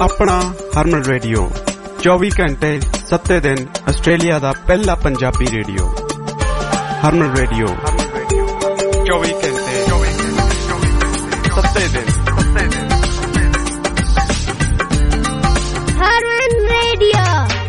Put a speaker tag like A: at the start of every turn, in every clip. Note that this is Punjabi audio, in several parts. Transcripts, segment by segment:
A: अपना हरमन रेडियो 24 घंटे 7 दिन आस्ट्रेलिया दा पहला पंजाबी रेडियो हरमन रेडियो 24 घंटे 7 दिन
B: हरमन रेडियो।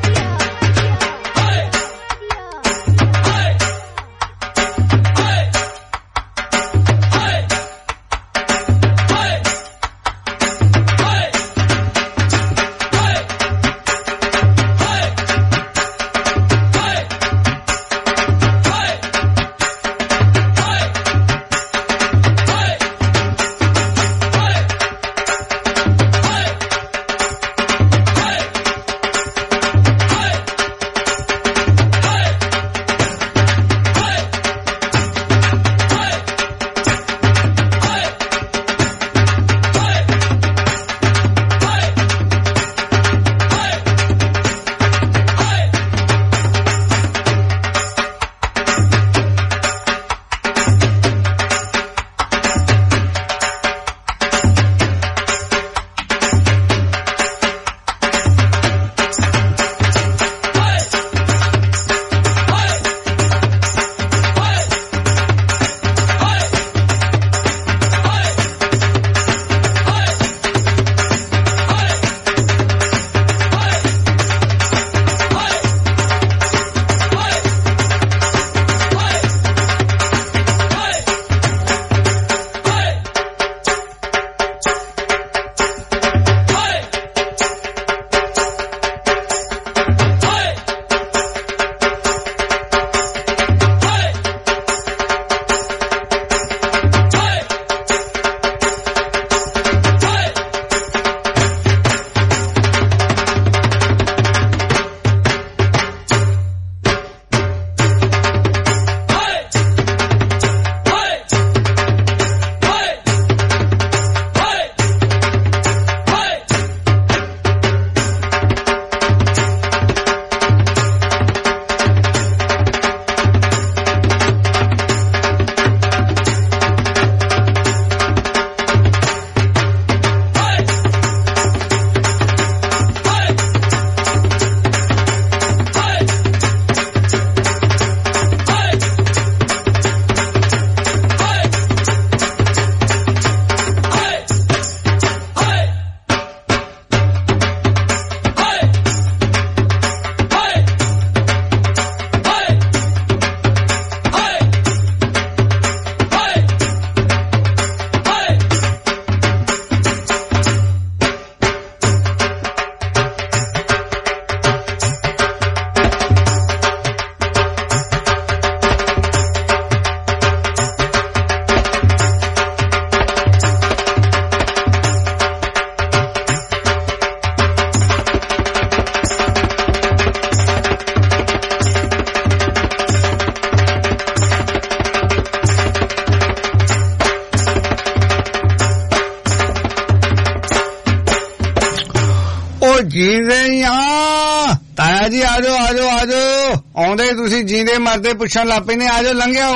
C: ਤਾਇਆ ਜੀ ਆਜੋ ਆਜੋ ਆਜੋ ਆਉਂਦੇ ਤੁਸੀਂ ਜੀਂਦੇ ਮਰਦੇ ਪੁੱਛਣ ਲੱਗ ਪਏ ਨੇ ਆਜੋ ਲੰਘਿਓ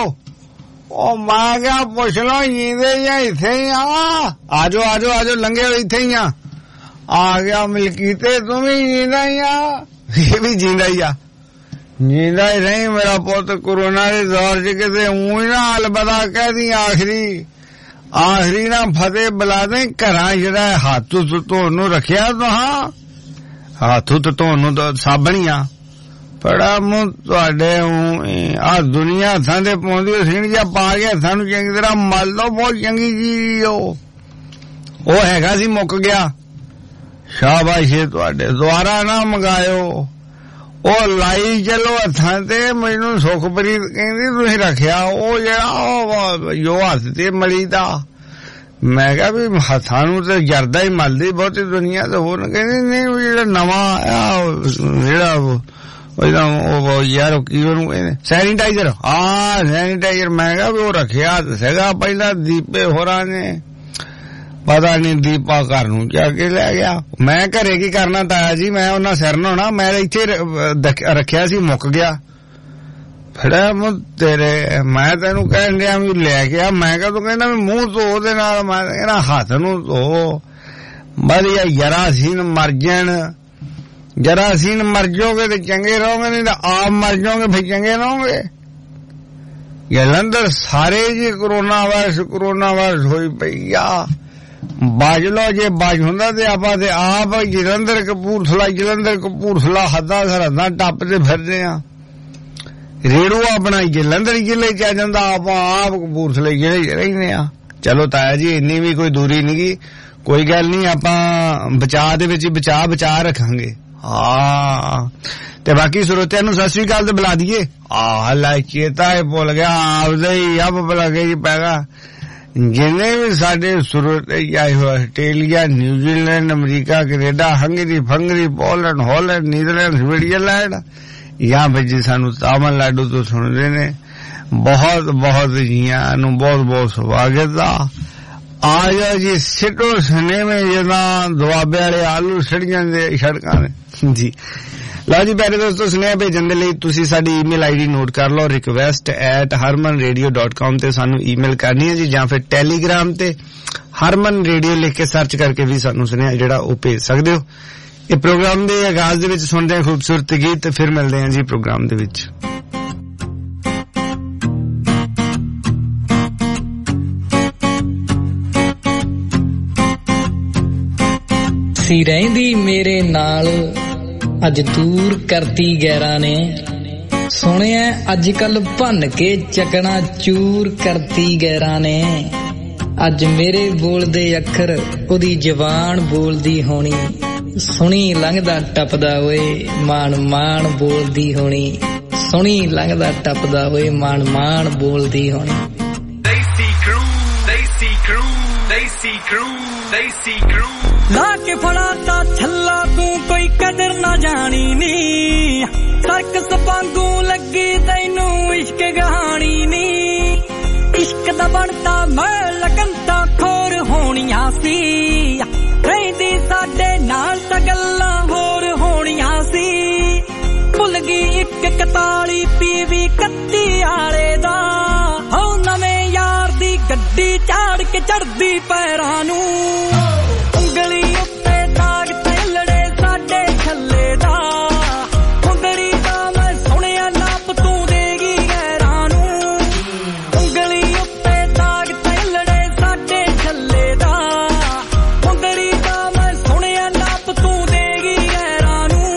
C: ਉਹ ਮੈਂ ਕਿਹਾ ਪੁੱਛ ਲਓ ਜੀਂਦੇ ਜਾਂ ਇੱਥੇ ਹੀ ਆਜੋ ਆਜੋ ਆਜੋ ਲੰਘਿਓ ਇੱਥੇ ਹੀ ਆ ਗਿਆ ਮਿਲਕੀ ਤੇ ਤੂੰ ਵੀ ਜੀਂਦਾ ਹੀ ਇਹ ਵੀ ਜੀਂਦਾ ਹੀ ਜੀਂਦਾ ਹੀ ਨਹੀਂ ਮੇਰਾ ਪੁੱਤ ਕੋਰੋਨਾ ਦੇ ਦੌਰ 'ਚ ਕਿਤੇ ਊਂ ਹੀ ਨਾ ਅਲਬਦਾ ਕਹਿਦੀ ਆਖਰੀ ਨਾ ਫਤਿਹ ਬੁਲਾ ਦੇ ਘਰਾਂ ਜਿਹੜਾ ਹੱਥ ਧੋਣ ਨੂੰ ਰੱਖਿਆ ਤਾਂ ਹੱਥ ਧੋਣ ਨੂੰ ਤਾਂ ਸਾਬਣ ਹੀ ਬੜਾ ਮੂੰਹ ਤੁਹਾਡੇ ਆ ਦੁਨੀਆ ਹੱਥਾਂ ਦੇ ਪਾਉਂਦੀ ਸੀਣ ਜਾਂ ਪਾ ਕੇ ਹੱਥਾਂ ਨੂੰ ਚੰਗੀ ਤਰ੍ਹਾਂ ਮਲ ਲਓ ਬਹੁਤ ਚੰਗੀ ਚੀਜ਼ ਉਹ ਹੈਗਾ ਸੀ ਮੁੱਕ ਗਿਆ ਸ਼ਾਬਾਸ਼ ਤੁਹਾਡੇ ਦੁਆਰਾ ਨਾ ਮੰਗਾਇਓ ਉਹ ਲਾਈ ਚਲੋ ਹੱਥਾਂ ਤੇ ਮੈਨੂੰ ਸੁਖਪ੍ਰੀਤ ਕਹਿੰਦੀ ਤੁਸੀਂ ਰੱਖਿਆ ਉਹ ਜਿਹੜਾ ਜੋ ਹੱਥ ਤੇ ਮਲੀ ਦਾ ਮੈਂ ਕਿਹਾ ਵੀ ਹੱਥਾਂ ਨੂੰ ਤੇ ਜਰਦਾ ਹੀ ਮਲਦੀ ਬਹੁਤੀ ਦੁਨੀਆ ਤੇ ਹੋਰ ਕਹਿੰਦੀ ਨਹੀਂ ਜਿਹੜਾ ਨਵਾਂ ਆਇਆ ਜਿਹੜਾ ਉਹ ਯਾਰ ਕੀ ਉਹਨੂੰ ਕਹਿੰਦੇ ਸੈਨੀਟਾਈਜ਼ਰ ਸੈਨੀਟਾਈਜ਼ਰ ਮੈਂ ਕਿਹਾ ਵੀ ਉਹ ਰੱਖਿਆ ਸੀਗਾ ਪਹਿਲਾਂ ਦੀਪੇ ਹੋਰਾਂ ਨੇ ਪਤਾ ਨਹੀਂ ਦੀਪਾ ਘਰ ਨੂੰ ਜਾ ਕੇ ਲੈ ਗਿਆ ਮੈਂ ਘਰੇ ਕੀ ਕਰਨਾ ਤਾਇਆ ਜੀ ਮੈਂ ਉਹਨਾਂ ਸਿਰ ਨਹਾਉਣਾ ਮੈਂ ਇੱਥੇ ਰੱਖਿਆ ਸੀ ਮੁੱਕ ਗਿਆ ਫੜਾ ਤੇਰੇ ਮੈਂ ਤੈਨੂੰ ਕਹਿਣ ਡਿਆ ਵੀ ਲੈ ਗਿਆ ਮੈਂ ਕਿਹਾ ਤੂੰ ਕਹਿੰਦਾ ਵੀ ਮੂੰਹ ਧੋ ਉਹਦੇ ਨਾਲ ਮੈਂ ਕਹਿੰਦਾ ਹੱਥ ਨੂੰ ਧੋ ਵਧੀਆ ਜਰਾਸੀਨ ਮਰ ਜਾਣ, ਜਰਾਸੀਨ ਮਰ ਜਾਓਗੇ ਤੇ ਚੰਗੇ ਰਹੋਗੇ, ਨਹੀਂ ਤਾਂ ਆਪ ਮਰ ਜਾਓਗੇ ਫਿਰ ਚੰਗੇ ਰਹੋਗੇ। ਜਲੰਧਰ ਸਾਰੇ ਜੀ ਕਰੋਨਾ ਵਾਇਰਸ ਹੋਈ ਪਈ ਆ। ਬਾਜ ਲਓ, ਜੇ ਬਾਜ ਹੁੰਦਾ ਤੇ ਆਪਾਂ ਤੇ ਆਪ ਜਲੰਧਰ ਕਪੂਰਥਲਾ ਹੱਦਾਂ ਸਰਹੱਦਾਂ ਟੱਪਦੇ ਫਿਰਦੇ ਆ। ਰੇੜੂ ਆਪਣਾ ਜਲੰਧਰ ਜ਼ਿਲ੍ਹੇ ਚ ਆ ਜਾਂਦਾ, ਆਪਾਂ ਆਪ ਕਪੂਰਥਲੇ ਜ਼ਿਲ੍ਹੇ ਰਹਿੰਦੇ ਆ। ਚਲੋ ਤਾਇਆ ਜੀ ਇੰਨੀ ਵੀ ਕੋਈ ਦੂਰੀ ਨੀ ਗੀ, ਕੋਈ ਗੱਲ ਨਹੀਂ, ਆਪਾਂ ਬਚਾਅ ਦੇ ਵਿੱਚ ਬਚਾ ਰੱਖਾਂਗੇ। ਹਾਂ ਤੇ ਬਾਕੀ ਸਰੋਤਿਆਂ ਨੂੰ ਸਤਿ ਸ੍ਰੀ ਅਕਾਲ ਤੇ ਬੁਲਾ ਦਈਏ। ਲੈ ਚੇਤਾ ਹੀ ਭੁੱਲ ਗਿਆ, ਆਪਦੇ ਹੀ ਅੱਬ ਬੁਲਾ ਕੇ ਪੈਗਾ। ਜਿੰਨੇ ਵੀ ਸਾਡੇ ਸਰੋਤੇ ਆਏ ਹੋਏ Australia, New Zealand, America, Canada, Hungary, Poland, Holland, Netherland, Switzerland ਜਾਂ ਬੱਜੀ ਸਾਨੂੰ ਤਾਮਿਲਨਾਡੂ ਤੋਂ ਸੁਣਦੇ ਨੇ, ਬਹੁਤ ਜੀਆਂ ਨੂੰ ਬਹੁਤ ਸਵਾਗਤ ਆ। ਆ ਜਾਓ ਜੀ, ਸਿੱਟੋ ਸਿਨੇਮੇ ਜਿੱਦਾਂ ਦੁਆਬੇ ਵਾਲੇ ਆਲੂ ਸਿੱਟ ਜਾਂਦੇ ਸੜਕਾਂ ਨੇ ਜੀ। ਲਓ ਜੀ ਪਿਆਰੇ ਦੋਸਤੋ, ਸੁਨੇਹਾ ਭੇਜਣ ਦੇ ਲਈ ਤੁਸੀਂ ਸਾਡੀ ਈਮੇਲ ਆਈਡੀ ਨੋਟ ਕਰ ਲਓ, request@harmanradio.com ਤੇ ਸਾਨੂੰ ਈਮੇਲ ਕਰਨੀ ਹੈ ਜੀ, ਜਾਂ ਫਿਰ ਟੈਲੀਗ੍ਰਾਮ ਤੇ ਹਰਮਨ ਰੇਡੀਓ ਲਿਖ ਕੇ ਸਰਚ ਕਰਕੇ ਵੀ ਸਾਨੂੰ ਸੁਨੇਹਾ ਜਿਹੜਾ ਉਹ ਭੇਜ ਸਕਦੇ ਹੋ। ਇਹ ਪ੍ਰੋਗਰਾਮ ਦੇ ਆਗਾਜ਼ ਦੇ ਵਿੱਚ ਸੁਣਦੇ ਹਾਂ ਖੂਬਸੂਰਤ ਗੀਤ ਤੇ ਫਿਰ ਮਿਲਦੇ ਹਾਂ ਜੀ ਪ੍ਰੋਗਰਾਮ ਦੇ ਵਿੱਚ।
B: ਸੀ ਰਹਿੰਦੀ ਮੇਰੇ ਨਾਲ ਅੱਜ ਦੂਰ ਕਰਤੀ ਗੈਰਾਂ ਨੇ, ਸੁਣਿਆ ਅੱਜ ਕੱਲ ਭੰਨ ਕੇ ਚੱਕਣਾ ਚੂਰ ਕਰਤੀ ਗੈਰਾਂ ਨੇ। ਅੱਜ ਮੇਰੇ ਬੋਲਦੇ ਅੱਖਰ ਉਹਦੀ ਜ਼ਬਾਨ ਬੋਲਦੀ ਹੋਣੀ, ਸੁਣੀ ਲੰਘਦਾ ਟੱਪਦਾ ਓਏ ਮਾਣ ਬੋਲਦੀ ਹੋਣੀ, ਸੁਣੀ ਲੰਘਦਾ ਟੱਪਦਾ ਓਏ ਮਾਣ ਬੋਲਦੀ ਹੋਣੀ। ਲਾ ਕੇ ਫੜਾ ਤਾ ਛੱਲਾ ਤੂੰ ਕੋਈ ਕਦਰ ਨਾ ਜਾਣੀ ਨੀ, ਸਰਕਸ ਵਾਂਗੂ ਲੱਗੀ ਤੈਨੂੰ ਇਸ਼ਕ ਕਹਾਣੀ ਨੀ। ਇਸ਼ਕ ਦਾ ਬਣਦਾ ਮੈਂ ਲਗੰਤਾ ਖੋਰ ਹੋਣੀਆਂ ਸੀ, ਰਹਿੰਦੀ ਸਾਡੇ ਨਾਲ ਤਾਂ ਗੱਲਾਂ ਹੋਰ ਹੋਣੀਆਂ ਸੀ। ਭੁੱਲ ਗਈ 141 PV 31 ਵਾਲੇ ਦਾ, ਹੋ ਨਵੇਂ ਯਾਰ ਦੀ ਗੱਡੀ ਝਾੜ ਕੇ ਚੜਦੀ ਪੈਰਾਂ ਨੂੰ। ਉਂਗਲੀ ਉੱਤੇ ਦਾਗ ਤੇਲੜੇ ਸਾਡੇ ਛੱਲੇ ਦਾ, ਉਂਗਲੀ ਦਾ ਮੈਂ ਸੁਣਿਆ ਨਾਪ ਤੂੰ ਦੇਗੀ ਗੈਰਾਂ ਨੂੰ। ਉਂਗਲੀ ਉੱਤੇ ਦਾਗ ਤੇਲੜੇ ਸਾਡੇ ਛੱਲੇ ਦਾ, ਉਂਗਲੀ ਦਾ ਮੈਂ ਸੁਣਿਆ ਨਾਪ ਤੂੰ ਦੇਗੀ ਗੈਰਾਂ ਨੂੰ।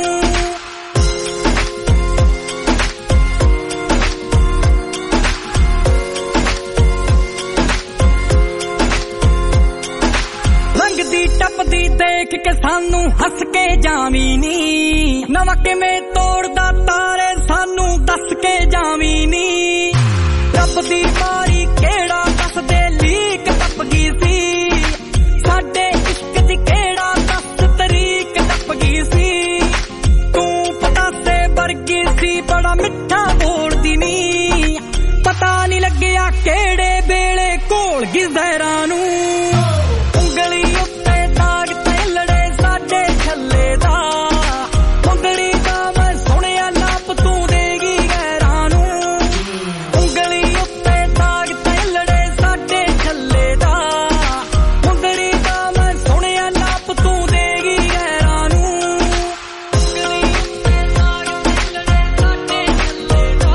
B: ਲੰਘਦੀ ਟੱਪਦੀ ਦੇਖ ਕੇ ਸਾਨੂੰ ਹੱਸ ਕੇ ਜਾਵੀਂ ਨੀ, ਨਵਾਂ ਕਿਵੇਂ ਤੋੜਦਾ ਤਾਰੇ ਸਾਨੂੰ ਦੱਸ ਕੇ ਜਾਵੀਂ ਨੀ। ਰੱਬ ਦੀ ਮਾਰੀ ਕਿਹੜਾ ਦੱਸਦੇ ਲੀਕ ਟੱਪ ਗਈ ਸੀ, ਸਾਡੇ ਇਸ਼ਕ ਦੀ ਕਿਹੜਾ ਦੱਸ ਤਰੀਕ ਟੱਪ ਗਈ ਸੀ। ਤੂੰ ਪਤਾਸੇ ਵਰਗੀ ਸੀ ਬੜਾ ਮਿੱਠਾ ਬੋਲਦੀ ਨੀ, ਪਤਾ ਨੀ ਲੱਗਿਆ ਕਿਹੜੇ ਵੇਲੇ ਘੋਲ ਗਈ ਜ਼ਹਿਰਾਂ ਨੂੰ। ਉਂਗਲੀ ਉੱਤੇ ਦਾਗ ਤੇਲੜੇ ਸਾਡੇ ਛੱਲੇ ਦਾ, ਉਂਗਲੀ ਦਾ ਮੈਂ ਸੁਣਿਆ ਨਾਪ ਤੂੰ ਦੇਗੀ ਗੈਰਾਂ ਨੂੰ। ਉਂਗਲੀ ਉੱਤੇ ਦਾਗ ਤੇਲੜੇ ਸਾਡੇ ਛੱਲੇ ਦਾ, ਉਂਗਲੀ ਦਾ ਮੈਂ ਸੁਣਿਆ ਨਾਪ ਤੂੰ ਦੇਗੀ ਗੈਰਾਂ ਨੂੰ। ਉਂਗਲੀ ਉੱਤੇ ਦਾਗ ਤੇਲੜੇ ਸਾਡੇ ਛੱਲੇ ਦਾ,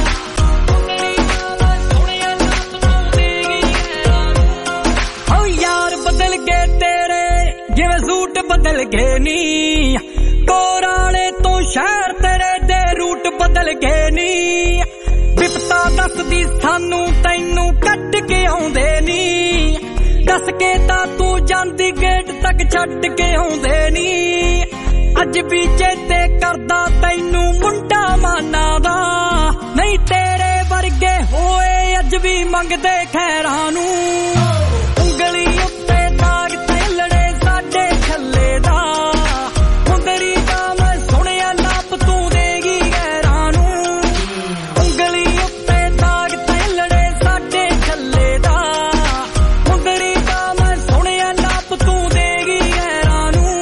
B: ਉਂਗਲੀ ਦਾ ਮੈਂ ਸੁਣਿਆ ਨਾਪ ਤੂੰ ਦੇਗੀ ਗੈਰਾਂ ਨੂੰ। ਓ ਯਾਰ ਬਦਲ ਗਏ ਤੇਰੇ ਜਿਵੇਂ ਸੂਟ ਬਦਲ ਗਏ ਨੀ, ਕੋਰਾਲੇ ਤੋਂ ਸ਼ਹਿਰ ਤੇਰੇ ਦੇ ਰੂਟ ਬਦਲ ਗਏ ਨੀ। ਬਿਪਤਾ ਦੱਸਦੀ ਸਾਨੂੰ ਤੈਨੂੰ ਕੱਢ ਕੇ ਆਉਂਦੇ ਨੀ, ਦੱਸ ਕੇ ਤਾਂ ਤੂੰ ਜਾਂਦੀ ਗੇਟ ਤੱਕ ਛੱਡ ਕੇ ਆਉਂਦੇ ਨੀ। ਅੱਜ ਵੀ ਚੇਤੇ ਕਰਦਾ ਤੈਨੂੰ ਮੁੰਡਾ ਮਾਨਾ ਦਾ, ਨਹੀਂ ਤੇਰੇ ਵਰਗੇ ਹੋਏ ਅੱਜ ਵੀ ਮੰਗਦੇ ਖੈਰਾਂ ਨੂੰ। ਉਂਗਲੀ ਉੱਤੇ ਦਾਗ ਤੇਲੜੇ ਸਾਡੇ ਛੱਲੇ ਦਾ, ਉਂਗਲੀ ਦਾ ਮੈਂ ਸੁਣਿਆ ਨਾਪ ਤੂੰ ਦੇਗੀ ਗੈਰਾਂ ਨੂੰ। ਉਂਗਲੀ ਉੱਤੇ ਦਾਗ ਤੇਲੜੇ ਸਾਡੇ ਛੱਲੇ ਦਾ, ਉਂਗਲੀ ਦਾ ਮੈਂ ਸੁਣਿਆ ਨਾਪ ਤੂੰ ਦੇਗੀ ਗੈਰਾਂ ਨੂੰ।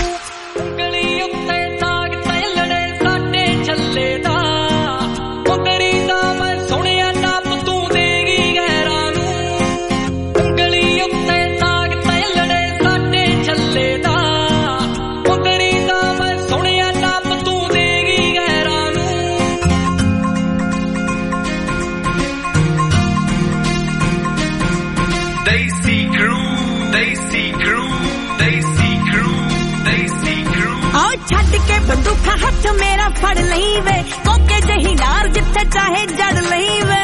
B: ਉਂਗਲੀ ਉੱਤੇ ਦਾਗ ਤੇਲੜੇ ਸਾਡੇ ਛੱਲੇ ਦਾ, ਉਂਗਲੀ ਦਾ ਮੈਂ ਸੁਣਿਆ ਨਾਪ ਤੂੰ ਦੇਗੀ ਗੈਰਾਂ ਨੂੰ। ਫੜ ਲਈ ਵੇ ਕੋਕੇ ਜਹੀ ਨਾਰ ਜਿੱਥੇ ਚਾਹੇ ਜੜ ਲਈ ਵੇ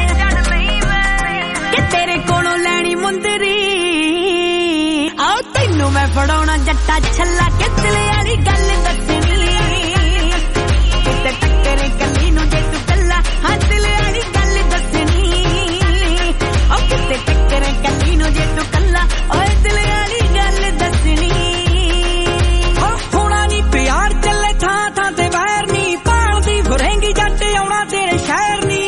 B: ਕਿ ਤੇਰੇ ਕੋਲੋਂ ਲੈਣੀ ਮੁੰਦਰੀ ਆਓ ਤੈਨੂੰ ਮੈਂ ਫੜਾਉਣਾ ਜੱਟਾ ਛੱਲਾ ਕਿ ਦਿਲ ਵਾਲੀ ਗੱਲ ਦੱਸਣੀ ਕਿਤੇ ਟੱਕਰੇ ਕੱਲੀ ਨੂੰ ਜੇ ਤੂੰ ਕੱਲਾ ਹਾਂ ਦਿਲ ਵਾਲੀ ਗੱਲ ਦੱਸਣੀ ਓ ਕਿਤੇ ਟੱਕਰੇ ਕੱਲੀ ਨੂੰ ਜੇ ਤੂੰ ਕੱਲਾ ਓਏ ਦਿਲ ਵਾਲੀ ਗੱਲ ਦੱਸਣੀ ਓ ਹੋਣਾ ਨੀ ਪਿਆਰ ਚੱਲੇ ਥਾਂ ਥਾਂ ਤੇ ਵੈਰ ਨੀ ਭਾਲਦੀ ਫੁਰੇਂਗੀ ਜੱਟ ਆਉਣਾ ਤੇਰੇ ਸ਼ਹਿਰ ਨੀ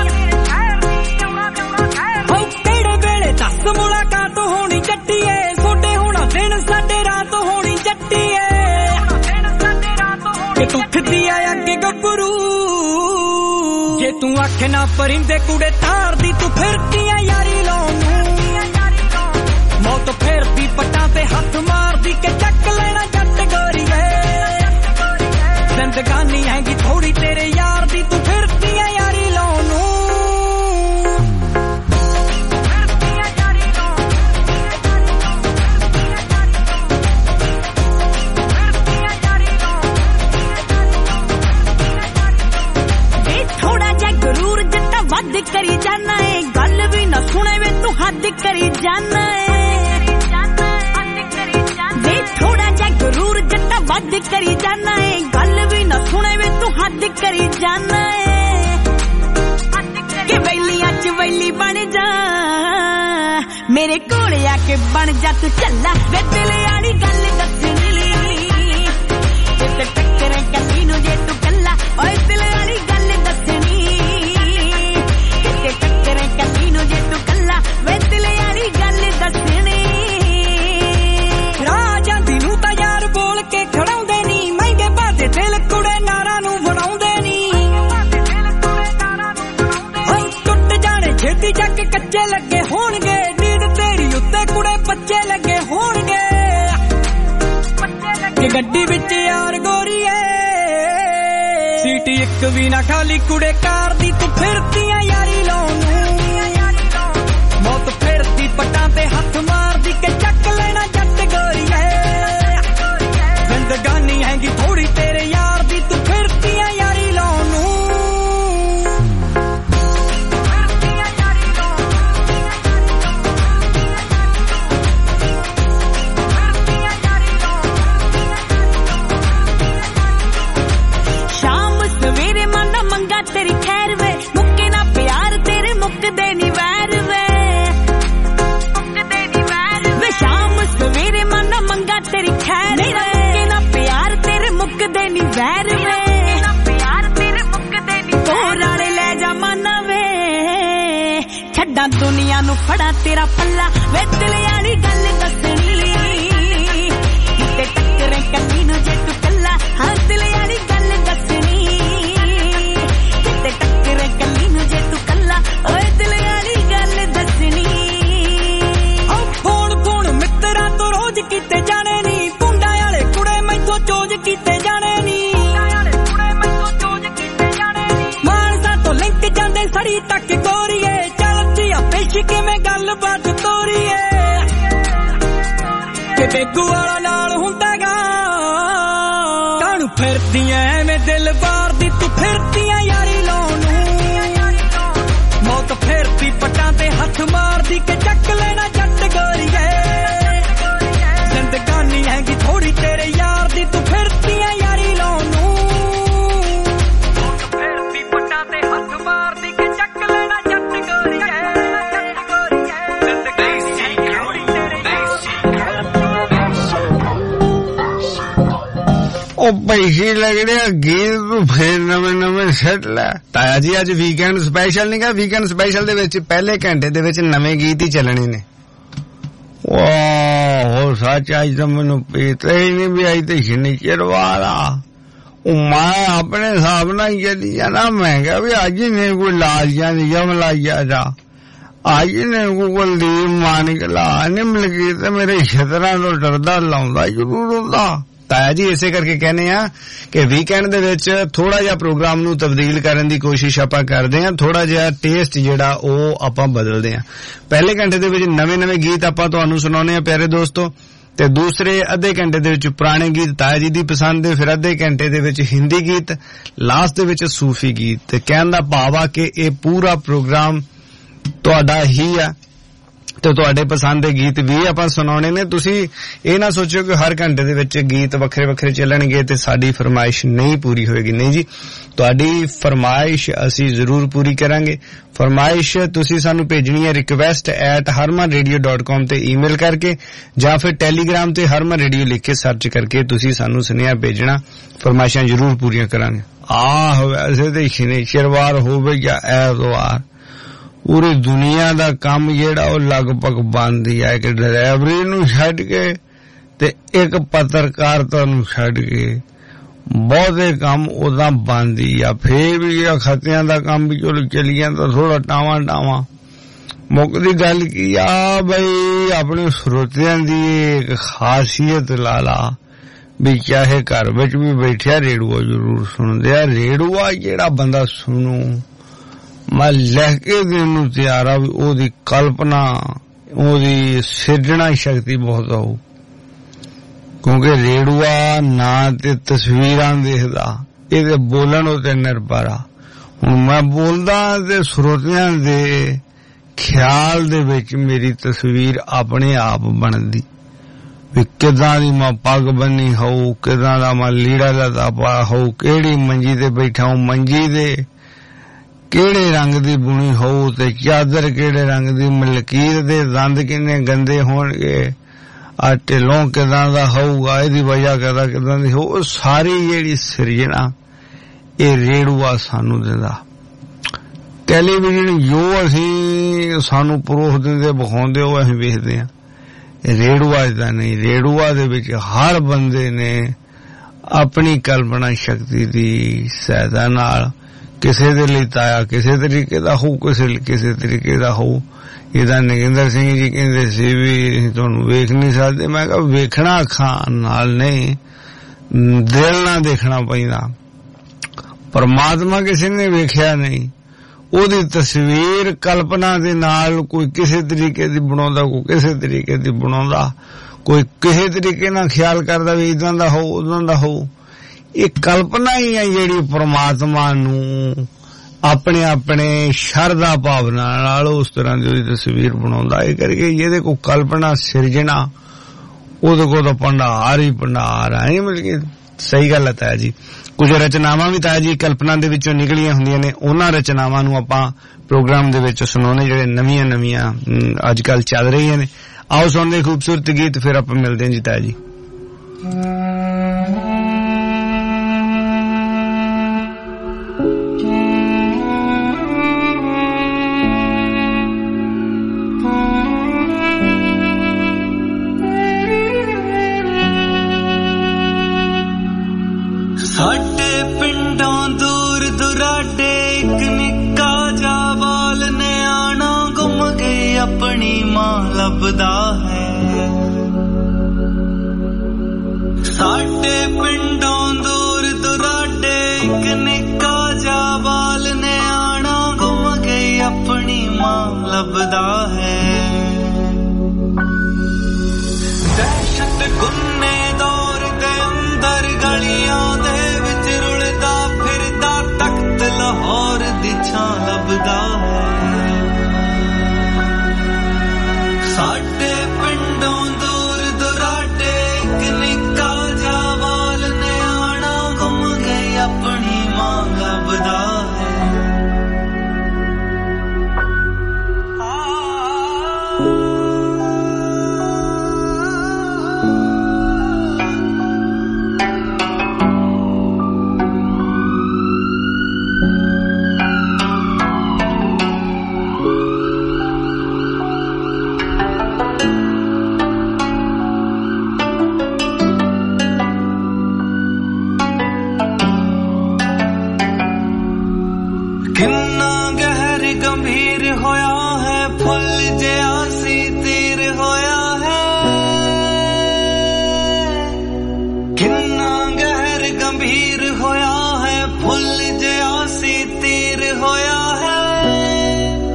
B: ਓ ਕਿਹੜੇ ਵੇਲੇ ਦੱਸ ਮੁਲਾਕਾਤ ਹੋਣੀ ਜੱਟੀਏ ਸੋਡੇ ਹੋਣਾ ਦਿਨ ਸਾਡੇ ਰਾਤ ਹੋਣੀ ਜੱਟੀਏ ਕਿ ਤੂੰ ਖਦੀ ਆ ਅੱਗੇ ਗੱਭਰੂ ਜੇ ਤੂੰ ਅੱਖ ਨਾ ਪਰਿੰਦੇ ਕੁੜੇ ਤਾਰਦੀ ਤੂੰ ਫਿਰਦੀਆਂ ਯਾਰੀ ਲਾਉਣ ਮੌਤ ਫੇਰਦੀ ਪੱਟਾਂ ਤੇ ਹੱਥ ਮਾਰਦੀ ਕਿ ਚੱਕ ਲੈਣਾ ਜੱਟ ਗੋਰੀਏ ਜ਼ਿੰਦਗਾਨੀ ਹੈਗੀ ਥੋੜੀ ਤੇਰੇ ਯਾਰ ਦੀ ਤੂੰ ਫਿਰਦੀਆਂ ਯਾਰੀ ਲਾਉਣ ਨੂੰ ਥੋੜਾ ਜਿਹਾ ਗਰੂਰ ਜੱਟਾ ਵੱਧ ਕਰੀ ਜਾਨਾ ਏ ਗੱਲ ਵੀ ਨਾ ਸੁਣੇ ਵੇ ਤੂੰ ਹੱਦ ਕਰੀ ਜਾਨਾ ਏ ਵੇ ਥੋੜਾ ਜਿਹਾ ਗਰੂਰ ਜੱਟਾ ਵੱਧ ਕਰੀ ਜਾਨਾ ਏ ਗੱਲ ਵੀ ਨਾ ਸੁਣੇ ਵੇ ਤੂੰ ਹੱਦ ਕਰੀ ਜਾਨਾ ਏ ਕਿ ਵੈਲੀਆਂ ਚ ਵੈਲੀ ਬਣ ਜਾ ਮੇਰੇ ਕੋਲ ਆ ਕੇ ਬਣ ਜਾ ਤੂੰ ਚੱਲਾ ਵੇ ਦਿਲ ਵਾਲੀ ਗੱਲ ਦੱਸਣੀ ਕਿਤੇ ਟੱਕਰੇ ਕੱਲੀ ਨੂੰ ਜੇ ਤੂੰ ਕੱਲਾ ਓਏ ਦਿਲ ਵਾਲੀ ਗੱਲ ਦੱਸਣੀ ਕਿਤੇ ਟੱਕਰੇ ਕੱਲੀ ਨੂੰ ਜੇ ਤੂੰ ਕੱਲਾ ਵੇ ਦਿਲ ਵਾਲੀ ਗੱਲ ਦੱਸਣੀ ਰਾਹ ਜਾਂਦੀ ਨੂੰ ਤਾਂ ਯਾਰ ਬੋਲ ਕੇ ਖੜਾਉਂਦੇ ਨੀ ਮਹਿੰਗੇ ਬਾਦੇ ਦਿਲ ਕੁੜੇ ਨਾਰਾਂ ਨੂੰ ਬਣਾਉਂਦੇ ਨੀ ਓ ਟੁੱਟ ਜਾਣੇ ਛੇਤੀ ਜੱਗ ਕੱਚੇ ਲੱਗੇ ਹੋਣਗੇ ਨੀਂਦ ਤੇਰੀ ਉੱਤੇ ਕੁੜੇ ਬੱਚੇ ਲੱਗੇ ਹੋਣਗੇ ਕਿ ਗੱਡੀ ਵਿੱਚ ਯਾਰ ਗੋਰੀਏ ਸੀਟ ਇੱਕ ਵੀ ਨਾ ਖਾਲੀ ਕੁੜੇ ਕਾਰ ਦੀ ਤੂੰ ਫਿਰਦੀਆਂ ਯਾਰੀ ਲਾਉਣ ਮੌਤ ਫੇਰਦੀ ਪੱਟਾਂ ਤੇ ਹੱਥ ਮਾਰਦੀ ਕਿ ਚੱਕ ਲੈਣਾ ਜੱਟ ਗੋਰੀਏ ਜ਼ਿੰਦਗਾਨੀ ਹੈਗੀ ਥੋੜੀ ਤੇਰੇ ਯਾਰ ਦੀ ਤੂੰ ਫਿਰਦੀਆਂ ਯਾਰੀ ਲਾਉਣ ਸ਼ਾਮ ਸਵੇਰੇ ਮਨ ਮੰਗਾ ਤੇਰੀ ਖੈਰ ਵੇ ਮੁੱਕੇ ਨਾ ਪਿਆਰ ਤੇਰੇ ਮੁੱਕਦੇ ਨੀ ਵੈਰ ਵੇ ਸ਼ਾਮ ਸਵੇਰੇ ਮਨ ਮੰਗਾ ਤੇਰੀ ਖੈਰ ਮੇਰਾ ਮੁੱਕੇ ਨਾ ਪਿਆਰ ਤੇਰੇ ਮੁੱਕਦੇ ਨੀ ਵੈਰ ਤੋਰ ਵਾਲੇ ਲੈ ਜਾ ਮਨ ਵੇ ਛੱਡਾਂ ਦੁਨੀਆ ਨੂੰ ਫੜਾ ਤੇਰਾ ਪੱਲਾ ਵੇ ਦਿਲ ਵਾਲੀ ਗੱਲ ਦੱਸਣੀ ਕਿਤੇ ਟੱਕਰੇ ਕੱਲੀ ਨੂੰ ਜੇ ਤੂੰ ਕੱਲਾ ਹਾਂ ਦਿਲ ਵਾਲੀ ਗੱਲ ਦੱਸਣੀ ਕਿਤੇ ਟੱਕਰੇ ਕੱਲੀ ਨੂੰ ਜੇ ਤੂੰ ਕੱਲਾ ਓਏ ਦਿਲ ਵਾਲੀ ਗੱਲ ਦੱਸਣੀ ਓ ਫੋਨ ਮਿੱਤਰਾਂ ਤੋਂ ਰੋਜ਼ ਕੀਤੇ ਜਾਣੇ ਨੀ ਪੁੰਡਾਂ ਵਾਲੇ ਕੁੜੇ ਮੈਥੋਂ ਚੋਜ ਕੀਤੇ ਜਾਣੇ ਨੀ ਮਾਨਸਾ ਤੋਂ ਲਿੰਕ ਜਾਂਦੇ ਸੜੀ ਤੱਕ ਗੋਰੀਏ ਚੱਲਦੀ ਆ ਪੇਸ਼ ਕਿਵੇਂ ਗੱਲਬਾਤ ਤੋਰੀਏ ਕਿ ਬੇਗੂ ਵਾਲਾ ਨਾਲ ਹੁੰਦਾਗਾ ਕਾਹਨੂੰ ਫਿਰਦੀਆਂ ਐਵੇਂ ਦਿਲ ਬਾਰ ਦੀ ਤੂੰ ਫਿਰਦੀਆਂ ਯਾਰੀ ਲਾਉਣ ਮੌਤ ਫੇਰਦੀ ਪੱਟਾਂ ਤੇ ਹੱਥ ਮਾਰਦੀ ਕਿ ਚੱਕ ਲੈਣਾ ਜੱਟ ਗੋਰੀਏ ਜ਼ਿੰਦਗਾਨੀ ਹੈਗੀ ਥੋੜੀ ਤੇਰੇ ਯਾਰ ਦੀ ਤੂੰ ਫਿਰਦੀਆਂ ਯਾਰੀ ਲਾਉਣ ਮੌਤ ਫੇਰਦੀ ਪੱਟਾਂ ਤੇ ਹੱਥ ਮਾਰਦੀ ਕਿ ਚੱਕ ਲੈਣਾ ਜੱਟ ਗੋਰੀਏ
C: ਉਹ ਪੈਸੇ ਲੱਗਦੇ ਗੀਤ ਤੂੰ ਫੇਰ ਨਵੇਂ ਸੈੱਟ ਲੈ ਤਾਇਆ ਜੀ ਅੱਜ ਵੀਕਐਂਡ ਸਪੈਸ਼ਲ ਨਹੀਂ ਗਾ ਵੀਕਐਂਡ ਸਪੈਸ਼ਲ ਦੇ ਵਿੱਚ ਪਹਿਲੇ ਘੰਟੇ ਦੇ ਵਿੱਚ ਨਵੇਂ ਗੀਤ ਹੀ ਚੱਲਣੇ ਨੇ ਵਾਹ ਸੱਚ ਅੱਜ ਤਾਂ ਮੈਨੂੰ ਪੀਤਾ ਹੀ ਨਹੀਂ ਵੀ ਅੱਜ ਤੇ ਸ਼ਨੀਚਰ ਵਾਲਾ ਉਹ ਮੈਂ ਆਪਣੇ ਹਿਸਾਬ ਨਾਲ ਚੱਲੀ ਜਾਣਾ ਮੈਂ ਕਿਹਾ ਵੀ ਅੱਜ ਨੇ ਕੋਈ ਲਾਲੀਆਂ ਦੀ ਜਮਲਾਈਆ ਦਾ ਅੱਜ ਨੇ ਕੋਈ ਕੁਲਦੀਪ ਮਾਨਿਕਲਾ ਨਿਮਲਗੀ ਤੇ ਮੇਰੇ ਛਤਰਾਂ ਤੋਂ ਡਰਦਾ ਲਾਉਂਦਾ ਜ਼ਰੂਰ ਹੁੰਦਾ ਤਾਇਆ ਜੀ ਇਸੇ ਕਰਕੇ ਕਹਿੰਦੇ ਆ ਕਿ ਵੀਕਐਂਡ ਦੇ ਵਿੱਚ ਥੋੜਾ ਜਿਹਾ ਪ੍ਰੋਗਰਾਮ ਨੂੰ ਤਬਦੀਲ ਕਰਨ ਦੀ ਕੋਸ਼ਿਸ਼ ਆਪਾਂ ਕਰਦੇ ਆ ਥੋੜਾ ਜਿਹਾ ਟੇਸਟ ਜਿਹੜਾ ਉਹ ਆਪਾਂ ਬਦਲਦੇ ਆ ਪਹਿਲੇ ਘੰਟੇ ਦੇ ਵਿੱਚ ਨਵੇਂ ਗੀਤ ਆਪਾਂ ਤੁਹਾਨੂੰ ਸੁਣਾਉਣੇ ਆ ਪਿਆਰੇ ਦੋਸਤੋ ਤੇ ਦੂਸਰੇ ਅੱਧੇ ਘੰਟੇ ਦੇ ਵਿੱਚ ਪੁਰਾਣੇ ਗੀਤ ਤਾਇਆ ਜੀ ਦੀ ਪਸੰਦ ਦੇ, ਫਿਰ ਅੱਧੇ ਘੰਟੇ ਦੇ ਵਿੱਚ ਹਿੰਦੀ ਗੀਤ, ਲਾਸਟ ਦੇ ਵਿੱਚ ਸੂਫੀ ਗੀਤ। ਤੇ ਕਹਿਣ ਦਾ ਭਾਵ ਆ ਕਿ ਇਹ ਪੂਰਾ ਪ੍ਰੋਗਰਾਮ ਤੁਹਾਡਾ ਹੀ ਆ ਤੇ ਤੁਹਾਡੇ ਪਸੰਦ ਦੇ ਗੀਤ ਵੀ ਆਪਾਂ ਸੁਣਾਉਣੇ ਨੇ। ਤੁਸੀਂ ਇਹ ਨਾ ਸੋਚੋ ਕਿ ਹਰ ਘੰਟੇ ਦੇ ਵਿੱਚ ਗੀਤ ਵੱਖਰੇ ਵੱਖਰੇ ਚੱਲਣਗੇ ਤੇ ਸਾਡੀ ਫਰਮਾਇਸ਼ ਨਹੀਂ ਪੂਰੀ ਹੋਏਗੀ। ਨਹੀਂ ਜੀ, ਤੁਹਾਡੀ ਫਰਮਾਇਸ਼ ਅਸੀਂ ਜ਼ਰੂਰ ਪੂਰੀ ਕਰਾਂਗੇ। ਫਰਮਾਇਸ਼ ਤੁਸੀਂ ਸਾਨੂੰ ਭੇਜਣੀ ਹੈ request@harmanradio.com ਤੇ ਈਮੇਲ ਕਰਕੇ, ਜਾਂ ਫਿਰ ਟੈਲੀਗ੍ਰਾਮ ਤੇ ਹਰਮਨ ਰੇਡੀਓ ਲਿਖ ਕੇ ਸਰਚ ਕਰਕੇ ਤੁਸੀਂ ਸਾਨੂੰ ਸੁਨੇਹਾ ਭੇਜਣਾ। ਫਰਮਾਇਸ਼ਾਂ ਜ਼ਰੂਰ ਪੂਰੀਆਂ ਕਰਾਂਗੇ। ਵੈਸੇ ਤੇ ਸ਼ਨੀਚਰਵਾਰ ਹੋਵੇ ਜਾਂ ਐਤਵਾਰ, ਪੂਰੀ ਦੁਨੀਆ ਦਾ ਕੰਮ ਜਿਹੜਾ ਉਹ ਲਗਭਗ ਬੰਦ ਹੀ ਹੈ ਕਿ ਡਰਾਈਵਰੀ ਨੂੰ ਛੱਡ ਕੇ ਤੇ ਇੱਕ ਪੱਤਰਕਾਰਤਾ ਨੂੰ ਛੱਡ ਕੇ ਬਹੁਤੇ ਕੰਮ ਉਦਾਂ ਬੰਦ ਹੀ ਆ। ਫੇਰ ਵੀ ਜਿਹੜਾ ਖਤਿਆਂ ਦਾ ਕੰਮ ਵੀ ਚਲੋ ਚੱਲੀ ਜਾਂਦਾ ਥੋੜਾ ਟਾਵਾਂ ਮੁੱਕਦੀ ਗੱਲ ਕੀ ਆ ਬਈ, ਆਪਣੇ ਸਰੋਤਿਆਂ ਦੀ ਇੱਕ ਖਾਸੀਅਤ ਲਾਲਾ ਵੀ ਚਾਹੇ ਘਰ ਵਿੱਚ ਵੀ ਬੈਠਿਆ ਰੇਡੂਆ ਜ਼ਰੂਰ ਸੁਣਦੇ ਆ। ਰੇਡੂਆ ਜਿਹੜਾ ਬੰਦਾ ਸੁਣੂ ਮੈਂ ਲਿਖ ਕੇ ਦੇਣ ਨੂੰ ਤਿਆਰ ਆ ਵੀ ਉਹਦੀ ਕਲਪਨਾ, ਉਹਦੀ ਸਿਰਜਣਾ ਸ਼ਕਤੀ ਬਹੁਤ ਹੋਊ, ਕਿਉਂਕਿ ਰੇਡੂਆ ਨਾ ਤੇ ਤਸਵੀਰਾਂ ਦੇਖਦਾ, ਇਹਦੇ ਬੋਲਣ ਉਤੇ ਨਿਰਭਰ ਆ। ਹੁਣ ਮੈਂ ਬੋਲਦਾ ਤੇ ਸਰੋਤਿਆਂ ਦੇ ਖਿਆਲ ਦੇ ਵਿੱਚ ਮੇਰੀ ਤਸਵੀਰ ਆਪਣੇ ਆਪ ਬਣਦੀ ਵੀ ਕਿੱਦਾਂ ਦੀ ਮੈਂ ਪੱਗ ਬੰਨੀ ਹੋਊ, ਕਿੱਦਾਂ ਦਾ ਮੈਂ ਲੀੜਾ ਲੱਤਾ ਪਾ ਹੋਊ, ਕਿਹੜੀ ਮੰਜੀ ਤੇ ਬੈਠਾ ਹੋਊ, ਮੰਜੀ ਦੇ ਕਿਹੜੇ ਰੰਗ ਦੀ ਬੁਣੀ ਹੋਊ ਤੇ ਚਾਦਰ ਕਿਹੜੇ ਰੰਗ ਦੀ, ਮਲਕੀਰ ਦੇ ਦੰਦ ਕਿੰਨੇ ਗੰਦੇ ਹੋਣਗੇ, ਆ ਢਿੱਲੋਂ ਕਿੱਦਾਂ ਦਾ ਹੋਊਗਾ, ਇਹਦੀ ਵਜ੍ਹਾ ਕਿੱਦਾਂ ਦੀ ਹੋਊ। ਸਾਰੀ ਜਿਹੜੀ ਸਿਰਜਣਾ ਇਹ ਰੇਡੂਆ ਸਾਨੂੰ ਦਿੰਦਾ। ਟੈਲੀਵਿਜ਼ਨ ਜੋ ਅਸੀਂ ਸਾਨੂੰ ਪਰੋਖ ਦਿੰਦੇ ਵਿਖਾਉਂਦੇ ਉਹ ਅਸੀਂ ਵੇਖਦੇ ਹਾਂ। ਰੇਡੂਆ ਏਦਾਂ ਨਹੀਂ, ਰੇਡੂਆ ਦੇ ਵਿੱਚ ਹਰ ਬੰਦੇ ਨੇ ਆਪਣੀ ਕਲਪਨਾ ਸ਼ਕਤੀ ਦੀ ਸਹਾਇਤਾ ਨਾਲ ਕਿਸੇ ਦੇ ਲਈ ਤਾਇਆ ਕਿਸੇ ਤਰੀਕੇ ਦਾ ਹੋਊ, ਕਿਸੇ ਤਰੀਕੇ ਦਾ ਹੋਊ। ਇਹਦਾ ਨਗਿੰਦਰ ਸਿੰਘ ਜੀ ਕਹਿੰਦੇ ਸੀ ਵੀ ਤੁਹਾਨੂੰ ਵੇਖ ਨਹੀਂ ਸਕਦੇ। ਮੈਂ ਕਿਹਾ ਵੇਖਣਾ ਅੱਖਾਂ ਨਾਲ ਨਹੀਂ, ਦਿਲ ਨਾਲ ਦੇਖਣਾ ਪੈਂਦਾ। ਪਰਮਾਤਮਾ ਕਿਸੇ ਨੇ ਵੇਖਿਆ ਨਹੀਂ, ਉਹਦੀ ਤਸਵੀਰ ਕਲਪਨਾ ਦੇ ਨਾਲ ਕੋਈ ਕਿਸੇ ਤਰੀਕੇ ਦੀ ਬਣਾਉਂਦਾ, ਕੋਈ ਕਿਸੇ ਤਰੀਕੇ ਦੀ ਬਣਾਉਂਦਾ, ਕੋਈ ਕਿਸੇ ਤਰੀਕੇ ਨਾਲ ਖਿਆਲ ਕਰਦਾ ਵੀ ਇਦਾਂ ਦਾ ਹੋਊ ਉਦਾਂ ਦਾ ਹੋਊ। ਇਹ ਕਲਪਨਾ ਹੀ ਹੈ ਜਿਹੜੀ ਪਰਮਾਤਮਾ ਨੂੰ ਆਪਣੇ ਆਪਣੇ ਸ਼ਰਧਾ ਭਾਵਨਾ ਨਾਲ ਉਸ ਤਰ੍ਹਾਂ ਦੀ ਉਹਦੀ ਤਸਵੀਰ ਬਣਾਉਂਦਾ। ਇਹ ਕਰਕੇ ਜਿਹਦੇ ਕੋਲ ਕਲਪਨਾ ਸਿਰਜਣਾ ਉਹਦੇ ਕੋਲ ਤਾਂ ਭੰਡਾਰ ਹੀ ਭੰਡਾਰ ਆਏ। ਮਿਲ ਕੇ ਸਹੀ ਗੱਲ ਹੈ ਤਾਇਆ ਜੀ। ਕੁਝ ਰਚਨਾਵਾਂ ਵੀ ਤਾਇਆ ਜੀ ਕਲਪਨਾ ਦੇ ਵਿੱਚੋਂ ਨਿਕਲੀਆਂ ਹੁੰਦੀਆਂ ਨੇ, ਉਹਨਾਂ ਰਚਨਾਵਾਂ ਨੂੰ ਆਪਾਂ ਪ੍ਰੋਗਰਾਮ ਦੇ ਵਿੱਚ ਸੁਣਾਉਣੇ ਜਿਹੜੇ ਨਵੀਆਂ ਅੱਜ ਕੱਲ ਚੱਲ ਰਹੀਆਂ ਨੇ। ਆਓ ਸੁਣਦੇ ਖੂਬਸੂਰਤ ਗੀਤ, ਫਿਰ ਆਪਾਂ ਮਿਲਦੇ ਹਾਂ ਜੀ ਤਾਇਆ ਜੀ।
D: ਸਾਡੇ ਪਿੰਡੋਂ ਦੂਰ ਦੁਰਾਡੇ ਇੱਕ ਨਿੱਕਾ ਜਿਹਾ ਬਾਲ ਨਿਆਣਾ ਗੁੰਮ ਗਈ, ਆਪਣੀ ਮਾਂ ਲੱਭਦਾ ਹੈ। ਸਾਡੇ ਪਿੰਡੋਂ ਦੂਰ ਦੁਰਾਡੇ ਇੱਕ ਨਿੱਕਾ ਜਿਹਾ ਬਾਲ ਨਿਆਣਾ ਗੁੰਮ ਗਈ, ਆਪਣੀ ਮਾਂ ਲੱਭਦਾ ਹੈ। ਦਹਿਸ਼ਤ ਗੁੰਨੇ ਦੌਰ ਦੇ ਅੰਦਰ ਗਲੀਆਂ ਦੇ ਲਾਹੌਰ ਦੀ ਛਾਂ ਲੱਭਦਾ ਹੈ। ਸਾਡੇ ਪਿੰਡੋਂ ਦੂਰ ਦੁਰਾਡੇ ਇੱਕ ਨਿੱਕਾ ਜਿਹਾ ਬਾਲ ਨਿਆਣਾ ਗੁੰਮ ਗਈ, ਆਪਣੀ ਮਾਂ ਲੱਭਦਾ ਹੈ।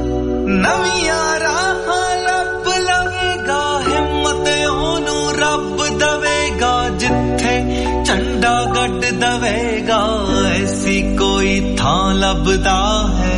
D: ਨਵੀਆਂ ਰਾਹਾਂ ਲੱਭ ਲਵੇਗਾ, ਹਿੰਮਤ ਉਹਨੂੰ ਰੱਬ ਸਾਡਾ ਗੱਡ ਦਵੇਗਾ ਐਸੀ ਕੋਈ ਥਾਂ ਲੱਭਦਾ ਹੈ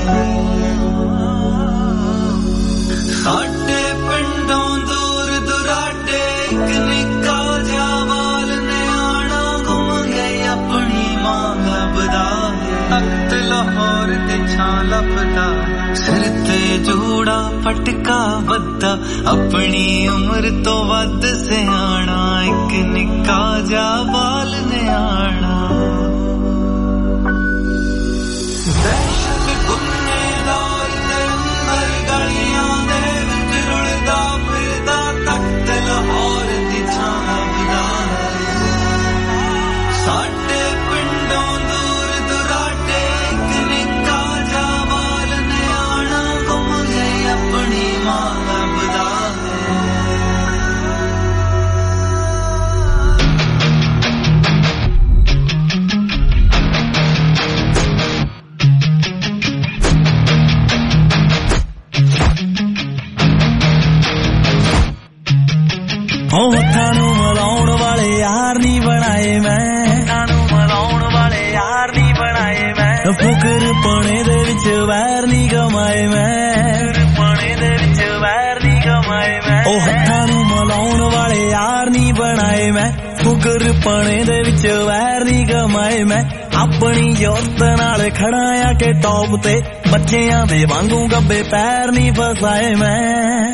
D: ਸਾਡੇ ਪਿੰਡੋਂ ਦੂਰ ਦੁਰਾਡੇ ਇੱਕ ਨਿੱਕਾ ਜਿਹਾ ਵਾਲ ਨਿਆਣਾ ਗੁੰਮ ਗਿਆ ਆਪਣੀ ਮਾਂ ਲੱਭਦਾ ਹੈ ਤਖਤ ਲਾਹੌਰ ਤੇ ਛਾਂ ਲੱਭਦਾ ਸਿਰ ਤੇ ਜੂੜਾ ਪਟਕਾ ਵੱਧਾ ਆਪਣੀ ਉਮਰ ਤੋਂ ਵੱਧ ਸਿਆਣਾ ਇੱਕ ਨਿੱਕਾ ਜਿਹਾ ਵਾਲ ਨਿਆਣਾ ਦਹਿਸ਼ਤ ਗੁੰਨੇਦਾਰ ਦੇ ਅੰਦਰ ਗਲੀਆਂ ਦੇ ਵਿੱਚ ਰੁਲਦਾ ਫਿਰਦਾ ਤਖਤ ਲਾਹੌਰ ਦੀ ਛਾਂ ਲੱਭਦਾ ਹੈ ਸਾਡੇ ਪਿੰਡੋਂ ਦੂਰ ਦੁਰਾਡੇ ਇੱਕ ਨਿੱਕਾ ਜਿਹਾ ਵਾਲ ਨਿਆਣਾ ਗੁੰਮ ਗਈ ਆਪਣੀ ਮਾਂ ਲੱਭਦਾ
B: ਹੱਥਾਂ ਨੂੰ ਮਲਾਉਣ ਵਾਲੇ ਯਾਰ ਨਹੀਂ ਬਣਾਏ ਮੈਂ ਹੱਥਾਂ ਨੂੰ ਮਲਾਉਣ ਵਾਲੇ ਯਾਰ ਨਹੀਂ ਬਣਾਏ ਮੈਂ ਫੁਕਰ ਪਣੇ ਦੇ ਵਿੱਚ ਵੈਰ ਨਹੀਂ ਕਮਾਏ ਮੈਂ ਪਣੇ ਦੇ ਵਿੱਚ ਵੈਰ ਨਹੀਂ ਕਮਾਏ ਮੈਂ ਉਹ ਹੱਥਾਂ ਨੂੰ ਮਲਾਉਣ ਵਾਲੇ ਯਾਰ ਨਹੀਂ ਬਣਾਏ ਮੈਂ ਫੁਕਰ ਪਣੇ ਦੇ ਵਿੱਚ ਵੈਰ ਨਹੀਂ ਕਮਾਏ ਮੈਂ ਆਪਣੀ ਯੋਸਤ ਨਾਲ ਖੜਾ ਆ ਕੇ ਟੌਪ ਤੇ ਬੱਚਿਆਂ ਦੇ ਵਾਂਗੂ ਗੱਬੇ ਪੈਰ ਨਹੀਂ ਫਸਾਏ ਮੈਂ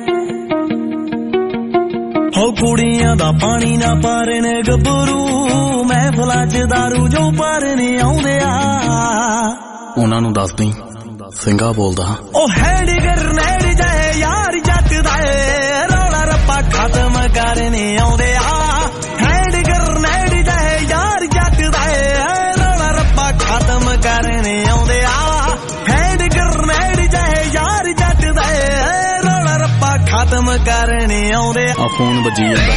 B: ਹੋ ਕੁੜੀਆਂ ਦਾ ਪਾਣੀ ਨਾ ਪਾਰਨ ਗੱਭਰੂ ਮਹਿਫਲਾਂ 'ਚ ਦਾਰੂ ਜੋ ਪਾਰਨ ਆਉਂਦੇ ਆ
E: ਉਹਨਾਂ ਨੂੰ ਦੱਸ ਦਈ ਸਿੰਘਾ ਬੋਲਦਾ
B: ਉਹ ਹੈਡ ਗਰਨੇਡ ਜਾਏ ਯਾਰ ਜੱਟ ਦਾ ਰੌਲਾ ਰੱਪਾ ਖਤਮ ਕਰਨ ਆਉਂਦੇ ਆ ਹੈਡ ਗਰਨੇਡ ਜਾਏ ਯਾਰ ਜੱਟ ਦਾ ਰੌਲਾ ਰੱਪਾ ਖਤਮ ਕਰਨ ਆਉਂਦੇ ਆ ਹੈਡ ਗਰਨੇਡ ਜਾਏ ਯਾਰ ਜੱਟ ਦਾ ਰੌਲਾ ਰੱਪਾ ਖਤਮ ਕਰਨ ਆਉਂਦੇ ਆ
E: ਫੋਨ ਵੱਜੀ ਜਾਂਦਾ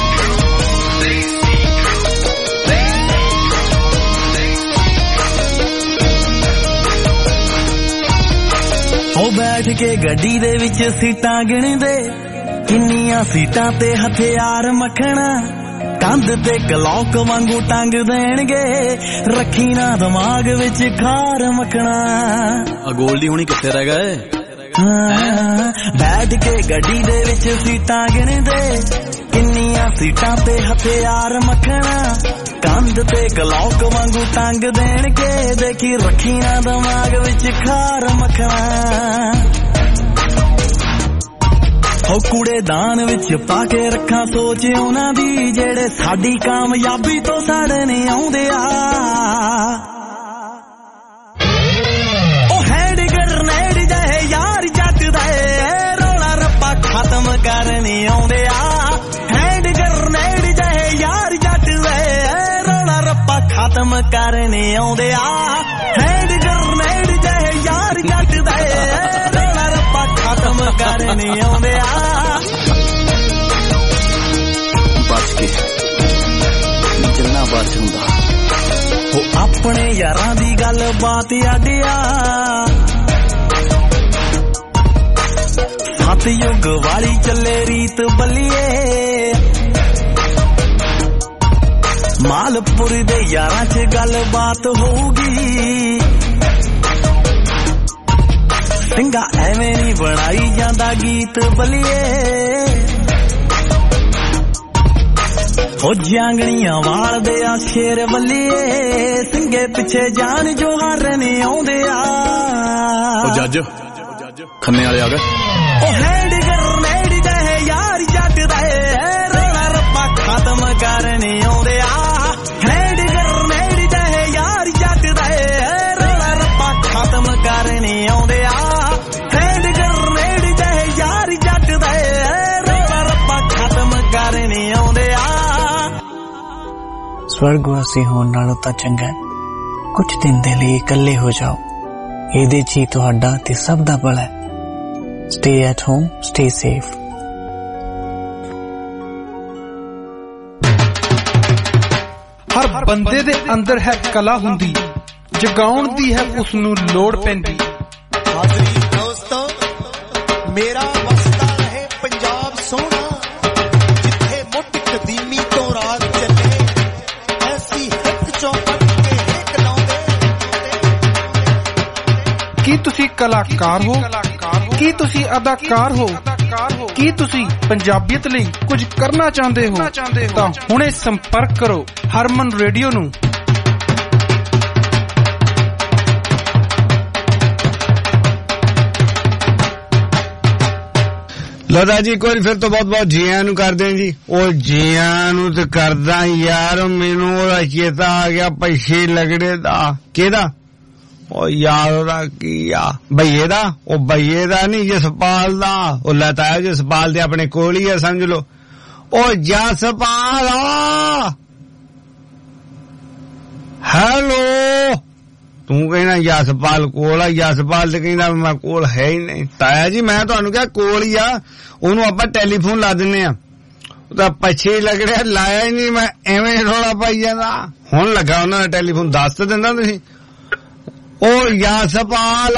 B: ਉਹ ਬੈਠ ਕੇ ਗੱਡੀ ਦੇ ਵਿੱਚ ਸੀਟਾਂ ਗਿਣਦੇ ਕਿੰਨੀਆਂ ਸੀਟਾਂ ਤੇ ਹਥਿਆਰ ਮੱਖਣਾ ਕੰਧ ਤੇ ਕਲੌਕ ਵਾਂਗੂ ਟੰਗ ਦੇਣਗੇ ਰੱਖੀ ਨਾ ਦਿਮਾਗ ਵਿੱਚ ਖਾਰ ਮੱਖਣਾ
E: ਆ ਗੋਲਡੀ ਹੁਣੀ ਕਿੱਥੇ ਰਹਿ ਗਏ
B: ਬੈਠ ਕੇ ਗੱਡੀ ਦੇ ਵਿੱਚ ਸੀਟਾਂ ਗਿਣਦੇ ਕਿੰਨੀਆਂ ਸੀਟਾਂ ਤੇ ਹਥਿਆਰ ਮੱਖਣਾ ਕੰਧ ਤੇ ਕਲੌਕ ਵਾਂਗੂ ਟੰਗ ਦੇਣਗੇ ਦੇਖੀ ਰੱਖੀ ਨਾ ਦਿਮਾਗ ਵਿੱਚ ਖਾਰ ਮੱਖਣਾ ਹੋ ਕੂੜੇਦਾਨ ਵਿੱਚ ਪਾ ਕੇ ਰੱਖਾਂ ਸੋਚ ਉਹਨਾਂ ਦੀ ਜਿਹੜੇ ਸਾਡੀ ਕਾਮਯਾਬੀ ਤੋਂ ਸਾੜਨੇ ਆਉਂਦੇ ਆ ਉਹ ਹੈਡ ਗਰਨੇਡ ਜਾਏ ਯਾਰ ਜੱਟ ਦਾ ਰੌਲਾ ਰੱਪਾ ਖਤਮ ਕਰਨੇ ਆਉਂਦੇ ਆ ਹੈਡ ਗਰਨੇਡ ਜਾਏ ਯਾਰ ਜੱਟ ਦਾ ਰੌਲਾ ਰੱਪਾ ਖਤਮ ਕਰਨੇ ਆਉਂਦੇ ਆ ਹੈਡ ਗਰਨੇਡ ਜਾਏ ਯਾਰ ਜੱਟ ਦਾ ਰੌਲਾ ਰੱਪਾ ਖਤਮ ਕਰਨੇ ਆਉਂਦੇ ਆ
E: ਬਚ ਕੇ ਜਿੰਨਾ ਬਚ ਹੁੰਦਾ
B: ਉਹ ਆਪਣੇ ਯਾਰਾਂ ਦੀ ਗੱਲ ਬਾਤ ਆਡਿਆ ਸਤਯੁਗ ਵਾਲੀ ਚੱਲੇ ਰੀਤ ਬੱਲੀਏ ਮਾਲਪੁਰ ਦੇ ਯਾਰਾਂ 'ਚ ਗੱਲ ਬਾਤ ਹੋਊਗੀ ਸਿੰਘਾ ਐਵੇਂ ਨਹੀਂ ਬਣਾਈ ਜਾਂਦਾ ਗੀਤ ਬੱਲੀਏ ਹੋ ਜਾਂਗਣੀਆਂ ਵਾਲਦੇ ਆ ਸ਼ੇਰ ਬੱਲੀਏ ਸਿੰਘੇ ਪਿੱਛੇ ਜਾਨ ਜੋ ਹਾਰਨ ਆਉਂਦੇ ਆ
E: ਉਹ ਜੱਜ ਖੰਨੇ ਵਾਲੇ ਆ ਗਏ
B: ਉਹ ਹੈਡ ਗਰਨੇਡ ਜਾਏ ਯਾਰ ਜੱਟ ਦਾ ਰੌਲਾ ਰੱਪਾ ਖਤਮ ਕਰਨ ਆਉਂਦੇ ਆ ਹੈਡ ਗਰਨੇਡ ਜਾਏ ਯਾਰ ਜੱਟ ਦਾ ਰੌਲਾ ਰੱਪਾ ਖਤਮ ਕਰਨ ਆਉਂਦੇ ਆ ਹੈਡ ਗਰਨੇਡ ਜਾਏ ਯਾਰ ਜੱਟ ਦਾ ਰੌਲਾ ਰੱਪਾ ਖਤਮ ਕਰਨ ਆਉਂਦੇ ਆ
F: स्वर्गवासी होने नालों तां चंगा कुछ दिन दे लिए इकल्ले हो जाओ ਇਹਦੇ 'ਚ ਹੀ ਤੁਹਾਡਾ ਤੇ ਸਭ ਦਾ ਭਲਾ ਹੈ Stay at home, stay safe.
A: हर बंदे दे अंदर है कला हुंदी जगाउण दी है उस नूं लोड़ पैंदी
G: हाज़री दोस्तों मेरा वसदा रहे पंजाब सोना जिथे मुठ कदीमी तो राज चले ऐसी
A: ਕਲਾਕਾਰ ਹੋ, ਕੀ ਤੁਸੀਂ ਅਦਾਕਾਰ ਹੋ, ਕੀ ਤੁਸੀਂ ਪੰਜਾਬੀਅਤ ਲਈ ਕੁਝ ਕਰਨਾ ਚਾਹੁੰਦੇ ਹੋ ਤਾਂ ਹੁਣੇ ਸੰਪਰਕ ਕਰੋ ਹਰਮਨ ਰੇਡੀਓ ਨੂੰ।
C: ਲਦਾ ਜੀ ਇੱਕ ਵਾਰੀ ਫਿਰ ਤੋਂ ਬਹੁਤ ਬਹੁਤ ਜੀਆਂ ਨੂੰ ਕਰਦੇ ਜੀ। ਉਹ ਜੀਆਂ ਨੂੰ ਤੇ ਕਰਦਾ ਯਾਰ, ਮੈਨੂੰ ਉਹਦਾ ਚੇਤਾ ਆ ਗਿਆ ਪੈਸੇ ਲਗੜੇ ਦਾ। ਕਿਹਦਾ? ਉਹ ਯਾਰ ਉਹਦਾ ਕੀ ਆ, ਭਈਏ ਦਾ। ਉਹ ਭਈਏ ਦਾ ਨਹੀਂ, ਜਸਪਾਲ ਦਾ। ਉਹ ਲਤਾ ਜਸਪਾਲ ਦੇ ਆਪਣੇ ਕੋਲ ਹੀ ਆ ਸਮਝ ਲੋ। ਉਹ ਜਸਪਾਲ ਹੈਲੋ, ਤੂੰ ਕਹਿੰਦਾ ਜਸਪਾਲ ਕੋਲ ਆ, ਜਸਪਾਲ ਤੇ ਕਹਿੰਦਾ ਮੈਂ ਕੋਲ ਹੈ ਹੀ ਨਹੀਂ। ਤਾਇਆ ਜੀ ਮੈਂ ਤੁਹਾਨੂੰ ਕਿਹਾ ਕੋਲ ਹੀ ਆ, ਉਹਨੂੰ ਆਪਾਂ ਟੈਲੀਫੋਨ ਲਾ ਦਿੰਨੇ ਆ। ਉਹ ਤਾਂ ਪੱਛੇ ਲੱਗੜਿਆ ਲਾਇਆ ਹੀ ਨਹੀਂ, ਮੈਂ ਐਵੇਂ ਰੌਲਾ ਪਾਈ ਜਾਂਦਾ। ਹੁਣ ਲੱਗਾ ਉਹਨਾਂ ਦਾ ਟੈਲੀਫੋਨ, ਦੱਸ ਤਾਂ ਦਿੰਦਾ ਤੁਸੀਂ। ਉਹ ਜਸਪਾਲ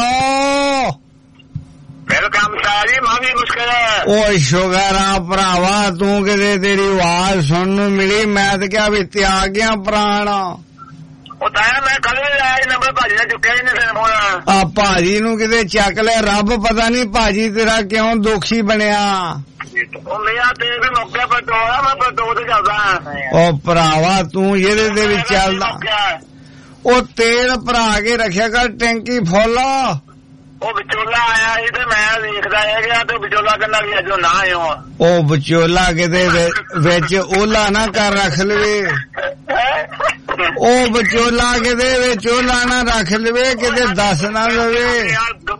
H: ਵੈਲਕਮ ਸਾਰੀ ਮਾਵੀ ਮੁਸ਼ਕਲ ਹੈ।
C: ਉਹ ਸ਼ੁਗਰ ਆ ਭਰਾਵਾ, ਤੂੰ ਕਿਤੇ ਤੇਰੀ ਆਵਾਜ਼ ਸੁਣਨ ਨੂੰ ਮਿਲੀ, ਮੈਂ ਤੇ ਕਿਹਾ ਵੀ ਤਿਆਗ ਗਿਆ ਪ੍ਰਾਣ।
H: ਉਹ ਤਾਂ ਮੈਂ ਕੱਲ ਵੀ ਲਾਇਆ ਨੰਬਰ, ਭਾਜੀ ਨੇ ਚੁੱਕਿਆ ਹੀ ਨਹੀਂ ਫਿਰ ਫੋਨ।
C: ਆ ਭਾਜੀ ਨੂੰ ਕਿਤੇ ਚੱਕ ਲੈ, ਰੱਬ ਪਤਾ ਨਹੀਂ ਭਾਜੀ ਤੇਰਾ ਕਿਉਂ ਦੁਖੀ ਬਣਿਆ।
H: ਉਹ ਮੇਰਾ ਤੇ ਵੀ ਮੌਕੇ ਪਰ ਟੋਆ, ਮੈਂ ਪਰ ਦੋ ਤੇ ਚੱਲਦਾ।
C: ਉਹ ਭਰਾਵਾ ਤੂੰ ਇਹਦੇ ਤੇ ਵੀ ਚੱਲਦਾ। ਉਹ ਤੇਲ ਭਰਾ ਕੇ ਰੱਖਿਆ ਕਰ, ਟੈਂਕੀ ਫੁੱਲ।
H: ਉਹ ਵਿਚੋਲਾ ਆਇਆ ਸੀ ਤੇ ਮੈਂ ਦੇਖਦਾ ਰਹਿ ਗਿਆ, ਤੇ ਵਿਚੋਲਾ ਕਹਿੰਦਾ ਵੀ ਅਜੋ ਨਾ ਆਇਓ।
C: ਉਹ ਵਿਚੋਲਾ ਕਿਤੇ ਵਿੱਚ ਓਲਾ ਨਾ ਕਰ ਰੱਖ ਲਵੇ। ਉਹ ਵਿਚੋਲਾ ਕਿਤੇ ਵਿੱਚ ਓਲਾ ਨਾ ਰੱਖ ਲਵੇ, ਕਿਤੇ ਦੱਸ ਨਾ ਲਵੇ।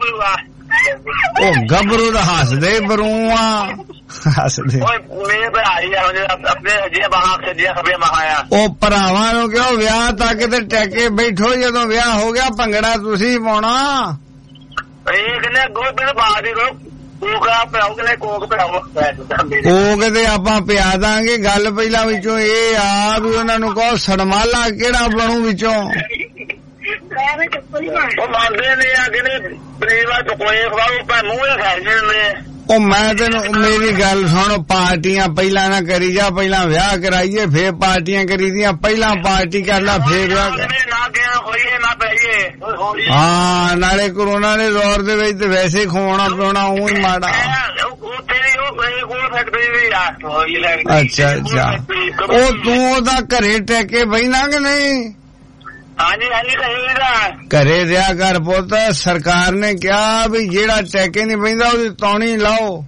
C: ਉਹ ਗੱਭਰੂ ਦਾ ਹੱਸਦੇ ਬਰੂਆ ਹੱਸਦੇ।
H: ਮੇਰੇ ਭਾਈ ਆਪਣੇ ਜੇ ਬਾਹਰ ਸੇ ਜੇ ਖਬੇ ਮਹਾਇਆ।
C: ਉਹ ਭਰਾਵਾਂ ਨੂੰ ਕਿਉਂ ਵਿਆਹ ਤੱਕ ਤੇ ਟੈਕੇ ਬੈਠੋ, ਜਦੋਂ ਵਿਆਹ ਹੋ ਗਿਆ ਭੰਗੜਾ ਤੁਸੀਂ ਪਾਉਣਾ।
H: ਇਹ ਕਹਿੰਦੇ ਗੋਲ ਬਿਨ ਬਾਹਰ ਹੀ ਕੋਕ ਪਿਆਓ, ਕਹਿੰਦੇ ਕੋਕ ਪਿਆਓ।
C: ਕੋਕ ਤੇ ਆਪਾਂ ਪਿਆ ਦਾਂਗੇ। ਗੱਲ ਪਹਿਲਾਂ ਵਿੱਚੋਂ ਇਹ ਆ ਵੀ ਉਹਨਾਂ ਨੂੰ ਕਹੋ ਸੜਮਾਲਾ ਕਿਹੜਾ ਬਣੂ ਵਿੱਚੋਂ।
H: ਉਹ ਮੰਨਦੇ ਨੇ ਆ ਕਹਿੰਦੇ ਪਨੀਰ ਪਕੌੜੇ ਖਵਾਓ, ਪਰ ਮੂੰਹ ਹੀ ਖਾ ਜਾਂਦੇ।
C: ਉਹ ਮੈਂ ਤੈਨੂੰ ਮੇਰੀ ਗੱਲ ਸੁਣ, ਪਾਰਟੀਆਂ ਪਹਿਲਾਂ ਨਾ ਕਰੀ ਜਾ, ਪਹਿਲਾਂ ਵਿਆਹ ਕਰਾਈਏ ਫੇਰ ਪਾਰਟੀਆਂ ਕਰੀਦੀਆਂ। ਪਹਿਲਾਂ ਪਾਰਟੀ ਕਰ ਲੈ ਫੇਰ ਵਿਆਹ ਕਰ। ਹਾਂ ਨਾਲੇ ਕਰੋਨਾ ਦੇ ਦੌਰ ਦੇ ਵਿੱਚ ਤੇ ਵੈਸੇ ਖਵਾਉਣਾ ਪਿਉਣਾ ਉਹ ਹੀ ਮਾੜਾ। ਅੱਛਾ ਅੱਛਾ, ਉਹ ਤੂੰ ਉਹਦਾ ਘਰੇ ਟੈਕੇ ਬਹਿਣਾ ਕਿ ਨਹੀਂ?
H: ਹਾਂਜੀ ਹਾਂਜੀ
C: ਘਰੇ ਰਿਹਾ ਕਰ ਪੁੱਤ, ਸਰਕਾਰ ਨੇ ਕਿਹਾ ਵੀ ਜਿਹੜਾ ਟੈਕੇ ਨਹੀਂ ਬਹਿੰਦਾ ਉਹਦੀ ਤੌਣੀ ਲਾਓ।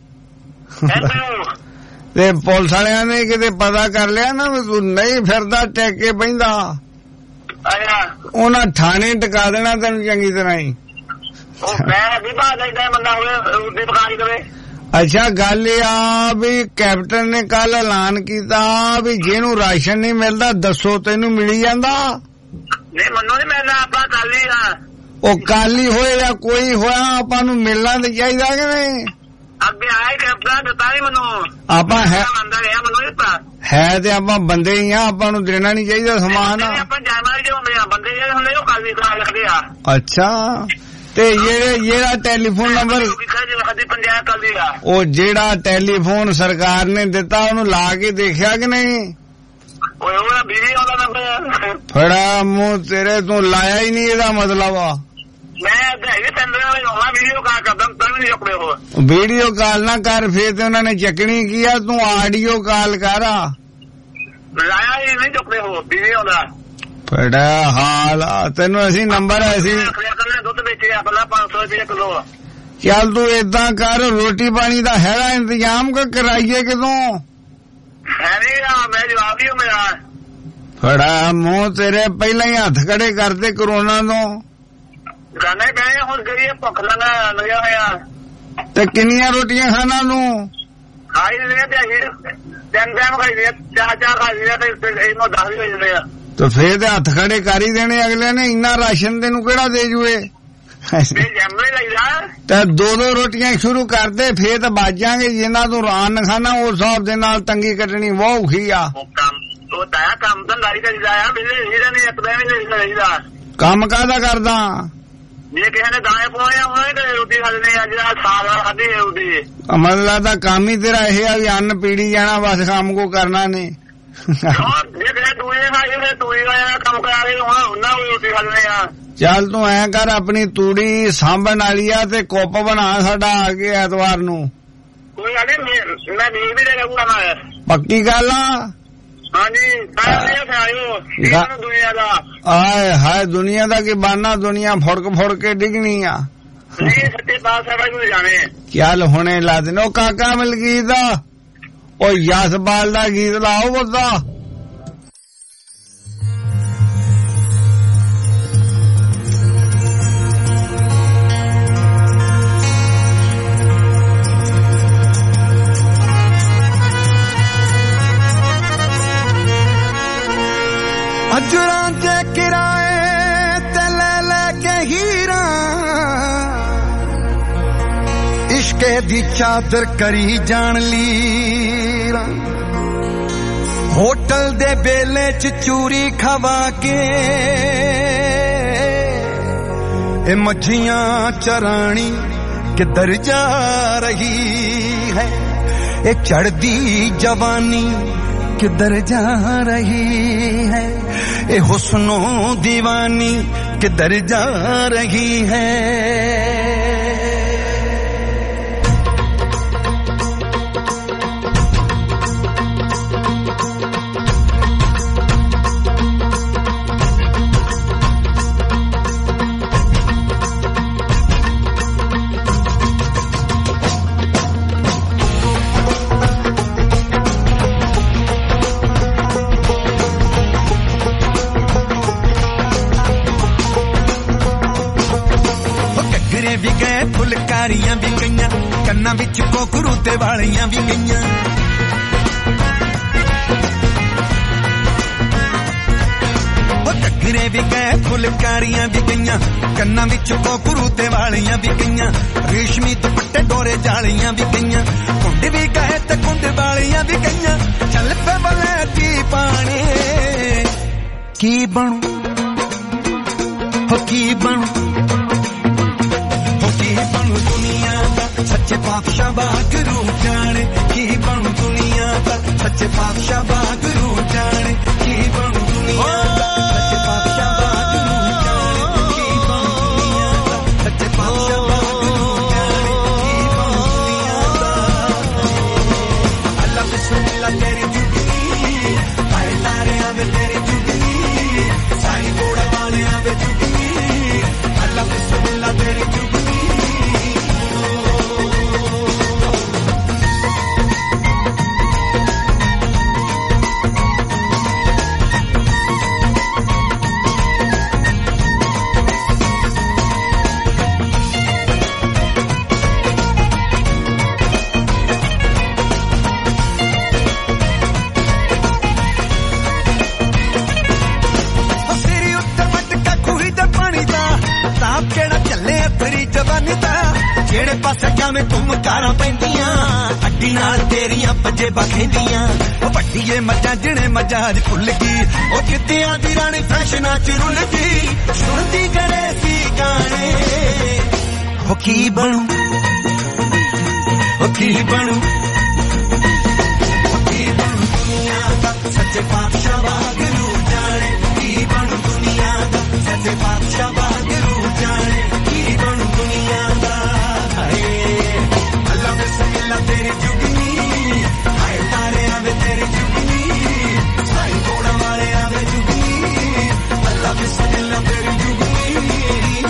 C: ਤੇ ਪੁਲਿਸ ਵਾਲਿਆਂ ਨੇ ਕਿਤੇ ਪਤਾ ਕਰ ਲਿਆ ਨਾ ਵੀ ਤੂੰ ਨਹੀਂ ਫਿਰਦਾ ਟੈਕੇ ਬਹਿੰਦਾ, ਉਹਨਾਂ ਥਾਣੇ ਟਿਕਾ ਦੇਣਾ ਤੈਨੂੰ ਚੰਗੀ ਤਰ੍ਹਾਂ ਹੀ। ਅੱਛਾ ਗੱਲ ਇਹ ਆ ਵੀ ਕੈਪਟਨ ਨੇ ਕੱਲ ਐਲਾਨ ਕੀਤਾ ਵੀ ਜਿਹਨੂੰ ਰਾਸ਼ਨ ਨਹੀਂ ਮਿਲਦਾ ਦੱਸੋ ਤੈਨੂੰ ਮਿਲੀ ਜਾਂਦਾ।
H: ਨਹੀਂ ਮੈਨੂੰ ਨਹੀਂ ਮਿਲਦਾ, ਆਪਾਂ ਕੱਲ ਹੀ ਆ।
C: ਉਹ ਕੱਲ ਹੀ ਹੋਏ ਜਾਂ ਕੋਈ ਹੋਇਆ, ਆਪਾਂ ਨੂੰ ਮਿਲਣਾ ਤੇ ਚਾਹੀਦਾ ਕਿ ਨਹੀਂ?
H: ਅੱਗੇ ਆਇਆ ਕੈਪਟਨ ਦਿੱਤਾ ਨਹੀਂ ਮੈਨੂੰ,
C: ਆਪਾਂ ਹੈ
H: ਮੰਨਦਾ ਰਿਹਾ ਮੈਨੂੰ ਨਹੀਂ ਪਤਾ
C: ਹੈ ਤੇ ਆਪਾਂ ਬੰਦੇ ਹੀ ਆ, ਆਪਾਂ ਨੂੰ ਦੇਣਾ ਨਹੀਂ ਚਾਹੀਦਾ ਸਮਾਨ।
H: ਆਪਾਂ ਜਾਨਵਰ ਜੋ ਹੁੰਦੇ ਆ, ਬੰਦੇ ਜਿਹੜੇ ਹੁੰਦੇ ਉਹ ਕੱਲ ਹੀ ਕਰਾ ਲਿਖਦੇ ਆ।
C: ਅੱਛਾ ਤੇ ਜਿਹੜਾ ਟੈਲੀਫੋਨ ਨੰਬਰ ਉਹ ਜਿਹੜਾ ਟੈਲੀਫੋਨ ਸਰਕਾਰ ਨੇ ਦਿੱਤਾ ਉਹਨੂੰ ਲਾ ਕੇ ਦੇਖਿਆ ਕਿ ਨਹੀਂ? ਫੜਾ ਮੂੰਹ ਤੇਰੇ, ਤੂੰ ਲਾਇਆ ਹੀ ਨਹੀਂ ਇਹਦਾ ਮਤਲਬ ਆ। ਵੀਡੀਓ ਕਾਲ ਨਾ ਕਰ ਫੇਰ ਤੇ ਉਹਨਾਂ ਨੇ ਚੱਕਣੀ ਕੀ ਆ, ਤੂੰ ਆਡੀਓ ਕਾਲ ਕਰ।
H: ਲਾਇਆ ਹੀ ਨਹੀਂ ਚੁੱਕਦੇ ਹੋ ਵੀਡੀਓ ਦਾ।
C: ਫੜਾ ਹਾਲ ਤੈਨੂੰ ਅਸੀਂ ਨੰਬਰ ਅਸੀਂ
H: ਦੁੱਧ ਵੇਚਿਆ ਪਹਿਲਾਂ 500 ਰੁਪਏ ਕਿਲੋ।
C: ਚੱਲ ਤੂੰ ਏਦਾਂ ਕਰ, ਰੋਟੀ ਪਾਣੀ ਦਾ ਹੈਗਾ ਇੰਤਜ਼ਾਮ ਕਿ ਕਰਾਈਏ ਕਿਦੋਂ?
H: ਹੈ ਨੀ ਮੈਂ ਜਵਾਬ ਹੀ ਮੇਰਾ।
C: ਫੜਾ ਮੂੰਹ ਤੇਰੇ, ਪਹਿਲਾਂ ਹੀ ਹੱਥ ਖੜੇ ਕਰਦੇ ਕਰੋਨਾ ਤੋਂ।
H: ਗਾਣੇ ਪਏ ਹੁਣ ਕਰੀਏ, ਭੁੱਖ ਲੱਗਿਆ ਹੋਇਆ।
C: ਤੇ ਕਿੰਨੀਆਂ ਰੋਟੀਆਂ ਖਾਣਾ ਤੂੰ?
H: ਖਾਈ ਲਿਆ ਤੇ ਤਿੰਨ ਟਾਈਮ ਖਾਈ ਲਿਆ, ਚਾਰ ਖਾਈ ਲਿਆ ਤੇ ਇਹਨੂੰ 10 ਵੀ ਵਜਦੇ ਆ।
C: ਤੇ ਫੇਰ ਤੇ ਹੱਥ ਖੜੇ ਕਰ ਹੀ ਦੇਣੇ ਅਗਲੇ ਨੇ, ਇੰਨਾ ਰਾਸ਼ਨ ਤੈਨੂੰ ਕਿਹੜਾ ਦੇ ਜੂਏ? ਤੇ 2-2 ਰੋਟੀਆਂ ਸ਼ੁਰੂ ਕਰਦੇ ਫੇਰ ਤਾਂ ਬਚ ਜਾਗੇ। ਜਿੰਨਾ ਤੂੰ ਰਾਨ ਖਾਣਾ ਉਸ ਹਿਸਾਬ ਦੇ ਨਾਲ ਤੰਗੀ ਕੱਟਣੀ ਬਹੁਤ ਔਖੀ ਆ।
H: ਕੰਮ ਧੰਦਾ ਕਰੀਦਾ ਆ, ਇਹਦਾ ਨਹੀਂ ਇੱਕ ਦਿਨ ਵੀ ਕਰੀਦਾ।
C: ਕੰਮ ਕਾਹਦਾ ਕਰਦਾ?
H: ਜੇ ਕਿਸੇ ਨੇ ਦਾਣੇ ਪਵਾਏ ਹੋਏ ਤੇ ਰੋਟੀ ਖਾ ਲੈਣੀ, ਅੱਜ ਸਾਗ ਖਾਧੀ ਰੋਟੀ।
C: ਮਤਲਬ ਦਾ ਕੰਮ ਹੀ ਤੇਰਾ ਇਹ ਆ ਵੀ ਅੰਨ ਪੀੜੀ ਜਾਣਾ, ਬਸ ਕੰਮ ਕੋ ਕਰਨਾ ਨਹੀਂ।
H: ਜੇ ਕਿਸੇ ਦੂਏ ਖਾਈ ਤੇ ਦੂਏ ਕੰਮ ਕਰਾ ਰਹੇ ਉਹਨਾਂ ਰੋਟੀ ਖਾ ਲੈਣੇ ਆ।
C: ਚੱਲ ਤੂੰ ਐ ਕਰ ਆਪਣੀ ਤੂੜੀ ਸਾਂਭਣ ਵਾਲੀ ਆ ਤੇ ਕੁੱਪ ਬਣਾ ਸਾਡਾ ਆ ਕੇ ਐਤਵਾਰ ਨੂੰ
H: ਕੋਈ ਗੱਲ ਨਹੀਂ ਮੈਂ ਨੀਂਦ ਵੀ ਦੇ ਲਊਗਾ ਮੈਂ
C: ਪੱਕੀ ਗੱਲ ਆ
H: ਹਾਂਜੀ ਦੁਨੀਆ ਦਾ
C: ਆਏ ਹਾਏ ਦੁਨੀਆ ਦਾ ਕੀ ਬਾਨਾ ਦੁਨੀਆ ਫੁੜਕ ਕੇ ਡਿੱਗਣੀ ਆ
H: ਨਹੀਂ ਸੱਚੇ ਪਾਤਸ਼ਾਹ ਨੂੰ ਜਾਣੇ
C: ਚੱਲ ਹੁਣੇ ਲਾ ਦੇਣ ਉਹ ਕਾਕਾ ਮਲਕੀਤ ਦਾ ਉਹ ਯਸਬਾਲ ਦਾ ਗੀਤ ਲਾਓ ਬੋਦਾ
I: ਅਜਰਾਂ ਦੇ ਕਿਰਾਏ ਤੇ ਲੈ ਕੇ ਹੀਰਾ ਇਸ਼ਕੇ ਦੀ ਚਾਦਰ ਕਰੀ ਜਾਣ ਲੀਰਾ ਹੋਟਲ ਦੇ ਬੇਲੇ ਚ ਚੂਰੀ ਖਵਾ ਕੇ ਇਹ ਮੱਝੀਆਂ ਚਰਾਣੀ ਕਿੱਧਰ ਜਾ ਰਹੀ ਹੈ ਇਹ ਚੜਦੀ ਜਵਾਨੀ किधर जा रही है ये हुस्नो दीवानी किधर जा रही है ਫੁਲਕਾਰੀਆਂ ਵੀ ਗਈਆਂ ਕੰਨਾਂ ਵਿੱਚ ਕੋਕਰੂ ਤੇ ਵਾਲੀਆਂ ਵੀ ਗਈਆਂ ਉਹ ਘੱਗਰੇ ਵੀ ਗਏ ਫੁਲਕਾਰੀਆਂ ਵੀ ਗਈਆਂ ਕੰਨਾਂ ਵਿੱਚ ਕੋਕਰੂ ਤੇ ਵਾਲੀਆਂ ਵੀ ਗਈਆਂ ਰੇਸ਼ਮੀ ਦੁਪੱਟੇ ਡੋਰੇ ਜਾਲੀਆਂ ਵੀ ਗਈਆਂ ਕੁੰਡ ਵੀ ਗਏ ਤੇ ਕੁੰਡ ਵਾਲੀਆਂ ਵੀ ਗਈਆਂ ਚੱਲ ਪੇ ਬਲੈਤੀ ਪਾਣੀ ਕੀ ਬਣੂ ਹੋ ਕੀ ਬਣੂ दुनिया का सच्चे पातशाह बागरू जाने की बनू दुनिया का सच्चे पातशाह बागरू जाने की बनू दुनिया का सच्चे पातशाह बागरू जाने की बनू दुनिया का सच्चे पातशाह बागरू जाने की बनू दुनिया का अल्लाह बिस्मिल्लाह तेरी जुगनी आए तारे आवे तेरी जुगनी साई घोड़ा वाले आवे जुगनी अल्लाह बिस्मिल्लाह तेरी जुगनी ਜਿਹੜੇ ਪਾਸੇ ਜਾਵੇਂ ਘੁੰਮ ਕਾਰਾਂ ਪੈਂਦੀਆਂ ਅੱਡੀ ਨਾਲ ਤੇਰੀਆਂ ਪੱਜੇ ਬਖੇਂਦੀਆਂ ਉਹ ਵੱਡੀਏ ਮੱਝਾਂ ਜਿਹਨੇ ਮੱਝਾਂ ਭੁੱਲ ਗਈ ਉਹ ਕਿੱਤਿਆਂ ਦੀ ਰਾਣੀ ਫੈਸ਼ਨਾਂ ਚ ਰੁੱਲ ਗਈ ਸੁਣਦੀ ਕਰੇ ਸੀ ਗਾਣੇ ਉਹ ਕੀ ਬਣੂ ਉਹ ਕੀ ਬਣੂ ਦੁਨੀਆ ਦਾ ਸੱਚੇ ਪਾਤਸ਼ਾਹ ਵਾਗਰੂ ਜਾਣੇ ਕੀ ਬਣੂ ਦੁਨੀਆ ਦਾ ਸੱਚੇ ਪਾਤਸ਼ਾਹ ਵਾਗਰੂ ਜਾਣੇ ਕੀ ਬਣੂ ਦੁਨੀਆ ਦਾ तेरी जुगनी हाय तारे आवे तेरी जुगनी साई घोड़ा वाले आवे जुगनी अल्लाह बिस्मिल्लाह तेरी जुगनी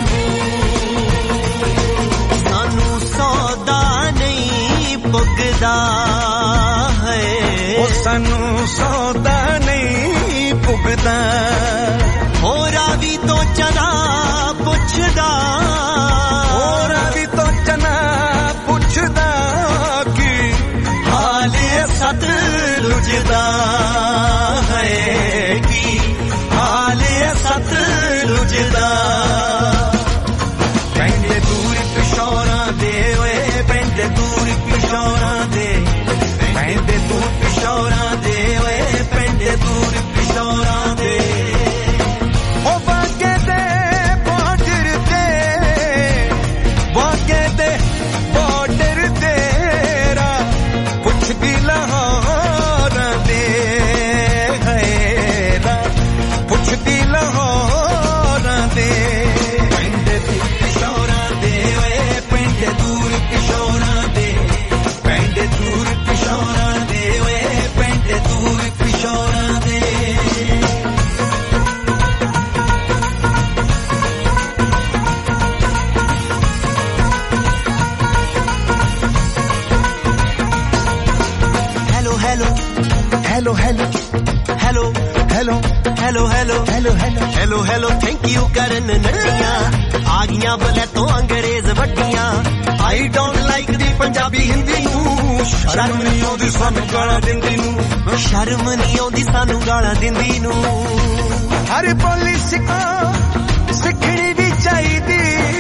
I: सानू सौदा नहीं पुगदा है ओ सानू सौदा नहीं पुगदा हो रावी तो चना पुछदा हो रावी तो चना पुछदा लुझदा है कि हाले सत लुझदा पेंडे दूर पिशौरा दे ओए पेंडे दूर पिशौरा दे पेंडे दूर पिशौरा दे ओए पेंडे दूर पिशौरा दे ओ बागे hello hello hello hello hello hello hello hello hello hello thank you करन नटियां आ गईयां बले तो अंग्रेज वड्डियां I don't like the Punjabi Hindi नू शर्म नहीं आउंदी सानू गालां दिंदी नू शर्म नहीं आउंदी सानू गालां दिंदी नू हर बोली सिखणी भी चाहिदी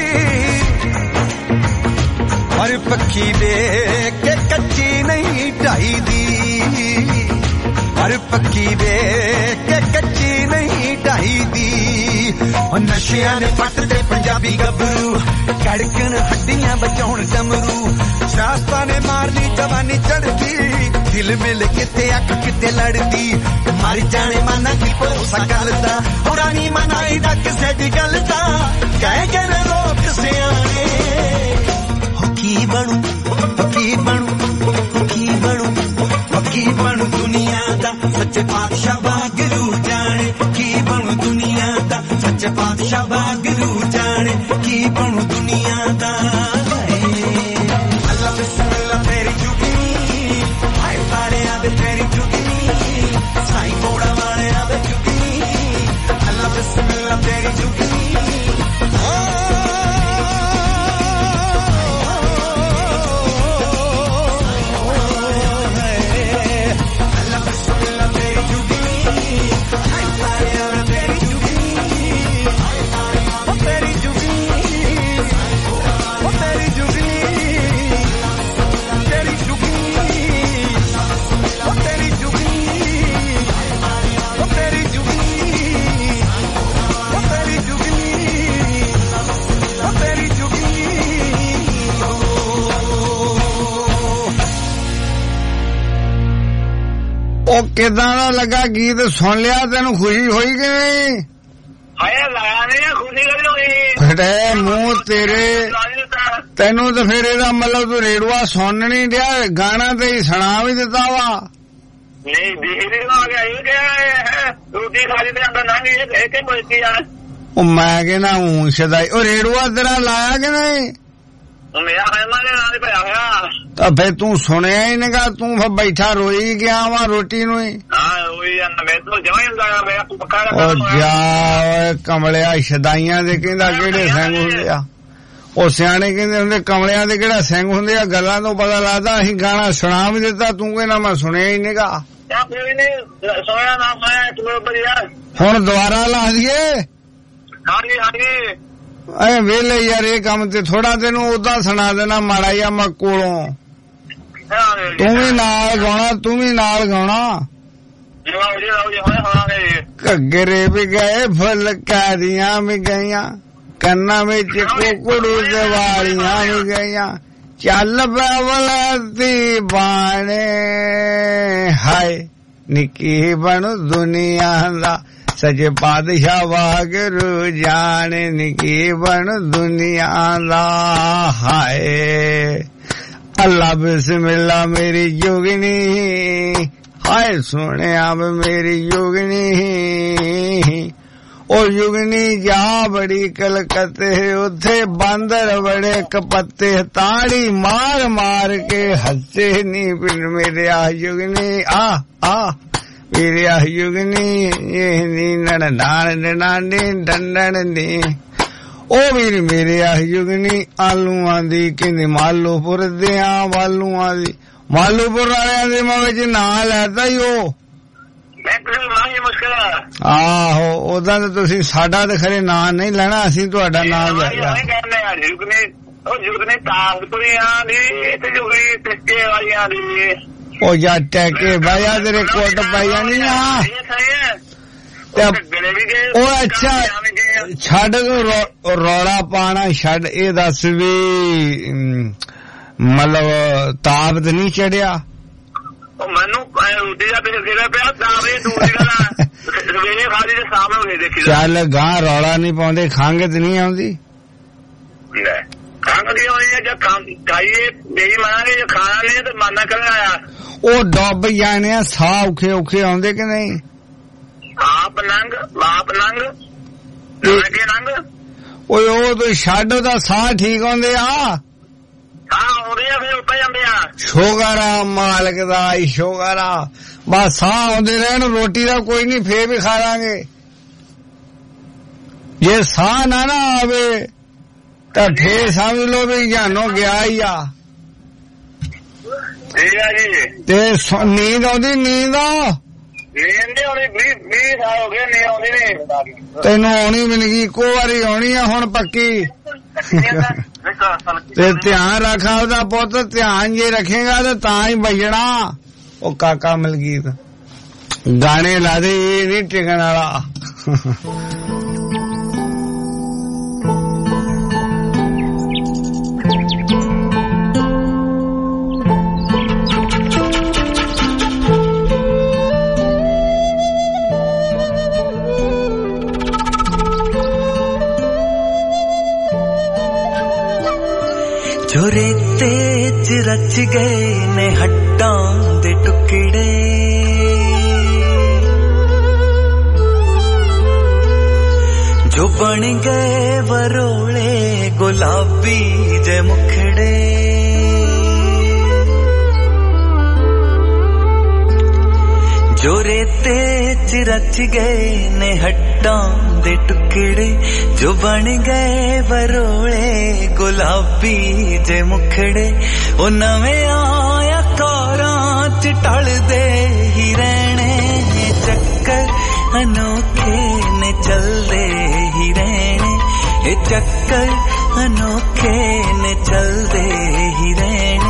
I: हर पक्की दे के कच्ची नहीं ढाईदी हर पक्की दे के कच्ची नहीं ढाईदी नशिया ने पट दे पंजाबी गबरू कड़कन हड्डियां बचाउण डमरू शास्ता ने मारनी जवानी चढ़दी दिल मिल किते अख किते लड़दी मर जाने माना की भरोसा गलदा पुरानी मनाई दा किसे दी गलदा कह के लोग सियाणे की बनू की बनू की बनू की बनू दुनिया दा सच्चे पातशाह वागरू जाने की बनू दुनिया दा सच्चे पातशाह वागरू जाने की बनू दुनिया दा अल्लाह बिस्मिल्लाह तेरी जुगनी हाय पारे आवे तेरी जुगनी साईं मोड़ा वाले आवे जुगनी अल्लाह बिस्मिल्लाह तेरी जुगनी
C: ਉਹ ਕਿਦਾਂ ਦਾ ਲੱਗਾ ਗੀਤ ਸੁਣ ਲਿਆ ਤੈਨੂੰ ਖੁਸ਼ੀ ਹੋਈ ਕਿ ਨਹੀਂ
H: ਹਾਏ ਲਾਇਆ ਨਹੀਂ ਖੁਸ਼ੀ ਕਰੀ ਹੋਈ
C: ਫਟੇ ਮੂੰਹ ਤੇਰੇ ਤੈਨੂੰ ਤਾਂ ਫਿਰ ਇਹਦਾ ਮਤਲਬ ਤੂੰ ਰੇਡੂਆ ਸੁਣ ਨਹੀਂ ਡਿਆ ਗਾਣਾ ਤੇ ਹੀ ਸੁਣਾ ਵੀ ਦਿੱਤਾ ਵਾ
H: ਨਹੀਂ ਦੀਦੀ ਆ ਗਿਆ ਇਹ ਕਿ ਰੋਟੀ ਖਾ ਲਈ ਤੇ ਅੰਦਰ ਨਾ ਗਈ ਇਹ ਕਿ ਬੋਲਦੀ ਆ
C: ਉਹ ਮੈਂ ਕਹਿੰਦਾ ਹੂੰ ਸ਼ਦਾਈ ਉਹ ਰੇਡੂਆ ਤੇਰਾ ਲਾਇਆ ਕਿ ਨਹੀਂ
H: ਮੇਰਾ ਹੈਮਾ ਨੇ ਨਾਲ ਪਿਆ ਹੋਇਆ
C: ਤਾਂ ਫੇ ਤੂੰ ਸੁਣਿਆ ਹੀ ਨਹੀਂਗਾ ਤੂੰ ਫਿਰ ਬੈਠਾ ਰੋਈ ਗਿਆ ਵਾ ਰੋਟੀ ਨੂੰ ਹੀ
H: ਹਾਂ ਉਹੀ ਆ ਮੈਂ ਤਾਂ ਜਮਾਂ ਹੀ ਹੁੰਦਾ ਮੈਂ ਪੱਕਾ
C: ਉਹ ਜਾ ਓਏ ਕਮਲਿਆ ਸ਼ਦਾਈਆਂ ਦੇ ਕਹਿੰਦਾ ਕਿਹੜੇ ਸਿੰਘ ਹੁੰਦੇ ਆ ਉਹ ਸਿਆਣੇ ਕਹਿੰਦੇ ਹੁੰਦੇ ਕਮਲਿਆਂ ਦੇ ਕਿਹੜਾ ਸਿੰਘ ਹੁੰਦੇ ਆ ਗੱਲਾਂ ਤੋਂ ਪਤਾ ਲੱਗਦਾ ਅਸੀਂ ਗਾਣਾ ਸੁਣਾ ਵੀ ਦਿੱਤਾ ਤੂੰ ਕਹਿੰਦਾ ਮੈਂ ਸੁਣਿਆ ਹੀ ਨਹੀਂਗਾ
H: ਸੁਣਿਆ ਨਾ ਸੁਣਿਆ ਤੂੰ ਬੜੀਆ ਹੁਣ
C: ਦੁਬਾਰਾ ਲਾ ਦਈਏ
H: ਹਾਂਜੀ ਹਾਂਜੀ
C: ਐ ਵੇਲੇ ਯਾਰ ਇਹ ਕੰਮ ਤੇ ਥੋੜਾ ਤੈਨੂੰ ਉਦਾਂ ਸੁਣਾ ਦੇਣਾ ਮਾੜਾ ਜਿਹਾ ਮੈਂ ਕੋਲੋਂ ਤੂੰ ਵੀ ਨਾਲ ਗਾਉਣਾ ਘੱਗਰੇ ਵੀ ਗਏ ਫੁਲਕਾਰੀਆਂ ਵੀ ਗਈਆਂ ਕੰਨਾਂ ਵਿੱਚ ਕੁਕੜੂ ਦਿਵਾਲੀਆਂ ਵੀ ਗਈਆਂ ਚੱਲ ਬਵਲਤੀ ਬਾਣੇ ਹਾਏ ਨਿੱਕੀ ਬਣੂ ਦੁਨੀਆ ਦਾ ਸੱਚੇ ਪਾਤਸ਼ਾਹ ਵਾਗਰੂ ਜਾਣੇ ਨਿੱਕੀ ਬਣ ਦੁਨੀਆ ਦਾ ਹਾਏ ਅੱਲਾ ਬਿਸਮਿਲ੍ਲਾ ਮੇਰੀ ਜੋਗਣੀ ਹਾਏ ਸੋਹਣਿਆ ਮੇਰੀ ਜੋਗਣੀ ਉਹ ਜੁਗਨੀ ਜਾ ਬੜੀ ਕਲਕੱਤੇ ਉੱਥੇ ਬਾਂਦਰ ਬੜੇ ਕਪੱਤੇ ਤਾੜੀ ਮਾਰ ਮਾਰ ਕੇ ਹੱਸੇ ਨੀ ਪਿੰਡ ਮੇਰੇ ਆ ਜੁਗਨੀ ਆ ਮੇਰੇ ਆ ਜੁਗਨੀ ਇਹ ਨੀ ਨੜਾਣੇ ਡੰਡਣ ਨੀ ਉਹ ਵੀਰ ਮੇਰੇ ਆ ਜੁਗਨੀ ਆਲੂਆਂ ਦੀ ਕਹਿੰਦੇ ਮਾਲੂਪੁਰ ਦੇ ਆ ਵਾਲੂਆਂ ਦੀ ਮਾਲੂਪੁਰ ਵਾਲਿਆਂ ਦੇ ਮੈਂ ਵਿੱਚ ਨਾਂ ਲੈਤਾ ਹੀ ਉਹ ਆਹੋ ਉਦਾਂ ਤਾਂ ਤੁਸੀਂ ਸਾਡਾ ਤਾਂ ਖਰੇ ਨਾਂ ਨਹੀਂ ਲੈਣਾ ਅਸੀਂ ਤੁਹਾਡਾ ਨਾਂ ਲੈਣਾ ਉਹ ਜਾ ਟੈਕੇ ਬਾਇਆ ਤੇਰੇ ਕੋਟ ਪਾਈਆਂ ਨਹੀਂ ਆ ਉਹ ਅੱਛਾ ਛੱਡ ਰੌਲਾ ਪਾਣਾ ਛੱਡ ਇਹ ਦੱਸ ਵੀ ਮਤਲਬ ਤਾਬਤ ਨਹੀਂ ਚੜਿਆ ਮੈਨੂੰ ਰੋਟੀ ਦਾ ਪਿਆ ਪਿਆ ਤਾਵੇ ਦੂਰ ਦੀ ਸਵੇਰੇ ਖਾਲੀ ਦੇ ਸਾਹਮਣੇ ਹੋਏ ਦੇਖੀ ਚੱਲ ਗਾਂ ਰੌਲਾ ਨਹੀਂ ਪਾਉਂਦੇ ਖੰਘ ਤੇ ਨਹੀਂ ਆਉਂਦੀ ਖੰਘ ਦੀ ਹੋਈ ਹੈ ਜੇ ਖਾਈਏ ਮੇਰੀ ਮਾਰਾਂਗੇ ਜੇ ਖਾਣਾ ਨਹੀਂ ਤੇ ਮਾਨਾ ਕਰਨ ਆਇਆ ਉਹ ਡੁੱਬ ਜਾਣੇ ਆ ਸਾਹ ਔਖੇ ਆਉਂਦੇ ਕਿ ਨਹੀਂ ਆਪ ਨੰਗ ਓਏ ਉਹ ਤੂੰ ਛੱਡ ਉਹਦਾ ਸਾਹ ਠੀਕ ਆਉਂਦੇ ਆ ਸ਼ੋਗਰਾ ਮਾਲਕ ਦਾ ਸ਼ੋਗਰਾ बस साह आउंदे रहन रोटी दा कोई नहीं फेर भी खा लांगे जे साह ना आवे तां फेर समझ लो भी जानो गया ही आ
H: ठीक है जी
C: ते नींद आउंदी नींद
H: नींद आउंदी 20 साल हो गए नींद आउंदी नहीं
C: तेनू आउणी भी नहीं इक्को वारी आउणी आ हुण पक्की ते ध्यान रख आपदा पुत्त ध्यान जे रखेगा तो तां ही बजना ओ काका मलकीत गाने ला दे ये नहीं टिकन वाला
D: जो रेते च रच गए ने हट्टां दे टुकड़े जो बन गए वरोले गुलाबी जे मुखड़े जो रेते च रच गए ने हट्टां दे टुकड़े जो बन गए वरोले गुलाबी जे मुखड़े ओ नवे आया कारां च टलदे ही रहने चक्कर अनोखे ने चलदे ही रहने ए चक्कर अनोखे ने चलदे ही रहने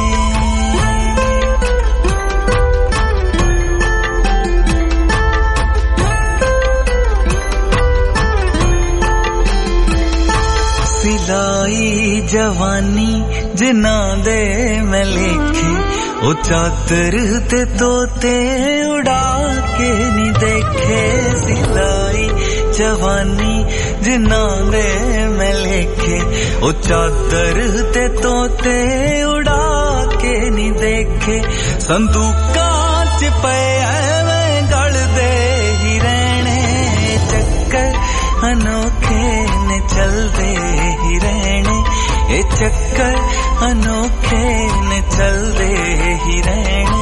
D: सिलाई जवानी जिना दे मैं लेखे ओ चादर ते तोते उड़ा के नी देखे सिलाई जवानी जिना दे मैं लेखे ओ चादर ते तोते उड़ा के नी देखे संदूकां च पे एवें गल दे ही रहने चक्कर अनोखे ने चलदे ही रहने ए चक्कर अनोखे ने चलदे ही रहने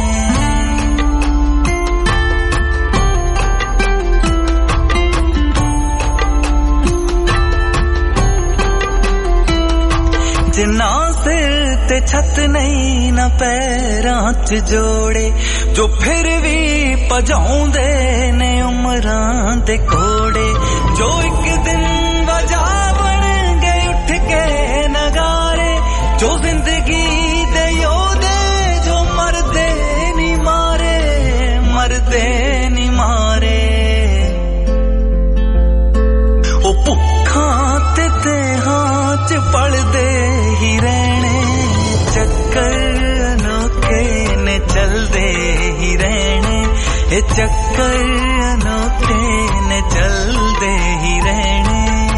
D: जिन्ना सिर ते छत नहीं ना पैरां च जोड़े जो फिर भी भजाउंदे ने उमरां दे कोड़े जो एक दिन वजह बन गए उठ के नगारे जो जिंदगी दे योदे जो मरदे नी मारे ओ भुखां ते हाथ पलदे ही रहने चक्कर अनोखे ने चलदे ही रहने ए चक्कर अनोखे ने चलदे ही रहने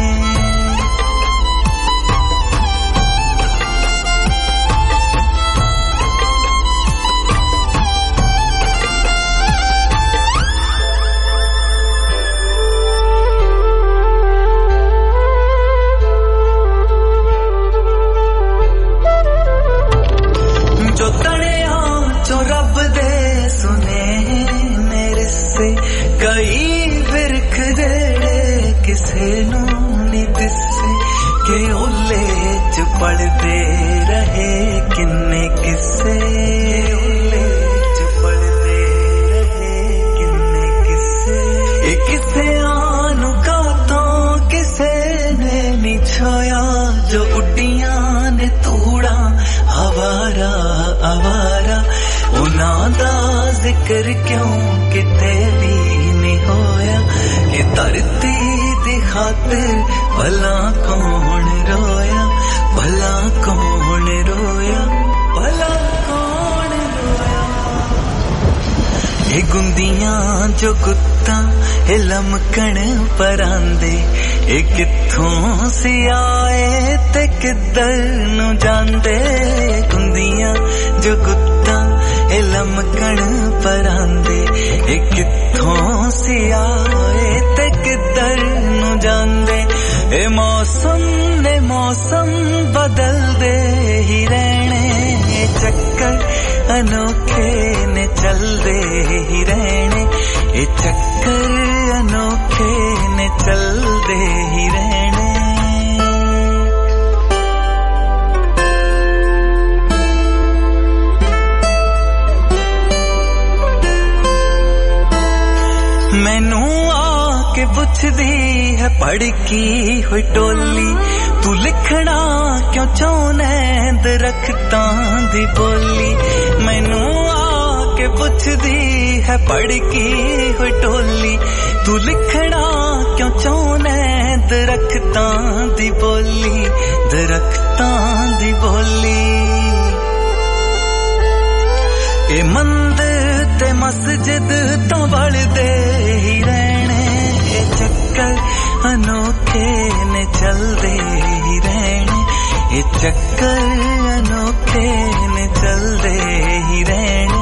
D: के ओले च पढ़ते रहे किन्ने किस्से ओले च पढ़ते रहे किन्ने किस्से ए किस्से आनु गातों किसे ने नी छोया जो उड्डियां ने तूड़ा आवारा आवारा उन्हां दा जिक्र क्यों किते भी नहीं होया ये धरती दी खातिर भला कौन रोया भला कौन रोया भला कौन रोया ये गुंदियां जो गुत्ता ये लमकण परांदे ये कित्थों सी आए ते किधर नु जांदे गुंदियां जो गुत्ता ये लमकण परांदे ये कित्थों सी आए ते किधर नु जांदे ए मौसम ने मौसम बदल दे ही रहने चक्कर अनोखे ने चलदे ही रहने ये चक्कर अनोखे ने चलदे ही रहने मैनू आके पुछदी है पढ़की हुई टोली तू लिखना क्यों चाहना दरख्तां दी बोली मैनू आके पुछदी है पढ़की हुई टोली तू लिखना क्यों चाहना दरख्तां दी बोली ए मंदिर ते मस्जिद तो बढ़दे ही रहने ये चक्कर अनोखे ने चलदे ही रहने ये चक्कर अनोखे ने चलदे ही रहने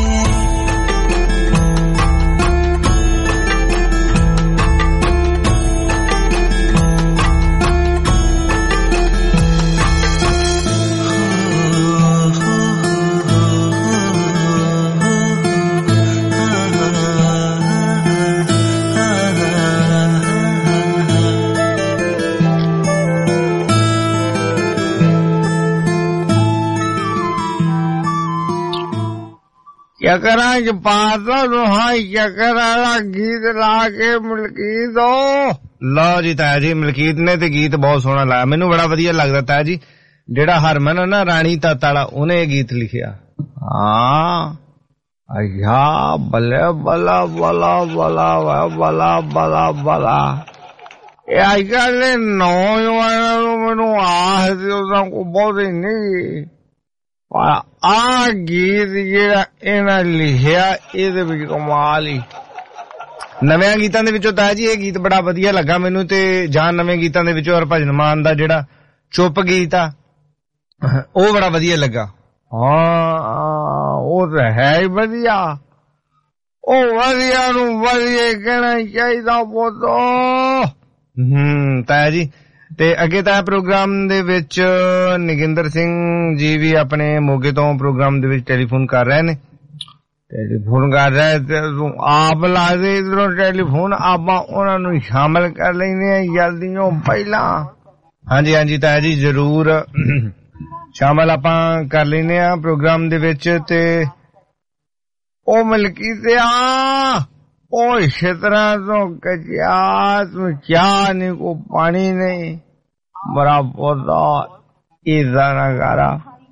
C: चकरा च पाता रुहाई चकर वाला गीत ला के मलकीत दो लो जी ताया जी मलकीत ने ते गीत बहुत सोहना लाया मैनू बड़ा वधिया लगदा ताया जी जेड़ा हरमन ना रानी तत्त वाला उन्हें गीत लिखिया हाँ अच्छा बल्ले बला बला बला बला बला बला ये अजकल नौजवानों मैनू आखदे उदा को बहुत नहीं आ गीत जेड़ा इन्हां लिखिया इहदे विच कमाल ही नवे गीतां दे विचों ताया जी ये गीत बड़ा वधिया लगा मैनू ते जान नवे गीतां दे विचों हरभजन मान दा जेड़ा चुप गीत आ ओह बड़ा वधिया लगा हाँ ओह तां है ही वधिया ओह वधिया नूं वधिया कहना चाहीदा पुत्त ताया जी ते अगे ताया प्रोग्राम दे विच नगिंदर सिंह जी भी अपने मोगे तो प्रोग्राम दे विच टेलीफोन कर रहे ने टेलीफोन कर रहे ते तू आप ला दे इधरों टेलीफोन आपां उन्हां नूं शामिल कर लैंदे आ जल्दियों पहला हाँ जी ताया जी जरूर शामिल आपां कर लैंदे आ प्रोग्राम दे विच ते ओ मलकीत आ ओ इस तरह तो कचिया तू चाह नहीं को पानी नहीं बड़ा पौधा इदा ना करा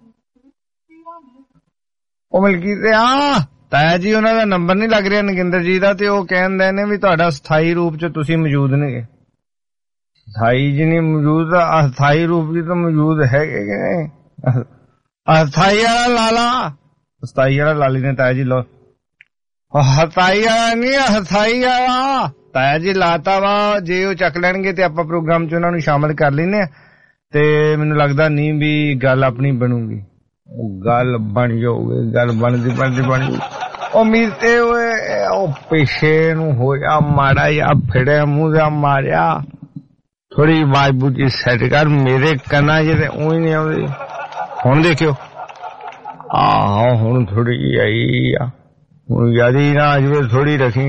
C: ओ मलकीत आ ताया जी उन्हां दा नंबर नहीं लग रहा नगिंदर जी दा ते ओ कहंदे ने भी तुहाडा स्थाई रूप च तुसीं मौजूद नहीं स्थाई जी नहीं मौजूद अस्थाई रूप च तो मौजूद है कि नहीं अस्थाई वाला लाला स्थाई वाला लाली ने ताया जी लो हथाई वाला नहीं हथाई वाला ताया जी लाता वा जे वो चक लैणगे ते आपां प्रोग्राम च उन्हां नूं शामिल कर लैने ते मैनूं लगदा नहीं भी गल अपनी बनूगी गल बन जाऊगी गल बनदी बन जाऊगी ओ मीते ओ पिछे नूं होया माड़ा या फिड़े मुंह दा मारिया थोड़ी आवाज बूझी सैट कर मेरे कन्ना च ते ऊई नहीं आउंदी हुण देखियो आहो हुण थोड़ी आई आ याद ही ना अजवे थोड़ी रखी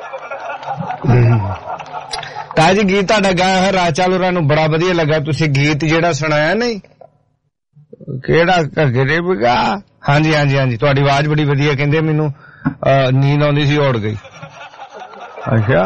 C: ताया जी गीत तुहाडा गाया है राचाल होरां नूं बड़ा वधिया लगा तुसीं गीत जेड़ा सुनाया नहीं केड़ा घगरे बिगा हाँ जी तुहाडी आवाज बड़ी वधिया कहंदे मैनूं नींद आउंदी सी उड़ गई अच्छा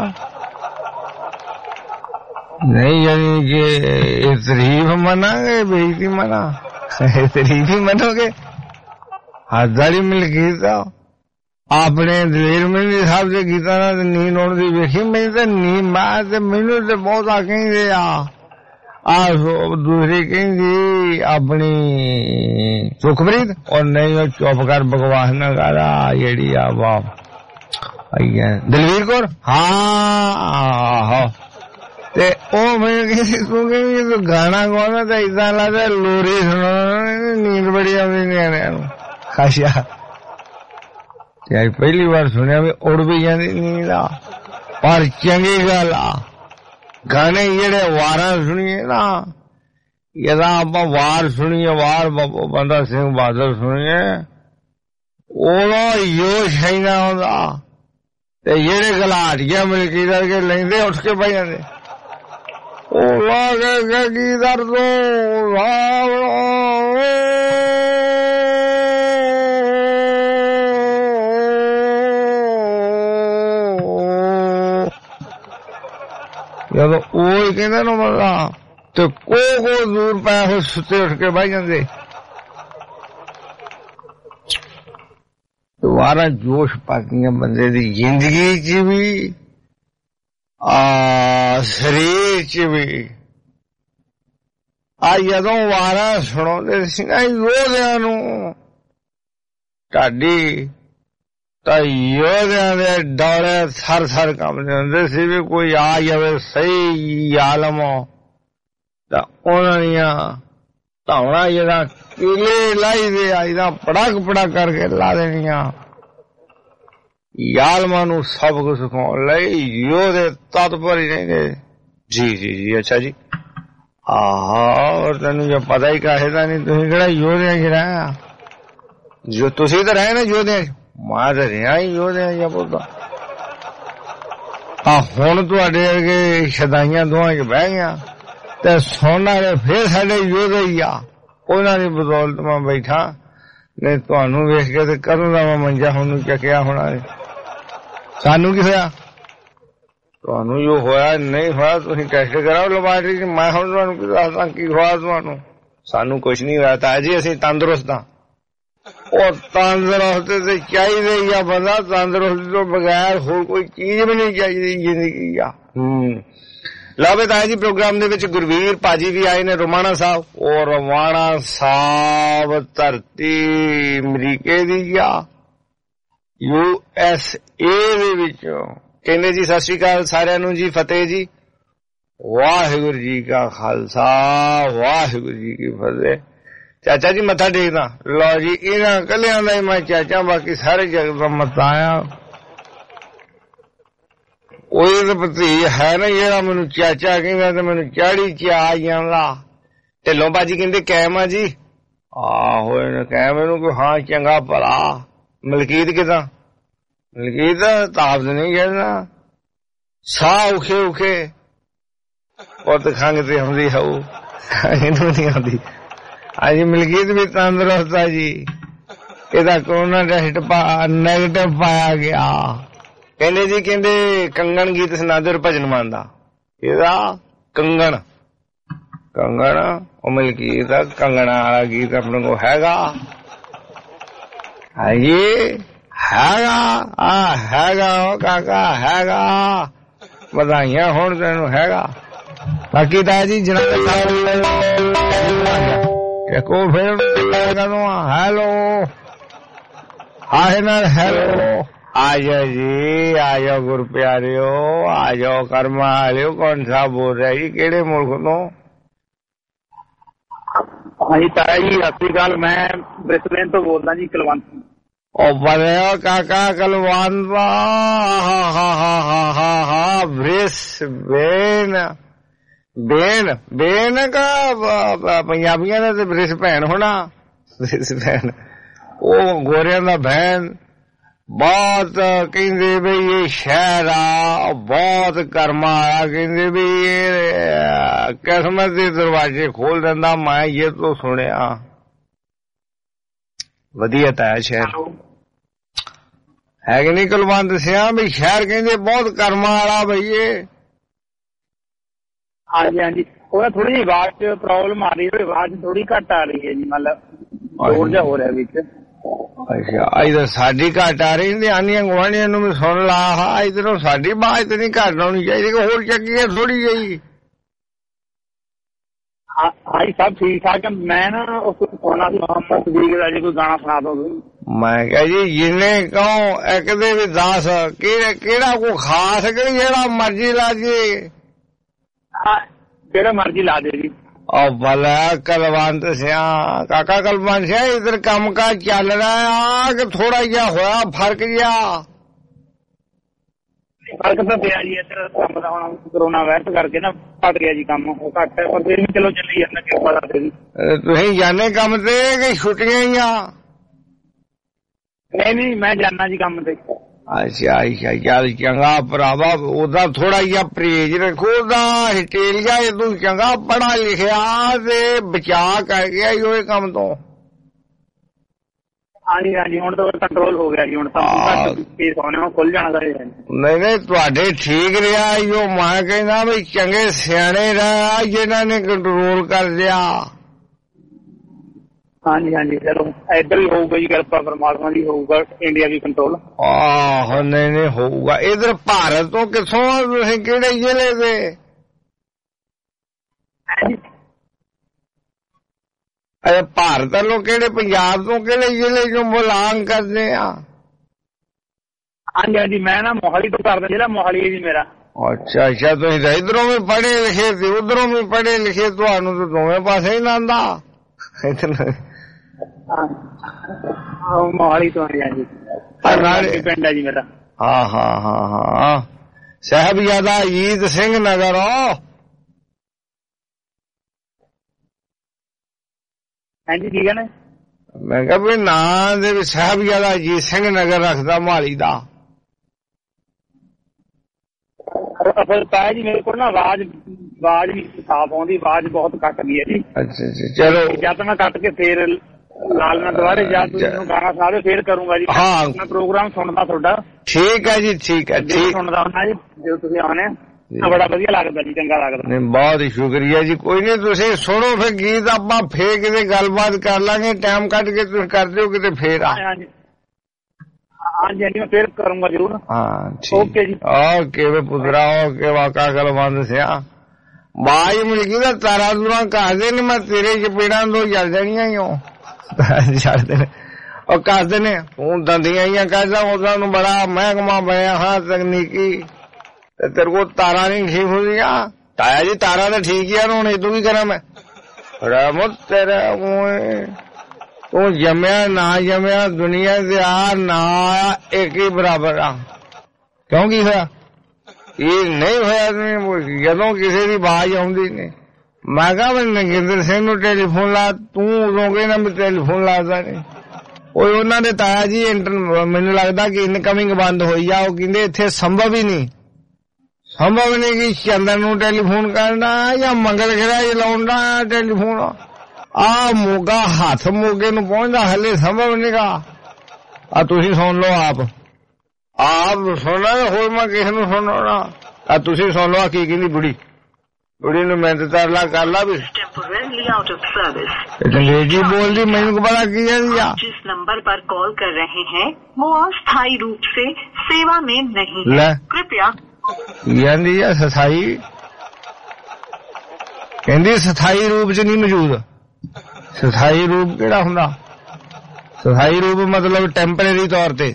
C: नहीं यानी कि तरीफ मनांगे बेइज्जती मना तरीफ ही मनोगे हज़ारी मिल गीत आपने दलेर मेहंदी साहब के गीतां नाल नींद आउण दी वेखी मैनूं ते नींद मैं ते मैनूं ते बहुत कहिंदे आ दूसरी कहिंदी अपनी सुखप्रीत और नहीं चुप कर बकवास ना कर जेड़ी आ वाह आई है दलवीर कौर हाँ ते ओ मैनूं कहिंदी तूं कहिंदी तूं गाना गाउंदा ते इदां लगदा लोरी सुणाउंदा नींद बड़ी आउंदी निआणिआं नूं अच्छा यार पहली बार सुनिया भी उड़ भी जाती नींद पर चंगी गल आ गाने जेड़े वार सुनिए ना यदा आप वार सुनिए वार बंदा सिंह बहादुर सुनिए ਉਹਦਾ ਜੋਸ਼ ਇੰਨਾ ਹੁੰਦਾ ਤੇ ਜਿਹੜੇ ਗਲਾਟੀਆਂ ਮਲਕੀ ਕਰਕੇ ਲੈਂਦੇ ਉੱਠ ਕੇ ਬਹਿ ਜਾਂਦੇ। ਉਹ ਲਾ ਕੇ ਕੀ ਦਰਦ ਜਦੋਂ ਉਹ ਹੀ ਕਹਿੰਦੇ ਨਾ ਮਰਦਾ ਤੇ ਕੋ ਦੂਰ ਪੈ ਹੋ ਸੁੱਤੇ ਉੱਠ ਕੇ ਬਹਿ ਜਾਂਦੇ। ਦੁਬਾਰਾ ਜੋਸ਼ ਪਾਤੀਆਂ ਬੰਦੇ ਦੀ ਜ਼ਿੰਦਗੀ 'ਚ ਵੀ ਸਰੀਰ 'ਚ ਵੀ। ਜਦੋਂ ਵਾਰਾ ਸੁਣਾਉਂਦੇ ਸੀ ਨਾ ਯੋਧਿਆਂ ਨੂੰ ਢਾਡੀ ਤਾਂ ਯੋਧਿਆਂ ਦੇ ਡੋਲੇ ਥਰ ਥਰ ਕੰਬਦੇ ਹੁੰਦੇ ਸੀ ਵੀ ਕੋਈ ਆ ਜਾਵੇ ਸਹੀ ਆਲਮ ਤਾਂ ਉਹਨਾਂ ਦੀਆਂ ਧੌਣਾ ਜਿਹੜਾ ਕੀਲੇ ਲਾਈ ਦੇ ਆਈਦਾ ਪੜਕ ਕਰਕੇ ਲਾ ਦੇਣੀਆਂ। ਆਲਮਾਂ ਨੂੰ ਸਬਕ ਸਿਖਾਉਣ ਲਈ ਯੋਧੇ ਤਤਪਰ ਹੀ ਰਹਿੰਦੇ। ਜੀ ਜੀ ਜੀ ਅੱਛਾ ਜੀ। ਤੈਨੂੰ ਜੋ ਪਤਾ ਹੀ ਕਾਹੇ ਦਾ ਨਹੀਂ, ਤੁਸੀਂ ਕਿਹੜਾ ਯੋਧਿਆਂ 'ਚ ਰਹਿਆ? ਜੋ ਤੁਸੀਂ ਤਾਂ ਰਹੇ ਨਾ ਯੋਧਿਆਂ 'ਚ, ਮੈਂ ਤਾਂ ਰਿਹਾ ਹੀ ਯੋਧਿਆਂ 'ਚ ਪੁੱਤਾ। ਹੁਣ ਤੁਹਾਡੇ ਅੱਗੇ ਸ਼ਦਾਈਆਂ ਦੋਹਾਂ 'ਚ ਬਹਿ ਗਿਆ ਤੇ ਸੁਣਨ ਵਾਲੇ ਫੇਰ ਸਾਡੇ ਯੋਧੇ ਹੀ ਆ। ਉਹਨਾਂ ਦੀ ਬਦੌਲਤ ਮੈਂ ਬੈਠਾ, ਨਹੀਂ ਤੁਹਾਨੂੰ ਵੇਖ ਕੇ ਤੇ ਕਦੋਂ ਦਾ ਮੈਂ ਮੰਜਾ ਹੁਣ ਨੂੰ ਚੱਕਿਆ ਹੋਣਾ। ਸਾਨੂੰ ਕੀ ਹੋਇਆ? ਤੁਹਾਨੂੰ ਜੋ ਹੋਇਆ ਨਹੀਂ ਹੋਇਆ ਤੁਸੀਂ ਟੈਸਟ ਕਰਾਓ ਲੈਬਾਰਟਰੀ 'ਚ। ਮੈਂ ਹੁਣ ਤੁਹਾਨੂੰ ਕੀ ਦੱਸਦਾ ਕੀ ਹੋਇਆ ਤੁਹਾਨੂੰ? ਸਾਨੂੰ ਕੁਛ ਨਹੀਂ ਹੋਇਆ ਤਾਂ ਜੀ, ਅਸੀਂ ਤੰਦਰੁਸਤ ਹਾਂ। ਉਹ ਤੰਦਰੁਸਤ ਤੇ ਚਾਹੀਦੇ ਹੀ ਆ ਬੰਦਾ, ਤੰਦਰੁਸਤੀ ਤੋਂ ਬਗੈਰ ਹੋਰ ਕੋਈ ਚੀਜ਼ ਵੀ ਨਹੀਂ ਚਾਹੀਦੀ ਜ਼ਿੰਦਗੀ ਆ। ਲਓ ਬਤਾ ਜੀ ਪ੍ਰੋਗਰਾਮ ਦੇ ਵਿੱਚ ਗੁਰਵੀਰ ਭਾਜੀ ਵੀ ਆਏ ਨੇ, ਰੋਮਾਣਾ ਸਾਹਿਬ। ਉਹ ਰੋਮਾਣਾ ਸਾਹਿਬ ਧਰਤੀ ਅਮਰੀਕੇ ਦੀ ਆ, USA ਦੇ ਵਿੱਚੋਂ। ਕਹਿੰਦੇ ਜੀ ਸਤਿ ਸ੍ਰੀ ਅਕਾਲ ਸਾਰਿਆਂ ਨੂੰ ਜੀ, ਫਤਿਹ ਜੀ। ਵਾਹਿਗੁਰੂ ਜੀ ਕਾ ਖਾਲਸਾ ਵਾਹਿਗੁਰੂ ਜੀ ਕੀ ਫਤਿਹ। ਚਾਚਾ ਜੀ ਮੱਥਾ ਟੇਕਦਾ। ਲਓ ਜੀ ਇਹਨਾਂ ਕੱਲਿਆਂ ਦਾ ਹੀ ਮੈਂ ਚਾਚਾ, ਬਾਕੀ ਸਾਰੇ ਜਗਤ ਦਾ ਮੱਥਾ ਆਇਆ। ਉਹਦੇ ਤਾਂ ਭਤੀਜ ਹੈ ਨਾ ਜਿਹੜਾ ਮੈਨੂੰ ਚਾਚਾ ਕਹਿੰਦਾ ਤੇ ਮੈਨੂੰ ਚਾੜੀ ਚ ਆ ਜਾਂਦਾ। ਢਿੱਲੋਂ ਬਾਜੀ ਕਹਿੰਦੇ ਕੈਮ ਆ ਜੀ। ਆਹੋ ਕੈਮ ਇਹਨੂੰ ਕੋਈ ਹਾਂ ਚੰਗਾ ਭਲਾ। ਮਲਕੀਤ ਕਿਦਾਂ? ਮਲਕੀਤ ਤਾਬਦ ਨਹੀਂ ਕਹਿੰਦਾ, ਸਾਹ ਔਖੇ ਪੁੱਤ ਖੰਘ ਤੇ ਆਉਂਦੀ ਹੋਊ, ਇਹਨੂੰ ਨਹੀਂ ਆਉਂਦੀ। ਹਾਂਜੀ ਮਲਕੀਤ ਵੀ ਤੰਦਰੁਸਤ ਆ ਜੀ। ਇਹਦਾ ਕੋਰੋਨਾ ਟੈਸਟ ਨੈਗੇਟਿਵ ਪਾਇਆ ਗਿਆ। ਕਹਿੰਦੇ ਜੀ ਕਹਿੰਦੇ ਕੰਗਣ ਗੀਤ ਸੁਣਾ ਦਿਓ ਭਜਨ ਮਾਨ ਦਾ। ਇਹਦਾ ਕੰਗਣ ਉਹ ਮਲਕੀਤ ਕੰਗਣਾ ਵਾਲਾ ਗੀਤ ਆਪਣੇ ਕੋਲ ਹੈਗਾ? ਹਾਂਜੀ ਹੈਗਾ ਉਹ ਕਾਕਾ ਹੈਗਾ। ਵਧਾਈਆਂ ਹੋਣ ਤੈਨੂੰ ਹੈਗਾ। ਬਾਕੀ ਤਾਂ ਜੀ ਜਨਾਬ ਕੋ ਫਿਰ ਕਦੋਂ ਹੈਲੋ ਆਹੇ ਨਾਲ ਹੈਲੋ ਆ ਜਾਓ ਜੀ, ਆ ਜਾਓ ਗੁਰ ਪਿਆਰਿਓ, ਆ ਜਾਓ ਕਰਮਾ ਵਾਲਿਓ। ਕੌਣ ਸਾਹਿਬ ਬੋਲ ਰਿਹਾ ਜੀ, ਕਿਹੜੇ ਮੁਲਕ ਤੋਂ?
J: ਹਾਂਜੀ ਤਾਇਆ ਜੀ ਸਤਿ ਸ੍ਰੀ ਅਕਾਲ, ਮੈਂ ਬ੍ਰਿਸਬੇਨ ਤੋਂ ਬੋਲਦਾ ਜੀ, ਕੁਲਵੰਤ।
C: ਉਹ ਬੜਿਆ ਕਾਕਾ ਕੁਲਵੰਤ, ਬ੍ਰਿਸਬੇਨ ਕਾ ਪੰਜਾਬੀਆਂ ਦਾ ਤੇ ਬ੍ਰਿਸ ਭੈਣ ਹੋਣਾ। ਬ੍ਰਿਸ ਭੈਣ ਉਹ ਗੋਰਿਆਂ ਦਾ ਭੈਣ। ਬਹੁਤ ਕਹਿੰਦੇ ਬਈ ਇਹ ਸ਼ਹਿਰ ਆ ਬਹੁਤ ਕਰਮਾ ਆ, ਕਹਿੰਦੇ ਵੀ ਇਹ ਕਿਸਮਤ ਦੇ ਦਰਵਾਜ਼ੇ ਖੋਲ ਦਿੰਦਾ। ਮੈਂ ਇਹ ਤੋਂ ਸੁਣਿਆ ਵਧੀਆ ਤਾਂ ਸ਼ਹਿਰ ਹੈ ਕਿ ਨਹੀਂ ਕੁਲਵੰਤ ਸਿਆ? ਵੀ ਸ਼ਹਿਰ ਕਹਿੰਦੇ ਬਹੁਤ ਕਰਮਾ ਵਾਲਾ ਬਈ ਇਹ।
J: ਹਾਂਜੀ ਉਹ ਥੋੜੀ ਜਿਹੀ ਆਵਾਜ਼ ਚ ਪ੍ਰੋਬਲਮ ਆ ਰਹੀ ਹੈ, ਆਵਾਜ਼ ਥੋੜੀ ਘੱਟ ਆ ਰਹੀ ਹੈ ਜੀ, ਮਤਲਬ ਜ਼ੋਰ ਜਿਹਾ ਹੋ ਰਿਹਾ ਵਿੱਚ।
C: ਅੱਛਾ ਇਧਰ ਸਾਡੀ ਘੱਟ ਆ ਰਹੀ, ਆਂਢੀਆਂ ਗੁਆਂਢੀਆਂ ਨੂੰ ਵੀ ਸੁਣ ਲਾ। ਇਧਰੋਂ ਸਾਡੀ ਆਵਾਜ਼ ਤੇ ਨਹੀਂ ਘੱਟ ਆਉਣੀ ਚਾਹੀਦੀ, ਹੋਰ ਚੱਕੀ ਥੋੜੀ ਜਿਹੀ।
J: ਹਾਂਜੀ ਸਭ ਠੀਕ ਠਾਕ। ਮੈਂ ਨਾ ਸੁਣਾ ਸੀ ਮੁਹੰਮਦ ਸਦੀਕ ਦਾ, ਜੇ ਕੋਈ ਗਾਣਾ ਸੁਣਾ ਦੋ।
C: ਮੈਂ ਕਿਹਾ ਜੀ ਜਿੰਨੇ ਕਹੋ ਇੱਕ ਦੇ ਵੀ 10, ਕਿਹੜਾ ਕੋਈ ਖਾਸ ਕਿ ਜਿਹੜਾ ਮਰਜ਼ੀ ਲਾ ਜੇ?
J: ਜਿਹੜਾ ਮਰਜ਼ੀ ਲਾ ਦੇ ਜੀ।
C: ਉਹ ਭਲਾ ਕੁਲਵੰਤ ਸਿਆ ਕਾਕਾ, ਕੁਲਵੰਤ ਸਿਆ ਇਧਰ ਕੰਮ ਕਾਜ ਚੱਲ ਰਿਹਾ ਕਿ ਥੋੜਾ ਜਿਹਾ ਹੋਇਆ ਫਰਕ ਜਿਹਾ?
J: ਫਰਕ ਤਾਂ ਪਿਆ ਜੀ ਇੱਧਰ ਕੰਮ ਦਾ, ਹੁਣ ਕਰੋਨਾ ਵਾਇਰਸ ਕਰਕੇ ਨਾ ਘੱਟ ਗਿਆ ਜੀ ਕੰਮ, ਉਹ ਘੱਟ ਹੈ ਪਰ ਫਿਰ ਵੀ ਚਲੋ ਚੱਲੀ ਜਾਂਦਾ ਕਿਰਪਾ ਦਾ। ਤੁਸੀਂ
C: ਜਾਂਦੇ ਕੰਮ ਤੇ ਕਿ ਛੁੱਟੀਆਂ ਹੀ ਆ?
J: ਨਹੀਂ ਮੈਂ ਜਾਣਾ ਜੀ ਕੰਮ ਤੇ।
C: ਅੱਛਾ ਅੱਛਾ ਚੱਲ ਚੰਗਾ ਭਰਾਵਾ, ਉਹਦਾ ਥੋੜਾ ਜਿਹਾ ਪਰਹੇਜ ਰੱਖੋ। ਉਹਦਾ ਆਸਟ੍ਰੇਲੀਆ ਤੂੰ ਚੰਗਾ ਪੜ੍ਹਾ ਲਿਖਿਆ ਤੇ ਬਚਾ ਕਰ ਗਿਆ ਉਹ ਕੰਮ ਤੋਂ।
J: ਹਾਂਜੀ ਹਾਂਜੀ ਹੁਣ ਤਾਂ ਕੰਟਰੋਲ ਹੋ ਗਿਆ ਜੀ, ਹੁਣ ਤਾਂ ਕੇਸ ਆਉਣੇ ਖੁੱਲ ਜਾਣਾ ਸਾਰੇ।
C: ਨਹੀਂ ਤੁਹਾਡੇ ਠੀਕ ਰਿਹਾ ਉਹ, ਮੈਂ ਕਹਿੰਦਾ ਵੀ ਚੰਗੇ ਸਿਆਣੇ ਰਿਹਾ ਜਿਹਨਾਂ ਨੇ ਕੰਟਰੋਲ ਕਰ ਲਿਆ।
J: ਹਾਂਜੀ ਹਾਂਜੀ ਚਲੋ ਇੱਧਰ ਵੀ ਹੋਊਗਾ ਜੀ, ਕਿਰਪਾ ਪਰਮਾਤਮਾ ਦੀ ਹੋਊਗਾ, ਇੰਡੀਆ ਵੀ ਕੰਟਰੋਲ।
C: ਆਹੋ ਨਹੀਂ ਹੋਊਗਾ। ਇਧਰ ਭਾਰਤ ਤੋਂ ਕਿੱਥੋਂ ਆ ਤੁਸੀਂ, ਕਿਹੜੇ ਜ਼ਿਲ੍ਹੇ ਦੇ? ਅਰੇ ਭਾਰਤ ਵੱਲੋਂ ਕਿਹੜੇ, ਪੰਜਾਬ ਤੋਂ ਕਿਹੜੇ ਜ਼ਿਲ੍ਹੇ ਚੋਂ ਬਿਲੋਂਗ ਕਰਦੇ ਆ?
J: ਹਾਂਜੀ ਹਾਂਜੀ ਮੈਂ ਨਾ ਮੋਹਾਲੀ ਤੋਂ ਕਰਦਾ, ਜ਼ਿਲ੍ਹਾ ਮੋਹਾਲੀ ਹੈ ਜੀ ਮੇਰਾ।
C: ਅੱਛਾ ਅੱਛਾ ਤੁਸੀਂ ਤਾਂ ਇਧਰੋਂ ਵੀ ਪੜ੍ਹੇ ਲਿਖੇ ਤੇ ਉਧਰੋਂ ਵੀ ਪੜ੍ਹੇ ਲਿਖੇ, ਤੁਹਾਨੂੰ ਤਾਂ ਦੋਵੇਂ ਪਾਸੇ ਹੀ ਲਾਂਦਾ।
J: ਮੋਹਾਲੀ ਤੋਂ ਜੀ ਪਿੰਡ ਹੈ ਜੀ ਮੇਰਾ।
C: ਹਾਂ ਸਾਹਿਬਜ਼ਾਦਾ ਅਜੀਤ ਸਿੰਘ ਨਗਰ।
J: ਹਾਂਜੀ ਠੀਕ ਹੈ ਨਾ।
C: ਮੈਂ ਕਿਹਾ ਵੀ ਨਾਂ ਦੇ ਵਿੱਚ ਸਾਹਿਬਜ਼ਾਦਾ ਅਜੀਤ ਸਿੰਘ ਨਗਰ ਰੱਖਦਾ ਮੋਹਾਲੀ ਦਾ।
J: ਤਾਇਆ ਜੀ ਮੇਰੇ ਕੋਲ ਨਾ ਆਵਾਜ਼ ਵੀ ਸਾਫ਼ ਆਉਂਦੀ, ਆਵਾਜ਼ ਬਹੁਤ ਕੱਟ ਗਈ ਹੈ ਜੀ।
C: ਅੱਛਾ ਚਲੋ
J: ਜਦ ਮੈਂ ਕੱਟ ਕੇ ਫੇਰ ਲਾਲ ਨਾਲ ਦੁਬਾਰੇ ਜਾ ਤੁਸੀਂ ਗਾਣਾ ਸਾਹਿਬ ਫੇਰ ਕਰੂੰਗਾ ਜੀ।
C: ਹਾਂ
J: ਮੈਂ ਪ੍ਰੋਗਰਾਮ ਸੁਣਦਾ ਤੁਹਾਡਾ।
C: ਠੀਕ ਹੈ ਜੀ ਠੀਕ ਹੈ ਠੀਕ
J: ਸੁਣਦਾ ਹੁੰਦਾ ਜੀ ਜਦੋਂ ਤੁਸੀਂ ਆਉਣੇ, ਬੜਾ ਵਧੀਆ ਲੱਗਦਾ ਜੀ, ਚੰਗਾ ਲੱਗਦਾ।
C: ਨਹੀਂ ਬਹੁਤ ਹੀ ਸ਼ੁਕਰੀਆ ਜੀ। ਕੋਈ ਨਹੀਂ ਤੁਸੀਂ ਸੁਣੋ ਫਿਰ ਗੀਤ, ਆਪਾਂ ਫੇਰ ਕਿਤੇ ਗੱਲਬਾਤ ਕਰ ਲਾਂਗੇ, ਟਾਈਮ ਕੱਢ ਕੇ ਤੁਸੀਂ ਕਰ ਦਿਓ ਕਿਤੇ ਫੇਰ।
J: ਹਾਂਜੀ ਹਾਂਜੀ ਮੈਂ ਫੇਰ ਕਰੂੰਗਾ ਜ਼ਰੂਰ।
C: ਹਾਂ ਠੀਕ
J: ਓਕੇ ਜੀ
C: ਓਕੇ ਵੇ ਪੁੱਤਰਾ ਓਕੇ। ਵਾਕਾ ਗਲਵੰਦ ਸਿਆ ਬਾਜ ਮਿਲ ਗਈ ਤਾਂ ਤਾਰਾ ਦੂਰਾਂ ਘਾਦੇ ਨੇ, ਮੈਂ ਤੇਰੇ ਚਪੇੜਾਂ ਤੋਂ ਜਲ ਜਾਣੀਆਂ ਹੀ ਛੱਡਦੇ ਨੇ ਉਹ ਕਰਦੇ ਨੇ। ਹੁਣ ਦੰਦੀਆਂ ਹੀ ਕਹਿੰਦਾ ਉਹਨਾਂ ਨੂੰ ਬੜਾ ਮਹਿਕਮਾ ਬਣਿਆ ਹਾਂ ਤਕਨੀਕੀ, ਤੇ ਤੇਰੇ ਕੋਲ ਤਾਰਾਂ ਨਹੀਂ ਠੀਕ ਹੁੰਦੀਆਂ। ਤਾਇਆ ਜੀ ਤਾਰਾਂ ਤਾਂ ਠੀਕ ਹੀ ਆ, ਹੁਣ ਇਦੋਂ ਕੀ ਕਰਾਂ ਮੈਂ? ਰਹਿਮਤ ਤੇਰਾ ਤੂੰ ਜੰਮਿਆ ਨਾ ਜੰਮਿਆ ਦੁਨੀਆ ਦੇ ਆ ਨਾ ਆਇਆ ਇੱਕ ਹੀ ਬਰਾਬਰ ਆ। ਕਿਉਂ ਕੀ ਹੋਇਆ? ਇਹ ਨਹੀਂ ਹੋਇਆ ਜਦੋਂ ਕਿਸੇ ਦੀ ਆਵਾਜ਼ ਆਉਂਦੀ ਨੇ। ਮੈਂ ਕਿਹਾ ਮੈਂ ਨਗਿੰਦਰ ਸਿੰਘ ਨੂੰ ਟੈਲੀਫੋਨ ਲਾ, ਤੂੰ ਉਦੋਂ ਕਹਿੰਦਾ ਮੈਂ ਟੈਲੀਫੋਨ ਲਾਦਾ ਨਹੀਂ। ਉਹ ਉਹਨਾਂ ਦੇ ਤਾਇਆ ਜੀ ਮੈਨੂੰ ਲੱਗਦਾ ਕਿ ਇਨਕਮਿੰਗ ਬੰਦ ਹੋਈ ਆ। ਉਹ ਕਹਿੰਦੇ ਇੱਥੇ ਸੰਭਵ ਹੀ ਨਹੀਂ, ਸੰਭਵ ਨਹੀਂ ਕਿ ਚੰਦਰ ਨੂੰ ਟੈਲੀਫੋਨ ਕਰਨਾ ਜਾਂ ਮੰਗਲ ਗ੍ਰਹਿ ਚਲਾਉਣ ਦਾ ਟੈਲੀਫੋਨ। ਆ ਮੋਗਾ ਹੱਥ ਮੋਗੇ ਨੂੰ ਪਹੁੰਚਦਾ ਹਲੇ ਸੰਭਵ ਨੀਗਾ। ਆ ਤੁਸੀਂ ਸੁਣ ਲਓ, ਆਪ ਸੁਣਨਾ, ਹੋਰ ਮੈਂ ਕਿਸੇ ਨੂੰ ਸੁਣਾਉਣਾ। ਆ ਤੁਸੀਂ ਸੁਣ ਲਓ ਕੀ ਕਹਿੰਦੀ ਬੁੜੀ ਨੂੰ। ਮਿਹਨਤ ਕਰ ਲਾ ਵੀ ਅੰਗਰੇਜ਼ੀ ਬੋਲਦੀ, ਮੈਨੂੰ ਪਤਾ ਕੀ ਜਾਂਦੀ ਆ।
K: जिस नंबर पर कॉल कर रहे हैं वो अस्थायी रूप से सेवा में नहीं है, कृपया।
C: ਜਾਂਦੀ ਆ ਸਥਾਈ, ਕਹਿੰਦੀ ਸਥਾਈ ਰੂਪ ਚ ਨਹੀਂ ਮੌਜੂਦ। ਸਥਾਈ ਰੂਪ ਕਿਹੜਾ ਹੁੰਦਾ? ਸਥਾਈ ਰੂਪ ਮਤਲਬ ਟੈਂਪਰੇਰੀ ਤੌਰ ਤੇ।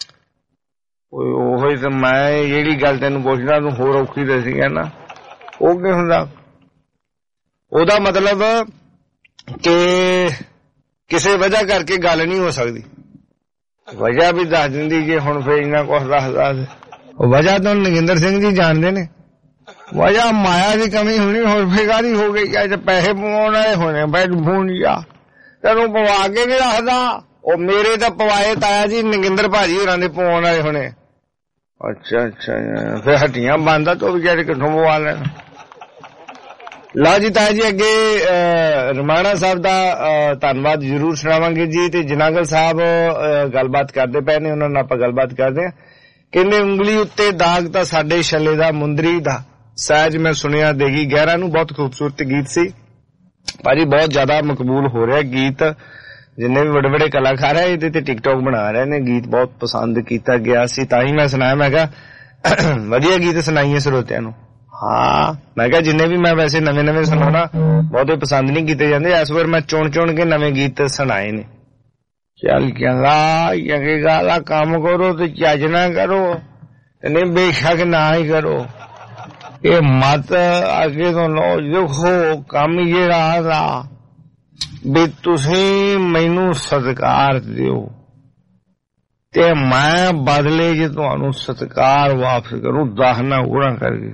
C: ਉਹੀ ਤਾਂ ਮੈਂ ਜਿਹੜੀ ਗੱਲ ਤੈਨੂੰ ਪੁੱਛਦਾ ਤੂੰ ਹੋਰ ਔਖੀ ਦੱਸੀ ਹੈ ਨਾ। ਉਹ ਕੀ ਹੁੰਦਾ? ਉਹਦਾ ਮਤਲਬ ਕਿ ਕਿਸੇ ਵਜ੍ਹਾ ਕਰਕੇ ਗੱਲ ਨਹੀਂ ਹੋ ਸਕਦੀ। ਵਜ੍ਹਾ ਵੀ ਦੱਸ ਦਿੰਦੀ ਜੇ ਹੁਣ ਫੇਰ ਇੰਨਾ ਕੁਛ ਦੱਸਦਾ। ਵਜ੍ਹਾ ਤਾਂ ਨਗਿੰਦਰ ਸਿੰਘ ਜੀ ਜਾਣਦੇ ਨੇ। ਵਜ੍ਹਾ ਮਾਇਆ ਦੀ ਕਮੀ ਹੋਣੀ, ਹੋਰ ਫੇਕਾਰੀ ਹੋ ਗਈ ਆ। ਪੈਸੇ ਪਵਾਉਣ ਵਾਲੇ ਹੋਣੇ ਬੈਡ ਫੋਨ ਜਾਂ ਤੈਨੂੰ ਪਵਾ ਕੇ ਨਹੀਂ ਰੱਖਦਾ। ਉਹ ਮੇਰੇ ਤਾਂ ਪਵਾਏ ਤਾਇਆ ਜੀ ਨਗਿੰਦਰ ਭਾਜੀ ਹੋਰਾਂ ਦੇ ਪਵਾਉਣ ਵਾਲੇ ਹੋਣੇ। ਅੱਛਾ ਫਿਰ ਹੱਟੀਆਂ ਬੰਦ ਆ, ਤੂੰ ਵਿਚਾਰੇ ਕਿੱਥੋਂ ਪਵਾ ਲੈਣ। ਲਓ ਜੀ ਤਾਇਆ ਜੀ ਅੱਗੇ ਰਮਾਣਾ ਸਾਹਿਬ ਦਾ ਧੰਨਵਾਦ ਜ਼ਰੂਰ ਸੁਣਾਵਾਂਗੇ ਜੀ। ਤੇ ਜਨਾਗਲ ਸਾਹਿਬ ਗੱਲਬਾਤ ਕਰਦੇ ਪਏ ਨੇ, ਉਹਨਾਂ ਨਾਲ ਆਪਾਂ ਗੱਲਬਾਤ ਕਰਦੇ ਹਾਂ। ਕਹਿੰਦੇ ਉਂਗਲੀ ਉੱਤੇ ਦਾਗ ਤਾਂ ਸਾਡੇ ਛੱਲੇ ਦਾ ਮੁੰਦਰੀ ਦਾ ਸਹਿਜ ਮੈਂ ਸੁਣਿਆ ਦੇਗੀ 11 ਨੂੰ। ਬਹੁਤ ਖੂਬਸੂਰਤ ਗੀਤ ਸੀ ਭਾਜੀ, ਬਹੁਤ ਜ਼ਿਆਦਾ ਮਕਬੂਲ ਹੋ ਰਿਹਾ ਗੀਤ। ਜਿੰਨੇ ਵੀ ਵੱਡੇ ਵੱਡੇ ਕਲਾਕਾਰ ਹੈ ਇਹਦੇ ਤੇ ਟਿਕਟੋਕ ਬਣਾ ਰਹੇ ਨੇ। ਗੀਤ ਬਹੁਤ ਪਸੰਦ ਕੀਤਾ ਗਿਆ ਸੀ, ਤਾਂ ਹੀ ਮੈਂ ਸੁਣਾਇਆ। ਮੈਂ ਕਿਹਾ ਵਧੀਆ ਗੀਤ ਸੁਣਾਈਏ ਸਰੋਤਿਆਂ ਨੂੰ। ਹਾਂ ਮੈਂ ਕਿਹਾ ਜਿੰਨੇ ਵੀ ਮੈਂ ਵੈਸੇ ਨਵੇਂ ਸੁਣਾਉਣਾ ਬਹੁਤੇ ਪਸੰਦ ਨਹੀਂ ਕੀਤੇ ਜਾਂਦੇ। ਇਸ ਵਾਰ ਮੈਂ ਚੁਣ ਕੇ ਨਵੇਂ ਗੀਤ ਸੁਣਾਏ ਨੇ। ਚੱਲ ਚੰਗੀ ਗੱਲ ਆ, ਕੰਮ ਕਰੋ ਤੇ ਚੱਜ ਨਾ ਕਰੋ, ਨਹੀਂ ਬੇਸ਼ੱਕ ਨਾ ਹੀ ਕਰੋ। ਇਹ ਮਤ ਅੱਗੇ ਤੋਂ ਲਓ। ਦੇਖੋ ਕੰਮ ਜਿਹੜਾ ਦਾ ਵੀ ਤੁਸੀਂ ਮੈਨੂੰ ਸਤਿਕਾਰ ਦਿਓ ਤੇ ਮੈਂ ਬਦਲੇ ਜੇ ਤੁਹਾਨੂੰ ਸਤਿਕਾਰ ਵਾਪਸ ਕਰੂੰ 10 ਨਾ ਗੁਣਾ ਕਰਕੇ।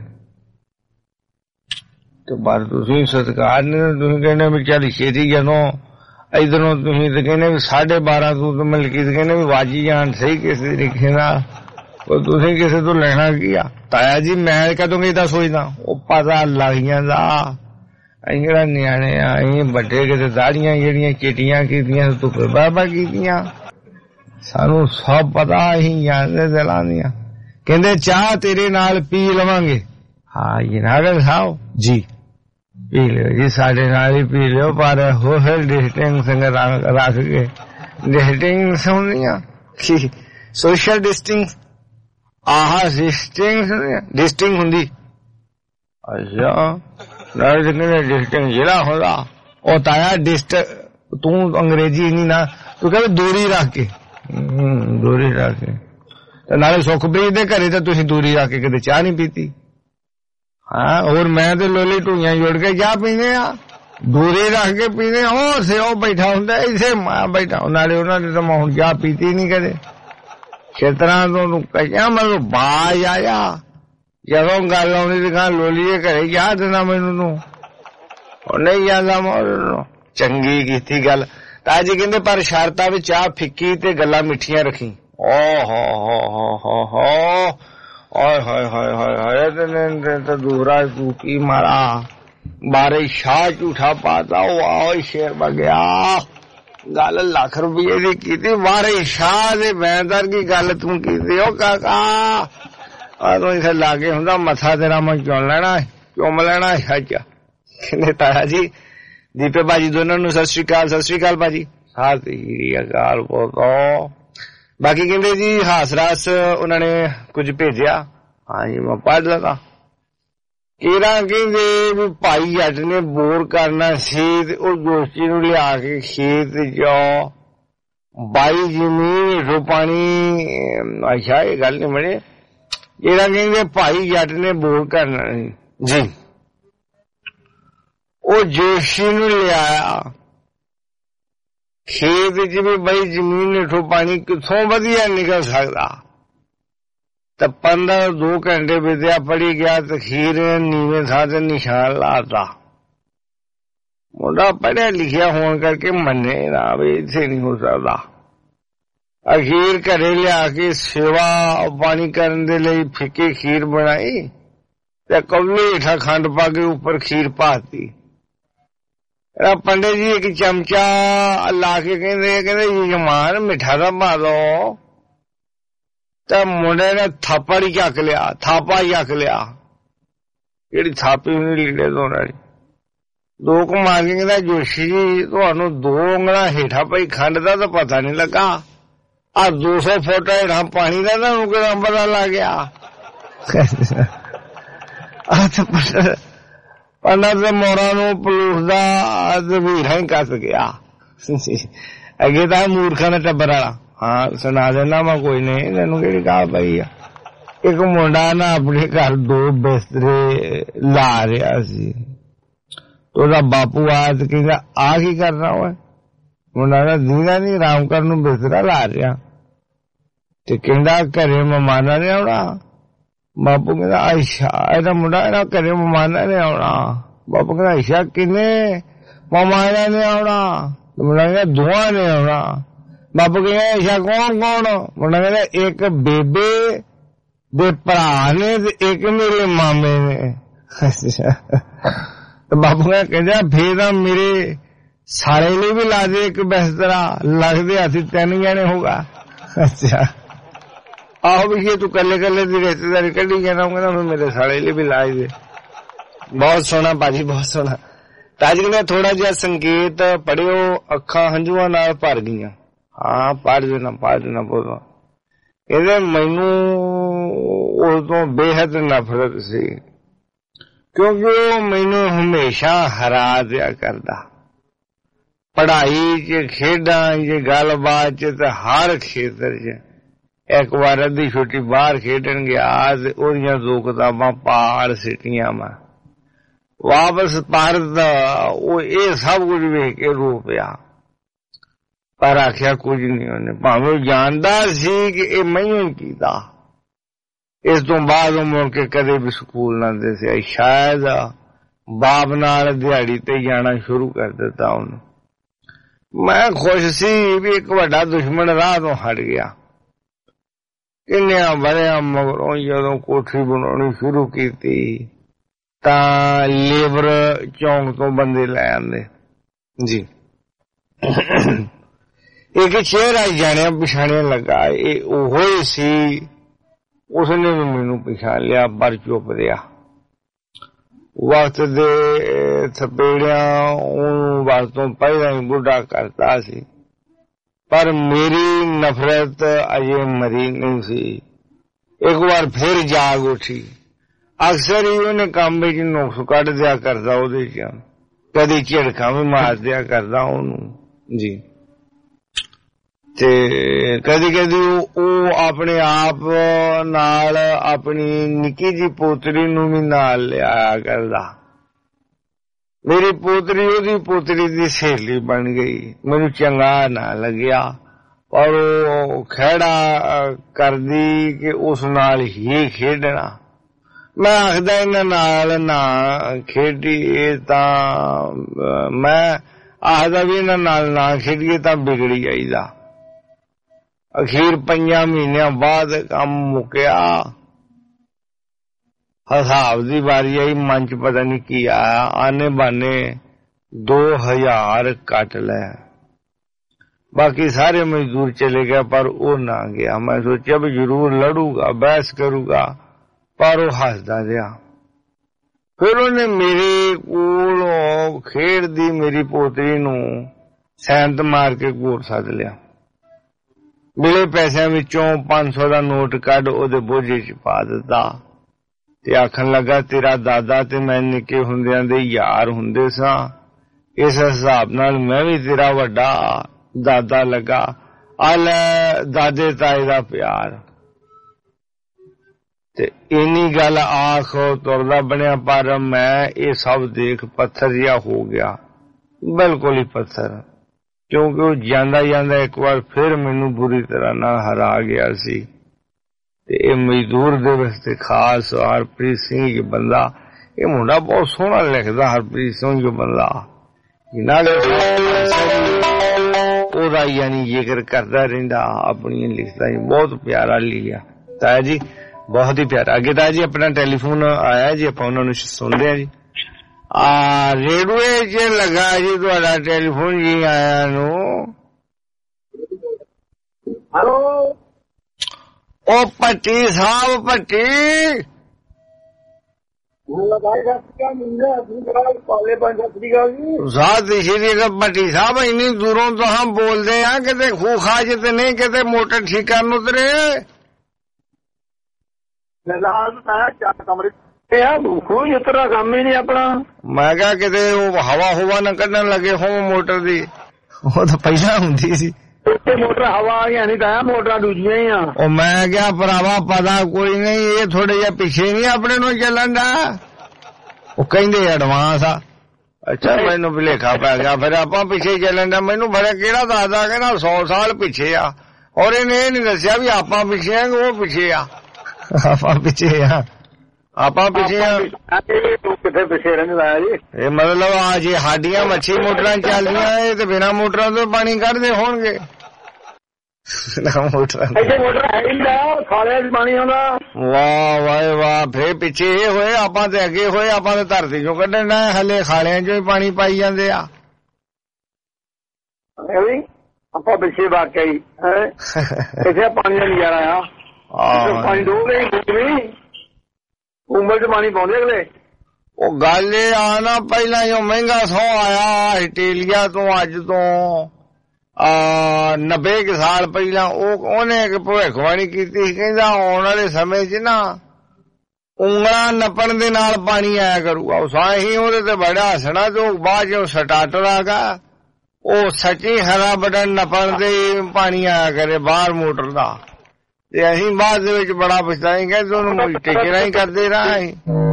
C: ਤੇ ਬਾਅਦ ਤੁਸੀਂ ਸਤਿਕਾਰ ਨਹੀਂ, ਤੁਸੀਂ ਕਹਿੰਦੇ ਵੀ ਚੱਲ ਛੇਤੀ ਜਦੋਂ इधरों तुसीं ते कहने भी 12:30 तू तो मलकी ते कहने भी वाजी जान सही किसी तरीके नाल तुसीं किसे तो लेना की आ ताया जी मैं कदों कीता सोचदा ओ पता लग जांदा असीं जेहड़ा न्याणे आ असीं बड्डे किते दाड़ियां जेहड़ियां चिट्टियां कीतियां धुप्पे बाबा कीतियां सानू सब पता असीं जानदे दिलां दियां कहंदे चाह तेरे नाल पी लवांगे हाँ जी नागर साहब जी पी लो जी साढ़े नाल ही पी लो पर हो फिर डिस्टिंग रख के डिस्टिंग होंदियां सोशल डिस्टिंग आह डिस्टिंग हुंदी अच्छा नाल डिस्टिंग जिला होंदा ओ ताया डिस्ट तू अंग्रेजी नहीं ना तू कह दूरी रख के नाले सुखप्रीत दे घरे ते तुसीं दूरी रख के कदे चाह नहीं पीती हाँ और मैं तो लोली ढूइयां जुड़ के चाह पीने आ दूरी रख के पीने और से ओ बैठा हुंदा इसे मैं बैठा नाले उन्होंने तो मैं हुण चाह पीती नहीं कदे खेतरां तो कहिया मतलब बाज आया जदों गल आउंदी ते कहां लोली दे घरे चाह देना मैनूं तूं ओ नहीं जांदा मैं चंगी कीती गल तां जी कहंदे पर शर्तां विच चाह फिक्की ते गल्लां मिठियां रखी ओ हो ओए हाय हाय हाय हाय तो दूसरा तू की मारा बारे शाह झूठा पाता वाह शेर बगया गल लाख रुपये की कीती बारे शाह दे बैंदर की गल तू कीती ओ काका तो इसे लागे हुंदा मथा तेरा मैं चुम लेना अच्छा कहंदे ताया जी दीपे भाजी दोनों नूं सत श्री अकाल भाजी सत श्री अकाल बोलो बाकी कहते जी हासरास उन्होंने कुछ भेजा हाँ जी मैं पढ़ लगा केरा कहते भी भाई जट ने बोर करना सी जोशी नूं लिया के खेत जाओ बाई जमीन हेठों पानी अच्छा ये गल नहीं बने केरा कहते भाई जट ने बोर करना जी वो जोशी नूं लिया खेत च भी बई जमीन हेठों पानी किथों वधिया निकल सकता तो 2 घंटे विद्या पढ़ी गया तो खीर नीवे था तो निशान लाता मुंडा पढ़िया लिखिया होने करके मने ना भी इत्थे नहीं हो सकता अखीर घरे लिया के सेवा पानी करने दे लई फिक्की खीर बनाई ते कौली हेठा खंड पा के ऊपर खीर पाती पंडित जी एक चमचा ला के कहते यजमान मिठा दा पा दो तो मुंडे ने थापा ही चक लिया जेड़ी थापी हुई लीड़े धोने दो मार के कहता जोशी जी तुहानू 2 उंगलां हेठा पई खंड दा तो पता नहीं लगा आ 200 फुट हेठा पानी दा तुहानू किदां पता लग गया पंडित मोरा नूं पलूसदा वीरा ही कस गया अगे तो मूर्खा ने टब्बर वाला हाँ सुना देना मैं कोई नहीं तेनू केड़ी कहा पई आ एक मुंडा ना अपने घर 2 बिस्तरे ला रहा सी तो ओदा बापू आया तो कहंदा आ की करना ओए मुंडा ने दीदा नहीं आराम करन नूं बिस्तरा ला रहा ते कहंदा घरे मेहमानां ने आउणा बापू कहंदा अच्छा एदा मुंडा ना घरे मेहमानां ने आउणा बापू कहंदा अच्छा किन्ने मेहमानां ने आउणा मुंडा कहंदा 2 ने आउणा बापू कहंदा अच्छा कौन मुंडा कहंदा एक बेबे दे भरा ने ते एक मेरे मामे ने तो बापू कहंदा फिर मेरे सारे ने भी ला दे एक बिस्तरा लगदे हाथी 3 जने होगा अच्छा आहो भी तू कल्ले कल्ले दी रिश्तेदारी कढ़ी जाना कहंदा मेरे साले लिए भी लाई दे बहुत सोहना भाजी बहुत सोहना ताज ने थोड़ा जिहा संकेत पढ़ियो अखां हंझुआं नाल भर गईयां हाँ पढ़ देना बोलो ਇਹਦੇ ਮੈਨੂੰ ਉਸ ਤੋਂ ਬੇਹੱਦ ਨਫ਼ਰਤ ਸੀ ਕਿਉਂਕਿ ਉਹ ਮੈਨੂੰ ਹਮੇਸ਼ਾ ਹਰਾ ਦਿਆ ਕਰਦਾ ਪੜ੍ਹਾਈ 'ਚ ਖੇਡਾਂ 'ਚ ਗੱਲਬਾਤ 'ਚ ਤੇ ਹਰ ਖੇਤਰ 'ਚ ਇੱਕ ਵਾਰ ਅੱਧੀ ਛੁੱਟੀ ਬਾਹਰ ਖੇਡਣ ਗਿਆ ਤੇ ਉਹਦੀਆਂ 2 ਕਿਤਾਬਾਂ ਪਾੜ ਸਿੱਟੀਆਂ ਮੈਂ ਵਾਪਸ ਭਾਰਤ ਉਹ ਇਹ ਸਭ ਕੁਝ ਵੇਖ ਕੇ ਰੋ ਪਿਆ पर आख्या कुछ नहीं उन्हें भावे जानदा सी कि ये मैं कीता इस तो बाद मुड़ के कदे भी स्कूल ना दसे शायद बाप नाल दिहाड़ी ते जाना शुरू कर दिता उन्हें ਮੈਂ ਖੁਸ਼ ਸੀ ਵੀ ਇੱਕ ਵੱਡਾ ਦੁਸ਼ਮਣ ਰਾਹ ਤੋਂ ਹਟ ਗਿਆ। ਕਿੰਨਿਆਂ ਵਰਿਆਂ ਮਗਰੋਂ ਜਦੋਂ ਕੋਠੀ ਬਣਾਉਣੀ ਸ਼ੁਰੂ ਕੀਤੀ ਤਾਂ ਲੇਬਰ ਚੌਂਕ ਤੋਂ ਬੰਦੇ ਲੈ ਆਂਦੇ ਜੀ। ਇੱਕ ਚਿਹਰਾ ਜਾਣਿਆ ਪਛਾਣਿਆ ਲੱਗਾ, ਇਹ ਉਹੋ ਹੀ ਸੀ। ਉਸਨੇ ਵੀ ਮੈਨੂੰ ਪਛਾਣ ਲਿਆ ਪਰ ਚੁੱਪ ਰਿਹਾ। ਵਕਤ ਦੇ ਥਪੇੜਿਆਂ ਉਹਨੂੰ ਵਕਤ ਤੋਂ ਪਹਿਲਾਂ ਹੀ ਬੁੱਢਾ ਕਰਤਾ ਸੀ, ਪਰ ਮੇਰੀ ਨਫ਼ਰਤ ਅਜੇ ਮਰੀ ਨਹੀਂ ਸੀ। ਇੱਕ ਵਾਰ ਫਿਰ ਜਾਗ ਉੱਠੀ। ਅਕਸਰ ਹੀ ਉਹਨੇ ਕੰਮ ਵਿੱਚ ਨੁਕਸ ਕੱਢ ਦਿਆ ਕਰਦਾ ਉਹਦੇ ਚ, ਕਦੀ ਝਿੜਕਾਂ ਵੀ ਮਾਰ ਦਿਆ ਕਰਦਾ ਉਹਨੂੰ ਜੀ। ਤੇ ਕਦੀ ਕਦੀ ਉਹ ਆਪਣੇ ਆਪ ਨਾਲ ਆਪਣੀ ਨਿੱਕੀ ਜਿਹੀ ਪੋਤਰੀ ਨੂੰ ਵੀ ਨਾਲ ਲਿਆਇਆ ਕਰਦਾ। ਮੇਰੀ ਪੋਤਰੀ ਉਹਦੀ ਪੋਤਰੀ ਦੀ ਸਹੇਲੀ ਬਣ ਗਈ। ਮੈਨੂੰ ਚੰਗਾ ਨਾ ਲੱਗਿਆ, ਪਰ ਉਹ ਖਹਿੜਾ ਕਰਦੀ ਕਿ ਉਸ ਨਾਲ ਹੀ ਖੇਡਣਾ। ਮੈਂ ਆਖਦਾ ਇਹਨਾਂ ਨਾਲ ਨਾ ਖੇਡੀਏ, ਤਾਂ ਮੈਂ ਆਖਦਾ ਵੀ ਇਹਨਾਂ ਨਾਲ ਨਾ ਖੇਡੀਏ ਤਾਂ ਵਿਗੜੀ ਜਾਈਦਾ। ਅਖੀਰ 5 ਮਹੀਨਿਆਂ ਬਾਅਦ ਕੰਮ ਮੁੱਕਿਆ। ਹਿਸਾਬ ਦੀ ਵਾਰੀ ਆਈ। ਮਨ ਚ ਪਤਾ ਨਹੀਂ ਕੀ ਆਇਆ, ਆਨੇ ਬਾਨੇ 2000 ਕੱਟ ਲੈ। ਬਾਕੀ ਸਾਰੇ ਮਜ਼ਦੂਰ ਚਲੇ ਗਏ ਪਰ ਉਹ ਨਾ ਗਿਆ। ਮੈਂ ਸੋਚਿਆ ਵੀ ਜ਼ਰੂਰ ਲੜੂਗਾ, ਬਹਿਸ ਕਰੂਗਾ, ਪਰ ਉਹ ਹੱਸਦਾ ਰਿਹਾ। ਫਿਰ ਉਹਨੇ ਮੇਰੇ ਕੋਲੋਂ ਖੇਡਦੀ ਮੇਰੀ ਪੋਤਰੀ ਨੂੰ ਸੈਂਤ ਮਾਰ ਕੇ ਘੂਰ ਸੱਦ ਲਿਆ। ਮਿਲੇ ਪੈਸਿਆਂ ਵਿੱਚੋਂ 500 ਦਾ ਨੋਟ ਕੱਢ ਉਹਦੇ ਬੋਝੇ ਚ ਪਾ ਦਿੱਤਾ ਤੇ ਆਖਣ ਲੱਗਾ, ਤੇਰਾ ਦਾਦਾ ਤੇ ਮੈਂ ਨਿੱਕੇ ਹੁੰਦਿਆਂ ਦੇ ਯਾਰ ਹੁੰਦੇ ਸਾਂ, ਇਸ ਹਿਸਾਬ ਨਾਲ ਮੈਂ ਵੀ ਤੇਰਾ ਵੱਡਾ ਦਾਦਾ ਲੱਗਾ। ਆ ਲੈ ਦਾਦੇ ਤਾਏ ਦਾ ਪਿਆਰ। ਤੇ ਇੰਨੀ ਗੱਲ ਆਖ ਤੁਰਦਾ ਬਣਿਆ, ਪਰ ਮੈਂ ਇਹ ਸਭ ਦੇਖ ਪੱਥਰ ਜਿਹਾ ਹੋ ਗਿਆ, ਬਿਲਕੁਲ ਹੀ ਪੱਥਰ, ਕਿਉਂਕਿ ਉਹ ਜਾਂਦਾ ਜਾਂਦਾ ਇੱਕ ਵਾਰ ਫਿਰ ਮੈਨੂੰ ਬੁਰੀ ਤਰ੍ਹਾਂ ਨਾਲ ਹਰਾ ਗਿਆ ਸੀ। ਤੇ ਇਹ ਮਜ਼ਦੂਰ ਦੇ ਵਾਸਤੇ ਖਾਸ ਹਰਪ੍ਰੀਤ ਸਿੰਘ ਜੀ ਬੰਦਾ, ਇਹ ਮੁੰਡਾ ਬਹੁਤ ਸੋਹਣਾ ਲਿਖਦਾ, ਹਰਪ੍ਰੀਤ ਸਿੰਘ ਜੀ ਬੰਦਾ, ਨਾਲੇ ਉਹਦਾ ਯਾਨੀ ਜ਼ਿਕਰ ਕਰਦਾ ਰਹਿੰਦਾ ਆਪਣੀਆਂ ਲਿਖਤਾਂ। ਬਹੁਤ ਪਿਆਰਾ ਲਿਖਿਆ ਤਾਇਆ ਜੀ, ਬਹੁਤ ਹੀ ਪਿਆਰਾ। ਅੱਗੇ ਤਾਇਆ ਜੀ ਆਪਣਾ ਟੈਲੀਫੋਨ ਆਇਆ ਜੀ, ਆਪਾਂ ਉਹਨਾਂ ਨੂੰ ਸੁਣਦੇ ਹਾਂ ਜੀ। ਰੇਡੂਏ ਚ ਲੱਗਾ ਜੀ ਤੁਹਾਡਾ ਟੈਲੀਫੋਨ ਜੀ ਆਇਆ ਨੂੰ।
J: ਹੈਲੋ,
C: ਉਹ ਭੱਟੀ ਸਾਹਿਬ, ਭੱਟੀ ਭੱਟੀ ਸਾਹਿਬ ਇੰਨੀ ਦੂਰੋਂ ਤੋਂ ਹਮ ਬੋਲਦੇ ਆ, ਕਿਤੇ ਖੂਹ ਖਾਜ ਤੇ ਨਹੀਂ, ਕਿਤੇ ਮੋਟਰ ਠੀਕ ਕਰਨ ਉਤਰੇ।
J: ਕਮਰੇ ਕੰਮ ਹੀ ਨੀ ਆਪਣਾ।
C: ਮੈਂ ਕਿਹਾ ਕਿਤੇ ਉਹ ਹਵਾ ਹੁਵਾ ਨਾ ਕੱਢਣ ਲੱਗੇ ਹੋ ਮੋਟਰ ਦੀ। ਉਹ ਤਾਂ ਪਹਿਲਾਂ ਹੁੰਦੀ ਸੀ
J: ਮੋਟਰ, ਹਵਾ ਆਈਆਂ ਨੀ ਤਾਂ ਮੋਟਰਾਂ ਦੂਜੀਆਂ ਹੀ ਆ।
C: ਉਹ ਮੈਂ ਕਿਹਾ ਭਰਾਵਾ ਪਤਾ ਕੋਈ ਨਹੀਂ, ਇਹ ਥੋੜੇ ਜਿਹਾ ਪਿੱਛੇ ਨਹੀਂ ਆਪਣੇ ਨੂੰ ਚੱਲਣ ਦਾ। ਉਹ ਕਹਿੰਦੇ ਐਡਵਾਂਸ ਆ। ਅੱਛਾ, ਮੈਨੂੰ ਭੁਲੇਖਾ ਪੈ ਗਿਆ, ਫਿਰ ਆਪਾਂ ਪਿੱਛੇ ਚੱਲਣ ਦਾ। ਮੈਨੂੰ ਬੜਾ ਕਿਹੜਾ ਦੱਸਦਾ, ਕਹਿੰਦਾ 100 ਸਾਲ ਪਿੱਛੇ ਆ, ਔਰ ਇਹਨੇ ਇਹ ਨੀ ਦੱਸਿਆ ਵੀ ਆਪਾਂ ਪਿੱਛੇ ਆ ਕਿ ਉਹ ਪਿੱਛੇ ਆ। ਆਪਾਂ ਪਿੱਛੇ ਆ, ਆਪਾਂ ਪਿੱਛੇ ਆ।
J: ਕਿੱਥੇ ਪਿੱਛੇ ਰਹਿੰਦਾ ਜੀ? ਇਹ
C: ਮਤਲਬ ਆ ਜੇ ਸਾਡੀਆਂ ਮੱਛੀ ਮੋਟਰਾਂ ਚੱਲਦੀਆਂ, ਇਹ ਤੇ ਬਿਨਾਂ ਮੋਟਰਾਂ ਤੋਂ ਪਾਣੀ ਕੱਢਦੇ ਹੋਣਗੇ। ਮੋਟਰ
J: ਖਾਲਿਆਂ ਚ ਪਾਣੀ ਆਉਂਦਾ।
C: ਵਾਹ ਵਾਹ ਵਾਹ, ਫੇਰ ਪਿੱਛੇ ਇਹ ਹੋਏ, ਆਪਾਂ ਤੇ ਅੱਗੇ ਹੋਏ। ਆਪਾਂ ਤੇ ਧਰਤੀ ਚੋਂ ਕੱਢਣ ਦਾ, ਹਲੇ ਖਾਲਿਆਂ ਚੋਂ ਹੀ ਪਾਣੀ ਪਾਈ ਜਾਂਦੇ ਆ।
J: ਆਪਾਂ ਪਿੱਛੇ ਵਾਕਿਆ ਹੀ ਇੱਥੇ ਪਾਣੀ ਦਾ ਨਜ਼ਾਰਾ ਆ। ਪਾਣੀ ਡੋਲਦੇ ਉਮਰ ਚ ਪਾਣੀ ਪਾਉਂਦੇ ਅਗਲੇ।
C: ਉਹ ਗੱਲ ਇਹ ਆ ਨਾ, ਪਹਿਲਾਂ ਜੋ ਮਹਿੰਗਾ ਸੌ ਆਇਆ ਆਸਟ੍ਰੇਲੀਆ ਤੋਂ, ਅੱਜ ਤੋਂ 90 ਸਾਲ ਪਹਿਲਾਂ, ਉਹਨੇ ਇੱਕ ਭਵਿੱਖਬਾਣੀ ਕੀਤੀ ਸੀ, ਕਹਿੰਦਾ ਆਉਣ ਵਾਲੇ ਸਮੇਂ 'ਚ ਨਾ ਉਂਗਲਾਂ ਨੱਪਣ ਦੇ ਨਾਲ ਪਾਣੀ ਆਇਆ ਕਰੂਗਾ। ਸਾਹੀ ਉਹਦੇ ਤੇ ਬੜਾ ਹੱਸਣਾ, ਤੇ ਉਹ ਬਾਅਦ ਚੋਂ ਸਟਾਰਟਰ ਆ ਗਿਆ, ਉਹ ਸੱਚੀ ਹਰਾ ਬਟਨ ਨੱਪਣ ਦੇ ਪਾਣੀ ਆਇਆ ਕਰੇ ਬਾਹਰ ਮੋਟਰ ਦਾ। ਤੇ ਅਸੀਂ ਬਾਅਦ ਦੇ ਵਿੱਚ ਬੜਾ ਪਛਤਾਏ, ਕਹਿੰਦੇ ਉਹਨੂੰ ਟਿਕਰਾਂ ਹੀ ਕਰਦੇ ਰਹੇ।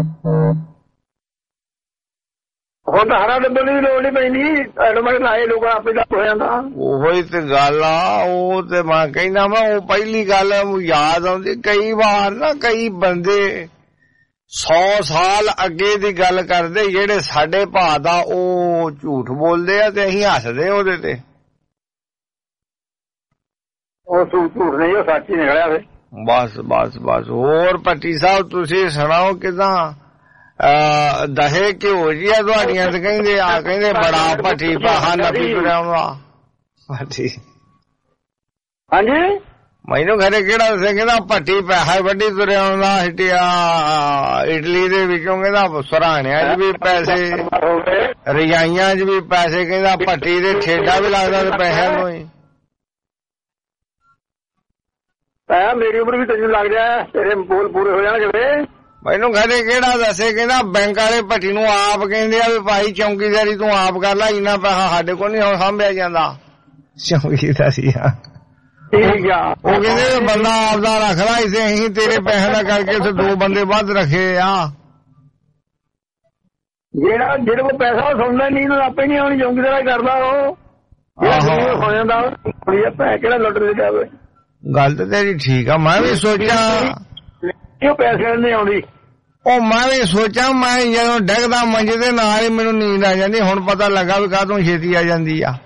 J: ਹੁਣ ਤਾਂ ਹਰਾ ਡੱਬੇ ਦੀ ਲੋੜ ਨਹੀਂ ਪੈਂਦੀ, ਐਡਮਿਟ ਲਾਏ ਲੋਕ ਆਪੇ ਦਾ ਹੋ ਜਾਂਦਾ।
C: ਉਹੀ ਤੇ ਗੱਲ ਆ। ਉਹ ਤੇ ਮੈਂ ਕਹਿੰਦਾ ਵਾ, ਉਹ ਪਹਿਲੀ ਗੱਲ ਯਾਦ ਆਉਂਦੀ। ਕਈ ਵਾਰ ਨਾ ਕਈ ਬੰਦੇ 100 ਸਾਲ ਅੱਗੇ ਦੀ ਗੱਲ ਕਰਦੇ, ਜਿਹੜੇ ਸਾਡੇ ਭਾ ਦਾ ਉਹ ਝੂਠ ਬੋਲਦੇ ਆ ਤੇ ਅਸੀਂ ਹੱਸਦੇ ਉਹਦੇ ਤੇ।
J: ਉਹ ਝੂਠ ਨਹੀਂ, ਉਹ ਸੱਚ ਹੀ ਨਿਕਲਿਆ ਫਿਰ।
C: ਬਸ ਹੋਰ ਭੱਟੀ ਸਾਹਿਬ ਤੁਸੀਂ ਸੁਣਾਓ ਕਿਦਾਂ ਦਹੇ ਘਿਓ ਜੀ ਆ ਤੁਹਾਡੀਆਂ ਤੇ ਕਹਿੰਦੇ ਬੜਾ ਭੱਟੀ ਪਾਹਾ ਨੱਪੀ ਤੁਰਿਆ ਹੁੰਦਾ ਭੱਟੀ।
J: ਹਾਂਜੀ
C: ਮੈਨੂੰ ਘਰੇ ਕਿਹੜਾ ਦੱਸੇ ਕਹਿੰਦਾ ਭੱਟੀ ਪੈਸਾ ਵੱਡੀ ਤੁਰਿਆ ਆਉਂਦਾ ਹਿੱਟਿਆ ਇਟਲੀ ਦੇ ਵਿੱਚੋਂ ਕਹਿੰਦਾ ਸਰਾਣਿਆਂ 'ਚ ਵੀ ਪੈਸੇ ਰਜਾਈਆਂ 'ਚ ਵੀ ਪੈਸੇ ਕਹਿੰਦਾ ਭੱਟੀ ਦੇ ਠੇਡਾ ਵੀ ਲੱਗਦਾ ਤੇ ਪੈਸਿਆਂ ਨੂੰ ਹੀ।
J: ਮੇਰੀ ਉਮਰ ਵੀ ਤੈਨੂੰ ਲੱਗ ਰਿਹਾ ਤੇਰੇ ਬੋਲ ਪੂਰੇ ਹੋ ਜਾਣਗੇ।
C: ਮੈਨੂੰ ਘਰੇ ਕਿਹੜਾ ਦੱਸੇ ਕਹਿੰਦਾ ਬੈਂਕ ਵਾਲੇ ਭੱਟੀ ਨੂੰ ਆਪ ਕਹਿੰਦੇ ਆ ਵੀ ਭਾਈ ਚੌਂਕੀਦਾਰੀ ਤੂੰ ਆਪ ਕਰ ਲੈ, ਇੰਨਾ ਪੈਸਾ ਸਾਡੇ ਕੋਲ ਨਹੀਂ ਹੁਣ ਸਾਂਭਿਆ ਜਾਂਦਾ। ਚੌਂਕੀਦਾਰੀ
J: ਠੀਕ ਆ
C: ਉਹ ਕਹਿੰਦੇ ਬੰਦਾ ਆਪਦਾ ਰੱਖਦਾ ਇਸੇ ਅਸੀਂ ਤੇਰੇ ਪੈਸੇ ਦਾ ਕਰਕੇ ਉੱਥੇ 2 ਬੰਦੇ ਵੱਧ ਰੱਖੇ ਆ।
J: ਜਿਹੜਾ ਜਿਹਦੇ ਕੋਲ ਪੈਸਾ ਸੁਣਦਾ ਨਹੀਂ ਆਪੇ ਨਹੀਂ ਆਉਣੀ ਚੌਂਕੀਦਾਰੀ ਕਰਦਾ ਉਹ ਹੋ ਜਾਂਦਾ ਕਿਹੜਾ ਲੁੱਟ ਦੇ ਜਾਵੇ।
C: ਗੱਲ ਤਾਂ ਤੇਰੀ ਠੀਕ ਆ। ਮੈਂ ਵੀ ਸੋਚਾਂ
J: ਪੈਸੇ ਨਹੀਂ ਆਉਂਦੀ
C: ਉਹ ਮੈਂ ਵੀ ਸੋਚਾਂ ਮੈਂ ਜਦੋਂ ਡਿੱਗਦਾ ਮੰਜੇ ਦੇ ਨਾਲ ਹੀ ਮੈਨੂੰ ਨੀਂਦ ਆ ਜਾਂਦੀ। ਹੁਣ ਪਤਾ ਲੱਗਾ ਵੀ ਕਾਹਤੋਂ ਛੇਤੀ ਆ ਜਾਂਦੀ ਆ।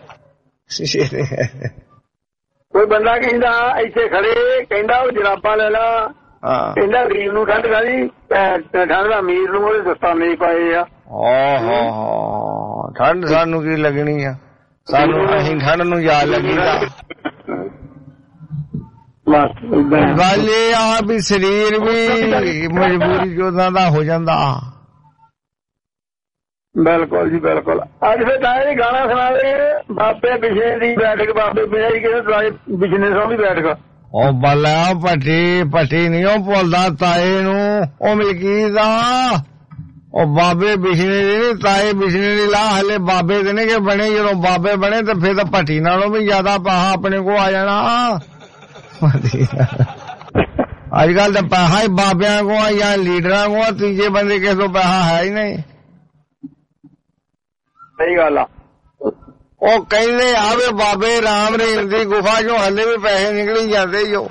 J: ਕੋਈ ਬੰਦਾ ਕਹਿੰਦਾ ਇੱਥੇ ਖੜੇ ਕਹਿੰਦਾ ਉਹ ਜਰਾਬਾਂ ਲੈ ਲਾ ਕਹਿੰਦਾ ਗਰੀਬ ਨੂੰ ਠੰਡ ਕਾਹਦੀ ਠੰਡ ਅਮੀਰ ਨੂੰ ਉਹਦੇ ਦਸਤਾਨੇ ਪਾਏ ਆ।
C: ਠੰਡ ਸਾਨੂੰ ਕੀ ਲੱਗਣੀ ਆ, ਸਾਨੂੰ ਅਸੀਂ ਠੰਡ ਨੂੰ ਯਾਦ ਲੱਗੀਦਾ। ਗੱਲ ਇਹ ਆ ਵੀ ਸਰੀਰ ਵੀ ਮਜਬੂਰੀ ਜੋਦਾਂ ਦਾ ਹੋ ਜਾਂਦਾ।
J: ਬਿਲਕੁਲ ਜੀ ਬਿਲਕੁਲ। ਅੱਜ ਫਿਰ ਤਾਂ ਇਹ ਗਾਣਾ ਸੁਣਾ ਦੇ ਬਾਬੇ ਬਿਸ਼ਨੇ ਦੀ ਬੈਠਕ, ਬਾਬੇ ਬਿਸ਼ਨੇ ਸੋਂ ਵੀ ਬੈਠਕ।
C: ਉਹ ਬੱਲਾ ਭੱਟੀ ਨਹੀਂ ਉਹ ਭੁੱਲਦਾ ਤਾਏ ਨੂੰ, ਉਹ ਮਲਕੀਤ ਦਾ ਉਹ ਬਾਬੇ ਬਿਸ਼ਨੇ ਦੀ ਨੀ ਤਾਏ ਬਿਸ਼ਨੇ ਦੀ ਲਾ ਹਲੇ ਬਾਬੇ ਦੇ ਨੇ ਕਿ ਬਣੇ। ਜਦੋਂ ਬਾਬੇ ਬਣੇ ਤੇ ਫਿਰ ਤਾਂ ਭੱਟੀ ਨਾਲੋਂ ਵੀ ਜ਼ਿਆਦਾ ਪਾਹਾ ਆਪਣੇ ਕੋਲ ਆ ਜਾਣਾ। ਅੱਜ ਕੱਲ ਤਾਂ ਪੈਸਾ ਹੀ ਬਾਬਿਆਂ ਕੋਲ ਜਾਂ ਲੀਡਰਾਂ ਕੋਲ, ਤੀਜੇ ਬੰਦੇ ਕਿਸੇ ਤੋਂ ਪੈਸਾ ਹੈ ਹੀ ਨਹੀਂ।
J: ਸਹੀ ਗੱਲ ਆ।
C: ਉਹ ਕਹਿੰਦੇ ਆਵੇ ਬਾਬੇ ਰਾਮ ਰਹੀਮ ਦੀ ਗੁਫਾ ਚੋਂ ਹਲੇ ਵੀ ਪੈਸੇ ਨਿਕਲੀ ਜਾਂਦੇ ਹੀ।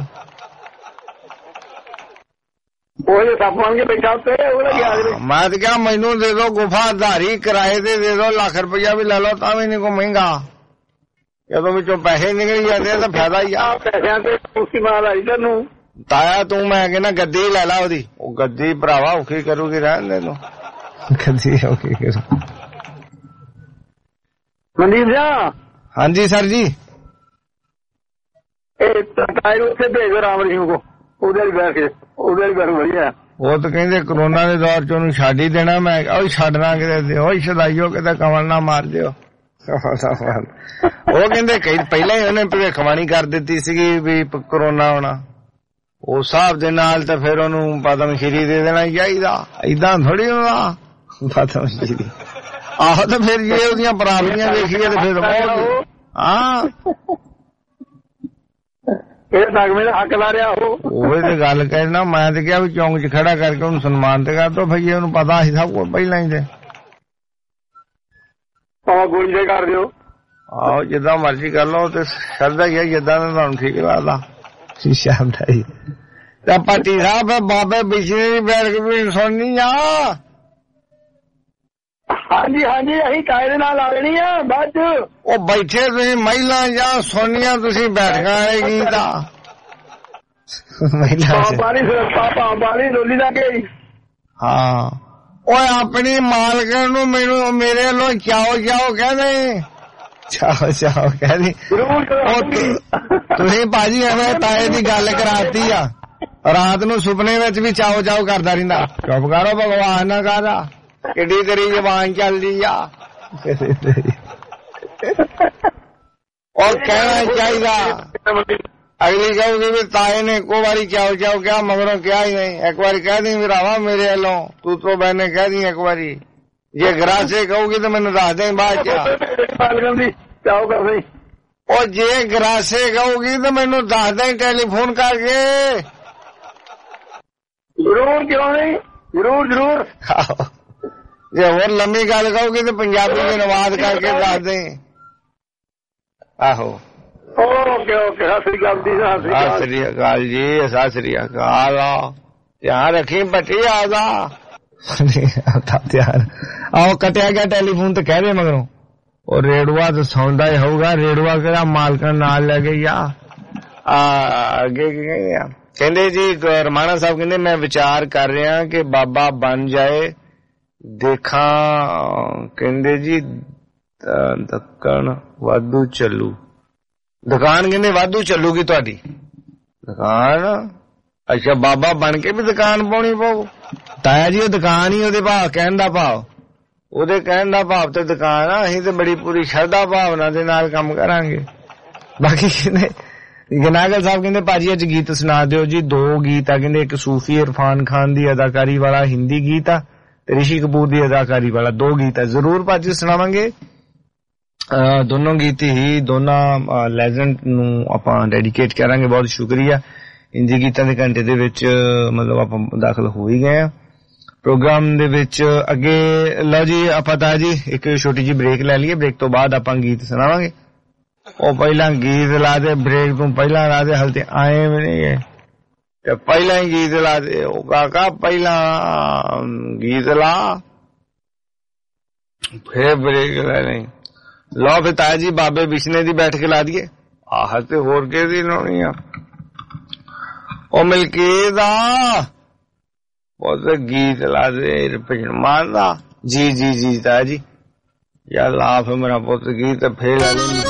J: ਉਹ ਸੱਪ ਬਣ ਕੇ ਬੈਠਾ ਉੱਤੇ
C: ਮੈਂ ਤਾਂ ਕਿਹਾ ਮੈਨੂੰ ਦੇ ਦੋ ਗੁਫਾ ਆਧਾਰੀ ਕਿਰਾਏ ਤੇ ਦੇ ਦੋ, ਲੱਖ ਰੁਪਇਆ ਵੀ ਲੈ ਲਓ ਤਾਂ ਵੀ ਨਹੀਂ ਕੋਈ ਮਹਿੰਗਾ। ਜਦੋਂ ਵਿੱਚੋਂ ਪੈਸੇ ਨਿਕਲ ਜਾਂਦੇ ਤਾਂ ਫਾਇਦਾ ਹੀ ਆ।
J: ਪੈਸਿਆਂ ਤੇ ਤੁਸੀਂ ਮਾਲ ਆਈ ਤੈਨੂੰ
C: ਤਾਇਆ ਤੂੰ ਮੈਂ ਕਹਿੰਦਾ ਗੱਦੀ ਲੈ ਲਾ ਉਹਦੀ। ਉਹ ਗੱਦੀ ਭਰਾਵਾ ਔਖੀ ਕਰੂਗੀ ਰਹਿਣ ਦੇ ਤੂੰ, ਗੱਦੀ ਔਖੀ ਕਰੂ।
J: ਮਨਦੀਪ ਜੀ।
C: ਹਾਂਜੀ ਸਰ ਜੀ।
J: ਇਹ ਤਾਏ ਉੱਥੇ ਭੇਜੋ ਰਾਮ ਰਹੀਮ ਕੋ, ਉਹਦੇ ਲਈ ਬੈਠ ਕੇ ਉਹਦੇ ਲਈ ਬੈਠ ਵਧੀਆ।
C: ਉਹ ਤਾਂ ਕਹਿੰਦੇ ਕਰੋਨਾ ਦੇ ਦੌਰ ਚ ਉਹਨੂੰ ਛੱਡ ਹੀ ਦੇਣਾ। ਮੈਂ ਉਹ ਛੱਡਣਾ ਕਿਤੇ ਉਹ ਛਦਾਈਓ ਕਿਤੇ ਕਮਲ ਨਾ ਮਾਰ ਦਿਓ। ਉਹ ਕਹਿੰਦੇ ਪਹਿਲਾਂ ਹੀ ਉਹਨੇ ਭਵਿੱਖਬਾਣੀ ਕਰ ਦਿੱਤੀ ਸੀਗੀ ਵੀ ਕਰੋਨਾ ਆਉਣਾ। ਉਸ ਹਿਸਾਬ ਦੇ ਨਾਲ ਤਾਂ ਫਿਰ ਉਹਨੂੰ ਪਦਮ ਸ਼੍ਰੀ ਦੇ ਦੇਣਾ ਚਾਹੀਦਾ। ਏਦਾਂ ਥੋੜੀ ਹੁੰਦਾ ਪਦਮ ਸ਼੍ਰੀ। ਆਹੋ ਤੇ ਫਿਰ ਜੇ ਉਹਦੀਆਂ ਬਰਾਬਰੀਆਂ ਦੇਖੀਏ ਤੇ ਫਿਰ ਬਹੁਤ ਹਾਂ
J: ਇਹ ਨਗਮੇ ਦਾ ਹੱਕ ਲਾ ਰਿਹਾ।
C: ਉਹ ਤੇ ਗੱਲ ਕਹਿਣਾ। ਮੈਂ ਤੇ ਕਿਹਾ ਵੀ ਚੌਂਕ ਚ ਖੜਾ ਕਰਕੇ ਉਹਨੂੰ ਸਨਮਾਨ ਤੇ ਕਰ ਦੋ। ਭਈ ਉਹਨੂੰ ਪਤਾ ਸੀ ਸਭ ਕੁਝ ਪਹਿਲਾਂ ਹੀ ਤੇ
J: ਗੋਲੀ ਦੇ ਕਰ ਦਿਓ।
C: ਆਹੋ ਜਿੱਦਾਂ ਮਰਜ਼ੀ ਕਰ ਲਓ ਤੇ ਸ਼ਰਧਾ ਹੀ ਹੈ ਜਿੱਦਾਂ ਦਾ ਤੁਹਾਨੂੰ ਠੀਕ ਲੱਗਦਾ। ਸ਼ਰਧਾ ਹੀ ਤੇ ਭੱਟੀ ਸਾਹਿਬ ਬਾਬੇ ਬਿਸ਼ਨੇ ਦੀ ਬੈਠਕ ਵੀ ਸੁਣਨੀ ਆ।
J: ਹਾਂਜੀ ਅਸੀਂ ਤਾਏ ਦੇ ਨਾਲ ਆ ਲੈਣੀ ਆ ਬਾਅਦ ਚ।
C: ਉਹ ਬੈਠੇ ਤੁਸੀਂ ਮਹਿਲਾ ਜਾਂ ਸੋਨੀਆਂ ਤੁਸੀਂ ਬੈਠਕਾਂ ਵਾਲੇ ਗੀਤ ਆ
J: ਬਾਲੀ ਰੋਲੀ ਦਾ ਕੇ।
C: ਹਾਂ ਓਏ ਆਪਣੀ ਮਾਲਕਣ ਨੂੰ ਮੈਨੂੰ ਮੇਰੇ ਵੱਲੋਂ ਚਾਓ ਕਹਿੰਦੇ। ਚਾਓ ਕਹਿੰਦੀ। ਤੁਸੀਂ ਭਾਜੀ ਐਵੇਂ ਤਾਏ ਦੀ ਗੱਲ ਕਰਾਤੀ ਆ। ਰਾਤ ਨੂੰ ਸੁਪਨੇ ਵਿੱਚ ਵੀ ਚਾਓ ਕਰਦਾ ਰਹਿੰਦਾ। ਚੁੱਪ ਕਰੋ ਭਗਵਾਨ ਨਾ ਕਹਦਾ ਕਿੱਡੀ ਤੇਰੀ ਜ਼ਬਾਨ ਚੱਲਦੀ ਆ। ਉਹ ਕਹਿਣਾ ਚਾਹੀਦਾ। ਅਗਲੀ ਕਹੂਗੀ ਵੀ ਤਾਏ ਨੇ ਇੱਕੋ ਵਾਰੀ ਚਾਓ ਕਿਹਾ ਮਗਰੋਂ ਕਿਹਾ ਹੀ ਨਹੀਂ। ਇੱਕ ਵਾਰੀ ਕਹਿ ਦੀ ਭਰਾਵਾ ਮੇਰੇ ਵੱਲੋਂ ਤੂੰ ਤੋਂ ਬੈਨੇ ਕਹਿ ਦੀ ਇੱਕ ਵਾਰੀ। ਜੇ ਗਰਾਸੇ ਕਹੂਗੀ ਤਾਂ ਮੈਨੂੰ ਦੱਸ ਦੇ ਬਾਅਦ ਚ। ਉਹ ਜੇ ਗਰਾਸੇ ਕਹੂਗੀ ਤਾਂ ਮੈਨੂੰ ਦੱਸ ਦੇ ਟੈਲੀਫੋਨ ਕਰਕੇ।
J: ਜ਼ਰੂਰ ਕਿਉਂ ਨਹੀਂ, ਜ਼ਰੂਰ।
C: ਜੇ ਹੋਰ ਲੰਮੀ ਗੱਲ ਕਹੋਗੇ ਤੇ ਪੰਜਾਬੀ ਚ ਅਨੁਵਾਦ ਕਰਕੇ ਦੱਸ ਦੇ। ਆਹੋ
J: ਓਕੇ ਸਤਿ ਸ੍ਰੀ ਅਕਾਲ ਜੀ।
C: ਸਤਿ ਸ੍ਰੀ ਅਕਾਲ ਜੀ। ਸਤਿ ਸ੍ਰੀ ਅਕਾਲ। ਧਿਆਨ ਰੱਖੀ ਭੱਟੀ ਆਦਾ ਧਿਆਨ। ਆਹੋ ਕੱਟਿਆ ਗਿਆ ਟੈਲੀਫੋਨ ਤੇ ਕਹਿ ਦੇ ਮਗਰੋਂ। ਉਹ ਰੇੜੂਆ ਤਾਂ ਸੌਂਦਾ ਹੀ ਹੋਊਗਾ। ਰੇੜੂਆ ਕਿਹੜਾ ਮਾਲਕਾਂ ਨਾਲ ਲੈ ਗਈ ਆ। ਅੱਗੇ ਕੀ ਕਹਿੰਦੇ ਆ, ਕਹਿੰਦੇ ਜੀ ਰਮਾਣਾ ਸਾਹਿਬ ਕਹਿੰਦੇ ਮੈਂ ਵਿਚਾਰ ਕਰ ਰਿਹਾ ਕਿ ਬਾਬਾ ਬਣ ਜਾਏ ਦੇਖਾਂ, ਕਹਿੰਦੇ ਜੀ ਦੱਕਣ ਵਾਧੂ ਚੱਲੂ, ਦੁਕਾਨ ਕਹਿੰਦੇ ਵਾਧੂ ਚੱਲੂਗੀ ਤੁਹਾਡੀ ਦੁਕਾਨ। ਅੱਛਾ ਬਾਬਾ ਬਣ ਕੇ ਵੀ ਦੁਕਾਨ ਪਾਉਣੀ ਪਊ। ਤਾਇਆ ਜੀ ਉਹ ਦੁਕਾਨ ਹੀ ਉਹਦੇ ਭਾਵ ਕਹਿਣ ਦਾ ਭਾਵ, ਉਹਦੇ ਕਹਿਣ ਦਾ ਭਾਵ ਤੇ ਦੁਕਾਨ ਆ, ਅਸੀਂ ਤੇ ਬੜੀ ਪੂਰੀ ਸ਼ਰਧਾ ਭਾਵਨਾ ਦੇ ਨਾਲ ਕੰਮ ਕਰਾਂਗੇ। ਬਾਕੀ ਕਹਿੰਦੇ ਗਨਾਗਲ ਸਾਹਿਬ ਕਹਿੰਦੇ ਭਾਜੀ ਅੱਜ ਗੀਤ ਸੁਣਾ ਦਿਓ ਜੀ। 2 ਗੀਤ ਆ ਕਹਿੰਦੇ, ਇੱਕ ਸੂਫੀ ਇਰਫਾਨ ਖਾਨ ਦੀ ਅਦਾਕਾਰੀ ਵਾਲਾ ਹਿੰਦੀ ਗੀਤ ਆ ਤੇ ਰਿਸ਼ੀ ਕਪੂਰ ਦੀ ਅਦਾਕਾਰੀ ਵਾਲਾ 2 ਗੀਤ ਆ। ਜ਼ਰੂਰ ਭਾਜੀ ਸੁਣਾਵਾਂਗੇ। ਦੋਨੋਂ ਗੀਤ ਹੀ ਦੋਨਾਂ ਲੈਜੈਂਡ ਨੂੰ ਆਪਾਂ ਡੈਡੀਕੇਟ ਕਰਾਂਗੇ। ਬਹੁਤ ਸ਼ੁਕਰੀਆ। ਹਿੰਦੀ ਗੀਤਾਂ ਦੇ ਘੰਟੇ ਦੇ ਵਿੱਚ ਮਤਲਬ ਆਪਾਂ ਦਾਖਲ ਹੋ ਹੀ ਗਏ ਆ ਪ੍ਰੋਗਰਾਮ ਦੇ ਵਿੱਚ। ਅੱਗੇ ਲਓ ਜੀ ਆਪਾਂ ਤਾਂ ਜੀ ਇੱਕ ਛੋਟੀ ਜਿਹੀ ਬ੍ਰੇਕ ਲੈ ਲਈਏ, ਬ੍ਰੇਕ ਤੋਂ ਬਾਅਦ ਆਪਾਂ ਗੀਤ ਸੁਣਾਵਾਂਗੇ। ਉਹ ਪਹਿਲਾਂ ਗੀਤ ਲਾ ਦੇ, ਬ੍ਰੇਕ ਤੋਂ ਪਹਿਲਾਂ ਲਾ ਦੇ, ਹਲ ਤੇ ਆਏ ਵੀ ਨਹੀਂ ਤੇ ਪਹਿਲਾਂ ਹੀ ਗੀਤ ਲਾ ਦੇ। ਉਹ ਕਾਕਾ ਪਹਿਲਾਂ ਗੀਤ ਲਾ ਫੇਰ ਬ੍ਰੇਕ ਲੈ ਲਈ। ਲਓ ਫਿਰ ਤਾਇਆ ਜੀ ਬਾਬੇ ਬਿਸ਼ਨੇ ਦੀ ਬੈਠ ਕੇ ਲਾ ਦਈਏ। ਆਹ ਤੇ ਹੋਰ ਕਿਹਦੀ ਲਾਉਣੀ ਆ? ਉਹ ਮਿਲਕੀ ਦਾ ਉਹ ਗੀਤ ਲਾ ਦੇ ਭਜਨ ਮਾਨ ਦਾ। ਜੀ ਜੀ ਜੀ ਤਾਇਆ ਜੀ ਯਾਰ ਲਾ ਫਿਰ ਮੇਰਾ ਪੁੱਤ ਗੀਤ ਫੇਰ ਲਾ ਲਈ।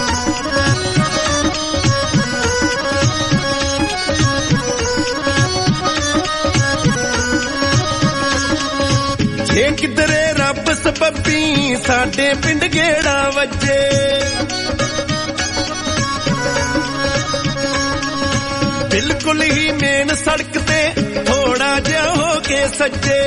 L: ਜੇ ਕਿਧਰੇ ਰੱਬ ਸਬੱਬੀ ਸਾਡੇ ਪਿੰਡ ਗੇੜਾ ਵੱਜੇ, ਬਿਲਕੁਲ ਹੀ ਮੇਨ ਸੜਕ ਤੇ ਥੋੜਾ ਜਿਹਾ ਹੋ ਕੇ ਸੱਜੇ।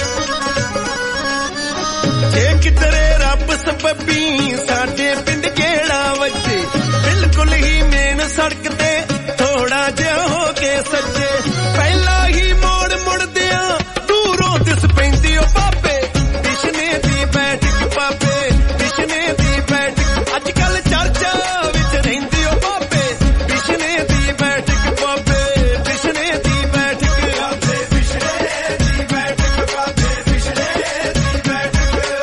L: ਜੇ ਕਿਧਰੇ ਰੱਬ ਸਬੱਬੀ ਸਾਡੇ ਪਿੰਡ ਗੇੜਾ ਵੱਜੇ, ਬਿਲਕੁਲ ਹੀ ਮੇਨ ਸੜਕ ਤੇ ਥੋੜਾ ਜਿਹਾ ਹੋ ਕੇ ਸੱਜੇ। ਪਹਿਲਾਂ ਹੀ ਮੋੜ ਮੁੜਦਿਆਂ ਦੂਰੋਂ ਦਿਸ ਪੈਂਦੀ ਓ ਬਾਬੇ ਬਿਸ਼ਨੇ ਦੀ ਬੈਠਕ, ਬਾਬੇ ਬਿਸ਼ਨੇ ਦੀ ਬੈਠਕ ਅੱਜ ਕੱਲ ਚਰਚਾ ਵਿੱਚ ਰਹਿੰਦੀ ਓ ਬਾਬੇ ਬਿਸ਼ਨੇ ਦੀ ਬੈਠਕ, ਬਾਬੇ ਬਿਸ਼ਨੇ ਦੀ ਬੈਠਕ, ਬਾਬੇ ਬਿਸ਼ਨੇ ਦੀ ਬੈਠਕ, ਬਾਬੇ ਬਿਸ਼ਨੇ ਦੀ ਬੈਠਕ।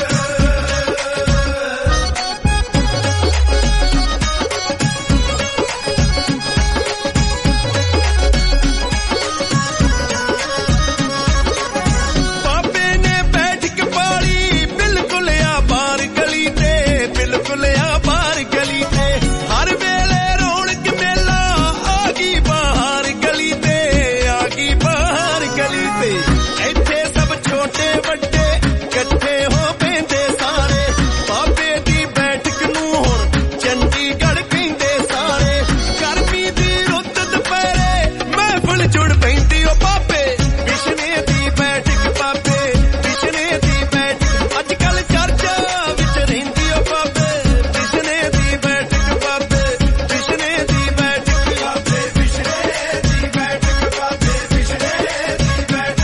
L: ਬਾਬੇ ਨੇ ਬੈਠਕ ਪਾਲੀ ਬਿਲਕੁਲ ਆ ਬਾਹਰ ਗਲੀ ਤੇ, ਬਿਲਕੁਲ ਆ ਬਾਹਰ ਗਲੀ ਤੇ। ਹਰ ਵੇਲੇ ਰੌਣਕ ਮੇਲਾ ਆ ਗਈ ਬਾਹਰ ਗਲੀ ਤੇ, ਆ ਗਈ ਬਾਹਰ ਗਲੀ ਤੇ। ਇੱਥੇ ਸਭ ਛੋਟੇ ਵੱਡੇ ਇਕੱਠੇ ਹੋ ਪੈਂਦੇ ਸਾਰੇ, ਬਾਬੇ ਦੀ ਬੈਠਕ ਨੂੰ ਹੁਣ ਚੰਡੀਗੜ੍ਹ ਕਹਿੰਦੇ ਸਾਰੇ। ਗਰਮੀ ਦੀ ਰੁੱਤ ਦੁਪਹਿਰੇ ਮਹਿਫਲ ਜੁੜ ਪੈਂਦੀ ਓ ਬਾਬੇ ਬਿਸ਼ਨੇ ਦੀ ਬੈਠਕ, ਬਾਬੇ ਬਿਸ਼ਨੇ ਦੀ ਬੈਠਕ ਅੱਜ ਕੱਲ ਚਰਚਾ ਵਿੱਚ ਰਹਿੰਦੀ ਓ ਬਾਬੇ ਬਿਸ਼ਨੇ ਦੀ ਬੈਠਕ, ਬਾਬੇ ਬਿਸ਼ਨੇ ਦੀ ਬੈਠਕ, ਬਾਬੇ ਬਿਸ਼ਨੇ ਦੀ ਬੈਠਕ, ਬਾਬੇ ਬਿਸ਼ਨੇ ਦੀ ਬੈਠਕ।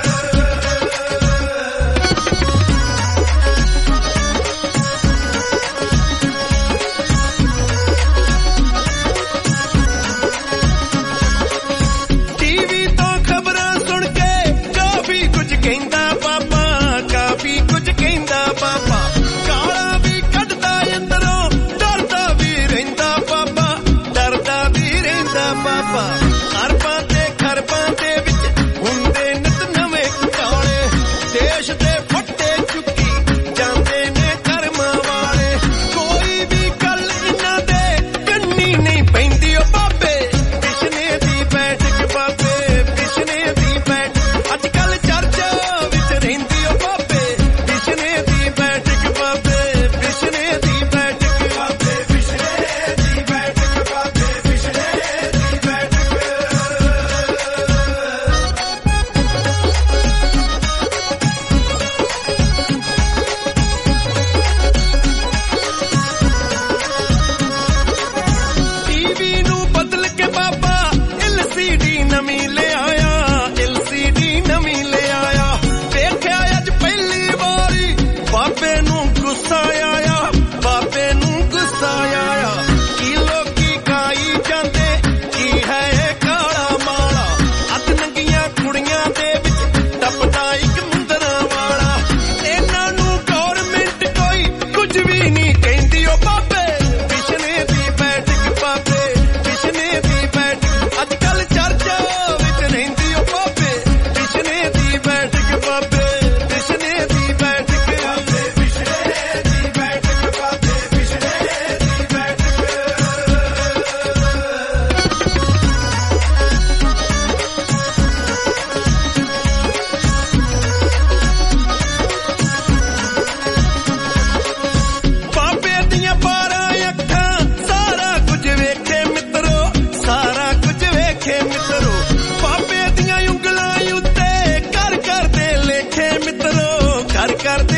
L: ਟੀਵੀ ਤੋਂ ਖਬਰਾਂ ਸੁਣ ਕੇ ਕਾਫੀ ਕੁਝ ਕਹਿੰਦਾ ਬਾਬਾ, ਕਾਫੀ ਕੁਝ ਕਹਿੰਦਾ ਬਾਬਾ। ਗਾਲਾਂ ਵੀ ਕੱਢਦਾ ਅੰਦਰੋਂ, ਡਰਦਾ ਵੀ ਰਹਿੰਦਾ ਬਾਬਾ, ਡਰਦਾ ਵੀ ਰਹਿੰਦਾ ਬਾਬਾ। ਅਰਬਾਂ ਤੇ ਖਰਬਾਂ ਦੇ ਵਿੱਚ ਹੁੰਦੇ ਨਿਤ ਨਵੇਂ ਘਟਾਲੇ, ਦੇਸ਼ ਦੇ ਫੱਟੇ ਚੁੱਕੀ ਜਾਂਦੇ ਨੇ ਕਰਮਾਂ ਵਾਲੇ। ਕੋਈ ਵੀ ਗੱਲ ਇਹਨਾਂ ਦੇ ਕੰਨੀ ਨਹੀਂ ਪੈਂਦੀ ਓ ਬਾਬੇ ਬਿਸ਼ਨੇ ਦੀ ਬੈਠਕ, ਬਾਬੇ ਬਿਸ਼ਨੇ ਦੀ ਬੈਠਕ ਅੱਜ ਕੱਲ ਚਰਚਾ ਵਿੱਚ ਰਹਿੰਦੀ ਓ ਬਾਬੇ ਬਿਸ਼ਨੇ ਦੀ ਬੈਠਕ, ਬਾਬੇ ਬਿਸ਼ਨੇ ਦੀ ਬੈਠਕ, ਬਾਬੇ ਬਿਸ਼ਨੇ ਦੀ ਬੈਠਕ, ਬਾਬੇ ਬਿਸ਼ਨੇ ਦੀ ਬੈਠਕ। ਟੀਵੀ ਨੂੰ ਬਦਲ ਕੇ ਬਾਬਾ LCD ਨਵੀਂ ਲੈ ਆਇਆ, LCD ਨਵੀਂ ਲੈ ਆਇਆ। ਵੇਖਿਆ ਅੱਜ ਪਹਿਲੀ ਵਾਰੀ ਬਾਬੇ ਨੂੰ ਗੁੱਸਾ ਆਇਆ, ਬਾਬੇ ਨੂੰ ਗੁੱਸਾ ਆਇਆ। ਕੀ ਲੋਕੀ ਖਾਈ ਜਾਂਦੇ ਕੀ ਹੈ ਇਹ ਕਾਲਾ ਮਾਲਾ, ਅੱਧ ਨੰਗੀਆਂ ਕੁੜੀਆਂ ਦੇ ਵਿੱਚ ਟੱਪਦਾ ਇੱਕ ਮੁੰਦਰਾਂ ਵਾਲਾ। ਇਹਨਾਂ ਨੂੰ ਗੌਰਮੈਂਟ ਕੋਈ ਕੁਝ ਵੀ ਨਹੀਂ ਕਹਿੰਦੀ ਓ ਬਾਬੇ ਬਿਸ਼ਨੇ ਦੀ ਬੈਠਕ, ਬਾਬੇ ਬਿਸ਼ਨੇ ਦੀ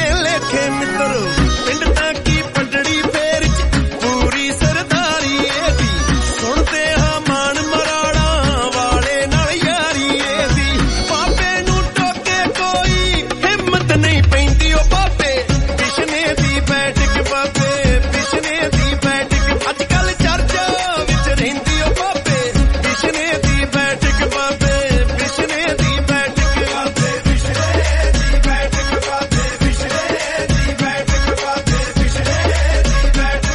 L: ਪੜ੍ਹੇ ਲੇਖੇ ਮਿੱਤਰੋ ਪਿੰਡ ਤਾਂ ਕੀ ਪਟੜੀ ਫੇਰ ਚ ਪੂਰੀ ਸਰਦਾਰੀ ਇਹਦੀ ਸੁਣਦੇ ਹਾਂ ਮਾਨ ਮਰਾੜਾ ਵਾਲੇ ਨਾਲ ਯਾਰੀ ਇਹਦੀ ਬਾਬੇ ਨੂੰ ਟੋਕੇ ਕੋਈ ਹਿੰਮਤ ਨਹੀਂ ਪੈਂਦੀ ਉਹ ਬਾਬੇ ਬਿਸ਼ਨੇ ਦੀ ਬੈਠਕ ਬਾਬੇ ਬਿਸ਼ਨੇ ਦੀ ਬੈਠਕ ਅੱਜ ਕੱਲ ਚਰਚਾ ਵਿੱਚ ਰਹਿੰਦੀ ਉਹ ਬਾਬੇ ਬਿਸ਼ਨੇ ਦੀ ਬੈਠਕ ਬਾਬੇ ਬਿਸ਼ਨੇ ਦੀ ਬੈਠਕ ਬਾਬੇ ਬਿਸ਼ਨੇ ਦੀ ਬੈਠਕ ਬਾਬੇ ਬਿਸ਼ਨੇ ਦੀ ਬੈਠਕ ਬਾਬੇ ਬਿਸ਼ਨੇ ਦੀ ਬੈਠਕ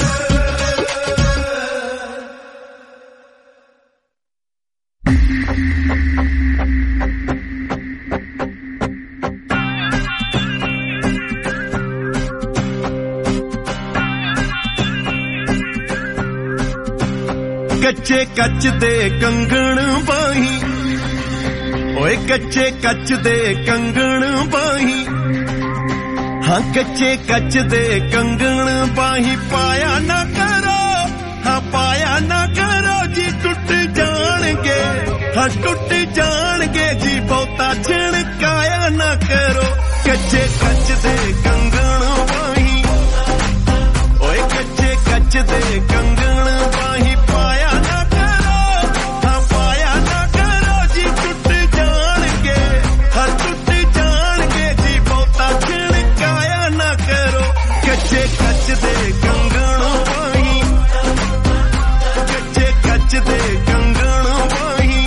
L: ਕੱਚੇ ਕੱਚ ਦੇ ਕੰਗਣ ਬਾਹੀਂ ਓਏ ਕੱਚੇ ਕੱਚ ਦੇ ਕੰਗਣ ਬਾਹੀਂ ਹਾਂ ਕੱਚੇ ਕੱਚ ਦੇ ਕੰਗਣ ਬਾਹੀਂ ਪਾਇਆ ਨਾ ਕਰੋ ਹਾਂ ਪਾਇਆ ਨਾ ਕਰੋ ਜੀ ਟੁੱਟ ਜਾਣਗੇ ਹਾਂ ਟੁੱਟ ਜਾਣਗੇ ਜੀ ਬਹੁਤਾ ਛਿਣਕਾਇਆ ਨਾ ਕਰੋ ਕੱਚੇ ਕੱਚ ਦੇ ਕੰਗਣ ਬਾਹੀਂ ਓਏ ਕੱਚੇ ਕੱਚ ਦੇ ਕੰਗਣ ਬਾਹੀਂ ਪਾਇਆ ਨਾ ਕਰੋ ਹਾਂ ਪਾਇਆ ਨਾ ਕਰੋ ਜੀ ਟੁੱਟ ਜਾਣਗੇ ਹਾਂ ਟੁੱਟ ਜਾਣਗੇ ਜੀ ਬਹੁਤਾ ਛਿਣਕਾਇਆ ਨਾ ਕਰੋ ਕੱਚੇ ਕੱਚ ਦੇ ਕੰਗਣ ਬਾਹੀਂ ਕੱਚੇ ਕੱਚ ਦੇ ਕੰਗਣ ਬਾਹੀਂ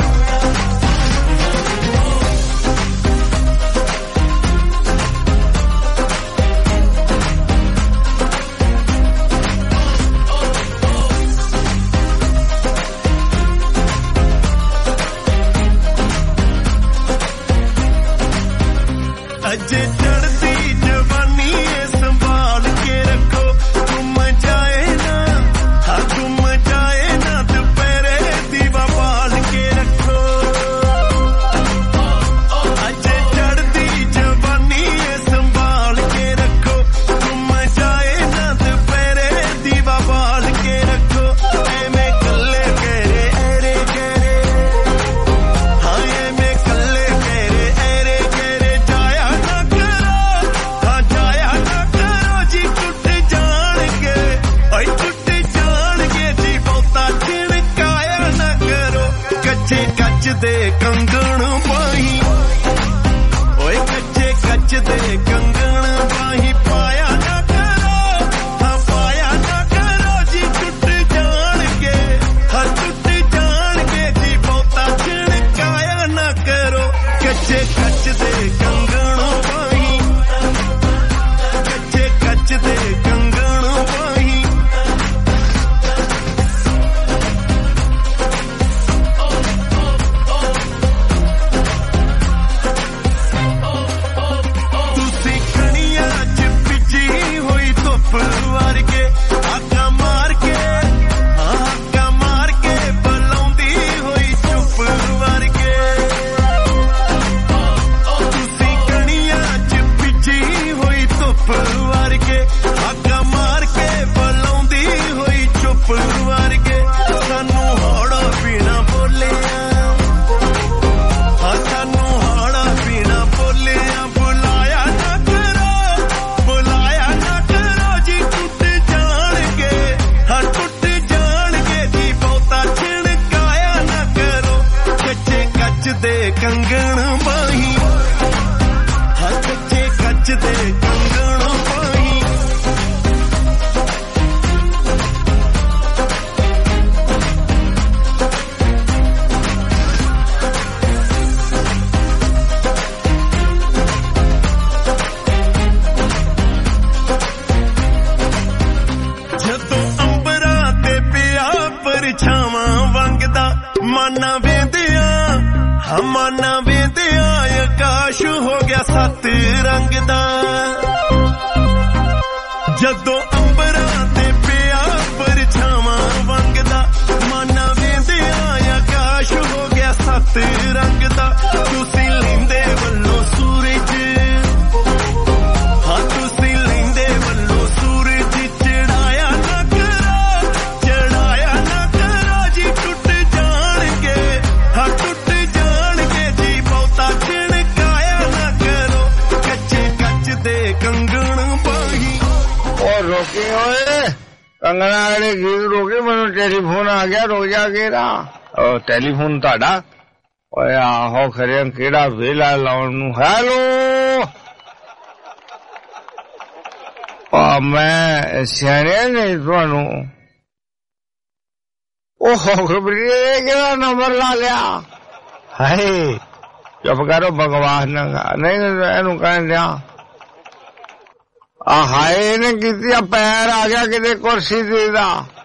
L: ਅਜੇ ਚੜ੍ਹਦੀ ਜਵਾਨੀ ਏ ਸੰਭਾਲ ਕੇ ਰੱਖੋ ਗੁੰਮ ਜਾਏ ਨਾ ਹਾਂ ਗੁੰਮ ਜਾਏ ਨਾ ਦੁਪਹਿਰੇ ਦੀਵਾ ਬਾਲ ਕੇ ਰੱਖੋ ਅਜੇ ਚੜ੍ਹਦੀ ਜਵਾਨੀ ਏ ਸੰਭਾਲ ਕੇ ਰੱਖੋ ਗੁੰਮ ਜਾਏ ਨਾ ਦੁਪਹਿਰੇ ਦੀਵਾ ਬਾਲ ਕੇ ਰੱਖੋ ਐਵੇਂ ਕੱਲੇ ਕਹਿਰੇ ਐਰੇ ਕਹਿਰੇ ਹਾਂ ਐਵੇਂ ਕੱਲੇ ਕਹਿਰੇ ਐਰੇ ਕਹਿਰੇ ਜਾਇਆ ਨਾ ਕਰੋ ਹਾਂ ਜਾਇਆ ਨਾ ਕਰੋ ਜੀ ਟੁੱਟ ਜਾਣਗੇ ਓਏ ਟੁੱਟ ਜਾਣਗੇ ਜੀ ਬਹੁਤਾ ਛਿਣਕਾਇਆ ਨਾ ਕਰੋ ਕੱਚੇ ਕੱਚ ਦੇ ਕੰਗਣ ਬਾਹੀਂ ਓਏ ਕੱਚੇ ਕੱਚ ਦੇ ਕੰਗਣ ਬਾਹੀਂ ਪਾਇਆ ਨਾ ਕਰੋ ਹਾਂ ਪਾਇਆ ਨਾ ਕਰੋ ਜੀ ਟੁੱਟ ਜਾਣਗੇ ਹਾਂ ਟੁੱਟ ਜਾਣਗੇ ਜੀ ਬਹੁਤਾ ਛਿਣਕਾਇਆ ਨਾ ਕਰੋ ਕੱਚੇ ਕੱਚ ਦੇ ਕੰਗਣ ਬਾਹੀਂ ਕੱਚੇ ਕੱਚ ਦੇ ਕੰਗਣ ਬਾਹੀਂ ਤੁਸੀਂ ਕਣੀਆਂ ਚ ਭਿੱਜੀ ਹੋਈ ਧੁੱਪ ਵਰਗੇ ਆਕਾ ਮਾਰ ਕੇ ਆਕਾ ਮਾਰ ਕੇ ਬੁਲਾਉਂਦੀ ਹੋਈ ਚੁੱਪ ਵਰਗੇ ਤੁਸੀਂ ਕਣੀਆਂ ਚ ਭਿੱਜੀ ਹੋਈ ਧੁੱਪ ਵਰਗੇ ਆਕਾ ਮਾਰ ਕੇ ਬੁਲਾਉਂਦੀ ਹੋਈ ਚੁੱਪ ਵਰਗੇ ਸਾਨੂੰ ਹੌੜਾ ਪੀਣਾ ਬੋਲਿਆ ਹਾਂ ਸਾਨੂੰ ਹੌੜਾ ਪੀਣਾ ਬੋਲਿਆ ਬੁਲਾਇਆ ਨਾ ਕਰੋ ਜੀ ਟੁੱਟ ਜਾਣਗੇ ਹਾਂ ਟੁੱਟ ਜਾਣਗੇ ਜੀ ਬਹੁਤਾ ਛਿਣਕਾਇਆ ਨਾ ਕਰੋ ਕੱਚੇ ਕੱਚ ਦੇ ਕੰਗਣ ਬਾਹੀਂ ਹਾਂ ਕੱਚੇ ਕੱਚ ਦੇ ਕੰਗਣ ਬਾਹੀਂ ਜਦੋਂ ਅੰਬਰਾਂ ਤੇ ਪਿਆ ਪਰਛਾਵਾਂ ਵੰਗਦਾ ਮਾਨਾ ਵੇਂਦਿਆਂ ਹਾਂ ਮਾਨਾ ਵੇਂਦਿਆਂ ਆਕਾਸ਼ ਹੋ ਗਿਆ ਸੱਤ ਰੰਗ ਦਾ ਜਦੋਂ ਅੰਬਰਾਂ ਤੇ ਪਿਆ ਪਰਛਾਵਾਂ ਵੰਗਦਾ ਮਾਨਾ ਵੇਂਦਿਆਂ ਆਕਾਸ਼ ਹੋ ਗਿਆ ਸੱਤ ਰੰਗ ਦਾ ਤੁਸੀਂ ਲੈਂਦੇ ਵੱਲੋਂ ਸੂਰਜ ਹਾਂ ਤੁਸੀਂ ਲੈਂਦੇ ਵੱਲੋਂ ਸੂਰਜ ਚੜਾਇਆ ਨਾ ਕਰੋ ਜੀ ਟੁੱਟ ਜਾਣਗੇ ਹਾਂ ਟੁੱਟ ਜਾਣਗੇ ਜੀ ਬਹੁਤਾ ਛਿਣਕਾਇਆ ਨਾ ਕਰੋ ਕੱਚੇ ਕੱਚ ਦੇ ਕੰਗਣ कंगन पाही।
C: और रोके ओए कंगना वाले गीत रोके, मैनू टेलीफोन आ गया, रो जा केरा टेलीफोन ताड़ा। ओए आहो खरे केड़ा वेला लाउण नू। हेलो मैं सियाने नहीं तुहानू। ओहो खबरी केड़ा नंबर ला लिया। हाय चुप करो बकवास ना नहीं एनू कहन दिया। हाय ने कीती पैर आ गया किते कुर्सी ते दा।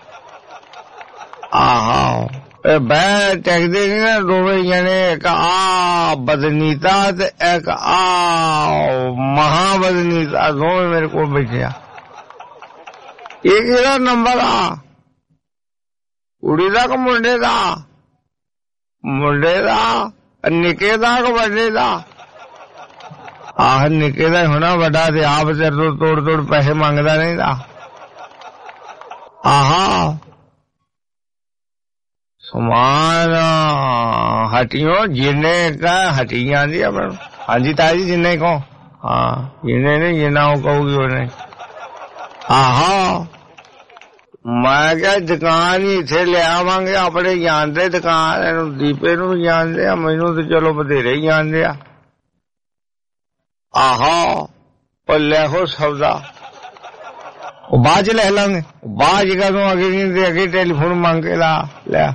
C: आहो बह टेकदे नहीं ना दोवें जने, एक आ बदनीता ते एक आ महाबदनीता, दोवें मेरे को बैठे। ये केड़ा नंबर आ? कुड़ी दा कि मुंडे दा? मुंडे दा निके दा कि बड़े दा? आह निके दा होना, बड़ा ते आप तेरे तो तोड़ तोड़ पैसे मांगदा नहीं दा। आहा समान हटियों जिन्ने का हटियां दी अपन। हाँ जी ताई जी जिन्ने को, हाँ जिन्ने नहीं जिन्ना हो कहोगी उन्हें। आहा मैं क्या दुकान ही इथे ले आवांगे, अपने जानते दुकान दीपे नू जानते, मैनू तो चलो बथेरे ही जानते। आहा और लिखो सौदा बाद च लिख लांगे, बाद कदों अगे नहीं अगे टेलीफोन मांग के ला लिया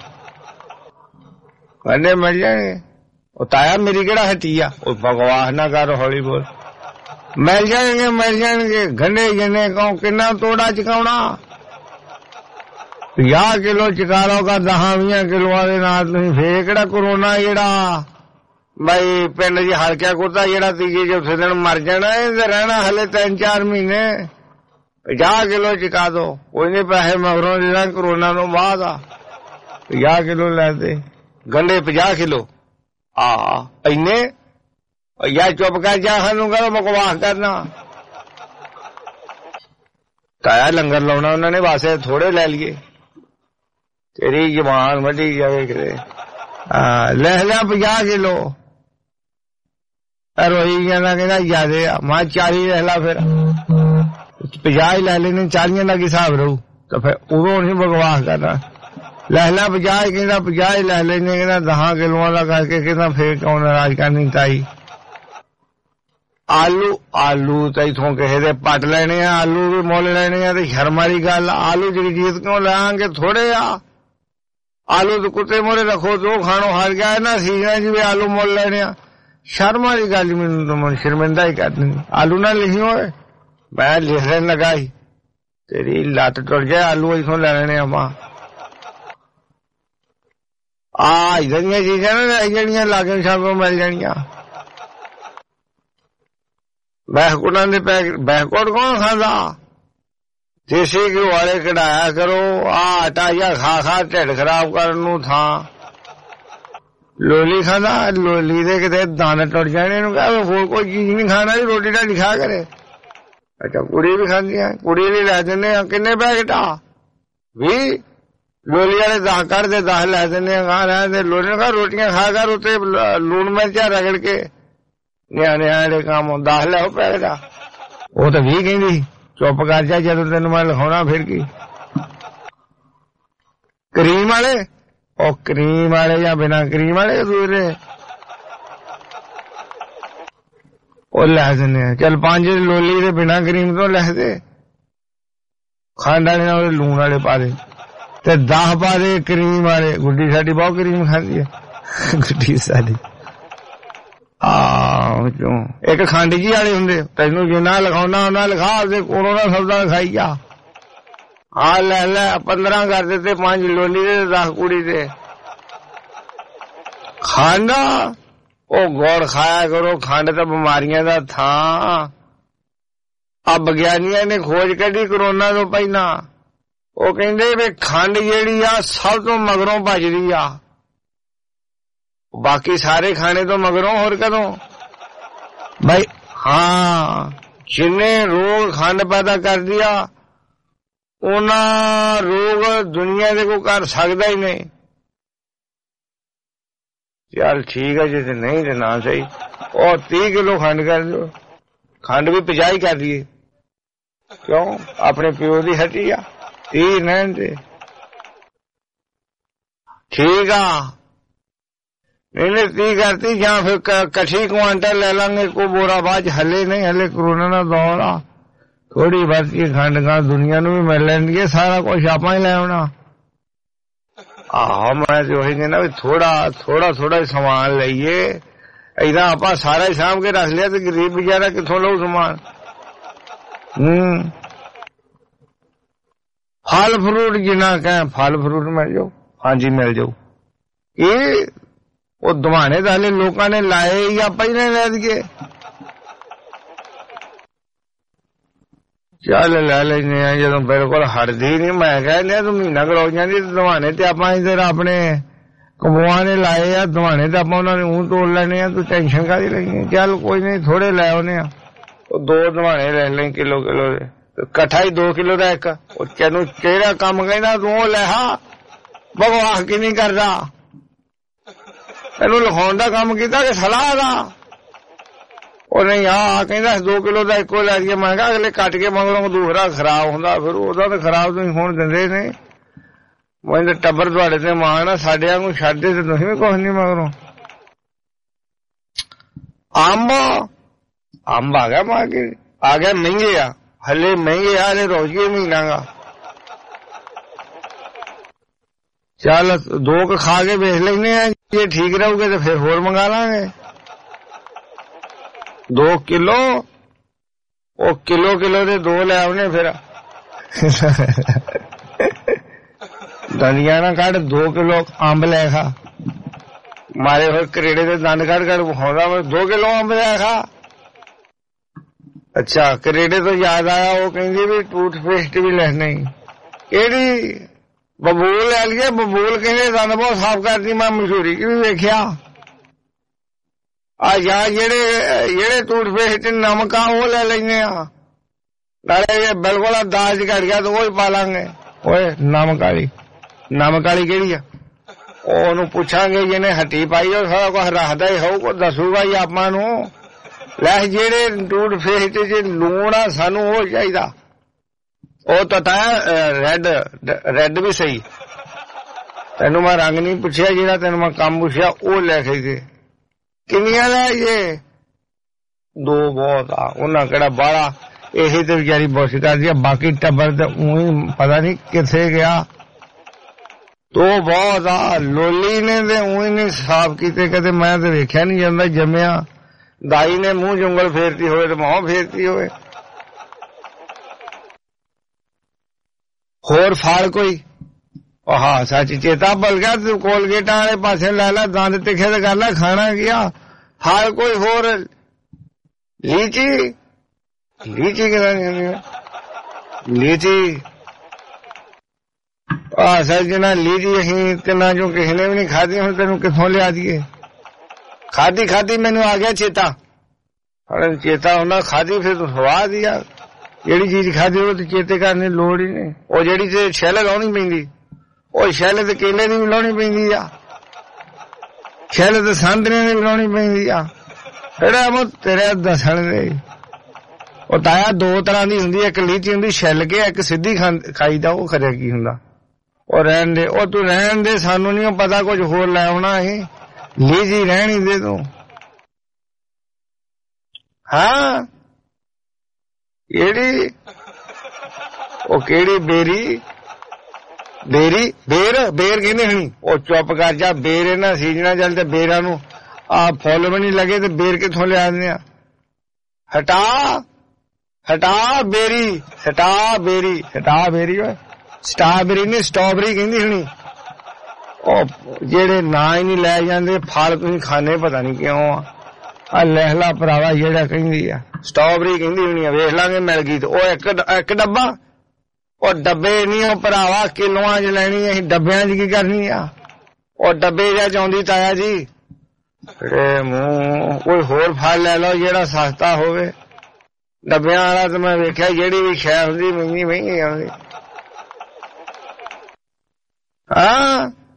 C: कहने मिल जाएंगे। ताया मेरी केड़ा हटी आ, बकवास ना कर हौली बोल। मिल जाएंगे गंढे जने कहूं किन्ना तोड़ा चकाउना। 50 किलो चका लो का 10-20 किलोआं दे नाल तुसीं फेर केड़ा कोरोना जेड़ा भाई पिंड च हलका कुत्ता जेड़ा तीजे चौथे दिन मर जाना, इधर रहना हले 3-4 महीने। 50 किलो चका दो, कोई नहीं पैसे मगरों देना कोरोना तो बाद आ। 50 किलो लै दे गंढे 50 किलो इन्ने या चुप कर जा, सानू करो बकवास करना। ताया लंगर लाउना उन्होंने वास्ते थोड़े लै लिए, तेरी जबान वड्डी जावे किते। ले लिया 50 किलो, रोई जाना कहना ज्यादा आ। मैं 40 ले ला, फिर 50 ही लै लेने, 40 का हिसाब रहू तो फिर उदों नहीं बकवास करना। लै ला 50 कहना 50 ही लै लेने, कहना 10 किलोआं का करके कहना फिर कौन नाराज करनी ताई। आलू तो इथों किसे दे पट लेने, आलू भी मुल लेने ते शर्म वाली गल। आलू जगजीत क्यों लांगे, थोड़े आ आलू तो कुत्ते मोरे रखो तो खानो हार गया ना, सीजन च भी आलू मुल लेने। शर्म वाली गल मैनू तो मन शर्मिंदा ही करनी। आलू ना लिखी होए, मैं लिखने लगा ही तेरी लत्त टुट जाए, आलू इथों ले लेने आपां। इधर दियां चीजां ना जड़ियां लागे छागों मिल जानियां। बैकुटां दे पैकेट, बैकुट कौन खांदा? देसी घ्यो वाले कढ़ाया करो। आटा जा खा खा ढिड खराब करन नू थां। लोली खांदा, लोली दे किते दाने टुट जाने, नू कह होर कोई चीज नहीं खाना, रोटी ढाडी खा करे। अच्छा कुड़ी भी खांदी है, कुड़ी ली लै दिन्ने आ। किन्ने पैकेट आ? 20। लोली वाले 10 कर दे, 10 लै दिन्ने आ। खा रहे दे लोली का रोटियां खा कर उत्ते लूण मिर्चा रगड़ के न्याणे वाले काम 10 लै पैकेट आ। वो तो 20 कहंदी। चुप कर जा, जदों तेन मैं लिखाउणा फिर की। क्रीम वाले, ओ क्रीम वाले या बिना क्रीम वाले दूसरे ओ लै दिन्ने। चल 5 लोली दे बिना क्रीम तो लिख दे, खंड वाले लूण वाले पा दे, ते 10 पा दे क्रीम वाले। गुड्डी साडी बहुत क्रीम खांदी है, गुड्डी साडी। क्यों एक खंड जी वाले हुंदे, तैनू जिन्ना लिखाउणा उन्ना लिखा, ते कोरोना सौदा लिखाई जा। लै लै 15 कर देते, 5 लोली दे 10 कुड़ी दे। खंड ओ गुड़ खाया करो, खंड तो बीमारियां दा थां। अब विग्यानियां ने खोज कढ़ी कोरोना तो पहला, ओ कहंदे वे खंड जेहड़ी आ सब तो मगरों भजदी आ, बाकी सारे खाने तो मगरों। होर कदों भाई? हाँ जिन्ने रोग खंड पैदा कर दिया, उन्ना रोग दुनिया दे को कर सकदा ही नहीं। चल ठीक है, जे नहीं तो ना सही। और 30 किलो खंड कर दो, खंड भी 50 ही कर दिए। क्यों अपने प्यो की हटी आ 30 रहन दे ठीक आ नहीं 30 करती या फिर कठी क्वांटल ले लांगे को बोरा बाद हले नहीं हले कोरोना का दौर आ थोड़ी बरती खंड का दुनिया नूं भी मिल लैंदी सारा कुछ आपां ही लै आउणा आहो मैं तो वही कहना भी थोड़ा थोड़ा थोड़ा सामान लईए इदा आप सारा ही साम के रख लिया तो गरीब बेचारा कितों लो सामान फल फ्रूट जिन्ना कहें फल फ्रूट मिल जाओ हाँ जी मिल जाओ ये वो दवाने तो हले लोगों ने लाए या पहले लै दिए चल लै लेने जो बिल्कुल हटदी नहीं मैं कहने तू महीना करो जाती दवाने तो आप इधर अपने कबुआ ने लाए आ दवाने तो आप उन्होंने ऊँ तोड़ लेने तू टेंशन का लेनी चल कोई नहीं थोड़े लै आने 2 दवाने ले लें किलो किलो कट्ठा ही 2 किलो का एक तेन केड़ा कम कहना तू लै बकवास की नहीं करता तेन लिखाउण का कम किया कि सलाह का नहीं आ कहना 2 किलो का एको लै दिए मैं अगले कट के मगरों दूसरा खराब होंदा फिर ओदा तो खराब तुसीं हुण दिंदे ने मैं तो टब्बर तुहाडे ते माण आ साडे वांगू छड्डदे ते तुसीं भी कुछ नहीं मगरों अंब आ गया मार्केट आ गया महंगे आ हले महंगे आ हले रोज के महीना का चल 2 खा के बेच लेने ये ठीक रहोगे तो फिर होर मंगा लांगे 2 किलो ओ किलो दे 2 ले आने फिर दंदिया ना कट 2 किलो अंब ले खा मारे हुए करेड़े के दंद कट विखाउंदा 2 किलो अंब ले खा अच्छा करेड़े तो याद आया वो कहंदी भी टूथपेस्ट भी लेनी केड़ी बबूल ले लिया बबूल कहंदे दंद बहुत साफ करती मैं मशहूरी की भी वेख्या आ या जेड़े टूथपेस्ट नमक आ वो ले लेने नाले बिल्कुल दाज घट गया तो वो ही पा लांगे ओए नमक वाली केड़ी आ ओनू पुछांगे जिन्हें हट्टी पाई और सारा कुछ रखदा ही होऊ को दसूगा ही आपां नू लै जेड़े टूथपेस्ट च लूण आ सानू वो चाहिदा ओ तो रेड भी सही तेनू मैं रंग नहीं पुछया जेड़ा तेनू मैं काम पुछया ओ ले के दे किन्नियां लै ये 2 बहुत आ उन्हां केड़ा बाड़ा यही तो बेचारी बुश कर दिया बाकी टब्बर तो ऊही पता नहीं किथे गया तो बहुत आ लोली ने ते ऊही नहीं साफ कीते कदे मैं तो वेख्या नहीं जांदा जम्मिया दाई ने मुंह जुंगल फेरती होए ते मोह फेरती होए होर फाड़ कोई हाँ सच चेता भल गया तू कोलगेटा वाले पासे लै ला दंद तिखे ते कर ला खाना गया फाड़ कोई होर लीची लीची सर जना लीची अं तिना जो किसी ने भी नहीं खाधी हम तेन कितों लिया दिए खाधी मैनू आ गया चेता होना खाधी फिर तू सवा दिया जेड़ी चीज खाधी वो तो चेते करने लोड़ ही नहीं वो जेड़ी ते शैल लाउणी पैंदी ओ शैल ते केले दी भी लाउणी पैंदी आ शैल ते संतरे दी भी लाउणी पैंदी आ जेड़ा तेरे दसण दे ਉਹ ਤਾਇਆ 2 ਤਰ੍ਹਾਂ ਦੀ ਹੁੰਦੀ ਇੱਕ ਲੀਚੀ ਹੁੰਦੀ ਛਿੱਲ ਕੇ ਇੱਕ ਸਿੱਧੀ ਖਾਈਦਾ ਉਹ ਖਰੇ ਕੀ ਹੁੰਦਾ ਉਹ ਰਹਿਣ ਦੇ ਉਹ ਤੂੰ ਰਹਿਣ ਦੇ ਸਾਨੂੰ ਨਹੀਂ ਪਤਾ ਕੁਝ ਹੋਰ ਲੈ ਆਉਣਾ ਇਹ ਲੀਚੀ ਰਹਿਣੀ ਦੇ ਤੂੰ ਹਾਂ ਕਿਹੜੀ ਉਹ ਕਿਹੜੀ ਬੇਰ ਕਹਿੰਦੇ ਹਣੀ ਉਹ ਚੁੱਪ ਕਰ ਜਾ ਬੇਰ ਇਹਨਾਂ ਸੀਜਣਾ ਚੱਲ ਤੇ ਬੇਰਾਂ ਨੂੰ ਆ ਫੁੱਲ ਵੀ ਨਹੀਂ ਲੱਗੇ ਤੇ ਬੇਰ ਕਿੱਥੋਂ ਲਿਆ ਦਿੰਦੇ ਆ हटा बेरी ओए स्ट्राबेरी ने स्ट्रॉबेरी कहंदी हनी ओ जेड़े ना ही नहीं लै जांदे फल तुसीं खाने पता नहीं क्यों आ लहला भरावा जेड़ा कहंदी आ स्ट्रॉबेरी कहंदी हनी वेख लांगे मिल गई तो ओ एक डब्बा ओ डब्बे नहीं ओ भरावा किलोआं च लैनी असीं डब्बियां च की करनी आ ओ डब्बे च आउंदी ताया जी मूंह कोई होर फल लै लो जेड़ा सस्ता होवे डब्बियां वाला तो मैं वेख्या जेड़ी भी शै हुंदी महंगी आउंदी हाँ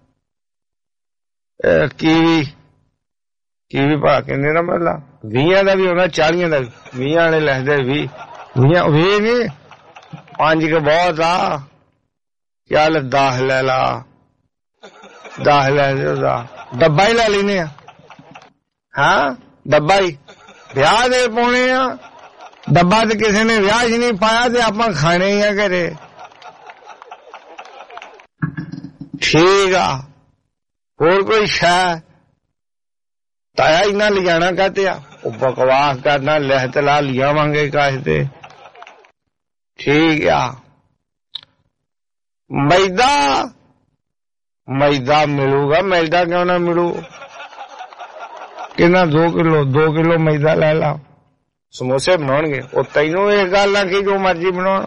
C: कीवी भा कहंदे ना मतलब 20 दा भी होना 40 दा भी 20 वाले लिखदे 20 नहीं 5 के बहुत आ, चल 10 ले ला, 10 ले ला, डब्बा ही ले लेने। हाँ डब्बा ही ब्याह दे पाने आ, डब्बा तो किसी ने ब्याह च नहीं पाया ते आपां खाने ही आ घरे। ठीक आ, होर कोई शै ताया इन्ना ले जाना कहते आ, बकवास करना, लह तला लियावांगे कहते। ठीक आ, मैदा, मैदा मिलूगा, मैदा क्यों ना मिलू, कितना 2 किलो मैदा ले ला, समोसे बनाउणगे। ਉਹ ਤੈਨੂੰ ਇਹ ਗੱਲ ਨਾ ਕਿ ਜੋ ਮਰਜ਼ੀ ਬਣਾਉਣ।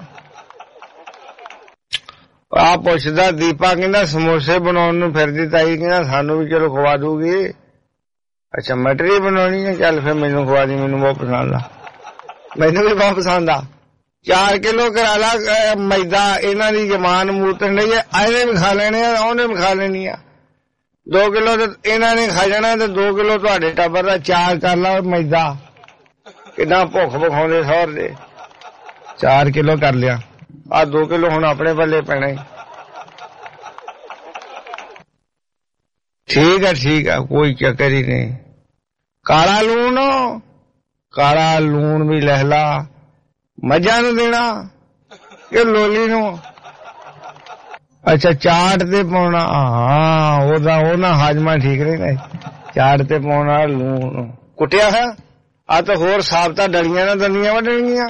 C: ਆ ਪੁੱਛਦਾ ਦੀਪਾ ਕਹਿੰਦਾ ਸਮੋਸੇ ਬਣਾਉਣ ਨੂੰ ਫਿਰਦੀ ਤਾਈ, ਕਹਿੰਦਾ ਸਾਨੂੰ ਵੀ ਚਲੋ ਖਵਾ ਦੂਗੀ। ਅੱਛਾ ਮਟਰੀ ਬਣਾਉਣੀ ਹੈ, ਚੱਲ ਫਿਰ ਮੈਨੂੰ ਖਵਾ ਦੀ, ਮੈਨੂੰ ਬਹੁਤ ਪਸੰਦ ਆ, ਮੈਨੂੰ ਵੀ ਬਹੁਤ ਪਸੰਦ ਆ। 4 ਕਿਲੋ ਕਰਾ ਲਾ ਮੈਦਾ, ਇਹਨਾਂ ਦੀ ਜਮਾਨ ਮੂਤਣ ਲਈ ਹੈ, ਇਹਨੇ ਵੀ ਖਾ ਲੈਣੇ ਆ, ਉਹਨੇ ਵੀ ਖਾ ਲੈਣੀ ਆ। 2 ਕਿਲੋ ਤੇ ਇਹਨਾਂ ਨੇ ਖਾ ਜਾਣਾ ਤੇ 2 ਕਿਲੋ ਤੁਹਾਡੇ ਟੱਬਰ ਦਾ। 4 ਕਰ ਲਾ ਮੈਦਾ, ਕਿੰਨਾ ਭੁੱਖ ਵਿਖਾਉਂਦੇ ਸਹੁਰ ਦੇ। 4 ਕਿਲੋ ਕਰ ਲਿਆ, ਆ 2 ਕਿਲੋ ਹੁਣ ਆਪਣੇ ਪੱਲੇ ਪੈਣਾ। ਠੀਕ ਆ ਠੀਕ ਆ, ਕੋਈ ਚੱਕਰ ਹੀ ਨਹੀਂ। ਕਾਲਾ ਲੂਣ, ਕਾਲਾ ਲੂਣ ਵੀ ਲੈ ਲਾ। ਮੱਝਾਂ ਨੂੰ ਦੇਣਾ ਕਿ ਲੋਲੀ ਨੂੰ? ਅੱਛਾ ਚਾਟ ਤੇ ਪਾਉਣਾ, ਹਾਂ ਉਹਦਾ ਉਹ ਨਾ ਹਾਜ਼ਮਾ ਠੀਕ ਰਹਿੰਦਾ। ਚਾਟ ਤੇ ਪਾਉਣਾ ਲੂਣ ਕੁੱਟਿਆ ਹੈ। ਆ ਤਾਂ ਹੋਰ ਸਾਬਤਾ ਡਲੀਆਂ ਨਾ ਦੰਦੀਆਂ ਵੱਢਣਗੀਆਂ,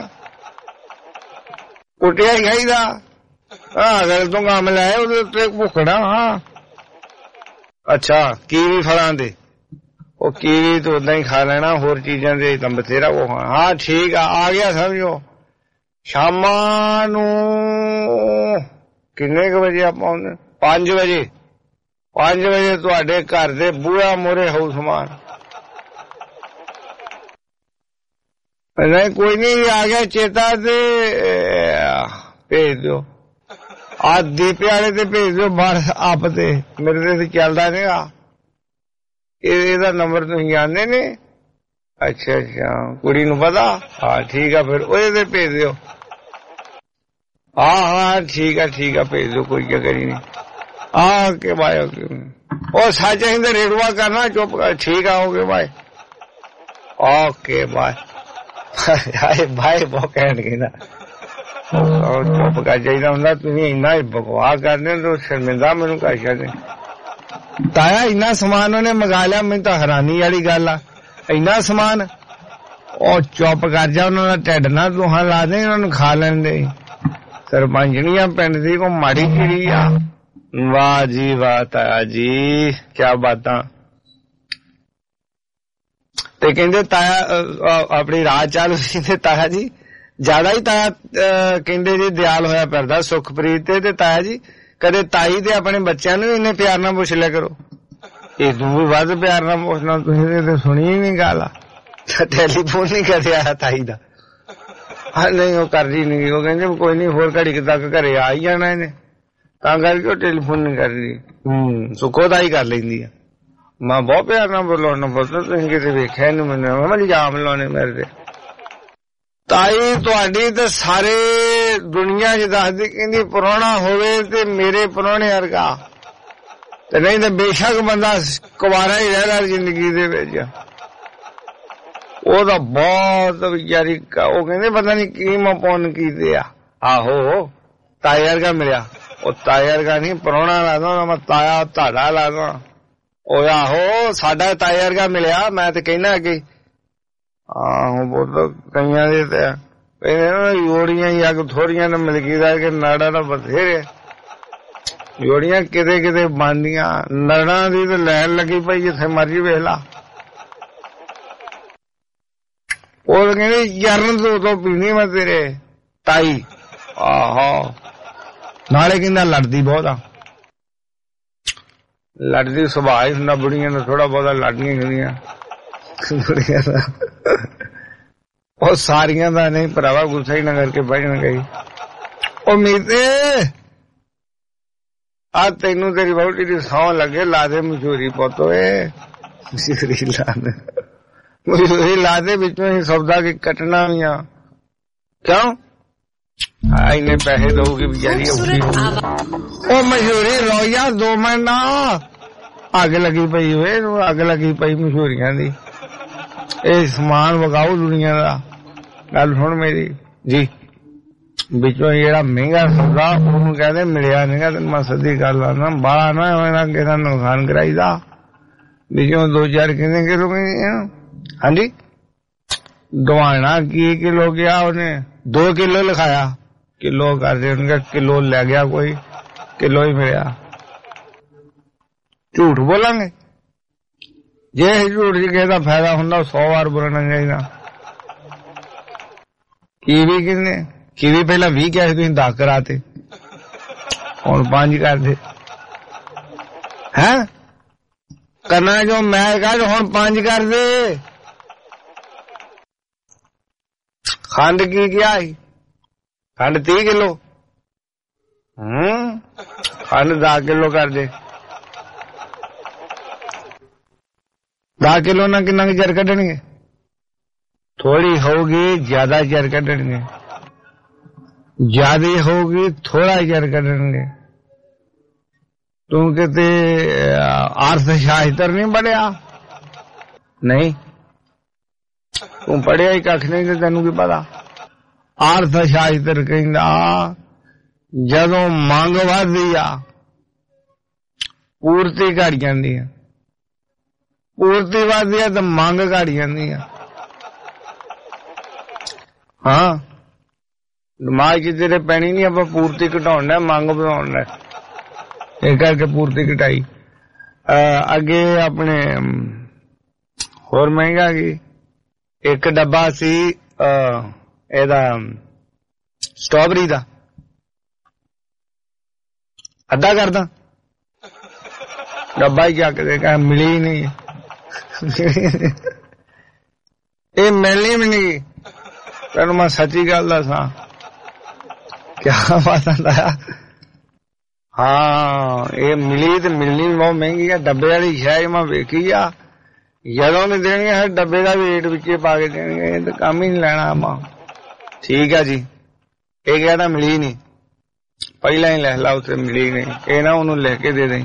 C: ਕੁੱਟਿਆ ਹੀ ਖਾਈਦਾ। ਹਾਂ ਅਗਰ ਤੂੰ ਕੰਮ ਲੈ ਉਹਦੇ ਉੱਤੇ ਭੁੱਖਣਾ। ਹਾਂ ਅੱਛਾ ਕੀਵੀ ਫਲਾਂ ਦੇ, ਉਹ ਕੀਵੀ ਤੋਂ ਉਦਾਂ ਹੀ ਖਾ ਲੈਣਾ, ਹੋਰ ਚੀਜ਼ਾਂ ਦੇ ਤਾਂ ਬਥੇਰਾ ਉਹ। ਹਾਂ ਠੀਕ ਆ ਗਿਆ ਸਮਝੋ। ਸ਼ਾਮਾਂ ਨੂੰ ਕਿੰਨੇ ਕੁ ਵਜੇ ਆਪਾਂ ਆਉਂਦੇ? 5 ਵਜੇ। 5 ਵਜੇ ਤੁਹਾਡੇ ਘਰ ਦੇ ਬੂਹਾ ਮੋਰੇ ਹੋਊ ਸਮਾਨ। ਨਹੀਂ ਕੋਈ ਨਹੀਂ, ਆ ਗਿਆ ਚੇਤਾ ਤੇ ਭੇਜ ਦਿਓ। ਆ ਦੀਪੇ ਵਾਲੇ ਤੇ ਭੇਜ ਦਿਓ ਬਾਹਰ ਆਪ ਤੇ, ਮੇਰੇ ਤੇ ਚੱਲਦਾ ਨੀਗਾ। ਇਹਦਾ ਨੰਬਰ ਤੁਸੀਂ ਜਾਣਦੇ ਨੇ? ਅੱਛਾ ਅੱਛਾ ਕੁੜੀ ਨੂੰ ਪਤਾ? ਹਾਂ ਠੀਕ ਆ, ਫਿਰ ਉਹਦੇ ਤੇ ਭੇਜ ਦਿਓ। ਹਾਂ ਹਾਂ ਠੀਕ ਆ ਭੇਜ ਦਿਓ, ਕੋਈ ਚੱਕਰ ਹੀ ਨਹੀਂ। Okay bye. ਉਹ ਸੱਚ ਅਸੀਂ ਰੇਡੂਆ ਕਰਨਾ, ਚੁੱਪ ਕਰ। ਠੀਕ ਆ okay bye. Okay bye. Bye ਬਹੁਤ ਕਹਿਣ ਕਹਿੰਦਾ ਚੁੱਪ ਕਰ ਜਾਈਦਾ ਹੁੰਦਾ। ਤੁਸੀਂ ਇੰਨਾ ਬਕਵਾਸ ਕਰਦੇ ਹੋ, ਸ਼ਰਮਿੰਦਾ ਮੈਨੂੰ ਕਰ ਸਕਦੇ। ਤਾਇਆ ਇੰਨਾ ਸਮਾਨ ਉਹਨੇ ਮੰਗਾ ਲਿਆ, ਮੈਨੂੰ ਤਾਂ ਹੈਰਾਨੀ ਵਾਲੀ ਗੱਲ ਆ। ਇੰਨਾ ਸਮਾਨ, ਉਹ ਚੁੱਪ ਕਰ ਜਾ, ਉਹਨਾਂ ਦਾ ਢਿੱਡ ਨਾ ਦੋਹਾਂ ਲਾ ਦੇ, ਉਹਨਾਂ ਨੂੰ ਖਾ ਲੈਣ ਦੇ। ਸਰਪੰਚਣੀਆਂ ਪਿੰਡ ਦੀ ਕੋ ਮਾੜੀ ਚਿੜੀ ਆ। ਵਾਹ ਜੀ ਵਾਹ ਤਾਇਆ ਜੀ, ਕਿਆ ਬਾਤਾਂ। ਤੇ ਕਹਿੰਦੇ ਤਾਇਆ ਆਪਣੀ ਰਾਹ ਚਾਲੂ ਸੀ ਤੇ ਤਾਇਆ ਜੀ ਜ਼ਿਆਦਾ ਹੀ ਤਾਇਆ ਕਹਿੰਦੇ ਜੀ ਦਿਆਲ ਹੋਇਆ ਫਿਰਦਾ ਸੁਖਪ੍ਰੀਤ ਤੇ ਤਾਇਆ ਜੀ ਕਦੇ ਤਾਈ ਤੇ ਆਪਣੇ ਬੱਚਿਆਂ ਨੂੰ ਇੰਨੇ ਪਿਆਰ ਨਾਲ ਪੁੱਛ ਲਿਆ ਕਰੋ। ਇਹ ਤੂੰ ਵੀ ਵੱਧ ਪਿਆਰ ਨਾਲ ਪੁੱਛਣਾ, ਤੁਸੀਂ ਤੇ ਸੁਣੀ ਹੀ ਨਹੀਂ ਗੱਲ ਆ। ਟੈਲੀਫੋਨ ਨਹੀਂ ਕਰਿਆ ਤਾਈ ਦਾ? ਹਾਂ ਨਹੀਂ ਉਹ ਕਰਦੀ ਨਹੀਂ, ਉਹ ਕਹਿੰਦੇ ਕੋਈ ਨਹੀਂ ਹੋਰ ਘੜੀ ਤੱਕ ਘਰੇ ਆ ਹੀ ਜਾਣਾ ਇਹਨੇ, ਤਾਂ ਕਰਕੇ ਉਹ ਟੈਲੀਫੋਨ ਨਹੀਂ ਕਰਦੀ। ਸੁੱਖੋ ਦਾ ਹੀ ਕਰ ਲੈਂਦੀ ਆ। ਮੈਂ ਬਹੁਤ ਪਿਆਰ ਨਾਲ ਬੋਲਣਾ ਪੁੱਛਦਾ, ਤੁਸੀਂ ਕਿਤੇ ਵੇਖਿਆ ਇਹਨੂੰ? ਮੈਨੂੰ ਮੈਂ ਇਲਜ਼ਾਮ ਲਾਉਣੇ ਮੇਰੇ ਤੇ। ਤਾਈ ਤੁਹਾਡੀ ਤੇ ਸਾਰੇ ਦੁਨੀਆ 'ਚ ਦੱਸਦੀ, ਕਹਿੰਦੀ ਪ੍ਰਾਹੁਣਾ ਹੋਵੇ ਤੇ ਮੇਰੇ ਪ੍ਰਾਹੁਣੇ ਵਰਗਾ, ਤੇ ਨਹੀਂ ਤੇ ਬੇਸ਼ੱਕ ਬੰਦਾ ਕੁਵਾਰਾ ਹੀ ਰਹਿਦਾ ਜ਼ਿੰਦਗੀ ਦੇ ਵਿੱਚ। ਉਹਦਾ ਬਹੁਤ ਵਿਚਾਰੀ, ਉਹ ਕਹਿੰਦੇ ਪਤਾ ਨੀ ਕੀ ਮਪੌਨ ਕੀਤੇ ਆ। ਆਹੋ ਤਾਏ ਵਰਗਾ ਮਿਲਿਆ, ਉਹ ਤਾਏ ਵਰਗਾ ਨਹੀਂ ਪ੍ਰਾਹੁਣਾ ਲੱਗਦਾ, ਮੈਂ ਤਾਇਆ ਤੁਹਾਡਾ ਲੱਗਦਾ। ਉਹ ਆਹੋ ਸਾਡਾ ਤਾਏ ਵਰਗਾ ਮਿਲਿਆ, ਮੈਂ ਤੇ ਕਹਿਣਾ ਅੱਗੇ। ਆਹੋ ਬਹੁਤ ਕਈਆਂ ਦੇ ਤੇ ਯੋੜੀਆਂ ਹੀ ਅੱਗ ਥੋੜੀਆਂ ਨੇ ਮਿਲ ਗਈ ਦਾ ਕਿ ਨਾੜਾ ਦਾ ਬਥੇਰੇ ਯੋੜੀਆਂ ਕਿਤੇ ਕਿਤੇ ਬਣਦੀਆਂ, ਨੜਾਂ ਦੀ ਤੇ ਲੈਣ ਲੱਗੀ ਪਈ ਜਿੱਥੇ ਮਰਜੀ ਵੇਖ ਲਾ। ਉਹ ਕਹਿੰਦੀ ਜਰਨ ਤੋਂ ਪੀਣੀ ਮੈਂ ਤੇਰੇ ਤਾਈ। ਆਹੋ ਨਾਲੇ ਕਹਿੰਦਾ ਲੜਦੀ ਬਹੁਤ ਆ, ਲੜਦੀ ਸੁਭਾਅ ਹੀ ਹੁੰਦਾ ਬੁੜੀਆਂ ਦਾ, ਥੋੜਾ ਬਹੁਤਾ ਲੜਨੀਆਂ ਹੁੰਦੀਆਂ ਬੁੜੀਆਂ ਦਾ। ਉਹ ਸਾਰੀਆਂ ਦਾ ਨਹੀਂ ਭਰਾਵਾ, ਗੁੱਸਾ ਹੀ ਨਾ ਕਰਕੇ ਬਹਿਣ ਗਈ। ਉਹ ਮੀਤੇ ਆ ਤੈਨੂੰ ਤੇਰੀ ਵਹੁਟੀ ਦੀ ਸਹੁੰ ਲੱਗੇ, ਲਾ ਦੇ ਮਸ਼ਹੂਰੀ ਪੁੱਤ ਓਏ, ਮਸ਼ਹੂਰੀ ਲਾ ਦੇ, ਮਸ਼ਹੂਰੀ ਲਾ ਦੇ, ਵਿੱਚੋਂ ਹੀ ਸੌਦਾ ਕਿ ਕੱਟਣਾ ਵੀ ਆ। ਕਿਉਂ इन्ने पैसे दोगी बेचारी औखी। ओ मशहूरी रोया 2 मिनट ना अग लगी पई हुए, अग लगी पई मशहूरियां दी। ਇਹ ਸਮਾਨ ਵਗਾਓ ਦੁਨੀਆ ਦਾ। ਗੱਲ ਸੁਣ ਮੇਰੀ ਜੀ, ਵਿੱਚੋਂ ਜਿਹੜਾ ਮਹਿੰਗਾ ਸੌਦਾ ਉਹਨੂੰ ਕਹਿੰਦੇ ਮਿਲਿਆ ਨਹੀਂਗਾ। ਤੈਨੂੰ ਮੈਂ ਸਿੱਧੀ ਗੱਲ ਆਣਾ, ਬਾਹਲਾ ਨਾ ਹੋਣਾ ਕਿਸੇ ਦਾ ਨੁਕਸਾਨ ਕਰਾਈਦਾ। ਵਿੱਚੋਂ 2-4 ਕਿੰਨੇ ਕਿਲੋ ਹਾਂਜੀ ਦਵਾਣਾ ਕੀ ਕਿਲੋ ਗਿਆ ਉਹਨੇ 2 ਕਿਲੋ ਲਿਖਾਇਆ, ਕਿਲੋ ਕਰ ਦੇਣਗੇ, ਕਿਲੋ ਲੈ ਗਿਆ ਕੋਈ, ਕਿਲੋ ਹੀ ਮਿਲਿਆ। ਝੂਠ ਬੋਲਾਂਗੇ ਜੇ ਝੂਠ ਜੀ ਕਿਸੇ ਦਾ ਫਾਇਦਾ ਹੁੰਦਾ 100 ਵਾਰ ਬੋਲਣਾ ਚਾਹੀਦਾ। ਕੀਵੀ ਕਿੰਨੇ ਕੀਵੀ ਪਹਿਲਾਂ 20 ਕਿਹਾ ਸੀ, ਤੁਸੀਂ 10 ਕਰਾਤੇ, ਹੁਣ 5 ਕਰਦੇ ਹੈਂ। ਕਰਨਾ ਜੋ ਮੈਂ ਕਹਾਂ ਹੁਣ 5 ਕਰ ਦੇ। ਖੰਡ ਕੀ ਕਿਹਾ ਸੀ? ਖੰਡ 30 ਕਿਲੋ ਖੰਡ 10 ਕਿਲੋ ਕਰ ਦੇ। 10 ਕਿਲੋ ਨਾਲ ਕਿੰਨਾ ਕੁ ਚਿਰ ਕੱਢਣਗੇ? ਥੋੜੀ ਹੋਊਗੀ ਜ਼ਿਆਦਾ ਚਿਰ ਕੱਢਣਗੇ, ਜ਼ਿਆਦਾ ਹੋਊਗੀ ਥੋੜਾ ਚਿਰ ਕੱਢਣਗੇ। ਤੂੰ ਕਿਤੇ ਅਰਥ ਸ਼ਾਸਤਰ ਨਹੀਂ ਪੜਿਆ? ਨਹੀਂ, ਤੂੰ ਪੜਿਆ ਹੀ ਕੱਖ ਨਹੀਂ ਤੇ ਤੈਨੂੰ ਕੀ ਪਤਾ। ਅਰਥ ਸ਼ਾਸਤਰ ਕਹਿੰਦਾ ਜਦੋਂ ਮੰਗ ਵੱਧਦੀ ਆ ਪੂਰਤੀ ਘਟ ਜਾਂਦੀ ਆ, ਪੂਰਤੀ ਵੱਧਦੀ ਆ ਤਾਂ ਮੰਗ ਘਟ ਜਾਂਦੀ ਆ। ਹਾਂ ਦਿਮਾਗ ਚ ਤੇਰੇ ਪੈਣੀ ਨਹੀਂ, ਆਪਾਂ ਪੂਰਤੀ ਘਟਾਉਣਾ ਮੰਗ ਵਧਾਉਣਾ, ਇਹ ਕਰਕੇ ਪੂਰਤੀ ਘਟਾਈ। ਅੱਗੇ ਆਪਣੇ ਹੋਰ ਮਹਿੰਗਾ ਕੀ, ਇੱਕ ਡੱਬਾ ਸੀ ਇਹਦਾ ਸਟ੍ਰਾਬੇਰੀ ਦਾ, ਅੱਧਾ ਕਰਦਾ ਡੱਬਾ ਹੀ ਚੱਕ ਦੇ, ਕਹ ਮਿਲੀ ਨਹੀਂ। ਇਹ ਮਿਲਣੀ ਵੀ ਨਹੀਂ। ਤੈਨੂੰ ਮੈਂ ਸੱਚੀ ਗੱਲ ਦੱਸਾਂ, ਕਿਆ ਬਾਤ ਆਂਦਾ। ਹਾਂ ਇਹ ਮਿਲੀ ਤੇ ਮਿਲਣੀ ਬਹੁਤ ਮਹਿੰਗੀ ਆ। ਡੱਬੇ ਵਾਲੀ ਸ਼ਾਇਦ ਮੈਂ ਵੇਖੀ ਆ, ਜਦੋਂ ਵੀ ਦੇਣਗੇ ਡੱਬੇ ਦਾ ਵੀ ਰੇਟ ਵਿੱਚ ਪਾ ਕੇ ਦੇਣਗੇ। ਇਹ ਤਾਂ ਕੰਮ ਹੀ ਨਹੀਂ ਲੈਣਾ ਆਪਾਂ। ਠੀਕ ਆ ਜੀ, ਇਹ ਕਿਹਾ ਤਾਂ ਮਿਲੀ ਨਹੀਂ, ਪਹਿਲਾਂ ਹੀ ਲਿਖ ਲਾ ਉੱਥੇ ਮਿਲੀ ਨਹੀਂ, ਇਹ ਨਾ ਉਹਨੂੰ ਲਿਖ ਕੇ ਦੇ ਦੇ।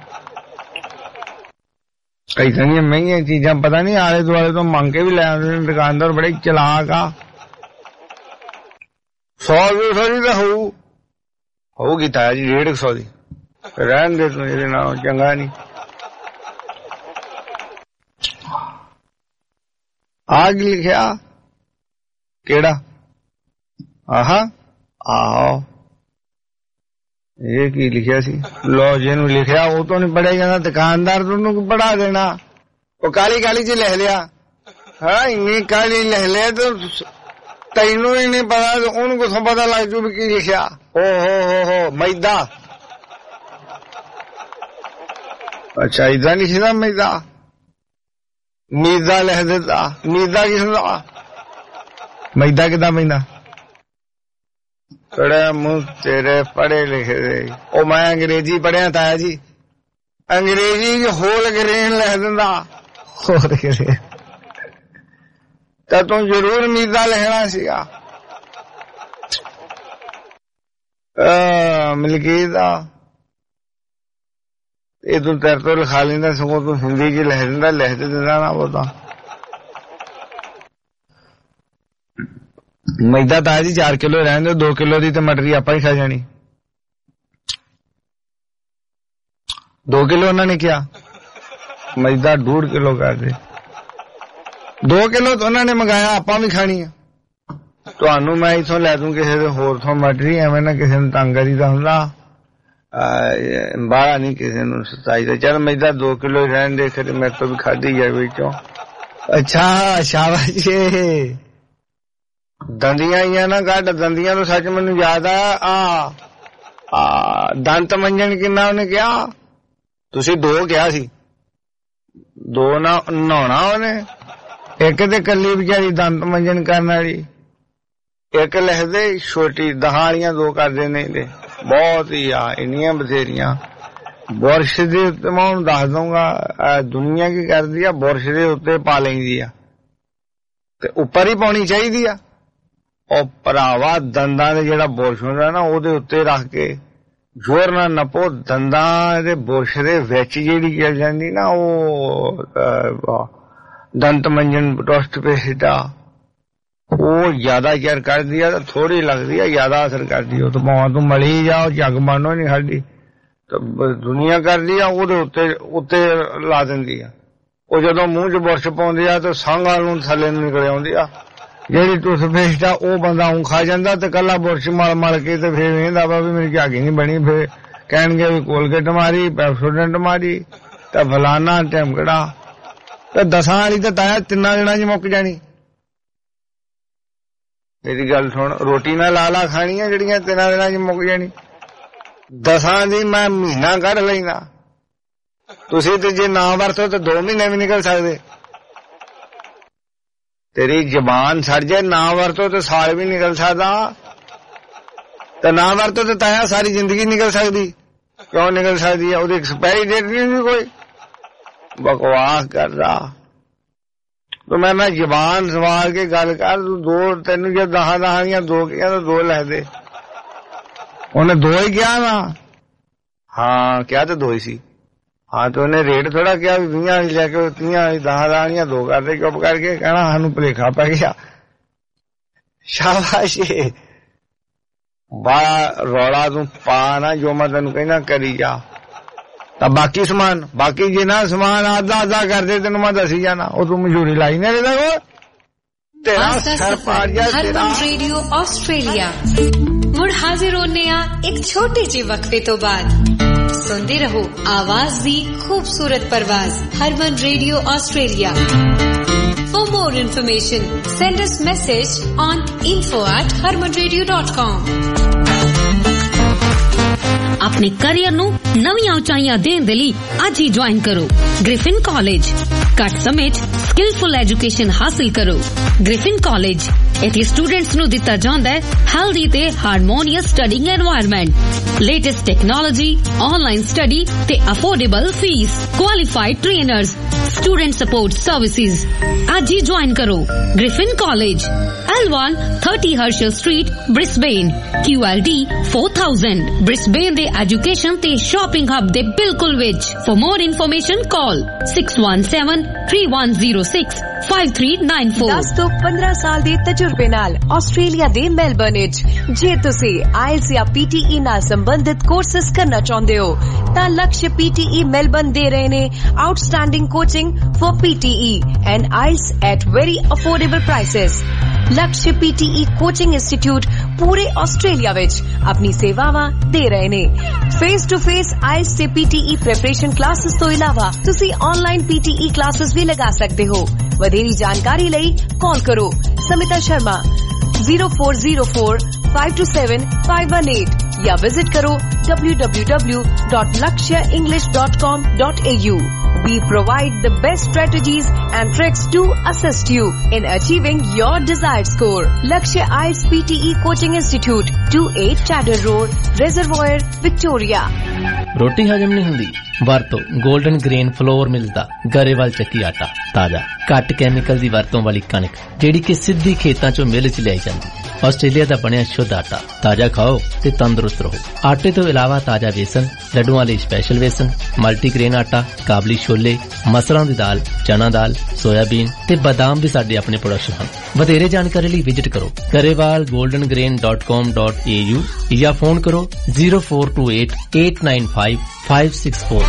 C: ऐसा नहीं महंगी चीजा पता नहीं आले दुआले तो मांग के भी ले आते हैं। दुकानदार बड़े चलाक आ। 100-200 की तो होगी ताया जी, 150 की रहन दे तू, ये ना चंगा नहीं। आग लिखिया केड़ा? आहा आहो ਇਹ ਕੀ ਲਿਖਿਆ ਸੀ? ਲੋ ਜਿਹਨੂੰ ਲਿਖਿਆ ਉਹ ਤੋਂ ਨਹੀਂ ਪੜਿਆ ਜਾਂਦਾ, ਦੁਕਾਨਦਾਰ ਨੂੰ ਪੜਾ ਦੇਣਾ। ਉਹ ਕਾਲੀ ਕਾਲੀ ਚ ਲਿਖ ਲਿਆ। ਹਾਂ ਇੰਨੀ ਕਾਲੀ ਲਿਖ ਲਿਆ ਤੇ ਤੈਨੂੰ ਹੀ ਨਹੀਂ ਪਤਾ, ਉਹਨੂੰ ਕਿਥੋਂ ਪਤਾ ਲੱਗ ਜੂ ਵੀ ਕੀ ਲਿਖਿਆ? ਹੋ ਮੈਦਾ। ਅੱਛਾ ਏਦਾਂ ਲਿਖਦਾ ਮੈਦਾ, ਮੀਜ਼ਾ ਲਿਖ ਦਿੱਤਾ। ਮੀਜ਼ਾ ਕਿਸ ਦਾ? ਮੈਦਾ ਕਿੱਦਾਂ ਪੈਂਦਾ? थोड़ा मुंह तेरे पढ़े लिखे दे। ओ मैं अंग्रेजी पढ़िया ताया जी, अंग्रेजी होल ग्रेन लिख दिंदा, होल ग्रेन तो तू जरूर मीजा लिखना सीगा। मलकीत दा ये तू तेरे तो लिखा लेंदा, सगों तू हिंदी च लिख दिंदा, लिख ते दिंदा ना वो। मैदा ताया जी 4 किलो रहने दो, 2 किलो की तो मटरी आप ही खा जानी। 2 किलो उन्होंने क्या मैदा 1.5 किलो कर दे। 2 किलो तो उन्होंने मंगाया, आप भी खानी है। तो मैं इथों लै दूं किसी होर थों मटरी, एवं ना किसी तंग करीदा हुंदा, बाहर नहीं किसी नूं सताईदा। चल मैदा 2 किलो रहने दे, फिर मेरे तो भी खाधी जाए विचों। अच्छा शाबाश जी। दंदियां ही ना घट, दंदियां तो सच मैनू याद आ दंत मंजन किन्ना उन्हें क्या? तुसी 2 कहा सी, 2 ना नहाना उन्हें। एक ते कली बेचारी दंत मंजन करने वाली, एक लिख दे छोटी, 10 वालियां 2 कर दे। नहीं दे बहुत ही आ इन्नियां बथेरियां। बुरश दे उत्ते मैं हुण दस दूंगा दुनिया की करदी आ, बुरश दे उत्ते पा लैंदी आ ते उपर ही पाउणी चाहीदी आ। ਉਹ ਭਰਾਵਾ ਦੰਦਾਂ ਦੇ ਜਿਹੜਾ ਬੁਰਸ਼ ਹੁੰਦਾ ਨਾ ਉਹਦੇ ਉੱਤੇ ਰੱਖ ਕੇ ਜ਼ੋਰ ਨਾਲ ਨੱਪੋ, ਦੰਦਾਂ ਦੇ ਬੁਰਸ਼ ਦੇ ਵਿੱਚ ਜਿਹੜੀ ਚੱਲ ਜਾਂਦੀ ਨਾ ਉਹ ਦੰਤ ਮੰਜਨ ਟੂਥਪੇਸਟ ਆ, ਉਹ ਜ਼ਿਆਦਾ ਅਸਰ ਕਰਦੀ ਆ, ਥੋੜੀ ਲੱਗਦੀ ਆ, ਜ਼ਿਆਦਾ ਅਸਰ ਕਰਦੀ। ਉਹ ਤਾਂ ਭਾਵੇਂ ਤੂੰ ਮਲੀ ਜਾ, ਜੱਗ ਮਾਨੋ ਨਹੀਂ ਸਾਡੀ ਦੁਨੀਆ ਕਰਦੀ ਆ, ਉਹਦੇ ਉੱਤੇ ਲਾ ਦਿੰਦੀ ਆ। ਉਹ ਜਦੋਂ ਮੂੰਹ 'ਚ ਬੁਰਸ਼ ਪਾਉਂਦੀ ਆ ਤੇ ਸੰਘਾਂ ਨੂੰ ਥੱਲੇ ਨੂੰ ਨਿਕਲ ਆਉਂਦੀ ਆ। ਜਿਹੜੀ ਟੂਥਪੇਸਟ ਆ ਉਹ ਬੰਦਾ ਊਂ ਖਾ ਜਾਂਦਾ ਤੇ ਕੱਲਾ ਬੁਰਸ਼ ਮਲ ਕੇ ਤੇ ਫਿਰ ਵੇਂਦਾ ਵਾ ਵੀ ਮੇਰੀ ਝਾਗੀ ਨਹੀਂ ਬਣੀ। ਫਿਰ ਕਹਿਣਗੇ ਵੀ ਕੋਲਗੇਟ ਮਾਰੀ, ਪੈਪਸੋਡੈਂਟ ਮਾਰੀ ਤੇ ਫਲਾਨਾ ਟੈਮਕੜਾ ਤੇ 10 ਵਾਲੀ ਤਾਂ ਤਾਇਆ 3 ਦਿਨਾਂ 'ਚ ਮੁੱਕ ਜਾਣੀ। ਮੇਰੀ ਗੱਲ ਸੁਣ, ਰੋਟੀ ਨਾਲ ਲਾ ਖਾਣੀ ਆ ਜਿਹੜੀਆਂ 3 ਦਿਨਾਂ 'ਚ ਮੁੱਕ ਜਾਣੀ। 10 ਦੀ ਮੈਂ ਮਹੀਨਾ ਕੱਢ ਲੈਣਾ। ਤੁਸੀਂ ਤੇ ਜੇ ਨਾ ਵਰਤੋ ਤਾਂ 2 ਮਹੀਨੇ ਵੀ ਨਿਕਲ ਸਕਦੇ। ਤੇਰੀ ਜ਼ਬਾਨ ਛੱਡ ਜੇ, ਨਾ ਵਰਤੋ ਤੇ ਸਾਲ ਵੀ ਨਿਕਲ ਸਕਦਾ, ਤੇ ਨਾ ਵਰਤੋ ਤੇ ਤਾਇਆ ਸਾਰੀ ਜ਼ਿੰਦਗੀ ਨਿਕਲ ਸਕਦੀ। ਕਿਉਂ ਨਿਕਲ ਸਕਦੀ ਆ? ਉਹਦੀ ਐਕਸਪਾਇਰੀ ਡੇਟ ਨਹੀਂ ਹੁੰਦੀ ਕੋਈ। ਬਕਵਾਸ ਕਰਦਾ ਤੂੰ। ਮੈਂ ਜ਼ਬਾਨ ਸਵਾਲ ਕੇ ਗੱਲ ਕਰ। ਤੂੰ ਤੈਨੂੰ ਜੇ 10 ਦੀਆਂ 2 ਕਿਹਾ ਤਾਂ 2 ਲੈ ਦੇ। ਉਹਨੇ 2 ਹੀ ਕਿਹਾ ਨਾ। ਹਾਂ ਕਿਹਾ ਤਾਂ 2 ਹੀ ਸੀ। ਹਾਂ ਤੇ ਉਹਨੇ ਰੇਟ ਥੋੜਾ ਕਿਹਾ ਵੀ 20 ਵਾਲੀ ਲੈ ਕੇ 30 ਵਾਲੀ 10 ਦੀਆਂ 2 ਕਰਦੇ। ਚੁੱਪ ਕਰਕੇ ਕਹਿਣਾ ਸਾਨੂੰ ਭੁਲੇਖਾ ਪੈ ਗਿਆ। ਸ਼ਾਬਾਸ਼, ਬੜਾ ਰੌਲਾ ਤੂੰ ਪਾ ਨਾ, ਜੋ ਮੈਂ ਤੈਨੂੰ ਕਹਿਣਾ ਕਰੀ ਜਾ। ਤਾਂ ਬਾਕੀ ਸਮਾਨ, ਬਾਕੀ ਜਿੰਨਾ ਸਮਾਨ ਆਧਾ ਕਰਦੇ ਤੈਨੂੰ ਮੈਂ ਦੱਸੀ ਜਾਣਾ। ਉਹ ਤੂੰ ਮਜ਼ਦੂਰੀ ਲਾਈ ਨਾ ਇਹਦਾ ਕੋ ਤੇਰਾ ਸਰ ਪਾੜ ਜਾ।
M: ਹਰਮਨ ਰੇਡੀਓ ਆਸਟ੍ਰੇਲੀਆ ਮੁੜ ਹਾਜ਼ਰ ਹੋਣੇ ਆ ਇੱਕ ਛੋਟੇ ਜਿਹੇ ਵਕਫੇ ਤੋਂ ਬਾਅਦ। सुनते रहो आवाज दी खूबसूरत परवाज। Harman radio Australia. For more information, send us message on info@harmanradio.com। अपने करियर नू नवीं उचाइयां देण दे लई अज ही ज्वाइन करो ग्रिफिन कॉलेज। घट समय स्किलफुल एजुकेशन हासिल करो। ग्रिफिन कॉलेज इत्थे स्टूडेंट्स नू दिता जांदा है हेल्दी ते harmonious studying environment, latest technology, online study ते affordable fees, qualified trainers, student support services. आज ही ज्वाइन करो Griffin college, L1 30 Herschel Street, Brisbane, QLD 4000। Brisbane दे एजुकेशन ते शॉपिंग हब दे बिल्कुल विच। For more information call 6173106539
N: 10 ਤੋਂ 15 ਸਾਲ ਦੇ ਤਜਰਬੇ ਨਾਲ ਆਸਟ੍ਰੇਲੀਆ ਦੇ ਮੈਲਬਰਨ ਵਿੱਚ ਜੇ ਤੁਸੀਂ ਆਇਲਸ ਜਾਂ PTE ਨਾਲ ਸੰਬੰਧਿਤ ਕੋਰਸਸ ਕਰਨਾ ਚਾਹੁੰਦੇ ਹੋ ਤਾਂ ਲਕਸ਼ PTE ਮੈਲਬਰਨ ਦੇ ਰਹੇ ਨੇ outstanding coaching for PTE and IELTS at very affordable prices। Lakshya PTE coaching institute पूरे ऑस्ट्रेलिया विच अपनी सेवावां दे रहे ने। फेस टू फेस IELTS ते PTE प्रिपरेशन क्लासेस तो इलावा तुसी ऑनलाइन PTE क्लासेस भी लगा सकते हो। वधेरी जानकारी लई कॉल करो समिता शर्मा 0404527518 या विजिट करो www.lakshaenglish.com.au। We provide the best strategies and tricks to assist you in achieving your desired score. Lakshya IELTS PTE Coaching Institute, 28 Chadder Road, Reservoir, Victoria।
O: रोटी हजम नहीं हुंदी ਵਰਤੋ 골ਡਨ ਗ੍ਰੇਨ ਫਲੋਰ ਮਿਲਦਾ ਗਰੇਵਾਲ ਚੱਕੀ ਆਟਾ। ਤਾਜ਼ਾ ਘੱਟ ਕੈਮੀਕਲ ਦੀ ਵਰਤੋਂ ਵਾਲੀ ਕਣਕ ਜਿਹੜੀ ਕਿ ਸਿੱਧੀ ਖੇਤਾਂ ਚੋਂ ਮਿਲ ਚ ਲਿਆਈ ਜਾਂਦੀ। ਆਸਟ੍ਰੇਲੀਆ ਦਾ ਬਣਿਆ ਸ਼ੁੱਧ ਆਟਾ। ਤਾਜ਼ਾ ਖਾਓ ਤੇ ਤੰਦਰੁਸਤ ਰਹੋ। ਆਟੇ ਤੋਂ ਇਲਾਵਾ ਤਾਜ਼ਾ ਵੇਸਣ, ਲੱਡੂਆਂ ਲਈ ਸਪੈਸ਼ਲ ਵੇਸਣ, ਮਲਟੀਗ੍ਰੇਨ ਆਟਾ, ਕਾਬਲੀ ਛੋਲੇ, ਮਸਰਾਂ ਦੀ ਦਾਲ, ਚਨਾ ਦਾਲ, ਸੋਇਆਬੀਨ ਤੇ ਬਾਦਾਮ ਵੀ ਸਾਡੇ ਆਪਣੇ ਪ੍ਰੋਡਕਸ਼ਨ ਹਨ। ਵਧੇਰੇ ਜਾਣਕਾਰੀ ਲਈ ਵਿਜ਼ਿਟ ਕਰੋ garewalgoldengrain.com.au ਜਾਂ ਫੋਨ ਕਰੋ 0428 895 564।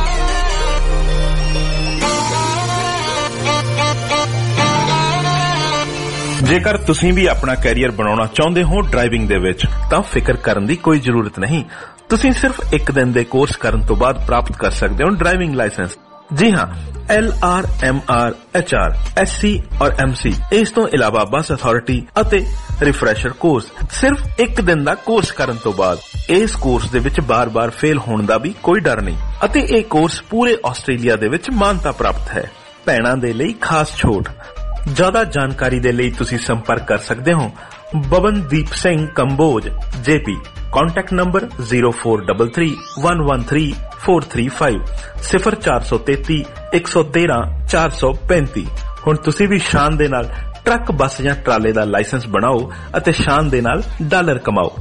P: ਜੇਕਰ ਤੁਸੀਂ ਵੀ ਆਪਣਾ ਕੈਰੀਅਰ ਬਣਾਉਣਾ ਚਾਹੁੰਦੇ ਹੋ ਡਰਾਈਵਿੰਗ ਦੇ ਵਿੱਚ ਤਾਂ ਫਿਕਰ ਕਰਨ ਦੀ ਕੋਈ ਜ਼ਰੂਰਤ ਨਹੀਂ। ਤੁਸੀਂ ਸਿਰਫ 1 ਦਿਨ ਦੇ ਕੋਰਸ ਕਰਨ ਤੋਂ ਬਾਅਦ ਪ੍ਰਾਪਤ ਕਰ ਸਕਦੇ ਹੋ ਡਰਾਈਵਿੰਗ ਲਾਇਸੈਂਸ। जी हाँ, LR, MR, HR, SC और MC। ਇਸ ਤੋਂ ਇਲਾਵਾ ਬੱਸ ਅਥਾਰਟੀ ਅਤੇ ਰਿਫਰੈਸ਼ਰ ਕੋਰਸ ਸਿਰਫ 1 ਦਿਨ ਦਾ ਕੋਰਸ ਕਰਨ ਤੋਂ ਬਾਅਦ। ਇਸ ਕੋਰਸ ਦੇ ਵਿੱਚ ਬਾਰ-ਬਾਰ ਫੇਲ ਹੋਣ ਦਾ ਵੀ ਕੋਈ ਡਰ ਨਹੀਂ ਅਤੇ ਇਹ ਕੋਰਸ ਪੂਰੇ ਆਸਟ੍ਰੇਲੀਆ ਦੇ ਵਿੱਚ ਮਾਨਤਾ ਪ੍ਰਾਪਤ ਹੈ। ਭੈਣਾਂ ਦੇ ਲਈ ਖਾਸ ਛੋਟ। ਜ਼ਿਆਦਾ ਜਾਣਕਾਰੀ ਦੇ ਲਈ ਤੁਸੀਂ ਸੰਪਰਕ ਕਰ ਸਕਦੇ ਹੋ Babandeep Singh Kamboj JP। Contact number 0433 113 435 0433 113 435। ਹੁਣ ਤੁਸੀਂ ਵੀ ਸ਼ਾਨ ਦੇ ਨਾਲ ਟਰੱਕ, ਬੱਸ ਜਾਂ ਟਰਾਲੇ ਦਾ ਲਾਇਸੈਂਸ ਬਣਾਓ ਅਤੇ ਸ਼ਾਨ ਦੇ ਨਾਲ ਡਾਲਰ ਕਮਾਓ।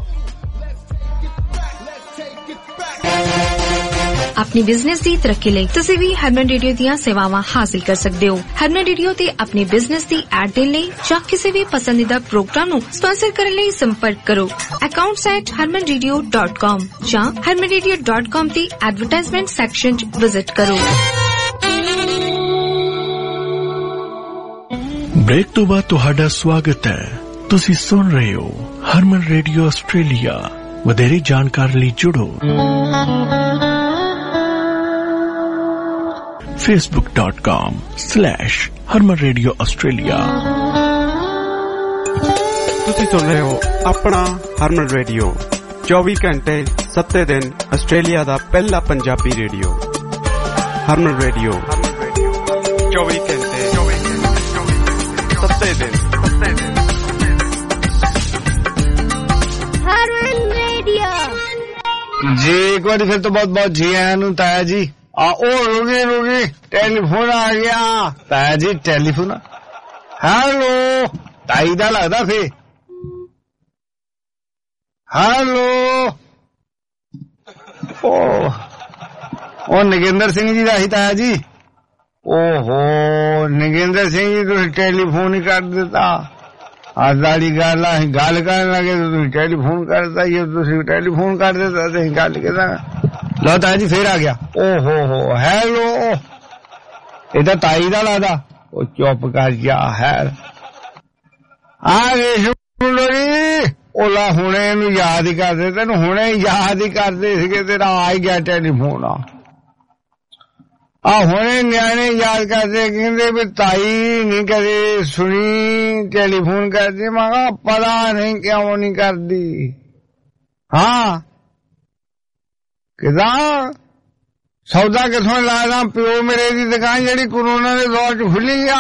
Q: अपनी बिजनेस की तरक्की ਲਈ ਤੁਸੀਂ ਵੀ ਹਰਮਨ ਰੇਡੀਓ ਦੀਆਂ ਸੇਵਾਵਾਂ ਹਾਸਲ ਕਰ ਸਕਦੇ ਹੋ। ਹਰਮਨ ਰੇਡੀਓ ਤੇ ਆਪਣੀ ਬਿਜ਼ਨਸ ਦੀ ਐਡ ਦੇਣ ਲਈ ਜਾਂ ਕਿਸੇ ਵੀ ਪਸੰਦੀਦਾ ਪ੍ਰੋਗਰਾਮ ਨੂੰ ਸਪਾਂਸਰ ਕਰਨ ਲਈ ਸੰਪਰਕ ਕਰੋ accounts@harmanradio.com ਜਾਂ harmanradio.com ਦੀ ਐਡਵਰਟਾਈਜ਼ਮੈਂਟ ਸੈਕਸ਼ਨ 'ਚ ਵਿਜ਼ਿਟ ਕਰੋ।
R: ब्रेक तो बाद तुहाडा स्वागत है। तुसी सुन रहे हो हरमन रेडियो आस्ट्रेलिया। वधेरे जानकारी ਲਈ जुड़ो facebook.com/Harman Radio Australia।
S: ਤੁਸੀਂ ਸੁਣ ਰਹੇ ਹੋ ਆਪਣਾ ਹਰਮਨ ਰੇਡੀਓ 24 ਘੰਟੇ 7 ਦਿਨ ਆਸਟ੍ਰੇਲੀਆ ਦਾ ਪਹਿਲਾ ਪੰਜਾਬੀ ਰੇਡੀਓ। ਹਰਮਨ ਰੇਡੀਓ 24 ਘੰਟੇ 7 ਦਿਨ।
C: हरमन रेडियो जी। एक बार फिर तो बहुत बहुत जी आया नू ताया जी। रुकी टेलीफोन आ गया ताया जी। टेलीफोन हेलो ताई दा लगदा फे। हेलो ओ नगेंद्र सिंह जी दा ही ताया जी। ओहो नगेंद्र सिंह जी तुसीं टेलीफोन ही कर दिता। आजाड़ी गल गल करन लगे तुसीं टेलीफोन करता ही तुसीं टेलीफोन कर दिता ते गल किदां। लो ताया जी फिर आ गया। ओहो हो हेलो ये तो ताई दा लगदा। ओ चुप कर जा है ओला हुणे नू याद ही करदे तेनू हुणे याद ही करदे सीगे तेरा आ ही गया टेलीफोन। हुणे न्याणे याद करदे कहंदे भी ताई नहीं कदे सुनी टेलीफोन करदी। मैं कहा पता नहीं क्यों नहीं करदी। हाँ किदा सौदा किथों लादा प्यो मेरे दी दुकान जेड़ी कोरोना दे दौर च खुली आ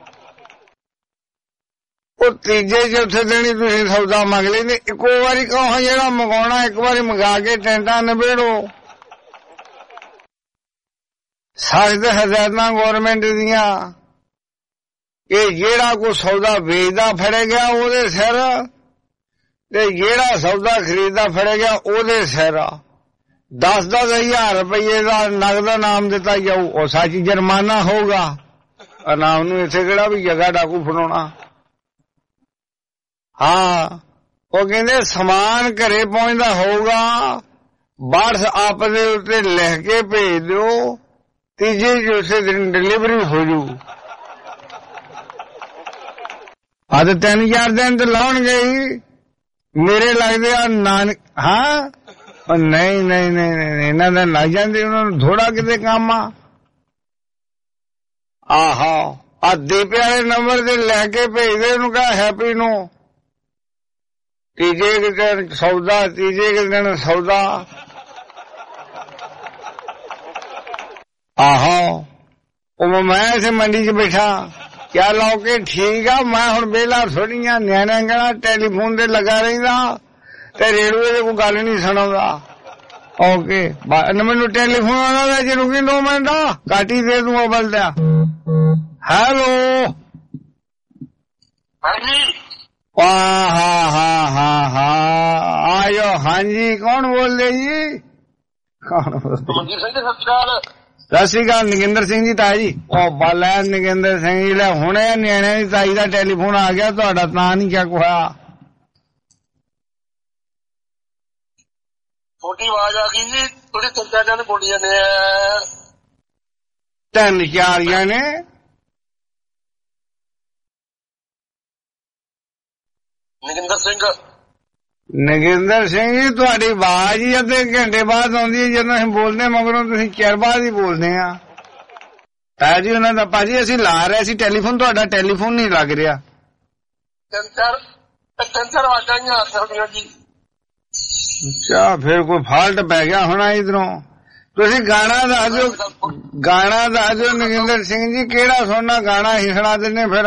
C: ਉਹ ਤੀਜੇ ਚੌਥੇ ਦਿਨ ਹੀ ਤੁਸੀਂ ਸੌਦਾ ਮੰਗ ਲੈਂਦੇ। ਇੱਕੋ ਵਾਰੀ ਕਹੋ ਜਿਹੜਾ ਮੰਗਾਉਣਾ ਇੱਕ ਵਾਰੀ ਮੰਗਾ ਕੇ ਟੈਂਟਾਂ ਨਿਬੇੜੋ। ਸਖਤ ਹਦਾਇਤਾਂ ਗੌਰਮੈਂਟ ਦੀਆਂ ਕਿ ਜਿਹੜਾ ਕੋਈ ਸੌਦਾ ਵੇਚਦਾ ਫੜਿਆ ਗਿਆ ਉਹਦੇ ਸਿਰ ਤੇ ਜਿਹੜਾ ਸੌਦਾ ਖਰੀਦਦਾ ਫੜਿਆ ਗਿਆ ਉਹਦੇ ਸਿਰ 10,000 ਰੁਪਏ ਦਾ ਨਗਦ ਇਨਾਮ ਦਿੱਤਾ ਜਾਊ। ਉਹ ਸੱਚ ਜੁਰਮਾਨਾ ਹੋਊਗਾ। ਇਨਾਮ ਨੂੰ ਇੱਥੇ ਕਿਹੜਾ ਵੀ ਜਗ੍ਹਾ ਡਾਕੂ ਫੜਾਉਣਾ। ਹਾਂ ਉਹ ਕਹਿੰਦੇ ਸਮਾਨ ਘਰੇ ਪਹੁੰਚਦਾ ਹੋਊਗਾ WhatsApp ਦੇ ਉੱਤੇ ਲਿਖ ਕੇ ਭੇਜ ਦਿਓ। ਤੀਜੇ ਚੌਥੇ ਦਿਨ ਡਿਲੀਵਰੀ ਹੋ ਜੂ। ਅੱਜ 3-4 ਦਿਨ ਤੇ ਲਾਉਣਗੇ ਹੀ ਮੇਰੇ ਲੱਗਦੇ ਆ ਨਾਨਕ। ਹਾਂ ਨਹੀਂ ਇਹਨਾਂ ਦਾ ਲੱਗ ਜਾਂਦੇ ਉਹਨਾਂ ਨੂੰ ਥੋੜਾ ਕਿਤੇ ਕੰਮ ਆ। ਆਹੋ ਆ ਦੀਪੇ ਵਾਲੇ ਨੰਬਰ ਤੇ ਲੈ ਕੇ ਭੇਜਦੇ ਉਹਨੂੰ ਕਹਾ ਹੈਪੀ ਨੂੰ ਤੀਜੇ ਦਿਨ ਸੌਦਾ ਤੀਜੇ ਦਿਨ ਸੌਦਾ। ਆਹੋ ਉਹ ਮੈਂ ਇਸੇ ਮੰਡੀ 'ਚ ਬੈਠਾ ਕਿਆ ਲਾਓ ਕੇ ਠੀਕ ਆ। ਮੈਂ ਹੁਣ ਵਿਹਲਾ ਥੋੜੀਆਂ ਨਿਆਣਿਆਂ ਕਹਿਣਾ ਟੈਲੀਫੋਨ ਤੇ ਲੱਗਾ ਰਹਿੰਦਾ ਤੇ ਰੇਡੀਓ ਤੇ ਕੋਈ ਗੱਲ ਨਹੀਂ ਸੁਣਾਉਂਦਾ। ਓਕੇ ਮੈਨੂੰ ਟੈਲੀਫੋਨ ਆਉਂਦਾ ਜੇ ਰੁਕੀ 2 ਮਿੰਟ ਕੱਟ ਹੀ ਦੇ ਦੂੰ ਮੋਬਾਈਲ ਦਾ। ਹੈਲੋ
H: ਹਾਂਜੀ
C: ਆਇਓ। ਹਾਂਜੀ ਕੌਣ ਬੋਲਦੇ ਜੀ? ਕੌਣ ਬੋਲਦੇ? ਸਤਿ ਸ਼੍ਰੀ ਅਕਾਲ ਨਗਿੰਦਰ ਸਿੰਘ ਜੀ ਤਾਇਆ ਜੀ। ਉਹ ਬਾਲਾ ਨਗਿੰਦਰ ਸਿੰਘ ਜੀ ਲੈ ਹੁਣੇ ਨਿਆਣੇ ਦੀ ਤਾਈ ਦਾ ਟੈਲੀਫੋਨ ਆ ਗਿਆ ਤੁਹਾਡਾ ਤਾਂ ਨਹੀਂ ਕਿਆ ਹੋਇਆ।
H: ਛੋਟੀ ਆਵਾਜ਼ ਆ ਗਈ ਜੀ ਥੋੜੀ 3-4 ਜਣੇ ਬੋਲੀ ਜਾਂਦੇ ਆ।
C: 3-4 ਜਣੇ ਨਗਿੰਦਰ ਸਿੰਘ ਜੀ ਤੁਹਾਡੀ ਆਵਾਜ਼ ਹੀ ਅੱਧੇ ਘੰਟੇ ਬਾਅਦ ਆਉਂਦੀ ਹੈ ਜਦੋਂ ਅਸੀਂ ਬੋਲਦੇ ਮਗਰੋਂ ਤੁਸੀਂ ਚਿਰ ਬਾਅਦ ਹੀ ਬੋਲਦੇ ਆ। ਤਾਇਆ ਜੀ ਉਹਨਾਂ ਦਾ ਭਾਜੀ ਅਸੀਂ ਲਾ ਰਹੇ ਸੀ ਟੈਲੀਫੋਨ ਤੁਹਾਡਾ ਟੈਲੀਫੋਨ ਨਹੀਂ ਲੱਗ ਰਿਹਾ।
H: 3-4 ਆਵਾਜ਼ਾਂ ਹੀ ਆ ਸਕਦੀਆਂ ਜੀ।
C: ਅੱਛਾ ਫਿਰ ਕੋਈ ਫਾਲਟ ਪੈ ਗਿਆ ਹੋਣਾ ਇਧਰੋਂ। ਤੁਸੀਂ ਗਾਣਾ ਦੱਸ ਦਿਓ ਨਗਿੰਦਰ ਸਿੰਘ ਜੀ ਕਿਹੜਾ ਸੋਨਾ ਗਾਣਾ ਹੀ ਸੁਣਾ ਦਿੰਦੇ ਫਿਰ।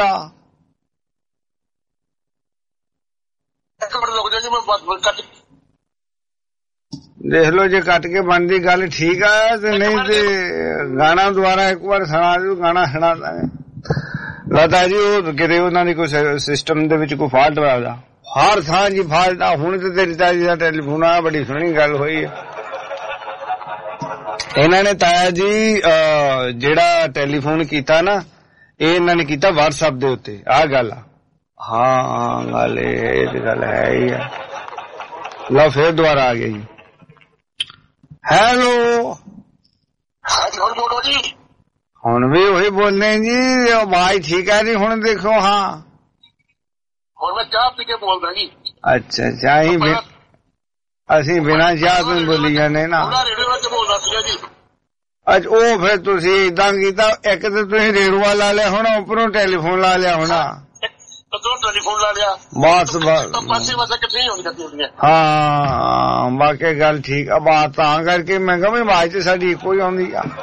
C: ਦੇਖ ਲਓ ਜੇ ਕੱਟ ਕੇ ਬਣਦੀ ਗੱਲ ਠੀਕ ਆ ਤੇ ਨਹੀਂ ਤੇ ਗਾਣਾ ਦੁਬਾਰਾ ਇੱਕ ਵਾਰ ਸੁਣਾ ਦਿਓ। ਗਾਣਾ ਸੁਣਾ ਦਾਂਗੇ। ਲਤਾ ਜੀ ਉਹ ਕਿਤੇ ਉਹਨਾਂ ਦੀ ਕੋਈ ਸਿਸਟਮ ਦੇ ਵਿੱਚ ਕੋਈ ਫਾਲਟ ਆਉਂਦਾ, ਹਰ ਥਾਂ ਜੀ ਫਾਲਟ ਆ। ਹੁਣ ਤੇ ਤੇਰੀ ਤਾਜੀ ਦਾ ਟੈਲੀਫੋਨ ਆ, ਬੜੀ ਸੋਹਣੀ ਗੱਲ ਹੋਈ ਹੈ। ਇਹਨਾਂ ਨੇ ਤਾਇਆ ਜੀ ਜਿਹੜਾ ਟੈਲੀਫੋਨ ਕੀਤਾ ਨਾ, ਇਹ ਇਹਨਾਂ ਨੇ ਕੀਤਾ WhatsApp ਦੇ ਉੱਤੇ। ਆਹ ਗੱਲ ਆ। ਹਾਂ ਗੱਲ ਇਹ ਤੇ ਗੱਲ ਹੈ ਹੀ ਆ। ਲਓ ਫੇਰ ਦੁਬਾਰਾ ਆ ਗਿਆ ਜੀ। ਹੈਲੋ ਹੁਣ ਵੀ ਉਹੀ ਬੋਲਦੇ ਜੀ, ਆਵਾਜ਼ ਠੀਕ ਹੈ ਜੀ ਹੁਣ ਦੇਖੋ। ਹਾਂ
T: ਹੁਣ ਮੈਂ ਚਾਹ ਪੀ ਕੇ ਬੋਲਦਾ ਜੀ।
C: ਅੱਛਾ ਅਸੀਂ ਬਿਨਾਂ ਚਾਹ ਤੋਂ ਬੋਲੀ ਜਾਂਦੇ ਨਾ। ਅੱਜ ਉਹ ਫਿਰ ਤੁਸੀਂ ਏਦਾਂ ਕੀਤਾ, ਇੱਕ ਤੇ ਤੁਸੀਂ ਰੇਡੂਆ ਲਾ ਲਿਆ ਹੋਣਾ, ਉੱਪਰੋਂ ਟੈਲੀਫੋਨ ਲਾ ਲਿਆ ਹੋਣਾ।
T: ਟੈਲੀਫੋਨ ਲਾ ਲਿਆ
C: ਬਸ
T: ਪਾਸੇ ਵਾਸਾ ਕਿੱਥੇ ਹੋ ਗਈ।
C: ਹਾਂ ਬਾਕੀ ਗੱਲ ਠੀਕ ਆ। ਬਾਤ ਤਾਂ ਕਰਕੇ ਮੈਂ ਕਿਹਾ ਵੀ ਆਵਾਜ਼ ਤੇ ਸਾਡੀ ਇੱਕੋ ਹੀ ਆਉਂਦੀ ਆ।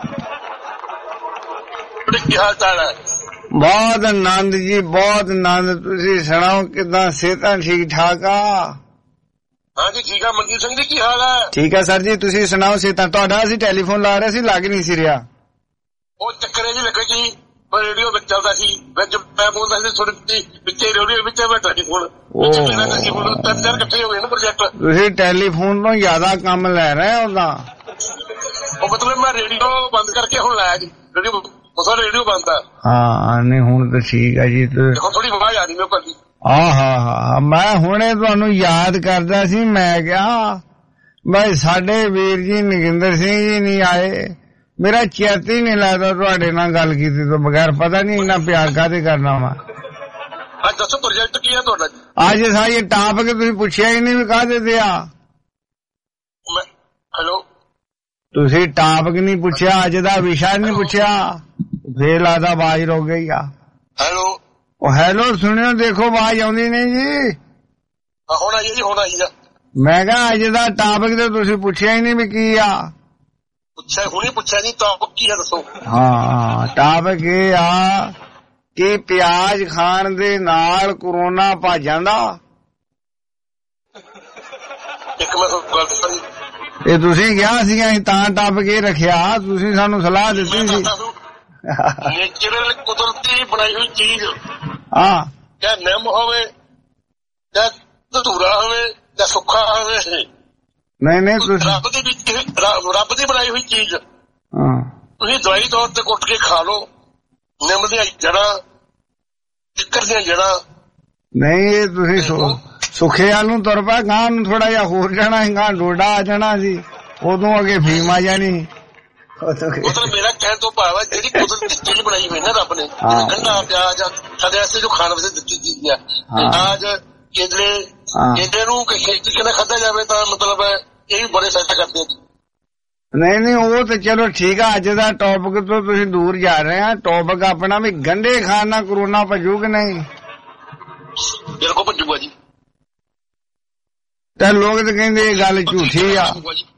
T: ਕੀ ਹਾਲ ਚਾਲ ਹੈ?
C: ਬਹੁਤ ਆਨੰਦ ਜੀ, ਬਹੁਤ ਆਨੰਦ। ਤੁਸੀਂ ਸੁਣਾਓ ਕਿੱਦਾਂ, ਸਿਹਤਾਂ ਠੀਕ ਠਾਕ ਆ?
T: ਹਾਂਜੀ ਠੀਕ ਆ। ਮਨਜੀਤ ਸਿੰਘ ਜੀ ਕੀ ਹਾਲ ਹੈ?
C: ਠੀਕ ਆ ਸਰ ਜੀ, ਤੁਸੀਂ ਸੁਣਾਓ ਸਿਹਤਾਂ? ਤੁਹਾਡਾ ਅਸੀਂ ਟੈਲੀਫੋਨ ਲਾ ਰਹੇ ਸੀ, ਲੱਗ ਨਹੀਂ ਸੀ ਰਿਹਾ।
T: ਉਹ ਚੱਕਰੇ ਜੀ ਲੱਗੇ ਜੀ, ਰੇਡੀਓ ਵਿੱਚ ਚੱਲਦਾ ਸੀ, ਵਿੱਚ ਮੈਂ ਬੋਲਦਾ ਸੀ ਥੋੜੀ ਵਿੱਚੇ ਰੇਡੀਓ ਵਿੱਚ ਮੈਂ ਟੈਲੀਫੋਨ ਇਕੱਠੇ ਹੋ ਗਏ ਨਾ ਪ੍ਰੋਜੈਕਟ।
C: ਤੁਸੀਂ ਟੈਲੀਫੋਨ ਤੋਂ ਜ਼ਿਆਦਾ ਕੰਮ ਲੈ ਰਹੇ ਹੋ ਤਾਂ?
T: ਉਹ ਮਤਲਬ ਮੈਂ ਰੇਡੀਓ ਬੰਦ ਕਰਕੇ ਹੁਣ ਲਾਇਆ ਜੀ, ਰੇਡੀਓ ਬੰਦ ਆ।
C: ਹਾਂ ਨਹੀਂ ਹੁਣ ਤਾਂ ਠੀਕ ਆ ਜੀ।
T: ਥੋੜੀ ਆਵਾਜ਼ ਆ ਰਹੀ ਮੇਰੇ ਕੋਲ।
C: ਹਾਂ ਮੈਂ ਹੁਣੇ ਤੁਹਾਨੂੰ ਯਾਦ ਕਰਦਾ ਸੀ, ਮੈਂ ਕਿਹਾ ਬਈ ਸਾਡੇ ਵੀਰ ਜੀ ਨਗਿੰਦਰ ਸਿੰਘ ਜੀ ਨਹੀਂ ਆਏ। ਮੇਰਾ ਚੇਤਾ ਹੀ ਨਹੀਂ ਲੱਗਦਾ ਤੁਹਾਡੇ ਨਾਲ ਗੱਲ ਕੀਤੀ ਤੋਂ ਬਗੈਰ। ਪਤਾ ਨਹੀਂ ਇੰਨਾ ਪਿਆਰ ਕਾਹਦੇ ਕਰਨਾ ਵਾ।
T: ਅੱਜ ਦੱਸੋ ਪ੍ਰੋਜੈਕਟ ਕੀ ਹੈ ਤੁਹਾਡਾ?
C: ਅੱਜ ਸਾਰੀ ਟਾਪਿਕ ਤੁਸੀਂ ਪੁੱਛਿਆ ਹੀ ਨਹੀਂ ਵੀ ਕਾਹਦੇ ਤੇ ਆ।
T: ਹੈਲੋ
C: ਤੁਸੀਂ ਟਾਪਿਕ ਨਹੀਂ ਪੁੱਛਿਆ, ਅੱਜ ਦਾ ਵਿਸ਼ਾ ਨਹੀਂ ਪੁੱਛਿਆ, ਫੇਰ ਲੱਗਦਾ ਆਵਾਜ਼ ਰੁਕ ਗਈ ਆ।
T: ਹੈਲੋ
C: ਉਹ ਹੈਲੋ ਸੁਣਿਓ, ਦੇਖੋ ਆਵਾਜ਼ ਆਉਂਦੀ ਨਹੀਂ ਜੀ।
T: ਹੁਣ ਆਈ ਜੀ, ਹੁਣ ਆਈ ਆ।
C: ਮੈਂ ਕਿਹਾ ਅੱਜ ਦਾ ਟਾਪਿਕ ਤੇ ਤੁਸੀਂ ਪੁੱਛਿਆ ਹੀ ਨਹੀਂ ਵੀ ਕੀ ਆ।
T: ਪੁੱਛਿਆ ਹੁਣੇ ਪੁੱਛਿਆ ਜੀ, ਟਾਪਿਕ ਕੀ ਆ ਦੱਸੋ?
C: ਹਾਂ ਟਾਪਿਕ ਇਹ ਆ ਕਿ ਪਿਆਜ਼ ਖਾਣ ਦੇ ਨਾਲ ਕਰੋਨਾ ਭੱਜ ਜਾਂਦਾ।
T: ਇੱਕ ਮੈਂ ਗੱਲ ਦੱਸਾਂ,
C: ਇਹ ਤੁਸੀਂ ਕਿਹਾ ਸੀ ਅਸੀਂ ਤਾਂ ਟਾਪਿਕ ਇਹ ਰੱਖਿਆ, ਤੁਸੀਂ ਸਾਨੂੰ ਸਲਾਹ ਦਿੱਤੀ ਸੀ।
T: ਨੇਚਰਲ ਕੁਦਰਤੀ ਬਣਾਈ ਹੋਈ ਚੀਜ਼,
C: ਹਾਂ
T: ਚਾਹੇ ਨਿੰਮ ਹੋਵੇ, ਚਾਹੇ ਧਤੂਰਾ ਹੋਵੇ, ਚਾਹੇ ਸੁੱਖਾ ਹੋਵੇ,
C: ਨਹੀਂ ਤੁਸੀਂ
T: ਰੱਬ ਦੀ ਬਣਾਈ ਹੋਈ ਚੀਜ਼ ਤੁਸੀਂ ਦਵਾਈ ਤੌਰ ਤੇ ਕੁੱਟ ਕੇ ਖਾ ਲਓ। ਨਿੰਮ ਦੀਆਂ ਜੜਾਂ, ਕਿੱਕਰ ਦੀਆਂ ਜੜਾਂ।
C: ਨਹੀਂ ਇਹ ਤੁਸੀਂ ਸੁੱਖੇ ਵੱਲ ਨੂੰ ਤੁਰ ਪਾ, ਗਾਂ ਨੂੰ ਥੋੜਾ ਜਿਹਾ ਹੋਰ ਜਾਣਾ ਸੀ, ਗਾਂ ਡੋਡਾ ਆ ਜਾਣਾ ਸੀ, ਉਦੋਂ ਅੱਗੇ ਫੀਮ ਆ ਜਾਣੀ।
T: ਮਤਲਬ ਮੇਰਾ ਕਹਿਣ ਤੋਂ ਭਾਵ ਹੈ ਜਿਹੜੀ ਕੁਦਰਤੀ ਚੀਜ਼ ਬਣਾਈ ਹੋਈ ਨਾ ਰੱਬ ਨੇ, ਠੰਡਾ ਪਿਆਜ਼ ਸਾਡੇ ਵਾਸਤੇ ਜੋ ਖਾਣ ਵਾਸਤੇ ਦਿੱਤੀ ਚੀਜ਼ ਆ, ਪਿਆਜ਼ ਕੇਲੇ ਨੂੰ ਕਿਹਨੇ ਖਾਧਾ ਜਾਵੇ ਤਾਂ ਮਤਲਬ ਇਹ ਵੀ ਬੜੇ ਫਾਇਦਾ ਕਰਦੇ ਆ।
C: ਨਹੀਂ ਉਹ ਤੇ ਚਲੋ ਠੀਕ ਆ। ਅੱਜ ਦਾ ਟੌਪਿਕ ਤੋਂ ਤੁਸੀਂ ਦੂਰ ਜਾ ਰਹੇ ਆ। ਟੌਪਿਕ ਆਪਣਾ ਵੀ ਗੰਢੇ ਖਾਣ ਨਾਲ ਕਰੋਨਾ ਭੱਜੂ ਕਿ ਨਹੀਂ?
T: ਬਿਲਕੁਲ ਭੱਜੂਗਾ ਜੀ।
C: ਤੇ ਲੋਕ ਤੇ ਕਹਿੰਦੇ ਇਹ ਗੱਲ ਝੂਠੀ ਆ।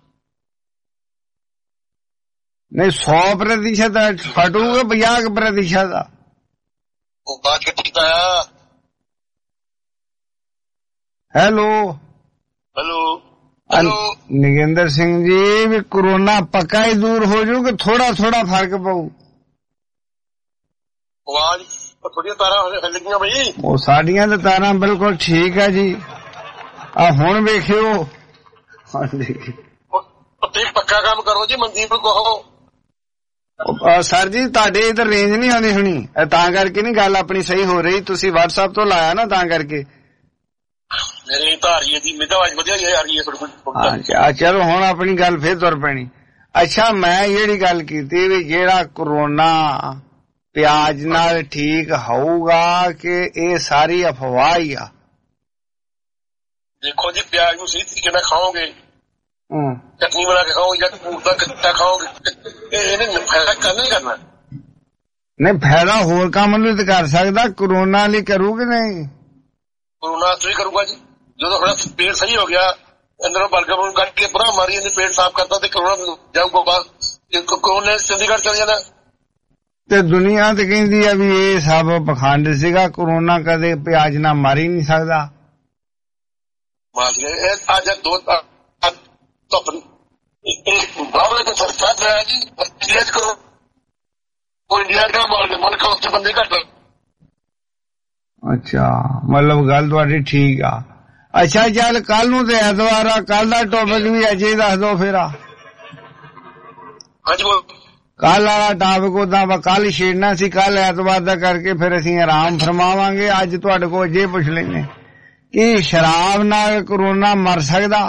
C: ਨਹੀਂ 100% ਫਟੂਗਾ, 50% ਆ।
T: ਉਹ ਬਾਤ ਕੀਤਾ ਆ।
C: ਹੈਲੋ
T: ਹੈਲੋ
C: ਨਗਿੰਦਰ ਸਿੰਘ ਜੀ, ਵੀ ਕਰੋਨਾ ਪੱਕਾ ਹੀ ਦੂਰ ਹੋ ਜਾਊ ਕਿ ਥੋੜਾ ਥੋੜਾ ਫਰਕ ਪਊ?
T: ਆਵਾਜ਼ ਥੋੜੀਆਂ ਤਾਰਾਂ ਹਿੱਲ ਗਈਆਂ ਬਈ।
C: ਉਹ ਸਾਡੀਆਂ ਤਾਂ ਤਾਰਾਂ ਬਿਲਕੁਲ ਠੀਕ ਆ ਜੀ। ਆ ਹੁਣ ਵੇਖਿਓ,
T: ਤੁਸੀਂ ਪੱਕਾ ਕੰਮ ਕਰੋ ਜੀ, ਮਨਦੀਪ ਨੂੰ ਕਹੋ।
C: ਸਰ ਜੀ ਤੁਹਾਡੇ ਇਧਰ ਰੇਂਜ ਨਹੀਂ ਆਉਂਦੀ ਹੋਣੀ, ਤਾਂ ਕਰਕੇ ਨਹੀਂ ਗੱਲ ਆਪਣੀ ਸਹੀ ਹੋ ਰਹੀ। ਤੁਸੀਂ WhatsApp ਤੋਂ ਲਾਇਆ ਨਾ, ਤਾਂ ਕਰਕੇ।
T: ਮੇਰੀ ਤਾਂ ਆ ਰਹੀ ਹੈ ਜੀ, ਮੇਰੀ ਆਵਾਜ਼ ਵਧੀਆ ਆ ਰਹੀ ਹੈ।
C: ਅੱਛਾ ਚਲੋ ਹੁਣ ਆਪਣੀ ਗੱਲ ਫੇਰ ਤੁਰ ਪੈਣੀ। ਅੱਛਾ ਮੈਂ ਜਿਹੜੀ ਗੱਲ ਕੀਤੀ ਵੀ ਜਿਹੜਾ ਕਰੋਨਾ ਪਿਆਜ਼ ਨਾਲ ਠੀਕ ਹੋਊਗਾ ਕਿ ਇਹ ਸਾਰੀ ਅਫਵਾਹ ਹੀ ਆ?
T: ਦੇਖੋ ਜੀ ਪਿਆਜ਼ ਨੂੰ ਸਹੀ ਤਰੀਕੇ ਨਾਲ ਖਾਓਗੇ, ਚਟਨੀ ਬਣਾ ਕੇ ਖਾਓਗੇ ਜਾਂ ਪੂਰ ਦਾ ਕੱਟਾ ਖਾਓਗੇ, ਇਹਨੇ ਫਾਇਦਾ ਕਰਨਾ ਹੀ ਕਰਨਾ।
C: ਨਹੀਂ ਫਾਇਦਾ ਹੋਰ ਕੰਮ ਨੂੰ ਤੇ ਕਰ ਸਕਦਾ, ਕਰੋਨਾ ਲਈ ਕਰੂ ਕਿ ਨਹੀਂ?
T: ਕਰੋਨਾ ਤੋਂ ਹੀ ਕਰੂਗਾ ਜੀ। ਜਦੋਂ ਥੋੜਾ ਪੇਟ ਸਹੀ ਹੋ ਗਿਆ, ਅੰਦਰੋਂ ਬਲਗਮ ਨੂੰ ਕੱਢ ਕੇ ਪਰਾਂ ਮਾਰੀ ਇਹਨੇ ਪੇਟ ਸਾਫ਼ ਕਰਤਾ ਤੇ ਕਰੋਨਾ ਜਾਊਗਾ ਬਾਅਦ। ਕਰੋਨਾ ਚੰਡੀਗੜ੍ਹ ਚਲੇ ਜਾਣਾ।
C: ਤੇ ਦੁਨੀਆ ਤੇ ਕਹਿੰਦੀ ਆ ਵੀ ਇਹ ਸਭ ਪਖੰਡ ਸੀਗਾ, ਕਰੋਨਾ ਕਦੇ ਪਿਆਜ਼ ਨਾਲ ਮਾਰ ਹੀ ਨਹੀਂ ਸਕਦਾ।
T: ਅੱਜ ਦੋ ਧੁੱਪ ਬਾਬਲੇ ਤੋਂ ਸਰਕਾਰ ਰਿਹਾ ਜੀ, ਕਰੋ ਕੋਈ ਇੰਡੀਆ ਦਾ ਮੁਲਕ ਉਸ ਬੰਦੇ ਘੱਟ
C: ਅੱਛਾ ਮਤਲਬ ਗੱਲ ਤੁਹਾਡੀ ਠੀਕ ਆ। ਅੱਛਾ ਚੱਲ ਕੱਲ ਨੂੰ ਤੇ ਐਤਵਾਰ ਆ, ਕੱਲ ਦਾ ਟੌਪਿਕ ਵੀ ਅੱਜ ਹੀ ਦੱਸ ਦੋ ਫਿਰ। ਕੱਲ ਵਾਲਾ ਟਾਪਿਕ ਉਦਾਂ ਕੱਲ ਛੇੜਨਾ ਸੀ, ਕੱਲ ਐਤਵਾਰ ਦਾ ਕਰਕੇ ਫਿਰ ਅਸੀਂ ਆਰਾਮ ਫਰਮਾਵਾਂਗੇ। ਅੱਜ ਤੁਹਾਡੇ ਕੋਲ ਜੇ ਪੁੱਛ ਲੈਂਦੇ ਕਿ ਸ਼ਰਾਬ ਨਾਲ ਕਰੋਨਾ ਮਰ ਸਕਦਾ?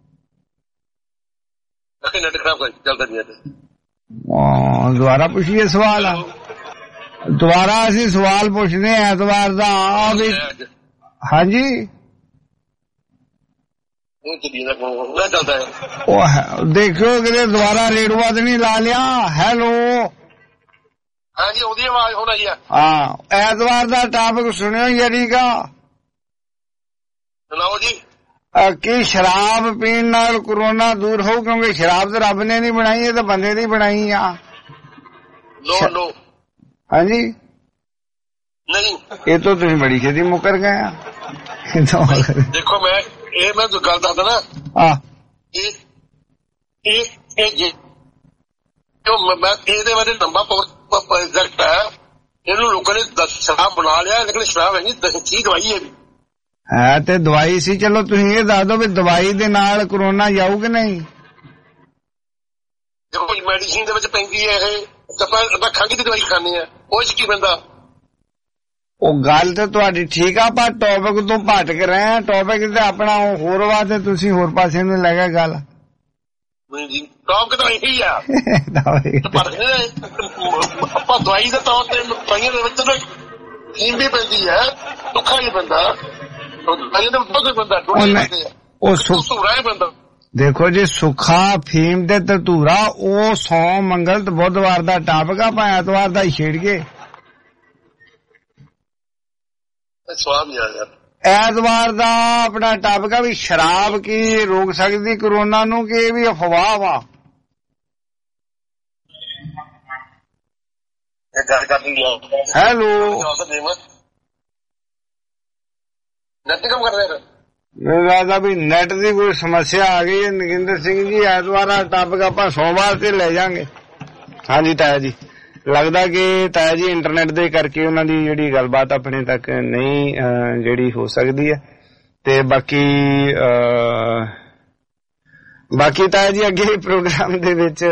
C: ਦੁਬਾਰਾ ਪੁੱਛੀਏ ਸਵਾਲ। ਦੁਬਾਰਾ ਅਸੀਂ ਸਵਾਲ ਪੁੱਛਦੇ ਐਤਵਾਰ ਦਾ। ਹਾਂਜੀ ਦੇਖਿਓ ਕਿਤੇ ਦੁਬਾਰਾ ਰੇਡੂਆ ਤੇ ਨਹੀਂ ਲਾ ਲਿਆ। ਹੈਲੋ
T: ਹਾਂਜੀ ਉਹਦੀ ਆਵਾਜ਼ ਹੁਣ ਆਈ ਆ।
C: ਹਾਂ ਐਤਵਾਰ ਦਾ ਟਾਪਿਕ ਸੁਣਿਓ ਯਾਰੀਗਾ।
T: ਸੁਣਾਓ ਜੀ।
C: ਕਿ ਸ਼ਰਾਬ ਪੀਣ ਨਾਲ ਕਰੋਨਾ ਦੂਰ ਹੋਊ? ਕਿਉਂਕਿ ਸ਼ਰਾਬ ਤਾਂ ਰੱਬ ਨੇ ਨਹੀਂ ਬਣਾਈ, ਇਹ ਤਾਂ ਬੰਦੇ ਦੀ ਬਣਾਈ ਆ। ਹਾਂਜੀ
T: ਨਹੀਂ
C: ਇਹ ਤਾਂ ਤੁਸੀਂ ਬੜੀ ਛੇਤੀ ਮੁੱਕਰ ਗਏ ਆ।
T: ਦੇਖੋ ਮੈਂ ਗੱਲ ਦੱਸਦਾ ਨਾ। ਮੈਂ ਇਹਦੇ ਬਾਰੇ ਲੰਬਾ ਪ੍ਰੋਜੈਕਟ ਹੈ। ਇਹਨੂੰ ਲੋਕਾਂ ਨੇ ਸ਼ਰਾਬ ਬਣਾ ਲਿਆ, ਲੇਕਿਨ ਸ਼ਰਾਬ ਹੈ ਨਹੀਂ, ਚੀਜ਼ ਦਵਾਈ ਹੈ
C: ਤੇ ਦਵਾਈ ਸੀ। ਚਲੋ ਤੁਸੀਂ ਇਹ ਦੱਸ ਦਿਓ ਵੀ ਦਵਾਈ ਦੇ ਨਾਲ ਕਰੋਨਾ ਜਾਊ ਕਿ ਨਹੀਂ?
T: ਦੇਖੋ ਮੈਡੀਸਿਨ ਦੇ ਵਿੱਚ ਪੈਂਦੀ ਹੈ ਇਹ। ਆਪਾਂ ਖੰਘ ਦੀ ਦਵਾਈ ਖਾਂਦੇ ਆ, ਉਹ ਚ ਕੀ ਪੈਂਦਾ?
C: ਉਹ ਗੱਲ ਤੇ ਤੁਹਾਡੀ ਠੀਕ ਆ, ਪਰ ਟੌਪਿਕ ਤੋਂ ਭਟਕ ਰਹੇ ਆ। ਟੌਪਿਕ ਤੇ ਆਪਣਾ ਹੋਰ ਵਾ ਤੇ ਤੁਸੀਂ ਹੋਰ ਪਾਸੇ ਨੂੰ ਲੈ ਗਏ ਗੱਲ।
T: ਟੌਪਿਕ ਤਾਂ ਇਹੀ ਆ। ਆਪਾਂ ਦਵਾਈ ਦੇ ਤੌਰ ਤੇ ਦਵਾਈਆਂ ਦੇ ਵਿੱਚ ਨੀਂਦ ਵੀ ਪੈਂਦੀ ਹੈ, ਦੁੱਖਾ ਵੀ ਪੈਂਦਾ, ਦੇਖੋ ਜੀ ਸੁੱਖਾ ਫੀਮ ਤੇ ਧਤੂਰਾ ਉਹ ਸੌ ਮੰਗਲ ਤੇ ਬੁੱਧਵਾਰ ਦਾ ਟਾਪਿਕ ਆ। ਆਪਾਂ ਐਤਵਾਰ ਦਾ ਹੀ ਛੇੜ ਗਏ। ਐਤਵਾਰ ਦਾ ਆਪਣਾ ਟਾਪਿਕ ਆ ਵੀ ਸ਼ਰਾਬ ਕੀ ਰੋਕ ਸਕਦੀ ਕਰੋਨਾ ਨੂੰ, ਕਿ ਇਹ ਵੀ ਅਫਵਾਹ ਵਾ? ਹੈਲੋ ਮੈਨੂੰ ਲੱਗਦਾ ਵੀ ਨੈਟ ਦੀ ਕੋਈ ਸਮੱਸਿਆ ਆ ਗਈ ਹੈ। ਨਗਿੰਦਰ ਸਿੰਘ ਜੀ ਐਤਵਾਰ ਦਾ ਟਾਪਿਕ ਆਪਾਂ ਸੋਮਵਾਰ ਤੇ ਲੈ ਜਾਾਂਗੇ। ਹਾਂਜੀ ਤਾਇਆ ਜੀ, ਲੱਗਦਾ ਕਿ ਤਾਇਆ ਜੀ ਇੰਟਰਨੈਟ ਦੇ ਕਰਕੇ ਉਹਨਾਂ ਦੀ ਜਿਹੜੀ ਗੱਲਬਾਤ ਆਪਣੇ ਤੱਕ ਨਹੀਂ ਜਿਹੜੀ ਹੋ ਸਕਦੀ ਹੈ। ਤੇ ਬਾਕੀ ਤਾਇਆ ਜੀ ਅੱਗੇ ਪ੍ਰੋਗਰਾਮ ਦੇ ਵਿੱਚ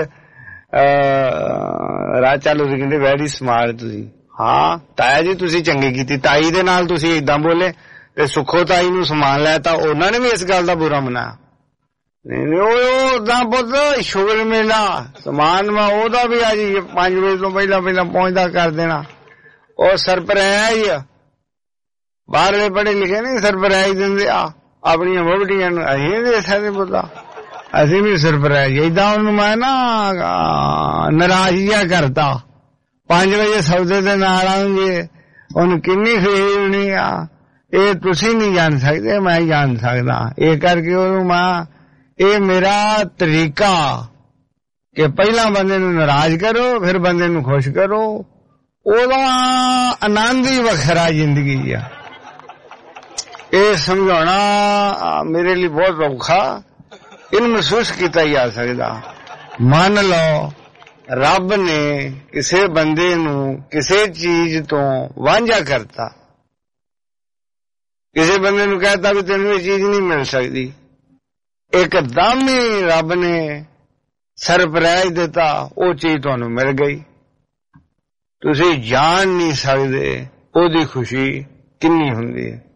T: ਰਾਹ ਚਾਲੂ ਸੀ, ਕਹਿੰਦੇ ਵੈਰੀ ਸਮਾਰਟ ਤੁਸੀਂ। ਹਾਂ ਤਾਇਆ ਜੀ ਤੁਸੀਂ ਚੰਗੀ ਕੀਤੀ। ਤਾਈ ਦੇ ਨਾਲ ਤੁਸੀਂ ਏਦਾਂ ਬੋਲੇ ਤੇ ਸੁੱਖੋ ਤਾਈ ਨੂੰ ਸਮਾਨ ਲੈ ਤਾ, ਉਹਨਾਂ ਨੇ ਵੀ ਇਸ ਗੱਲ ਦਾ ਬੁਰਾ ਮਨਾਇਆ। ਨਹੀਂ ਉਹਦਾ ਪੁੱਤ ਸ਼ੁਗਰ ਮੇਲਾ ਸਮਾਨ ਵਾ, ਉਹਦਾ ਵੀ ਅੱਜ 5 ਵਜੇ ਤੋਂ ਪਹਿਲਾਂ ਪਹੁੰਚਦਾ ਕਰ ਦੇਣਾ। ਉਹ ਸਰਪ੍ਰਾਈਜ਼ ਬਾਹਰਲੇ ਪੜ੍ਹੇ ਲਿਖੇ ਨਹੀਂ ਸਰਪ੍ਰਾਈਜ਼ ਦਿੰਦੇ ਆ ਆਪਣੀਆਂ ਵਹੁਟੀਆਂ ਨੂੰ। ਅਸੀਂ ਦੇ ਸਕਦੇ ਪੁੱਤਾ, ਅਸੀਂ ਵੀ ਸਰਪ੍ਰਾਈਜ਼ ਏਦਾਂ। ਉਹਨੂੰ ਮੈਂ ਨਾ ਨਾਰਾਜ਼ ਜਿਹਾ ਕਰਤਾ। 5 ਵਜੇ ਸੌਦੇ ਦੇ ਨਾਲ ਆਉਂਗੇ, ਉਹਨੂੰ ਕਿੰਨੀ ਖੁਸ਼ੀ ਹੋਣੀ ਆ ਇਹ ਤੁਸੀਂ ਨਹੀਂ ਜਾਣ ਸਕਦੇ, ਮੈਂ ਜਾਣ ਸਕਦਾ। ਇਹ ਕਰਕੇ ਉਹਨੂੰ ਮੈਂ ਇਹ ਮੇਰਾ ਤਰੀਕਾ ਕਿ ਪਹਿਲਾਂ ਬੰਦੇ ਨੂੰ ਨਾਰਾਜ਼ ਕਰੋ ਫਿਰ ਬੰਦੇ ਨੂੰ ਖੁਸ਼ ਕਰੋ, ਉਹਦਾ ਆਨੰਦ ਹੀ ਵੱਖਰਾ ਜ਼ਿੰਦਗੀ ਆ। ਇਹ ਸਮਝਾਉਣਾ ਮੇਰੇ ਲਈ ਬਹੁਤ ਔਖਾ, ਇਹਨੂੰ ਮਹਿਸੂਸ ਕੀਤਾ ਜਾ ਸਕਦਾ। ਮੰਨ ਲਓ ਰੱਬ ਨੇ ਕਿਸੇ ਬੰਦੇ ਨੂੰ ਕਿਸੇ ਚੀਜ਼ ਤੋਂ ਵਾਂਝਾ ਕਰਤਾ, ਕਿਸੇ ਬੰਦੇ ਨੂੰ ਕਹਿਤਾ ਵੀ ਤੈਨੂੰ ਇਹ ਚੀਜ਼ ਨਹੀਂ ਮਿਲ ਸਕਦੀ, ਇੱਕਦਮ ਹੀ ਰੱਬ ਨੇ ਸਰਪ੍ਰਾਈਜ਼ ਦਿੱਤਾ, ਉਹ ਚੀਜ਼ ਤੁਹਾਨੂੰ ਮਿਲ ਗਈ। ਤੁਸੀਂ ਜਾਣ ਨਹੀਂ ਸਕਦੇ ਉਹਦੀ ਖੁਸ਼ੀ ਕਿੰਨੀ ਹੁੰਦੀ ਹੈ,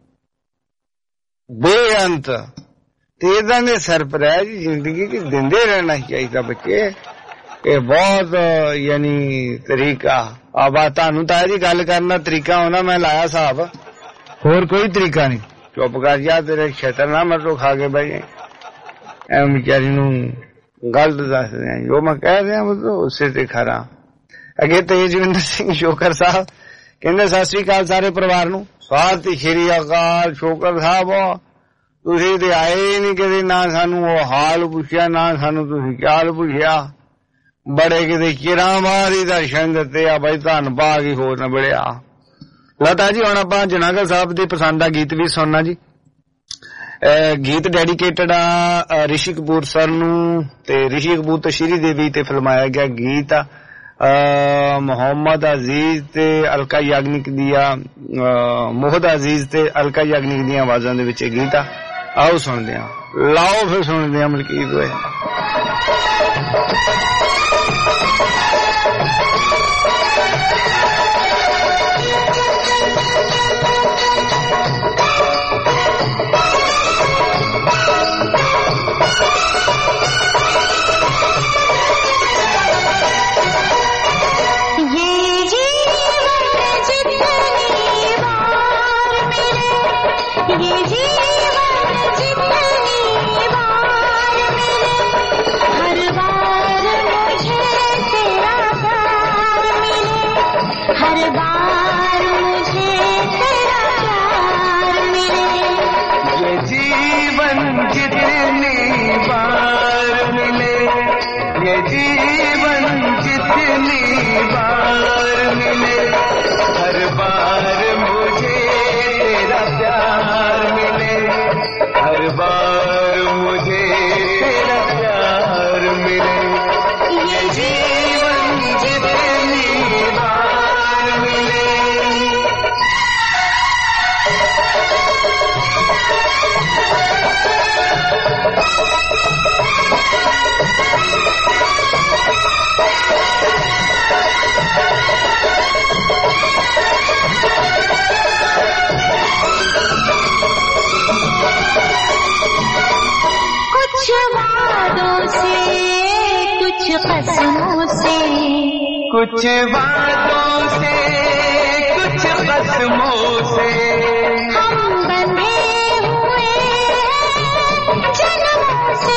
T: ਬੇਅੰਤ। ਤੇ ਇਦਾਂ ਦੇ ਸਰਪ੍ਰਾਈਜ਼ ਜ਼ਿੰਦਗੀ ਚ ਦਿੰਦੇ ਰਹਿਣਾ ਚਾਹੀਦਾ ਬੱਚੇ। ਇਹ ਬਹੁਤ ਯਾਨੀ ਤਰੀਕਾ ਆ ਤੁਹਾਨੂੰ ਤਾਂ ਜੀ ਗੱਲ ਕਰਨ ਦਾ ਤਰੀਕਾ ਹੋਣਾ। ਮੈਂ ਲਾਇਆ ਹਿਸਾਬ, ਹੋਰ ਕੋਈ ਤਰੀਕਾ ਨਹੀਂ। ਚੁੱਪ ਕਰ ਜਾ, ਤੇਰੇ ਛੇਤਰ ਨਾ ਮਤਲਬ ਖਾ ਕੇ ਬਹਿ ਜਾਏ। ਐ ਵਿਚਾਰੀ ਨੂੰ ਗਲਤ ਦੱਸਦੇ ਆ, ਜੋ ਮੈਂ ਕਹਿ ਰਿਹਾ ਉਸੇ ਤੇ ਖਰਾ। ਅੱਗੇ ਤੇਜਵਿੰਦਰ ਸਿੰਘ ਸ਼ੋਕਰ ਸਾਹਿਬ ਕਹਿੰਦੇ ਸਤਿ ਸ੍ਰੀ ਅਕਾਲ ਸਾਰੇ ਪਰਿਵਾਰ ਨੂੰ। ਸਤਿ ਸ੍ਰੀ ਅਕਾਲ ਸ਼ੋਕਰ ਸਾਹਿਬ, ਤੁਸੀਂ ਤੇ ਆਏ ਨਹੀਂ ਕਦੇ, ਨਾ ਸਾਨੂੰ ਉਹ ਹਾਲ ਪੁੱਛਿਆ ਨਾ ਸਾਨੂੰ ਤੁਸੀਂ ਚਾਲ ਪੁੱਛਿਆ। ਬੜੇ ਕਿਤੇ ਚਿਰਾਂ ਬਾਅਦ ਹੀ ਦਰਸ਼ਨ ਦਿੱਤੇ ਆ ਬਾਈ, ਧੰਨਵਾਦ ਹੀ ਹੋਰ ਨਾ ਬੜਿਆ। ਲਤਾ ਜੀ ਹੁਣ ਆਪਾਂ ਜਨਾਗਲ ਸਾਹਿਬ ਦੀ ਪਸੰਦ ਦਾ ਗੀਤ ਵੀ ਸੁਣਨਾ ਜੀ। ਗੀਤ ਡੈਡੀਕੇਟਡ ਆ ਰਿਸ਼ੀ ਕਪੂਰ ਸਰ ਨੂੰ, ਤੇ ਰਿਸ਼ੀ ਕਪੂਰ ਤੇ ਸ਼੍ਰੀ ਦੇਵੀ ਤੇ ਫਿਲਮਾਇਆ ਗਿਆ ਗੀਤ ਆ
C: मोहम्मद अजीज ते अलका याग्निक दिया मोहम्मद अजीज ते अलका याग्निक दी आवाजां दे विच गीत आओ सुनदे हां लाओ फिर सुनदे हां मलकीत होए
L: कुछ वादों से कुछ कसमों से हम बंधे हुए जन्मों से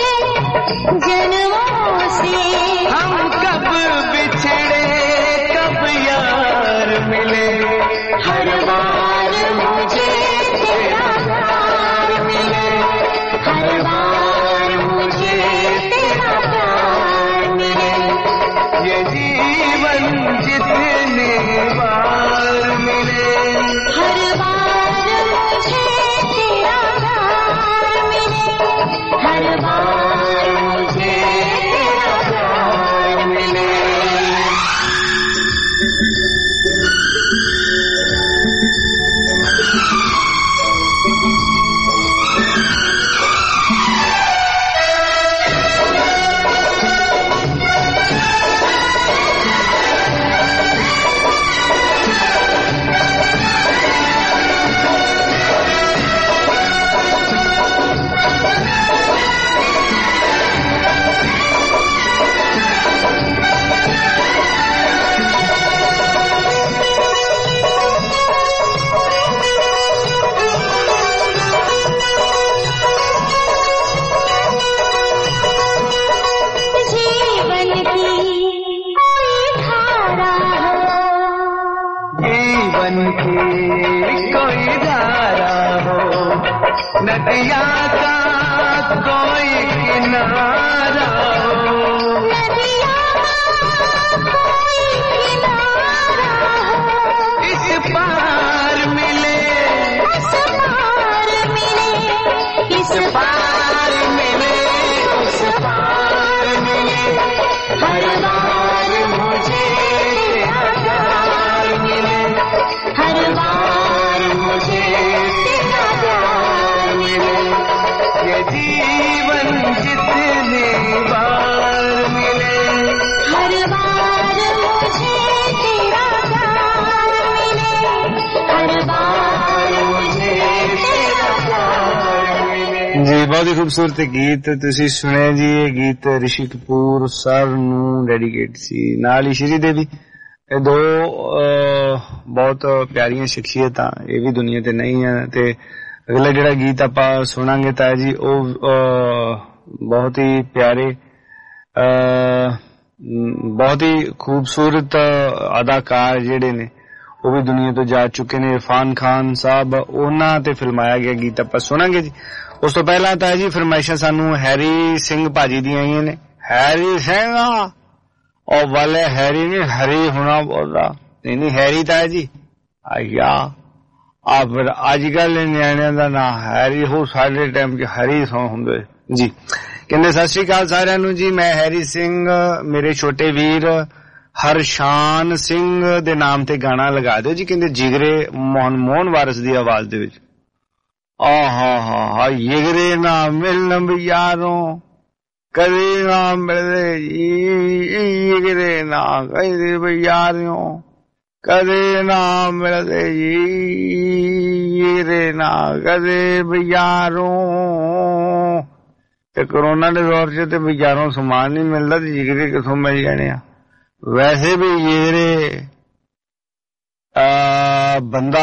L: हम कब बिछड़े कब यार मिले हर बार मुझे तेरा प्यार मिले हर बार मुझे तेरा प्यार मिले ये जीवन जितने बार मिले हर बार मुझे तेरा प्यार मिले हर बार मुझे तेरा प्यार मिले नदिया का कोई किनारा हो नदिया का कोई किनारा हो इस पार मिले उस पार मिले इस पार मिले उस पार मिले हर बार मुझे तेरा प्यार मिले हर बार मुझे तेरा प्यार मिले ये जीवन जितने बार मिले हर बार मुझे तेरा प्यार मिले हर बार मुझे तेरा प्यार मिले
C: जी बहुत ही खूबसूरत गीत तुसी सुने जी ये गीत ऋषि कपूर सर नू डेडिकेट सी नाल ही श्री देवी ਇਹ ਦੋ ਬਹੁਤ ਪਿਆਰੀਆਂ ਸ਼ਖਸੀਅਤਾਂ ਇਹ ਵੀ ਦੁਨੀਆ ਤੇ ਨਹੀਂ ਹੈ ਤੇ ਅਗਲਾ ਜਿਹੜਾ ਗੀਤ ਆਪਾਂ ਸੁਣਾਂਗੇ ਤਾਂ ਜੀ ਉਹ ਬਹੁਤ ਹੀ ਪਿਆਰੇ ਬਹੁਤ ਹੀ ਖੂਬਸੂਰਤ ਅਦਾਕਾਰ ਜਿਹੜੇ ਨੇ ਉਹ ਵੀ ਦੁਨੀਆ ਤੋਂ ਜਾ ਚੁੱਕੇ ਨੇ ਇਰਫਾਨ ਖਾਨ ਸਾਹਿਬ ਉਹਨਾਂ ਤੇ ਫਿਲਮਾਇਆ ਗਿਆ ਗੀਤ ਆਪਾਂ ਸੁਣਾਂਗੇ ਜੀ ਉਸ ਤੋਂ ਪਹਿਲਾਂ ਤਾਂ ਜੀ ਫਰਮਾਇਸ਼ਾਂ ਸਾਨੂੰ ਹੈਰੀ ਸਿੰਘ ਭਾਜੀ ਦੀਆਂ ਆਈਆਂ ਨੇ ਹੈਰੀ ਸਿੰਘ और वाले हैरी नहीं हरी होना बोल रहा नहीं हैरी था जी आया आप फिर आजकल न्याणियां दा ना हैरी हो सारे टाइम के हरी सौ हुंदे जी कहंदे सत श्री अकाल सारियां नूं जी मैं हैरी सिंह मेरे छोटे वीर ਹਰਸ਼ਾਨ ਸਿੰਘ ਦੇ ਨਾਮ ਤੇ ਗਾਣਾ ਲਗਾ ਦਿਓ ਜੀ। ਕਹਿੰਦੇ ਜਿਗਰੇ ਮੋਹਨ ਵਾਰਿਸ ਦੀ ਆਵਾਜ਼ ਦੇ ਵਿੱਚ। ਆਹਾ ਜਿਗਰੇ ਨਾ ਮਿਲਣ ਯਾਰੋਂ ਕਦੇ ਨਾ ਮਿਲਦੇ ਜੀ, ਜਿਗਰੇ ਨਾ ਕਦੇ ਯਾਰਿਓ ਕਦੇ ਨਾ ਮਿਲਦੇ ਜੀ, ਜਿਗਰੇ ਨਾ ਕਦੇ ਯਾਰੋਂ। ਤੇ ਕਰੋਨਾ ਦੇ ਦੌਰ ਚ ਤੇ ਬਾਜ਼ਾਰੋਂ ਸਮਾਨ ਨਹੀਂ ਮਿਲਦਾ ਤੇ ਜਿਗਰੇ ਕਿੱਥੋਂ ਮਿਲ ਜਾਣੇ ਆ। ਵੈਸੇ ਵੀ ਜਿਗਰੇ ਬੰਦਾ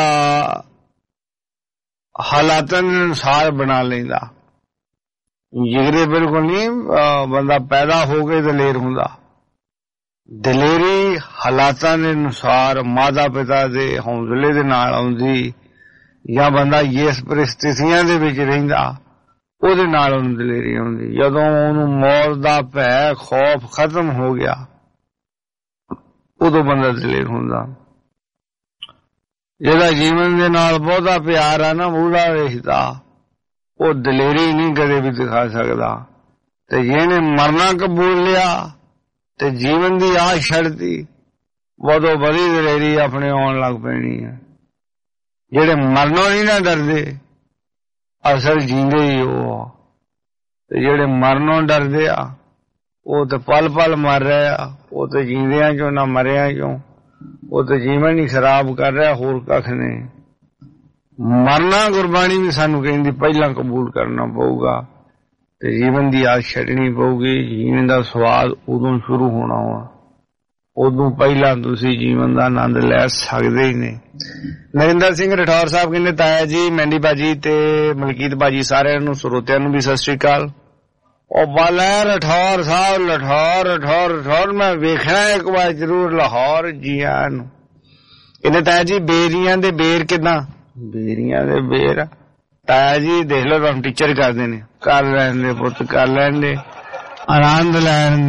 C: ਹਾਲਾਤਾਂ ਦੇ ਅਨੁਸਾਰ ਬਣਾ ਲੈਂਦਾ। ਜਿਗਰੇ ਬਿਲਕੁਲ ਨਹੀਂ ਬੰਦਾ ਪੈਦਾ ਹੋ ਕੇ ਦਲੇਰ ਹੁੰਦਾ। ਦਲੇਰੀ ਹਾਲਾਤਾਂ ਦੇ ਅਨੁਸਾਰ ਮਾਤਾ ਪਿਤਾ ਦੇ ਹੌਸਲੇ ਦੇ ਨਾਲ ਆਉਂਦੀ, ਜਾਂ ਬੰਦਾ ਜਿਸ ਪਰਿਸਥਿਤੀਆਂ ਦੇ ਵਿੱਚ ਰਹਿੰਦਾ ਉਹਦੇ ਨਾਲ ਉਹਨੂੰ ਦਲੇਰੀ ਆਉਂਦੀ। ਜਦੋਂ ਉਹਨੂੰ ਮੌਤ ਦਾ ਭੈ ਖੌਫ ਖਤਮ ਹੋ ਗਿਆ ਉਦੋਂ ਬੰਦਾ ਦਲੇਰ ਹੁੰਦਾ। ਜਿਹਦਾ ਜੀਵਨ ਦੇ ਨਾਲ ਬਹੁਤਾ ਪਿਆਰ ਆ ਨਾ, ਉਹਦਾ ਰਿਸ਼ਤਾ, ਉਹ ਦਲੇਰੀ ਨਹੀਂ ਕਦੇ ਵੀ ਦਿਖਾ ਸਕਦਾ। ਤੇ ਜਿਹਨੇ ਮਰਨਾ ਕਬੂਲ ਲਿਆ ਤੇ ਜੀਵਨ ਦੀ ਆਸ ਛੱਡਤੀ, ਵਧੋ ਵਧੀ ਦਲੇਰੀ ਆਪਣੇ ਆਉਣ ਲੱਗ ਪੈਣੀ ਹੈ। ਜਿਹੜੇ ਮਰਨੋਂ ਨਹੀਂ ਨਾ ਡਰਦੇ ਅਸਲ ਜੀਂਦੇ ਹੀ ਉਹ, ਤੇ ਜਿਹੜੇ ਮਰਨੋਂ ਡਰਦੇ ਆ ਉਹ ਤੇ ਪਲ ਪਲ ਮਰ ਰਹੇ ਆ। ਉਹ ਤੇ ਜੀਂਦਿਆਂ ਚੋਂ ਨਾ ਮਰਿਆਂ ਚੋਂ, ਉਹ ਤੇ ਜੀਵਨ ਹੀ ਖਰਾਬ ਕਰ ਰਿਹਾ, ਹੋਰ ਕੱਖ ਨਹੀਂ। ਮਰਨਾ ਗੁਰਬਾਣੀ ਵੀ ਸਾਨੂੰ ਕਹਿੰਦੀ ਪਹਿਲਾਂ ਕਬੂਲ ਕਰਨਾ ਪਊਗਾ ਤੇ ਜੀਵਨ ਦੀ ਆਸ ਛੱਡਣੀ ਪਊਗੀ। ਜੀਵਨ ਦਾ ਸਵਾਦ ਉਦੋਂ ਸ਼ੁਰੂ ਹੋਣਾ ਵਾ, ਉਦੋਂ ਪਹਿਲਾਂ ਤੁਸੀਂ ਜੀਵਨ ਦਾ ਆਨੰਦ ਲੈ ਸਕਦੇ ਹੀ ਨਹੀਂ। ਨਰਿੰਦਰ ਸਿੰਘ ਰਠੌਰ ਸਾਹਿਬ ਕਹਿੰਦੇ ਤਾਇਆ ਜੀ, ਮੈਂਡੀ ਬਾਜੀ ਤੇ ਮਲਕੀਤ ਬਾਜੀ ਸਾਰਿਆਂ ਨੂੰ ਸਰੋਤਿਆਂ ਨੂੰ ਵੀ ਸਤਿ ਸ੍ਰੀ ਅਕਾਲ। ਉਹ ਬਾਲਾ ਰਠੌਰ ਸਾਹਿਬ, ਰਠੌਰ ਮੈਂ ਵੇਖਣਾ ਇੱਕ ਵਾਰ ਜ਼ਰੂਰ ਲਾਹੌਰ। ਜੀ ਆਇਆਂ ਨੂੰ। ਕਹਿੰਦੇ ਤਾਇਆ ਜੀ ਬੇਰੀਆਂ ਦੇ ਬੇਰ ਕਿੱਦਾਂ? ਬੇਰੀਆਂ ਦੇ ਬੇਰ ਤਾਇਆ ਜੀ ਦੇਖ ਲਓ, ਤੁਹਾਨੂੰ ਟੀਚਰ ਕਰਦੇ ਨੇ। ਕਰ ਲੈਣ ਦੇ ਪੁੱਤ, ਕਰ ਲੈਣ ਦੇ, ਆਨੰਦ ਲੈਣ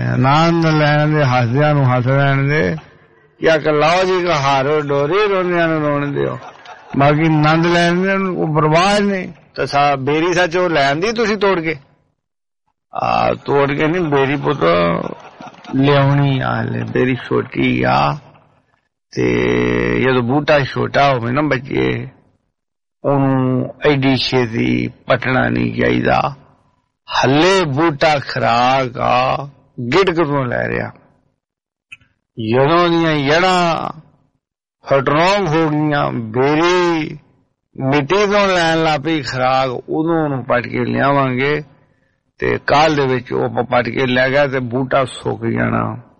C: ਦੇ, ਹੱਸਦਿਆਂ ਨੂੰ ਹੱਸ ਲੈਣ ਦੇ। ਕਿਆ ਕਰ ਲਾਓ ਜੀ ਹਾਰੋ ਡੋਰੀ, ਰੋਂਦਿਆਂ ਨੂੰ ਰੋਣ ਦਿਓ, ਬਾਕੀ ਆਨੰਦ ਲੈਣ ਦੇ। ਉਹ ਬਰਬਾਦ ਨੇ ਤਾਂ ਬੇਰੀ ਸੱਚ ਉਹ ਲੈਣ ਦੀ ਤੁਸੀਂ ਤੋੜ ਕੇ ਤੋੜ ਕੇ ਨਹੀਂ, ਬੇਰੀ ਪੁੱਤ ਲਿਆਉਣੀ ਆ। ਹਲੇ ਬੇਰੀ ਛੋਟੀ ਆ ਤੇ ਜਦੋਂ ਬੂਟਾ ਛੋਟਾ ਹੋਵੇ ਨਾ ਬੱਚੇ, ਉਹਨੂੰ ਐਡੀ ਛੇਤੀ ਪਟਣਾ ਨਹੀਂ ਚਾਹੀਦਾ। ਹੱਲੇ ਬੂਟਾ ਖਰਾਕ ਆ, ਗਿੜਕ ਤੋਂ ਲੈ ਰਿਹਾ। ਜਦੋਂ ਦੀਆਂ ਜੜਾਂ ਫਟਰੋਂਗ ਹੋ ਗਈਆਂ, ਬੇਰੀ ਮਿੱਟੀ ਤੋਂ ਲੈਣ ਲੱਗ ਪਈ ਖਰਾਕ, ਉਦੋਂ ਉਹਨੂੰ ਪੱਟ ਕੇ ਲਿਆਵਾਂਗੇ। ਤੇ ਕਾਲ ਦੇ ਵਿੱਚ ਉਹ ਪੱਟ ਕੇ ਲੈ ਗਿਆ ਤੇ ਬੂਟਾ ਸੁੱਕ ਜਾਣਾ।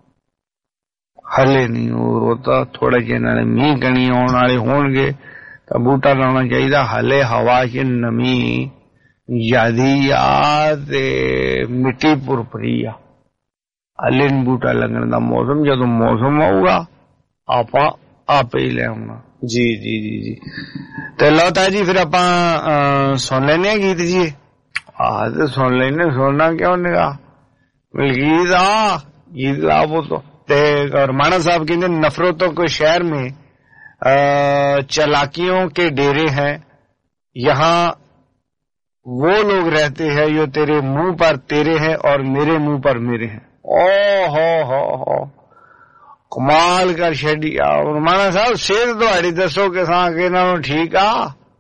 C: ਹਲੇ ਨਹੀਂ ਉਹ ਤਾਂ ਥੋੜਾ ਜਿਹਾ ਨਾਲੇ ਮੀਂਹ ਕਣੀ ਆਉਣ ਵਾਲੇ ਹੋਣਗੇ ਤਾਂ ਬੂਟਾ ਲਾਉਣਾ ਚਾਹੀਦਾ। ਹਲੇ ਹਵਾ 'ਚ ਨਮੀ ਜ਼ਿਆਦੀ ਆ ਤੇ ਮਿੱਟੀ ਭੁਰਭਰੀ ਆ। ਹਲੇ ਨੀ ਬੂਟਾ ਲੱਗਣ ਦਾ ਮੌਸਮ। ਜਦੋਂ ਮੌਸਮ ਆਊਗਾ ਆਪਾਂ ਆਪੇ ਹੀ ਲੈ ਆਉਣਾ। ਜੀ ਜੀ ਜੀ ਜੀ। ਤੇ ਲਓ ਤਾਇਆ ਜੀ ਫਿਰ ਆਪਾਂ ਸੁਣ ਲੈਂਦੇ ਹਾਂ ਗੀਤ ਜੀ। ਤੇ ਸੁਣ ਲੈਂਦੇ, ਸੁਣਨਾ ਕਿਉਂ ਨਿਗਾ ਗੀਤ ਆ गीत गाओ तो। और माना साहब कहते नफरतों के शहर में चालाकियों के डेरे हैं, यहाँ वो लोग रहते हैं जो तेरे मुंह पर तेरे हैं और मेरे मुंह पर मेरे हैं। ओ हो कमाल कर छड्डिया। और माना साहब सेहत तुहाडी दसो कि के नालों ठीक आ,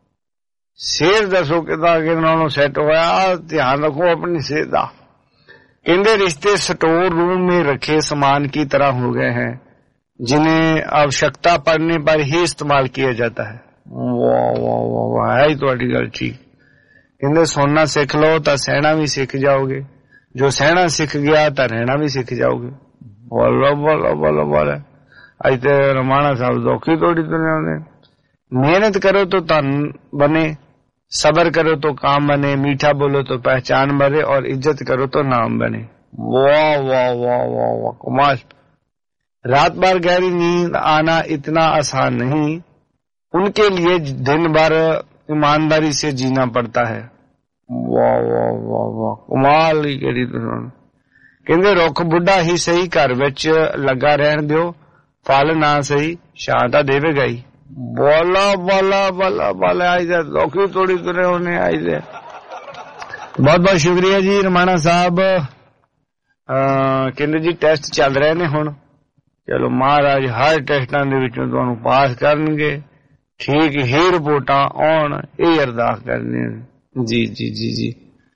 C: सेहत दसो कि नालों सेट होया, ध्यान रखो अपनी सेहत का। कहते रिश्ते स्टोर रूम में रखे सामान की तरह हो गए हैं जिन्हें आवश्यकता पड़ने पर ही इस्तेमाल किया जाता है। वाह वाह वाह वाह, है ही तुहाडी गल ठीक। कहते सोना सीख लो तो सहना भी सीख जाओगे, जो सहना सीख गया तो रहना भी सीख जाओगे। बोलो बोलो बोलो बोलो। अज तो रमाना साहब दुखी थोड़ी दुनिया ने। मेहनत करो तो धन बने, सबर करो तो काम बने, मीठा बोलो तो पहचान बने और इज्जत करो तो नाम बने। वाह वाह वाह वाह वाह कमाल। रात भर गहरी नींद आना इतना आसान नहीं, उनके लिए दिन भर ईमानदारी से जीना पड़ता है। वाह वाह वाह वाह कमाल ही करी। कहते रुख बुढ़ा ही सही घर विच लगा रहन दियो, फल ना सही छां तां देवेगा ही। बोला बोला बोला बोला। आई दे दुखी थोड़ी तुरे होने। आई दे बहुत बहुत शुक्रिया जी रमाना साहब। कहते जी टेस्ट चल रहे ने हुण ਚਲੋ ਮਹਾਰਾਜ ਹਰ ਟੈਸਟਾਂ ਦੇ ਵਿੱਚੋਂ ਤੁਹਾਨੂੰ ਪਾਸ ਕਰਨਗੇ, ਠੀਕ ਹੀ ਰਿਪੋਰਟਾਂ ਆਉਣ, ਇਹ ਅਰਦਾਸ ਕਰਨੀ। ਜੀ ਜੀ ਜੀ ਜੀ।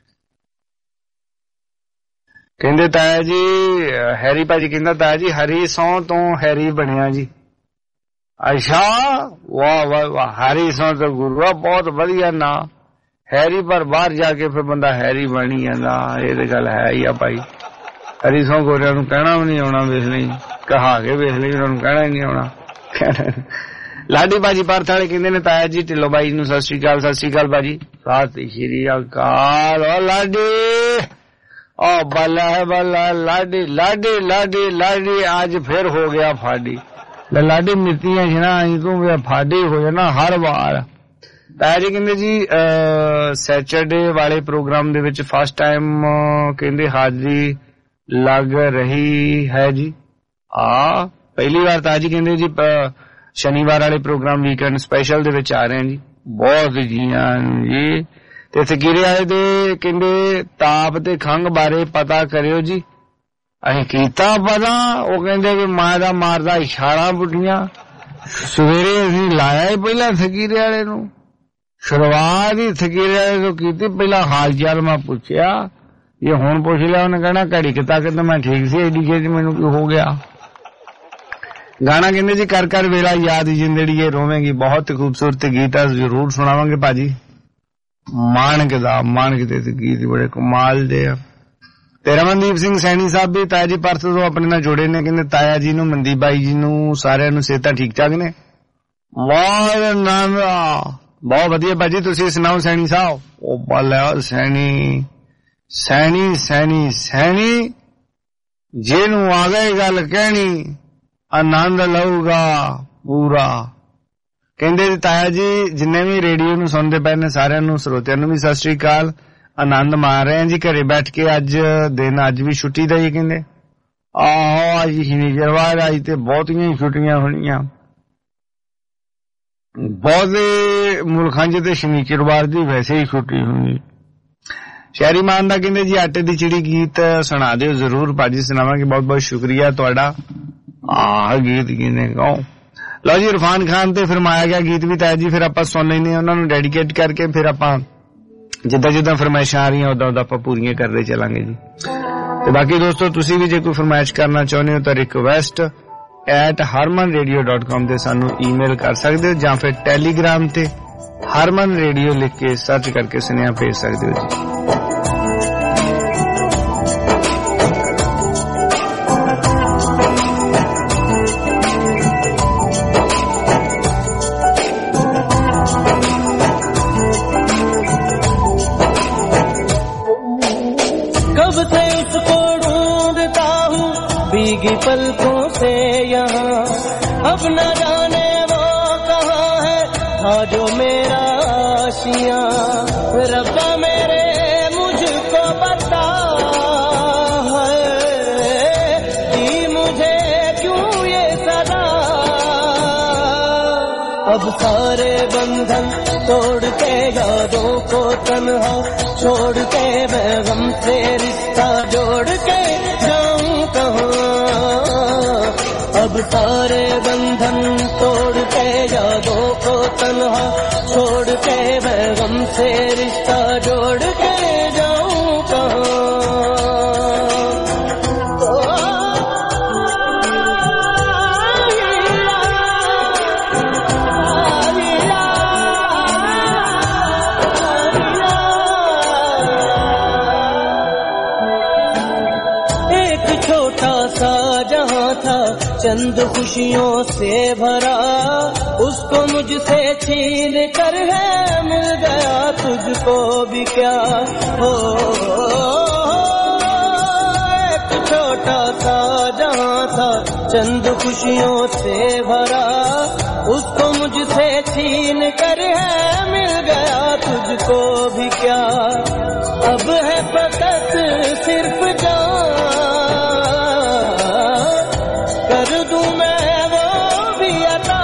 C: ਕਹਿੰਦੇ ਤਾਇਆ ਜੀ, ਹੈਰੀ ਭਾਜੀ ਕਹਿੰਦਾ ਤਾਇਆ ਜੀ ਹਰੀ ਸੌ ਤੋਂ ਹੈਰੀ ਬਣਿਆ ਜੀ। ਅੱਛਾ, ਵਾਹ ਵਾਹ ਵਾਹ, ਹਰੀ ਸੌ ਤੋਂ ਗੁਰੂਆ ਬਹੁਤ ਵਧੀਆ ਨਾਂ ਹੈਰੀ, ਪਰ ਬਾਹਰ ਜਾ ਕੇ ਫਿਰ ਬੰਦਾ ਹੈਰੀ ਬਣੀ ਜਾਂਦਾ। ਇਹ ਤੇ ਗੱਲ ਹੈ ਹੀ ਆ ਭਾਈ। ਹਰੀ ਸੌ ਗੋਰਿਆਂ ਨੂੰ ਕਹਿਣਾ ਵੀ ਨਹੀਂ ਆਉਣਾ, ਵੇਖ ਲਈ ਕਹਾ ਕੇ ਵੇਖ ਲਈ, ਉਹਨਾਂ ਨੂੰ ਕਹਿਣਾ ਹੀ ਨਹੀਂ ਆਉਣਾ। ਲਾਡੀ ਭਾਜੀ ਪਰਥ ਵਾਲੇ ਕਹਿੰਦੇ ਨੇ ਤਾਇਆ ਜੀ ਢਿੱਲੋਂ ਬਾਈ ਨੂੰ ਸਤਿ ਸ੍ਰੀ ਅਕਾਲ। ਸਤਿ ਸ੍ਰੀ ਅਕਾਲ ਭਾਜੀ, ਸਤਿ ਸ੍ਰੀ ਅਕਾਲ। ਓ ਲਾਡੀ, ਓ ਬੱਲਾ ਹੈ ਬੱਲਾ, ਲਾਡੀ ਲਾਡੀ ਲਾਡੀ ਲਾਡੀ ਅੱਜ ਫਿਰ ਹੋ ਗਿਆ ਫਾਡੀ। ਲਾਡੀ ਮਿੱਤੀਆਂ ਸੀ ਨਾ, ਤੂੰ ਫਾਡੀ ਹੋ ਜਾਣਾ ਹਰ ਵਾਰ। ਤਾਇਆ ਜੀ ਕਹਿੰਦੇ ਜੀ ਸੈਚਰਡੇ ਵਾਲੇ ਪ੍ਰੋਗਰਾਮ ਦੇ ਵਿੱਚ ਫਸਟ ਟਾਈਮ ਕਹਿੰਦੇ ਹਾਜ਼ਰੀ ਲੱਗ ਰਹੀ ਹੈ ਜੀ। ਪਹਿਲੀ ਵਾਰ ਤਾਇਆ ਜੀ ਕਹਿੰਦੇ ਜੀ ਸ਼ਨੀਵਾਰ ਵਾਲੇ ਪ੍ਰੋਗਰਾਮ ਵੀਕਐਂਡ ਸਪੈਸ਼ਲ ਦੇ ਵਿੱਚ ਆ ਰਹੇ ਜੀ। ਬਹੁਤ ਜੀਆਂ ਜੀ। ਤੇ ਸਗੀਰੇ ਵਾਲੇ ਦੇ ਕਹਿੰਦੇ ਤਾਪ ਤੇ ਖੰਘ ਬਾਰੇ ਪਤਾ ਕਰਿਓ ਜੀ। ਅਸੀਂ ਕੀਤਾ ਪਤਾ, ਉਹ ਕਹਿੰਦੇ ਵੀ ਮਾਂ ਦਾ ਮਾਰਦਾ ਇਸ਼ਾਰਾ ਬੁੱਢੀਆਂ। ਸਵੇਰੇ ਅਸੀਂ ਲਾਇਆ ਹੀ ਪਹਿਲਾਂ ਸਗੀਰੇ ਵਾਲੇ ਨੂੰ, ਸ਼ੁਰੂਆਤ ਹੀ ਸਗੀਰੇ ਵਾਲੇ ਤੋਂ ਕੀਤੀ। ਪਹਿਲਾਂ ਹਾਲ ਚਾਲ ਮੈਂ ਪੁੱਛਿਆ, ਜੇ ਹੁਣ ਪੁੱਛ ਲਿਆ ਉਹਨੇ ਕਹਿਣਾ ਘੜੀ ਕਿ ਤੱਕ ਤਾਂ ਮੈਂ ਠੀਕ ਸੀ, ਐਡੀ ਛੇਤੀ ਮੈਨੂੰ ਕੀ ਹੋ ਗਿਆ। ਗਾਣਾ ਕਹਿੰਦੇ ਜੀ ਕਰ ਕਰ ਵੇਲਾ ਯਾਦ ਜਿੰਦੜੀ ਇਹ ਰੋਵੇਂਗੀ, ਬਹੁਤ ਖੂਬਸੂਰਤ ਗੀਤ ਆ, ਜ਼ਰੂਰ ਸੁਣਾਵਾਂਗੇ ਭਾਜੀ। ਮਾਣਕ ਦਾ ਮਾਣਕ ਦੇ ਗੀਤ ਬੜੇ ਕਮਾਲ ਦੇ ਆ। ਤੇ ਰਮਨਦੀਪ ਸਿੰਘ ਸੈਣੀ ਸਾਹਿਬ ਵੀ ਤਾਇਆ ਜੀ ਪਰਸ ਤੋਂ ਆਪਣੇ ਨਾਲ ਜੁੜੇ ਨੇ। ਕਹਿੰਦੇ ਤਾਇਆ ਜੀ ਨੂੰ, ਮਨਦੀਪ ਬਾਈ ਜੀ ਨੂੰ, ਸਾਰਿਆਂ ਨੂੰ ਸਿਹਤਾਂ ਠੀਕ ਠਾਕ ਨੇ? ਬਹੁਤ ਵਧੀਆ ਭਾਜੀ, ਤੁਸੀਂ ਸੁਣਾਓ ਸੈਣੀ ਸਾਹਿਬ? ਉਹ ਬਾਲਾ ਸੈਣੀ ਸੈਣੀ ਸੈਣੀ ਸੈਣੀ, ਜਿਹਨੂੰ ਆ ਗਈ ਗੱਲ ਕਹਿਣੀ ਆਨੰਦ ਲਊਗਾ ਪੂਰਾ। ਕਹਿੰਦੇ ਤਾਇਆ ਜੀ ਜਿੰਨੇ ਵੀ ਰੇਡੀਓ ਨੂੰ ਸੁਣਦੇ ਪਏ ਨੇ ਸਾਰਿਆਂ ਨੂੰ, ਸਰੋਤਿਆਂ ਨੂੰ ਵੀ ਸਤਿ ਸ੍ਰੀ ਅਕਾਲ। ਆਨੰਦ ਮਾਰ ਰਹੇ ਜੀ ਘਰੇ ਬੈਠ ਕੇ। ਅੱਜ ਦਿਨ ਅੱਜ ਵੀ ਛੁੱਟੀ ਦਾ ਹੀ ਕਹਿੰਦੇ। ਆਹੋ ਅੱਜ ਸ਼ਨੀਵਾਰ, ਅੱਜ ਤੇ ਬਹੁਤੀਆਂ ਛੁੱਟੀਆਂ ਹੋਣੀਆਂ। ਬਹੁਤੇ ਮੁਲਕਾਂ 'ਚ ਤੇ ਸ਼ਨੀਵਾਰ ਦੀ ਵੈਸੇ ਹੀ ਛੁੱਟੀ ਹੁੰਦੀ। ਸ਼ਹਿਰੀ ਮਾਨ ਦਾ ਕਹਿੰਦੇ ਜੀ ਆਟੇ ਦੀ ਚਿੜੀ ਗੀਤ ਸੁਣਾ ਦਿਓ। ਜ਼ਰੂਰ ਭਾਜੀ ਸੁਣਾਵਾਂਗੇ, ਬਹੁਤ ਬਹੁਤ ਸ਼ੁਕਰੀਆ ਤੁਹਾਡਾ। ਗੀਤ ਕਿਨੇ ਗਾਓ। ਲਓ ਜੀ ਇਰਫਾਨ ਖਾਨ ਤੇ ਫਰਮਾਇਆ ਗਿਆ ਗੀਤ ਵੀ ਤਾਇਆ ਜੀ ਫਿਰ ਆਪਾਂ ਸੁਣ ਲੈਂਦੇ, ਉਹਨਾਂ ਨੂੰ ਡੈਡੀਕੇਟ ਕਰਕੇ ਫਿਰ ਆਪਾਂ ਜਿੱਦਾਂ ਜਿੱਦਾਂ ਫਰਮਾਇਸ਼ਾਂ ਆ ਰਹੀਆਂ ਉਦਾਂ ਆਪਾਂ ਪੂਰੀਆਂ ਕਰਦੇ ਚੱਲਾਂਗੇ ਜੀ। ਤੇ ਬਾਕੀ ਦੋਸਤੋ ਤੁਸੀਂ ਵੀ ਜੇ ਕੋਈ ਫਰਮਾਇਸ਼ ਕਰਨਾ ਚਾਹੁੰਦੇ ਹੋ ਤਾਂ request@harmanradio.com ਤੇ ਸਾਨੂੰ ਈਮੇਲ ਕਰ ਸਕਦੇ ਹੋ, ਜਾਂ ਫਿਰ ਟੈਲੀਗ੍ਰਾਮ ਤੇ ਹਰਮਨ ਰੇਡੀਓ ਲਿਖ ਕੇ ਸਰਚ ਕਰਕੇ ਸੁਨੇਹਾ ਭੇਜ ਸਕਦੇ ਹੋ ਜੀ।
U: पलकों से यहाँ अब न जाने वो कहाँ है, था जो मेरा आशियाँ। रब्बा मेरे मुझको बता है, कि मुझे क्यों ये सदा। अब सारे बंधन तोड़ के यादों को तन्हा छोड़ के मैं गम से रिश्ता जोड़ के जाऊं कहाँ। अब सारे बंधन तोड़ के यादों को तन्हा छोड़ के मैं गम से रिश्ता जोड़ के जाऊं कहाँ। चंद खुशियों से भरा उसको मुझसे छीन कर है मिल गया तुझको भी क्या हो। एक छोटा सा जहां था चंद खुशियों से भरा उसको मुझसे छीन कर है मिल गया तुझको भी क्या। अब है फकत सिर्फ कर दूं मैं वो भी अता।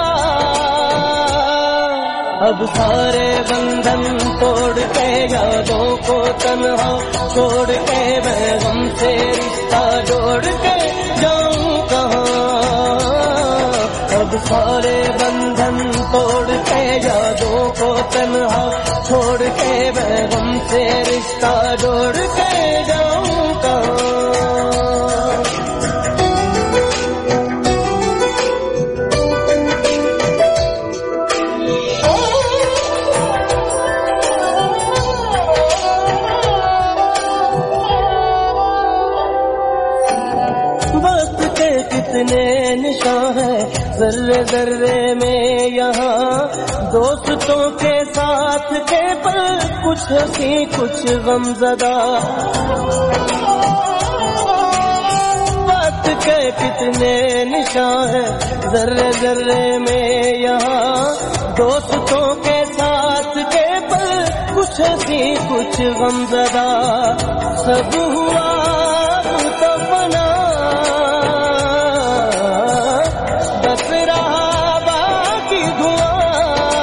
U: अब सारे बंधन तोड़ के यादों को तन्हा छोड़ के मैं गम से रिश्ता जोड़ के जाऊं कहाँ। कितने निशान है जर्रे जर्रे में यहाँ दोस्तों के साथ के पल कुछ हंसी कुछ गमज़दा वक्त के कितने निशान है जर्रे जर्रे में यहाँ दोस्तों के साथ के पल कुछ हंसी कुछ गमज़दा सब हुआ तो फना बस रहा बाकी धुआं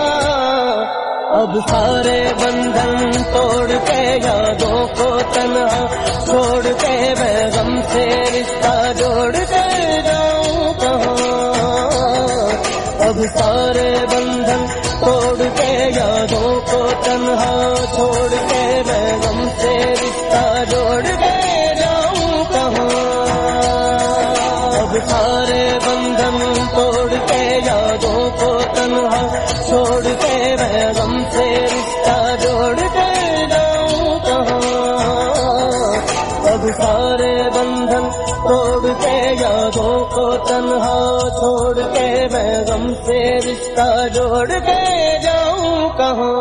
U: अब सारे बंधन तोड़ के यादों को तन्हा छोड़ के मैं गम से रिश्ता जोड़ के जाऊं कहाँ अब सारे बंधन तोड़ के यादों को तन्हा छोड़ के मैं गम से रिश्ता जोड़ के जाऊं कहाँ अब सारे बंधन तोड़ के यादों को तन्हा छोड़ के मैं गम से रिश्ता जोड़ के जाऊं कहाँ अब सारे बंधन तोड़ के यादों को तन्हा छोड़ के मैं गम से रिश्ता जोड़ के जाऊं कहाँ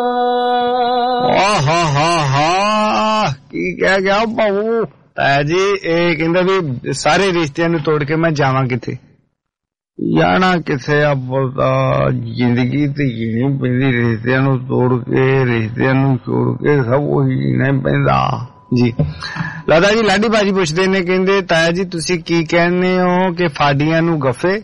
C: ਕੀ ਕਹਿ ਗਿਆ ਭਾਊ ਤਾਇਆ ਜੀ ਇਹ ਕਹਿੰਦਾ ਵੀ ਸਾਰੇ ਰਿਸ਼ਤਿਆਂ ਨੂੰ ਤੋੜ ਕੇ ਮੈਂ ਜਾਵਾਂ ਕਿੱਥੇ ਜਾਣਾ ਕਿੱਥੇ ਆ ਬੋਲਦਾ ਜ਼ਿੰਦਗੀ ਤੇ ਜੀਣੀ ਪੈਂਦੀ ਰਿਸ਼ਤਿਆਂ ਨੂੰ ਤੋੜ ਕੇ ਰਿਸ਼ਤਿਆਂ ਨੂੰ ਛੋੜ ਕੇ ਸਭ ਉਹੀ ਜੀਣਾ ਪੈਂਦਾ ਜੀ ਲਾਦਾ ਜੀ ਲਾਡੀ ਬਾਜੀ ਪੁੱਛਦੇ ਨੇ ਕਹਿੰਦੇ ਤਾਇਆ ਜੀ ਤੁਸੀਂ ਕੀ ਕਹਿੰਦੇ ਹੋ ਕਿ ਫਾਡੀਆਂ ਨੂੰ ਗੱਫੇ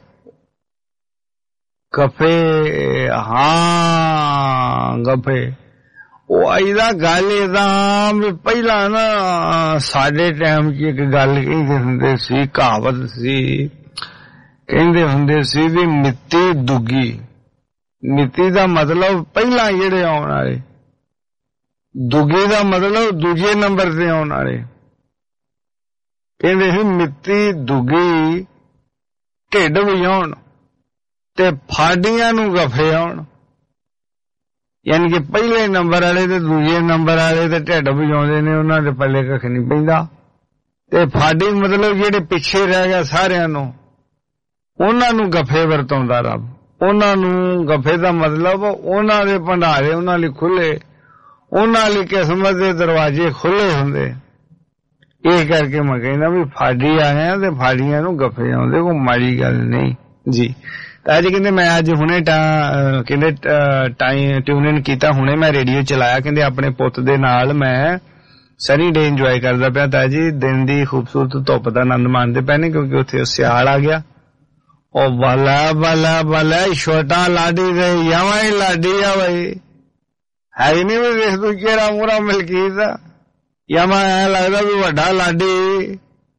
C: ਹਾਂ ਗੱਫੇ ਉਹ ਇਹਦਾ ਗੱਲ ਇਹਦਾ ਵੀ ਪਹਿਲਾਂ ਨਾ ਸਾਡੇ ਟਾਈਮ 'ਚ ਇੱਕ ਗੱਲ ਕਹਿੰਦੇ ਹੁੰਦੇ ਸੀ ਕਹਾਵਤ ਸੀ ਕਹਿੰਦੇ ਹੁੰਦੇ ਸੀ ਵੀ ਮਿੱਟੀ ਦੁੱਗੀ ਮਿੱਟੀ ਦਾ ਮਤਲਬ ਪਹਿਲਾਂ ਜਿਹੜੇ ਆਉਣ ਵਾਲੇ ਦੁੱਗੀ ਦਾ ਮਤਲਬ ਦੂਜੇ ਨੰਬਰ ਤੇ ਆਉਣ ਵਾਲੇ ਕਹਿੰਦੇ ਸੀ ਮਿੱਟੀ ਦੁੱਗੀ ਢਿੱਡ ਵਜਾਉਣ ਤੇ ਫਾਡੀਆਂ ਨੂੰ ਗੱਫੇ ਆਉਣ ਯਾਨੀ ਕਿ ਪਹਿਲੇ ਨੰਬਰ ਵਾਲੇ ਤੇ ਦੂਜੇ ਨੰਬਰ ਵਾਲੇ ਤੇ ਢਿੱਡ ਵਜਾਉਂਦੇ ਨੇ ਉਹਨਾਂ ਦੇ ਪੱਲੇ ਕੱਖ ਨਹੀਂ ਪੈਂਦਾ ਤੇ ਫਾਡੀ ਮਤਲਬ ਜਿਹੜੇ ਪਿੱਛੇ ਰਹਿ ਗਏ ਸਾਰਿਆਂ ਨੂੰ ਉਹਨਾਂ ਨੂੰ ਗੱਫੇ ਵਰਤਾਉਂਦਾ ਰੱਬ ਉਹਨਾਂ ਨੂੰ ਗੱਫੇ ਦਾ ਮਤਲਬ ਉਹਨਾਂ ਦੇ ਭੰਡਾਰੇ ਉਹਨਾਂ ਲਈ ਖੁੱਲੇ ਉਹਨਾਂ ਲਈ ਕਿਸਮਤ ਦੇ ਦਰਵਾਜ਼ੇ ਖੁੱਲੇ ਹੁੰਦੇ ਇਹ ਕਰਕੇ ਮੈਂ ਕਹਿੰਦਾ ਵੀ ਫਾਡੀ ਆਏ ਤੇ ਫਾਡੀਆਂ ਨੂੰ ਗੱਫੇ ਆਉਂਦੇ ਕੋਈ ਮਾੜੀ ਗੱਲ ਨਹੀਂ ਜੀ ਅੱਜ ਕਹਿੰਦੇ ਮੈਂ ਅੱਜ ਹੁਣੇ ਕਹਿੰਦੇ ਟਿਊਨ ਇਨ ਕੀਤਾ ਹੁਣੇ ਮੈਂ ਰੇਡੀਓ ਚਲਾਇਆ ਕਹਿੰਦੇ ਆਪਣੇ ਪੁੱਤ ਦੇ ਨਾਲ ਮੈਂ ਸਨੀ ਡੇ ਇੰਜੋਏ ਕਰਦਾ ਪਿਆ ਤਾਂ ਜੀ ਦਿਨ ਦੀ ਖੂਬਸੂਰਤ ਧੁੱਪ ਦਾ ਆਨੰਦ ਮਾਣਦੇ ਪਏ ਨੇ ਕਿਉਂਕਿ ਉੱਥੇ ਸਿਆਲ ਆ ਗਿਆ ਉਹ ਬਾਲਾ ਬਾਲਾ ਬਾਲਾ ਛੋਟਾ ਲਾਡੀ ਦੇ ਯਾਵਾਂ ਹੀ ਲਾਡੀ ਆ ਬਈ ਹੈ ਨਹੀਂ ਵੀ ਵੇਖ ਤੂੰ ਕਿਹੜਾ ਮੂਰਾ ਮਲਕੀਤ ਦਾ ਯਾਵਾਂ ਐ ਲੱਗਦਾ ਵੀ ਵੱਡਾ ਲਾਡੀ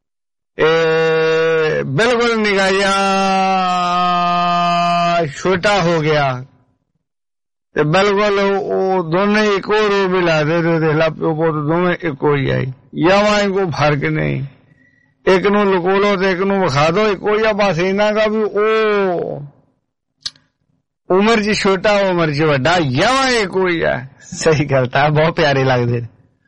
C: ਬਿਲਕੁਲ ਨਿਗਾਹਿਆ ਛੋਟਾ ਹੋ ਗਿਆ ਤੇ ਬਿਲਕੁਲ ਉਹ ਦੋਨੇ ਇੱਕੋ ਰੂਪ ਮਿਲਾਦੇ ਤੇ ਦੇਖ ਲਾ ਪਿਓ ਪੁੱਤ ਦੋਵੇਂ ਇੱਕੋ ਹੀ ਆਈ ਯਾਵਾਂ ਕੋਈ ਫਰਕ ਨਹੀਂ ਇੱਕ ਨੂੰ ਲੁਕੋ ਲੋ ਤੇ ਇੱਕ ਨੂੰ ਵਿਖਾ ਦੋ ਇੱਕੋ ਹੀ ਆ ਬਸ ਇਹਨਾਂ ਦਾ ਵੀ ਉਹ ਉਮਰ 'ਚ ਛੋਟਾ ਉਮਰ 'ਚ ਵੱਡਾ ਯਾਵਾਂ ਇੱਕੋ ਹੀ ਆ ਸਹੀ ਗੱਲ ਤਾਂ ਬਹੁਤ ਪਿਆਰੇ ਲੱਗਦੇ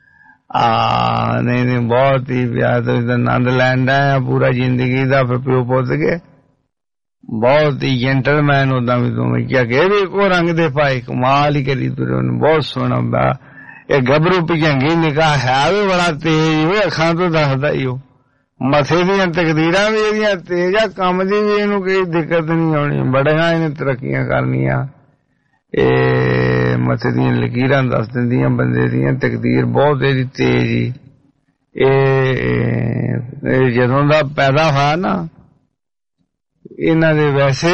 C: ਨਹੀਂ ਬਹੁਤ ਹੀ ਪਿਆਰ ਤੋਂ ਆਨੰਦ ਲੈਂਦਾ ਆ ਪੂਰਾ ਜ਼ਿੰਦਗੀ ਦਾ ਫਿਰ ਪਿਓ ਪੁੱਤ ਕੇ ਬਹੁਤ ਹੀ ਜੈਂਟਲਮੈਨ ਉਦਾਂ ਵੀ ਦੋਵੇਂ ਕਿਹਾ ਕਿ ਵੀ ਇੱਕੋ ਰੰਗ ਦੇ ਪਾਏ ਕਮਾਲ ਹੀ ਕਰੀ ਤੁਰੇ ਬਹੁਤ ਸੋਹਣਾ ਇਹ ਗੱਭਰੂ ਭਜੰਗੀ ਨਿਕਾਹ ਹੈ ਵੀ ਬੜਾ ਤੇਜ਼ ਉਹ ਅੱਖਾਂ ਤੋਂ ਦੱਸਦਾ ਹੀ ਉਹ ਮੱਥੇ ਦੀਆਂ ਤਕਦੀਰਾਂ ਵੀ ਇਹਦੀਆਂ ਤੇਜ਼ ਆ ਕੰਮ ਦੀ ਵੀ ਇਹਨੂੰ ਕੋਈ ਦਿੱਕਤ ਨਹੀਂ ਆਉਣੀ ਬੜੀਆਂ ਇਹਨੇ ਤਰੱਕੀਆਂ ਕਰਨੀਆਂ ਇਹ ਮੱਥੇ ਦੀਆਂ ਲਕੀਰਾਂ ਦੱਸ ਦਿੰਦੀਆਂ ਬੰਦੇ ਦੀਆਂ ਤਕਦੀਰ ਬਹੁਤ ਇਹਦੀ ਤੇਜ਼ ਹੀ ਇਹ ਜਦੋਂ ਦਾ ਪੈਦਾ ਹੋਇਆ ਨਾ ਇਹਨਾਂ ਦੇ ਵੈਸੇ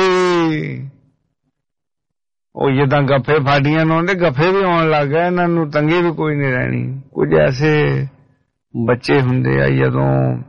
C: ਉਹ ਜਿੱਦਾਂ ਗੱਫੇ ਫਾਡੀਆਂ ਨੂੰ ਆਉਂਦੇ ਗੱਫੇ ਵੀ ਆਉਣ ਲੱਗ ਗਏ ਇਹਨਾਂ ਨੂੰ ਤੰਗੀ ਵੀ ਕੋਈ ਨਹੀਂ ਰਹਿਣੀ ਕੁਝ ਐਸੇ ਬੱਚੇ ਹੁੰਦੇ ਆ ਜਦੋਂ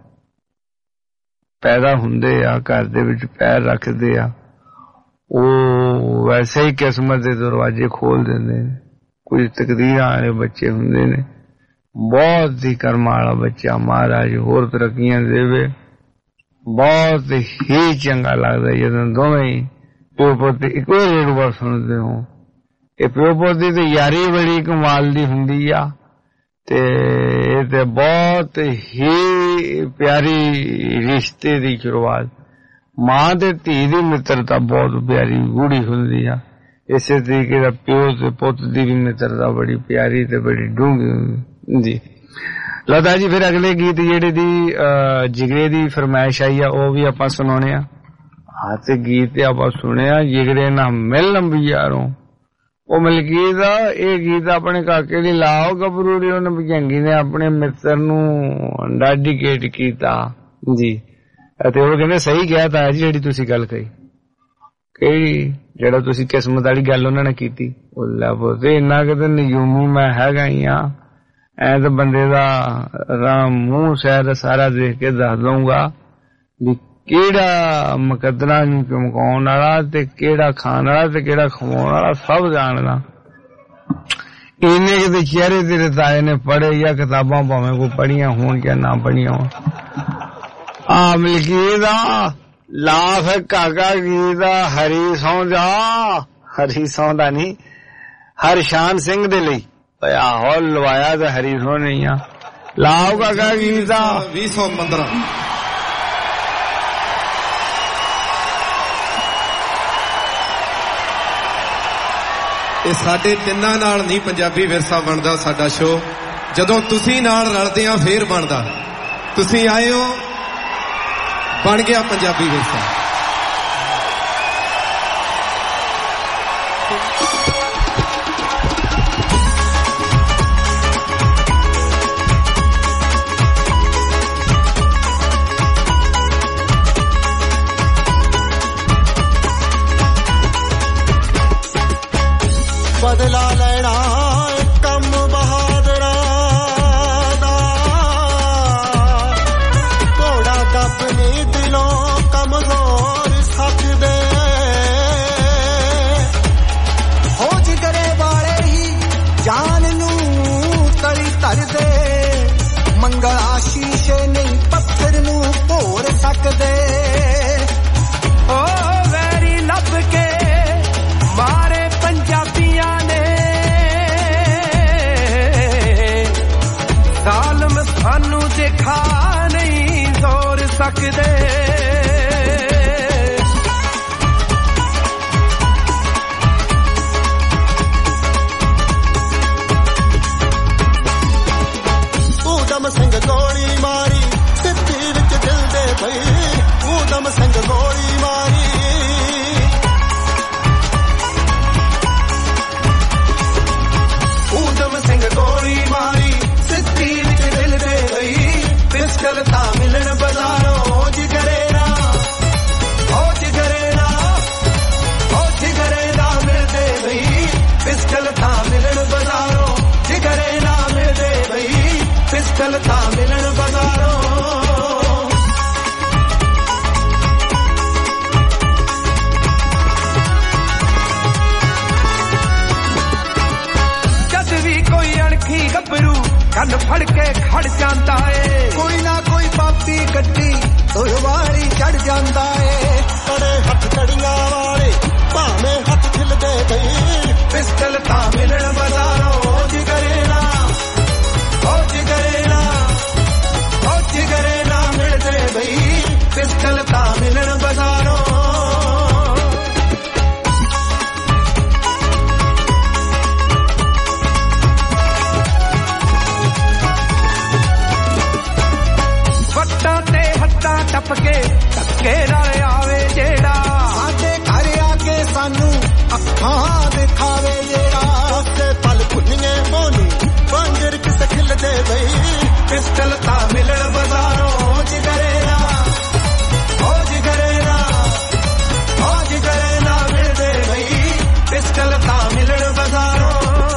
C: ਪੈਦਾ ਹੁੰਦੇ ਆ ਘਰ ਦੇ ਵਿੱਚ ਪੈਰ ਰੱਖਦੇ ਆ ਉਹ ਵੈਸੇ ਹੀ ਕਿਸਮਤ ਦੇ ਦਰਵਾਜ਼ੇ ਖੋਲ ਦਿੰਦੇ ਨੇ ਕੁਝ ਤਕਦੀਰਾਂ ਵਾਲੇ ਬੱਚੇ ਹੁੰਦੇ ਨੇ ਬਹੁਤ ਹੀ ਕਰਮਾਂ ਵਾਲਾ ਬੱਚਾ ਮਹਾਰਾਜ ਹੋਰ ਤਰੱਕੀਆਂ ਦੇਵੇ ਬਹੁਤ ਹੀ ਚੰਗਾ ਲੱਗਦਾ ਜਦੋਂ ਦੋਵੇਂ ਪਿਓ ਪੁੱਤ ਇੱਕੋ ਰੇਡੂਆ ਸੁਣਦੇ ਹੋ ਇਹ ਪਿਓ ਪੁੱਤ ਦੀ ਤੇ ਯਾਰੀ ਬੜੀ ਕਮਾਲ ਦੀ ਹੁੰਦੀ ਆ ਤੇ ਇਹ ਤੇ ਬਹੁਤ ਹੀ ਪਿਆਰੀ ਰਿਸ਼ਤੇ ਦੀ ਸ਼ੁਰੂਆਤ। ਮਾਂ ਤੇ ਧੀ ਦੀ ਮਿੱਤਰਤਾ ਬਹੁਤ ਪਿਆਰੀ ਗੂੜੀ ਹੁੰਦੀ ਆ। ਇਸੇ ਤਰੀਕੇ ਦਾ ਪਿਓ ਤੇ ਪੁੱਤ ਦੀ ਵੀ ਮਿੱਤਰਤਾ ਬੜੀ ਪਿਆਰੀ ਤੇ ਬੜੀ ਡੂੰਘੀ ਜੀ। ਲਤਾ ਜੀ ਫਿਰ ਅਗਲੇ ਗੀਤ ਜਿਹੜੇ ਦੀ ਜਿਗਰੇ ਦੀ ਫਰਮਾਇਸ਼ ਆਈ ਆ ਉਹ ਵੀ ਆਪਾਂ ਸੁਣਾਉਣੇ ਆ। ਹਾਂ ਤੇ ਗੀਤ ਆਪਾਂ ਸੁਣਿਆ ਜਿਗਰੇ ਨਾ ਮਿਲਣ ਵੀ ਯਾਰੋਂ, ਉਹ ਮਲਕੀਤ ਦਾ ਇਹ ਗੀਤ ਆਪਣੇ ਕਾਕੇ ਲਈ ਲਾਓ ਗੱਭਰੂ ਦੀ ਉਹਨੇ ਭਜੰਗੀ ਨੇ ਆਪਣੇ ਮਿੱਤਰ ਨੂੰ ਡੈਡੀਕੇਟ ਕੀਤਾ ਜੀ। ਅਤੇ ਉਹ ਕਹਿੰਦੇ ਸਹੀ ਕਿਹਾ ਤਾਇਆ ਜੀ ਜਿਹੜੀ ਤੁਸੀਂ ਗੱਲ ਕਹੀ, ਕਿ ਜਿਹੜਾ ਤੁਸੀਂ ਕਿਸਮਤ ਵਾਲੀ ਗੱਲ ਉਹਨਾਂ ਨੇ ਕੀਤੀ। ਉਹ ਲੱਭ ਤੇ ਇੰਨਾ ਕਿਤੇ ਨਯੂਮੀ ਮੈਂ ਹੈਗਾ ਹੀ ਆ, ਐ ਤਾਂ ਬੰਦੇ ਦਾ ਮੂੰਹ ਸ਼ਾਇਦ ਸਾਰਾ ਦੇਖ ਕੇ ਦੱਸ ਦਊਗਾ ਵੀ ਕਿਹੜਾ ਮੁਕੱਦਰਾਂ ਨੂੰ ਚਮਕਾਉਣ ਵਾਲਾ ਤੇ ਕਿਹੜਾ ਖਾਣ ਵਾਲਾ ਤੇ ਕਿਹੜਾ ਖਵਾਉਣ ਵਾਲਾ ਸਭ ਜਾਣਦਾ। ਇੰਨੇ ਕਿਤੇ ਚਿਹਰੇ ਤੇਰੇ ਤਾਏ ਨੇ ਪੜ੍ਹੇ ਜਾਂ ਕਿਤਾਬਾਂ ਭਾਵੇਂ ਕੋਈ ਪੜ੍ਹੀਆਂ ਹੋਣ ਜਾਂ ਨਾ ਪੜ੍ਹੀਆਂ ਹੋਣ। ਆ ਮਲਕੀ ਦਾ ਲਾਫ ਕਾਕਾ ਗੀਤ ਦਾ ਹਰੀ ਸੌਂ ਜਾ, ਹਰੀ ਸੌਂ ਦਾ ਨਹੀਂ ਹਰਸ਼ਾਨ ਸਿੰਘ ਦੇ ਲਈ ਆਹੋ ਲਵਾਇਆ ਤੇ ਹਰੀ ਸੌਂ ਨਹੀਂ ਆ। ਲਾਓ ਕਾਕਾ ਗੀਤ ਦਾ
E: 2015 ਇਹ ਸਾਡੇ ਤਿੰਨਾਂ ਨਾਲ ਨਹੀਂ ਪੰਜਾਬੀ ਵਿਰਸਾ ਬਣਦਾ ਸਾਡਾ ਸ਼ੋਅ, ਜਦੋਂ ਤੁਸੀਂ ਨਾਲ ਰਲਦੇ ਆ ਫੇਰ ਬਣਦਾ। ਤੁਸੀਂ ਆਏ ਹੋ ਬਣ ਗਿਆ ਪੰਜਾਬੀ ਵਿਰਸਾ।
G: ਬਦਲਾ ਲੈਣਾ ਕੰਮ ਬਹਾਦਰਾਂ ਦਾ, ਘੋੜਾ ਦੱਬਣੀ ਦਿਲੋਂ ਕਮਜ਼ੋਰ ਸਕਦੇ, ਹੋ ਜਿਗਰੇ ਵਾਲੇ ਹੀ ਜਾਨ ਨੂੰ ਤਲੀ ਧਰਦੇ, ਮੰਗਲਾ ਸ਼ੀਸ਼ੇ ਨਹੀਂ ਪੱਥਰ ਨੂੰ ਭੋਰ ਸਕਦੇ। ਓ ਵੈਰੀ ਲੱਭ ਕੇ ਮਾਰੇ ਪੰਜਾਬੀਆਂ ਨੇ, ਜ਼ਾਲਮ ਸਾਨੂੰ ਦਿਖਾ ਨਹੀਂ ਜ਼ੋਰ ਸਕਦੇ। ਊਧਮ ਸਿੰਘ ਗੋਲੀ ਮਾਰੀ ਸਿੱਧੀ ਵਿੱਚ ਦਿਲ ਦੇ ਪਈ, ਊਧਮ ਸਿੰਘ ਗੋਲੀ ਮਾਰੀ ਊਧਮ ਸਿੰਘ ਗੋਲੀ ਮਾਰੀ ਸਿੱਧੀ ਵਿੱਚ ਦਿਲ ਦੇ ਗਈ, ਪਿਸਟਲ ਤਾਂ ਮਿਲਣ ਬਾਜ਼ਾਰੋਂ ਜਿਗਰੇ ਨਾ, ਹੋ ਜਿਗਰੇ ਨਾ, ਹੋ ਜਿਗਰੇ ਨਾ ਮਿਲਦੇ ਬਈ, ਪਿਸਟਲ ਤਾਂ ਮਿਲਣ ਬਾਜ਼ਾਰੋਂ ਜਿਗਰੇ ਨਾ ਮਿਲਦੇ ਬਈ, ਪਿਸਟਲ ਤਾਂ ਮਿਲਣ ਬਾਜ਼ਾਰੋਂ। ਗੱਭਰੂ ਕੰਨ ਫੜ ਕੇ ਖੜ ਜਾਂਦਾ ਏ, ਕੋਈ ਨਾ ਕੋਈ ਪਾਪੀ ਗੱਡੀ ਤੁਰਵਾਰੀ ਚੜ ਜਾਂਦਾ ਏ, ਕੜੇ ਹੱਥ ਕੜੀਆਂ ਵਾਲੇ ਭਾਵੇਂ ਹੱਥ ਖਿਲਦੇ ਗਈ, ਪਿਸਟਲ ਤਾਂ ਮਿਲਣ ਬਾਜ਼ਾਰੋਂ ਜਿਗਰੇ ਨਾ, ਹੋ ਜਿਗਰੇ ਨਾ, ਹੋ ਜਿਗਰੇ ਨਾ ਮਿਲਦੇ ਬਈ, ਪਿਸਟਲ ਤਾਂ ਮਿਲਣ ਬਾਜ਼ਾਰੋਂ। ਟੱਪ ਕੇ ਧੱਕੇ ਨਾਲ ਆਵੇ ਜਿਹੜਾ, ਸਾਡੇ ਘਰ ਆ ਕੇ ਸਾਨੂੰ ਅੱਖਾਂ ਦਿਖਾਵੇ ਜਿਹੜਾ, ਉਸੇ ਪਲ ਭੁੱਲੀਏ ਮੋਨੂੰ ਵਾਂਗਰ ਕਿਸ ਖਿਲਦੇ ਬਈ, ਪਿਸਟਲ ਤਾਂ ਮਿਲਣ ਬਾਜ਼ਾਰੋਂ ਜਿਗਰੇ ਨਾ, ਹੋ ਜਿਗਰੇ ਨਾ, ਹੋ ਜਿਗਰੇ ਨਾ ਮਿਲਦੇ ਬਈ, ਪਿਸਟਲ ਤਾਂ ਮਿਲਣ ਬਾਜ਼ਾਰੋਂ।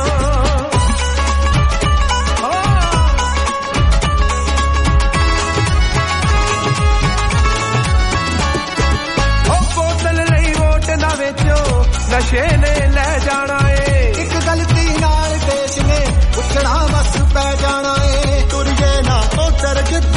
G: ਨਸ਼ੇ ਨੇ ਲੈ ਜਾਣਾ ਏ, ਇੱਕ ਗਲਤੀ ਨਾਲ ਦੇਸ਼ ਨੇ ਉੱਠਣਾ ਬਸ ਪੈ ਜਾਣਾ ਏ, ਤੁਰੀਏ ਨਾ ਉਧਰ ਜਿੱਧਰ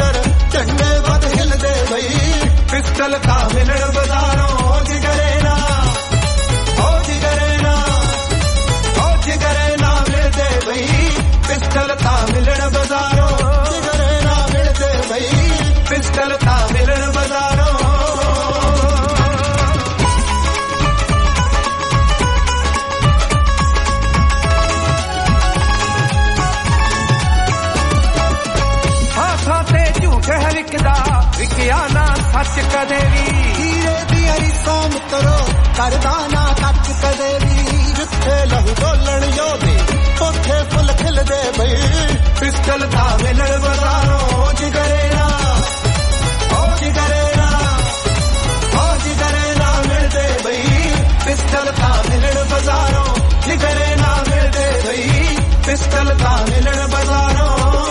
G: ਵਿਕਦਾ ਵਿਕਿਆ ਨਾ ਸੱਚ ਕਦੇ ਵੀ ਹੀਰੇ ਦੀਆਂ ਰੀਸਾਂ ਮਿੱਤਰੋ ਕਰਦਾ ਨਾ ਕੱਚ ਕਦੇ ਵੀ ਜਿੱਥੇ ਲਹੂ ਡੋਲਣ ਯੋਧੇ ਉੱਥੇ ਫੁੱਲ ਖਿਲਦੇ ਬਈ ਪਿਸਟਲ ਤਾਂ ਮਿਲਣ ਬਾਜ਼ਾਰੋਂ ਜਿਗਰੇ ਨਾ ਜਿਗਰੇ ਨਾ ਮਿਲਦੇ ਬਈ ਪਿਸਟਲ ਤਾਂ ਮਿਲਣ ਬਾਜ਼ਾਰੋਂ ਜਿਗਰੇ ਨਾ ਮਿਲਦੇ ਬਈ ਪਿਸਟਲ ਤਾਂ ਮਿਲਣ ਬਾਜ਼ਾਰੋਂ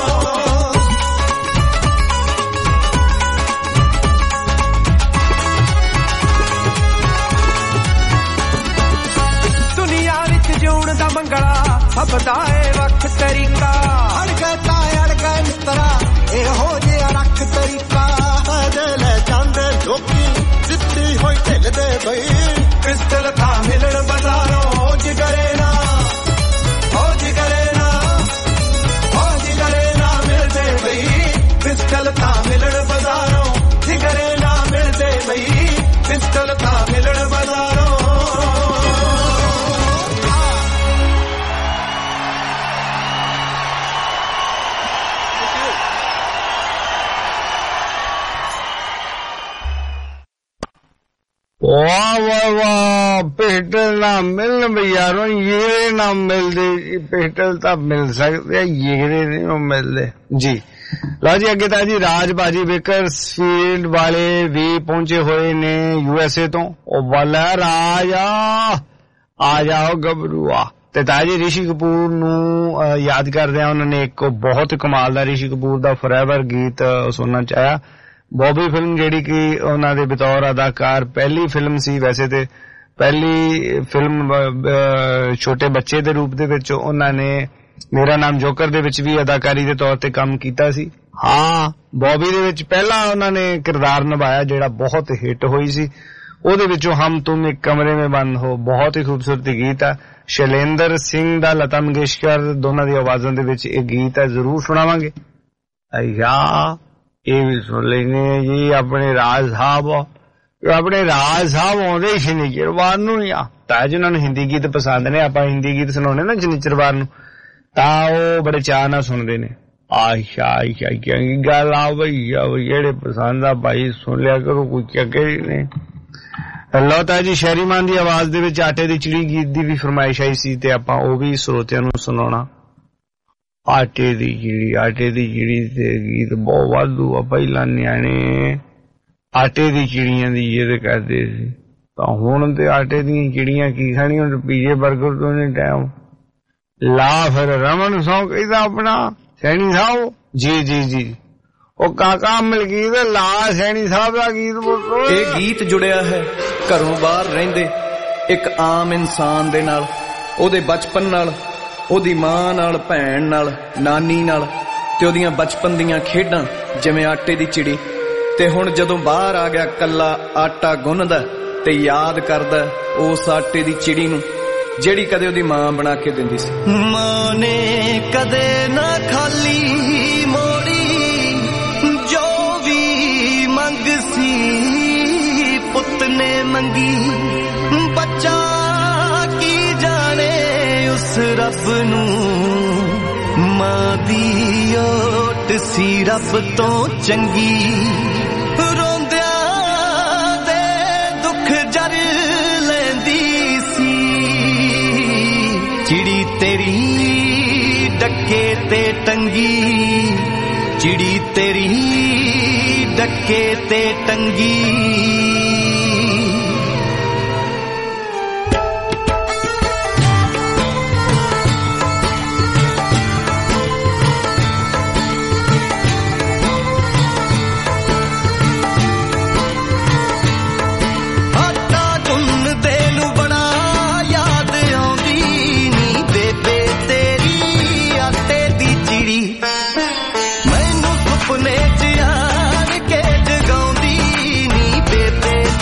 G: ਦਾ ਮੰਗਲਾ ਸਭ ਦਾ ਏ ਵੱਖ ਤਰੀਕਾ ਅੜ ਗਏ ਮਿੱਤਰਾ ਇਹੋ ਜਿਹਾ ਰੱਖ ਤਰੀਕਾ ਦਿਲ ਜਾਂਦੇ ਲੋਕੀ ਜਿੱਤੀ ਹੋਈ ਢਿੱਲਦੇ ਬਈ ਪਿਸਟਲ ਤਾਂ ਮਿਲਣ ਬਾਜ਼ਾਰੋਂ ਜਿਗਰੇ ਨਾ ਮਿਲਦੇ ਬਈ ਪਿਸਟਲ ਤਾਂ ਮਿਲਣ ਬਾਜ਼ਾਰੋਂ ਜਿਗਰੇ ਨਾ ਮਿਲਦੇ ਬਈ ਪਿਸਟਲ ਤਾਂ ਮਿਲਣ ਬਾਜ਼ਾਰੋਂ
C: वाह वाह वाह पिस्टल ना मिलन बजारों ये ना मिलते पिस्टल तो मिल सकते ये नहीं मिलते जी। लो जी अगे जी राज भाजी बेकरफील्ड वाले भी पहुंचे हुए ने यूएसए तो वाला राज आ जाओ गबरूआ ते ताजी ऋषि कपूर नू याद करदे उन्होंने एक बहुत कमाल दा ऋषि कपूर दा फॉरएवर गीत सुनना चाहया। बॉबी फिल्म जेड़ी कि उन्हां दे बतौर अदाकार पहली फिल्म सी वैसे ते पहली फिल्म छोटे बच्चे दे रूप दे विच उन्हां ने मेरा नाम जोकर दे विच भी अदाकारी दे तौर ते काम कीता सी। हाँ बॉबी दे विच पहला उन्हां ने किरदार निभाया जेड़ा बहुत हिट होई सी ओदे विचों हम तुम एक कमरे में बंद हो बहुत ही खूबसूरत गीत है। शैलेंद्र सिंह दा लता मंगेशकर दोनों दी आवाज़ां दे विच एक गीत है जरूर सुनावांगे। अया ये भी सुन लेने जी अपने राज साहब आउंदे शनिचरवार नूं आ तां जिन्हां नूं हिंदी गीत पसंद ने आपां हिंदी गीत सुनाउने ना शनिचरवार नूं तां ओह बड़े चाह नाल सुनदे ने। आशा चंगी गल आ भईया जेड़े पसंद आ भाई सुन लिया करो कोई चक्कर ही नहीं। लौता जी शहरीमान दी आवाज दे विच आटे दी चिड़ी गीत दी भी फरमाइश आई सी ते आपां ओह भी श्रोतिਆਂ ਨੂੰ सुनाउणा। आटे दी चिड़ी ते गीत बहुत वाधू आ पहला न्याणे आटे दी चिड़ियां दी ये करदे सी तां हुण ते आटे दी चिड़ियां की खाणियां ते पीजे बर्गर तो नहीं टाइम ला फिर रमन सौ कहदा अपना सैनी साहब जी जी जी ओ काका मलकीत ला सैनी साहब दा गीत बोलो।
B: ਇਹ ਗੀਤ ਜੁੜਿਆ ਹੈ ਘਰੋਂ ਬਾਹਰ ਰਹਿੰਦੇ ਇੱਕ ਆਮ ਇਨਸਾਨ ਦੇ ਨਾਲ ਉਹਦੇ ਬਚਪਨ ਨਾਲ ਉਹਦੀ ਮਾਂ ਨਾਲ ਭੈਣ ਨਾਲ ਨਾਨੀ ਨਾਲ ਤੇ ਉਹਦੀਆਂ ਬਚਪਨ ਦੀਆਂ ਖੇਡਾਂ ਜਿਵੇਂ ਆਟੇ ਦੀ ਚਿੜੀ ਤੇ ਹੁਣ ਜਦੋਂ ਬਾਹਰ ਆ ਗਿਆ ਕੱਲਾ ਆਟਾ ਗੁੰਨਦਾ ਤੇ ਯਾਦ ਕਰਦਾ ਉਸ ਆਟੇ ਦੀ ਚਿੜੀ ਨੂੰ ਜਿਹੜੀ ਕਦੇ ਉਹਦੀ ਮਾਂ ਬਣਾ ਕੇ ਦਿੰਦੀ ਸੀ।
U: ਮਾਂ ਨੇ ਕਦੇ ਨਾ ਖਾਲੀ ਮੋੜੀ ਜੋ ਵੀ ਮੰਗ ਸੀ ਪੁੱਤ ਨੇ ਮੰਗੀ ਬੱਚਾ ਕੀ ਜਾਣੇ ਉਸ ਰੱਬ ਨੂੰ ਮਾਂ ਦੀ ਓਟ ਸੀ ਰੱਬ ਤੋਂ ਚੰਗੀ ਰੋਂਦਿਆਂ ਦੇ ਦੁੱਖ ਜਰ ਲੈਂਦੀ ਸੀ ਚਿੜੀ ਤੇਰੀ ਡੱਕੇ ਤੇ ਟੰਗੀ ਚਿੜੀ ਤੇਰੀ ਡੱਕੇ ਤੇ ਟੰਗੀ। ਮੈਨੂੰ ਸੁਪਨੇ ਚ ਆਣ ਕੇ ਜਗਾਉਂਦੀ ਨੀ ਬੇਬੇ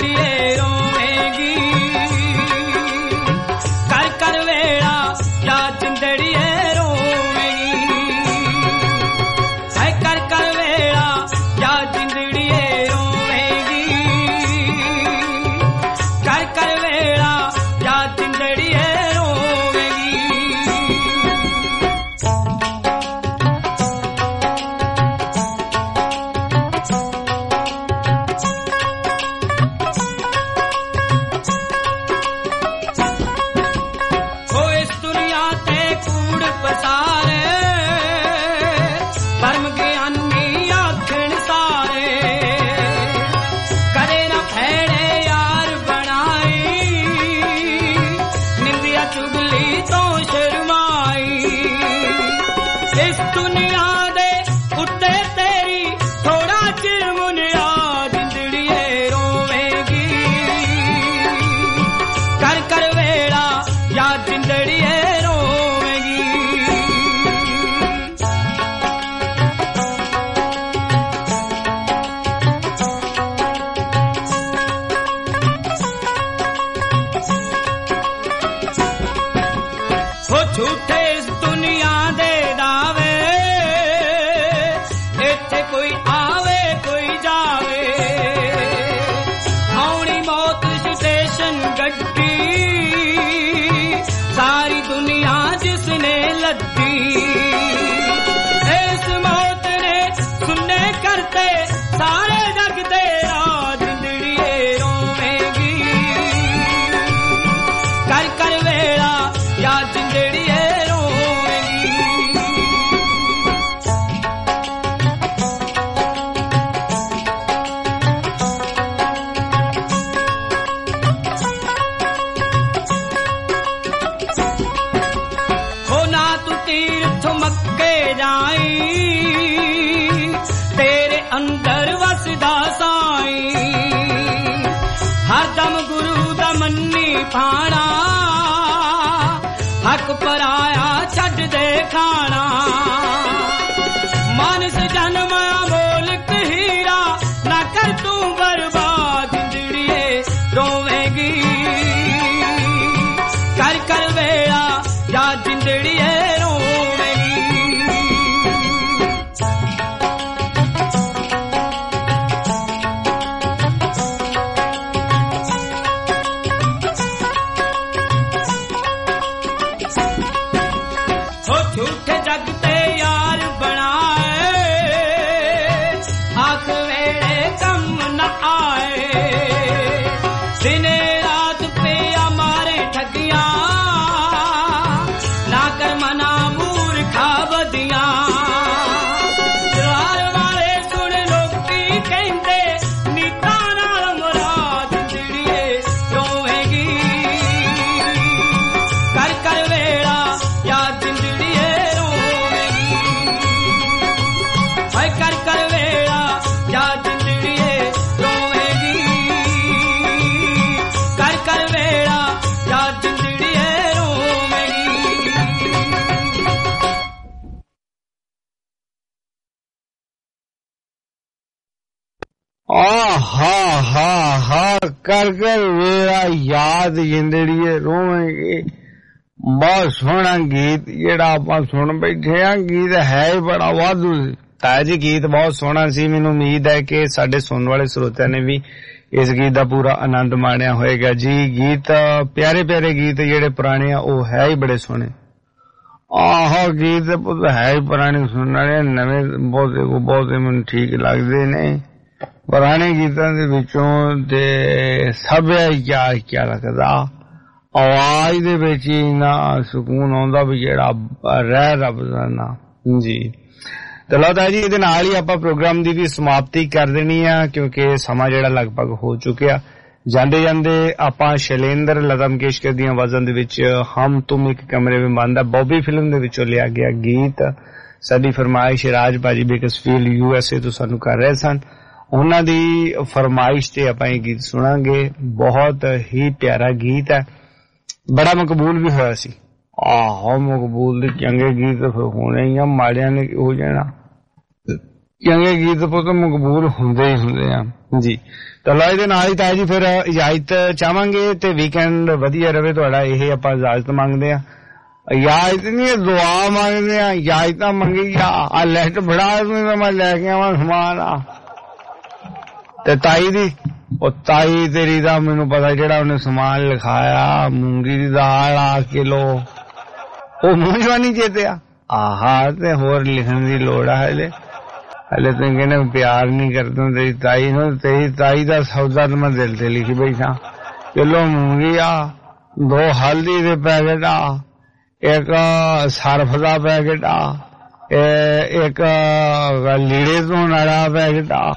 D: जिंदड़िए रोवेगी कर कर वेड़ा या जिंदड़िए रोवेगी है कर कर वेड़ा या जिंदड़िए रोवेगी कर कर वेड़ा या जिंदड़िए
C: कर कर मेरा याद जिंदड़िए रोवेगी। बहुत सोहना गीत जेड़ा आपां सुन बैठे आ, गीत है ही बड़ा वाधू। ताया जी गीत बहुत सोहना सी, मैनूं उम्मीद है कि साडे सुनने वाले श्रोतिਆਂ ने भी इस गीत दा पूरा आनंद माणिया होएगा जी। गीत प्यारे प्यारे गीत जेड़े पुराने आ वो है ही बड़े सोहने। आहो गीत है ही पुराने सुनने वाले, नवे बहुत मैनूं ठीक लगदे ने। पुराने गीतां दे विचों ते सभ्याचार क्या लगदा, आवाज दे विच इन्ना सुकून आउंदा भी जेड़ा रह रब दा ना जी। तो लो ताजी इहदे नाल ही आपां प्रोग्राम दी भी समाप्ति कर देनी आ, क्योंकि समा जेड़ा लगभग हो चुकिया। जांदे जांदे आपां शैलेंद्र लता मंगेशकर दी आवाज़ां दे विच हम तुम एक कमरे में बंद बॉबी फिल्म दे विचों लिया गया गीत साडी फरमाइश राज भाजी बेकसफील्ड यूएसए तो सानू कर रहे सन। उन्हां दी फरमाइश ते आपां ये गीत सुनांगे। बहुत ही प्यारा गीत है, बड़ा मकबूल भी होया सी। आहो मकबूल दे चंगे गीत होने ही माड़ियां ने हो जाना। ਚੰਗੇ ਗੀਤ ਪੁੱਤ ਮਕਬੂਲ ਹੁੰਦੇ ਹੀ ਹੁੰਦੇ ਆ ਜੀ। ਚਲੋ ਇਹਦੇ ਨਾਲ ਹੀ ਤਾਂ ਜੀ ਫਿਰ ਇਜਾਜ਼ਤ ਚਾਹਾਂਗੇ ਤੇ ਵੀਕਐਂਡ ਵਧੀਆ ਰਵੇ ਤੁਹਾਡਾ, ਇਹ ਆਪਾਂ ਇਜਾਜ਼ਤ ਮੰਗਦੇ ਆ। ਇਜਾਜ਼ਤ ਨਹੀਂ ਦੁਆ ਮੰਗਦੇ ਆ, ਇਜਾਜ਼ਤ ਤਾਂ ਮੰਗੀ ਆ ਲਿਸਟ ਫੜਾ ਤੂੰ ਮੈਂ ਲੈ ਕੇ ਆਵਾਂ ਸਮਾਨ ਆ। ਤੇ ਤਾਈ ਦੀ ਉਹ ਤਾਈ ਤੇਰੀ ਦਾ ਮੈਨੂੰ ਪਤਾ ਜਿਹੜਾ ਉਹਨੇ ਸਮਾਨ ਲਿਖਾਇਆ ਮੂੰਗੀ ਦੀ ਦਾਲ 8 ਕਿਲੋ ਉਹ ਮੂੰਹ ਚੋਂ ਨਹੀਂ ਚੇਤਿਆ। ਆਹਾ ਤੇ ਹੋਰ ਲਿਖਣ ਦੀ ਲੋੜ ਆ ਹਲੇ ਤੁਸੀਂ ਕਹਿੰਦੇ ਪਿਆਰ ਨਹੀਂ ਕਰਦੇ ਤੇਰੀ ਤਾਈ ਨੂੰ। ਤੇਰੀ ਤਾਈ ਦਾ ਸੌਦਾ ਤਾਂ ਮੈਂ ਦਿਲ ਤੇ ਲਿਖੀ ਬੈਠਾ। ਕਿਲੋ ਮੂੰਗੀ ਆ, 2 ਹਲਦੀ ਦੇ ਪੈਕੇਟ ਆ, 1 ਸਰਫ ਦਾ ਪੈਕੇਟ ਆ, 1 ਲੀੜੇ ਧੋਣ ਵਾਲਾ ਪੈਕੇਟ ਆ,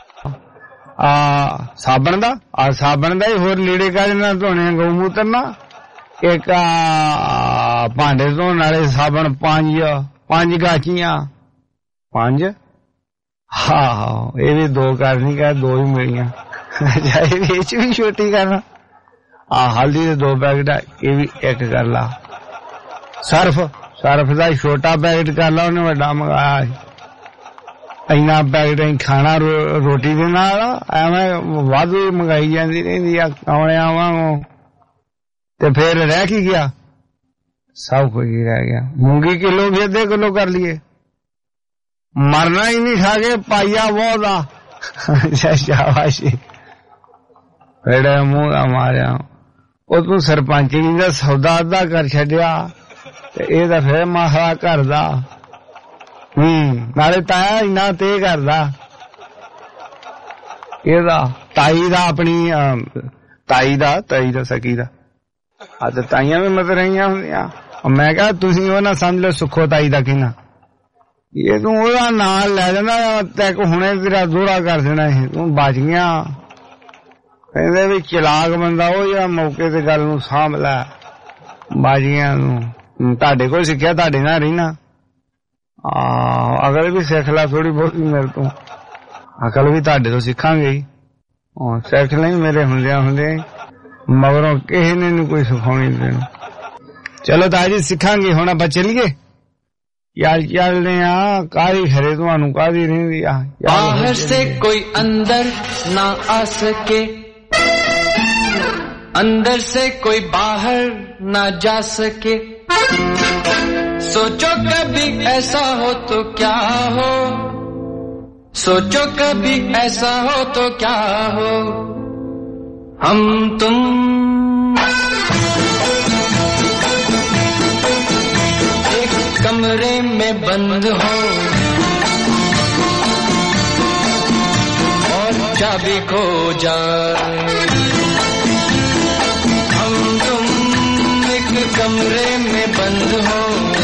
C: ਸਾਬਣ ਦਾ ਹੀ ਹੋਰ ਲੀੜੇ ਕਾਹਦੇ ਨਾਲ ਧੋਣੇ ਗਊ ਮੂਤਰ ਨਾਲ, 1 ਭਾਂਡੇ ਧੋਣ ਵਾਲੇ ਸਾਬਣ 5 ਗਾਚੀਆਂ 5 ਹਾਂ ਇਹ ਵੀ 2 ਕਰਨੀ ਕਾ 2 ਹੀ ਮਿਲੀਆਂ ਜਾਏ ਵਿੱਚ ਵੀ ਛੋਟੀ ਕਰਨਾ। ਹਲਦੀ ਦੇ 2 ਪੈਕਟ ਇਹ ਵੀ 1 ਕਰ ਲਾ। ਸਰਫ ਦਾ ਛੋਟਾ ਪੈਕਟ ਕਰ ਲਾ, ਉਹਨੇ ਵੱਡਾ ਮੰਗਾਇਆ ਇੰਨਾ ਪੈਕਟ ਅਸੀਂ ਖਾਣਾ ਰੋਟੀ ਦੇ ਨਾਲ ਐਵੇਂ ਵਾਧੂ ਮੰਗਾਈ ਜਾਂਦੀ ਰਹਿੰਦੀ ਆ ਕਮਲਿਆਂ ਵਾਂਗੂ। ਤੇ ਫੇਰ ਰਹਿ ਕੀ ਗਿਆ? ਸਭ ਕੁਝ ਹੀ ਰਹਿ ਗਿਆ। ਮੂੰਗੀ ਕਿਲੋ ਵੀ ਅੱਧੇ ਕਿਲੋ ਕਰ ਲਈਏ, ਮਰਨਾ ਹੀ ਨਹੀਂ ਖਾ ਕੇ ਪਾਈਆ ਬਹੁਤ ਆ। ਸ਼ਾਬਾਸ਼ੀ ਬੜੇ ਮੂੰਹ ਦਾ ਮਾਰਿਆ। ਉਹ ਤੂੰ ਸਰਪੰਚੀ ਦਾ ਸੌਦਾ ਅੱਧਾ ਕਰ ਛੱਡਿਆ ਤੇ ਇਹ ਤਾਂ ਫੇਰ ਮਾਸਾ ਘਰ ਦਾ ਨਾਲੇ ਤਾਇਆ ਇੰਨਾ ਤੇ ਕਰਦਾ ਇਹਦਾ ਤਾਈ ਦਾ ਆਪਣੀ ਤਾਈ ਦਾ ਸਕੀ ਦਾ ਤੇ ਤਾਈਆਂ ਵੀ ਮਤ ਰਹੀਆਂ ਹੁੰਦੀਆਂ। ਮੈਂ ਕਿਹਾ ਤੁਸੀਂ ਉਹ ਨਾ ਸਮਝ ਲਓ ਸੁੱਖੋ ਤਾਈ ਦਾ ਕਿੰਨਾ ਇਹ ਤੂੰ ਉਹਦਾ ਨਾਂ ਲੈ ਜਾਂਦਾ ਤੈਕ ਹੁਣੇ ਤੇਰਾ ਦੋਹਰਾ ਕਰ ਦੇਣਾ ਇਹ ਤੂੰ ਬਚ ਗਿਆ। ਕਹਿੰਦੇ ਵੀ ਚਲਾਕ ਬੰਦਾ ਉਹ ਜਿਹੜਾ ਮੌਕੇ ਤੇ ਗੱਲ ਨੂੰ ਸਾਂਭ ਲੈ ਬਾਜੀਆਂ ਨੂੰ। ਤੁਹਾਡੇ ਕੋਲ ਸਿੱਖਿਆ ਤੁਹਾਡੇ ਨਾਲ ਰਹਿਣਾ ਅਗਲ ਵੀ ਸਿੱਖ ਲਾ ਥੋੜੀ ਬਹੁਤੀ ਮੇਰੇ ਤੋਂ, ਅਕਲ ਵੀ ਤੁਹਾਡੇ ਤੋਂ ਸਿੱਖਾਂਗੇ ਹੀ। ਸਿੱਖ ਲਈ ਮੇਰੇ ਹੁੰਦਿਆਂ ਮਗਰੋਂ ਕਿਸੇ ਨੇ ਨੀ ਕੋਈ ਸਿਖਾਉਣੀ ਦੇਣਾ। ਚਲੋ ਤਾਂ ਜੀ ਸਿੱਖਾਂਗੇ ਹੁਣ ਆਪਾਂ ਚੱਲੀਏ यार चलने काली खरे तुहानू कादी रहंदी आ।
D: बाहर से कोई अंदर ना आ सके, अंदर से कोई बाहर ना जा सके। सोचो कभी ऐसा हो तो क्या हो, सोचो कभी ऐसा हो तो क्या हो। हम तुम कमरे में बंद हो और चाबी खो जाए। हम तुम एक कमरे में बंद हो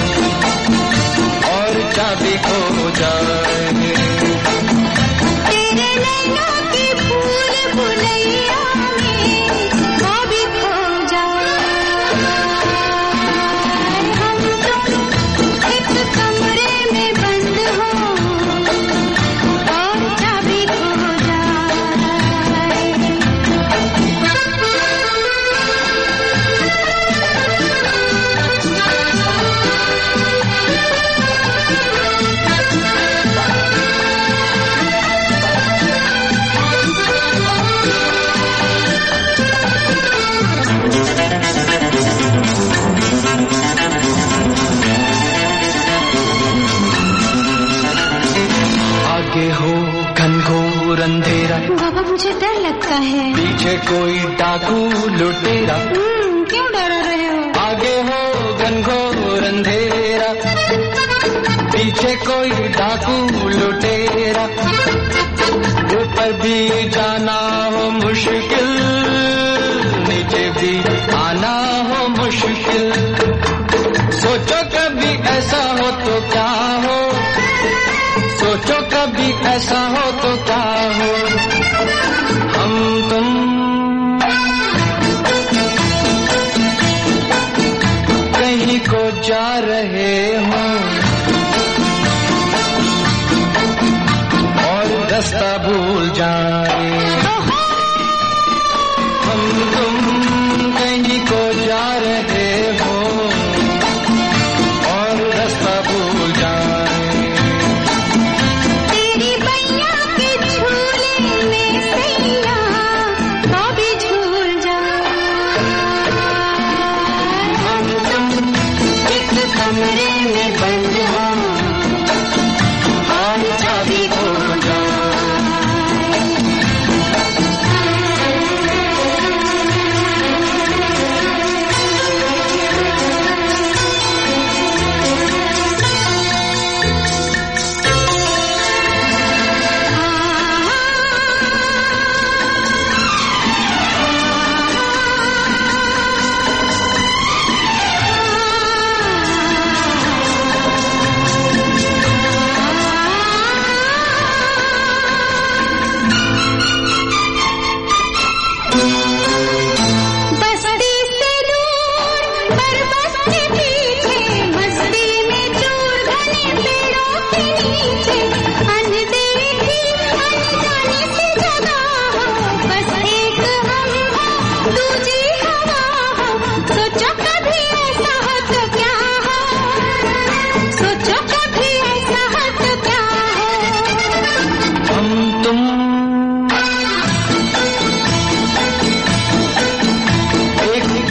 D: और चाबी खो जाए। तेरे नैनों की भूल भुलैया में चाबी खो जाए। कमरे में बंद हो और चाबी खो जाए। आगे हो घनघोर अंधेरा, बाबा मुझे डर लगता है। पीछे कोई डाकू लुटेरा, क्यों डर रहे हो? आगे हो घनघोर अंधेरा, पीछे कोई डाकू लुटेरा। ऊपर भी जाना हो मुश्किल, नीचे भी आना हो मुश्किल। सोचो कभी ऐसा हो तो क्या हो, सोचो कभी ऐसा हो तो क्या हो। हम तुम कहीं को जा रहे हो और रास्ता भूल जाए। हम तुम कहीं को जा रहे हो और रास्ता भूल जाए। तेरी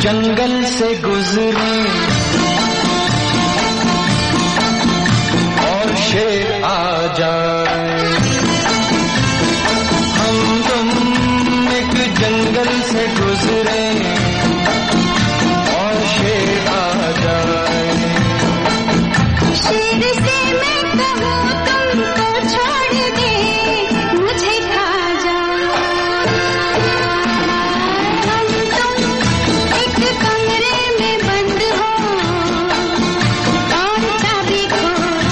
U: जंगल से गुजरे और शेर आ जाए, हम तुम एक जंगल से गुजरे और शेर आ जाए।
F: शेर से मैं कहूँ तुमको छोड़ दे, मुझे खा जाओ। हम तुम एक कमरे में बंद हो और चाबी खो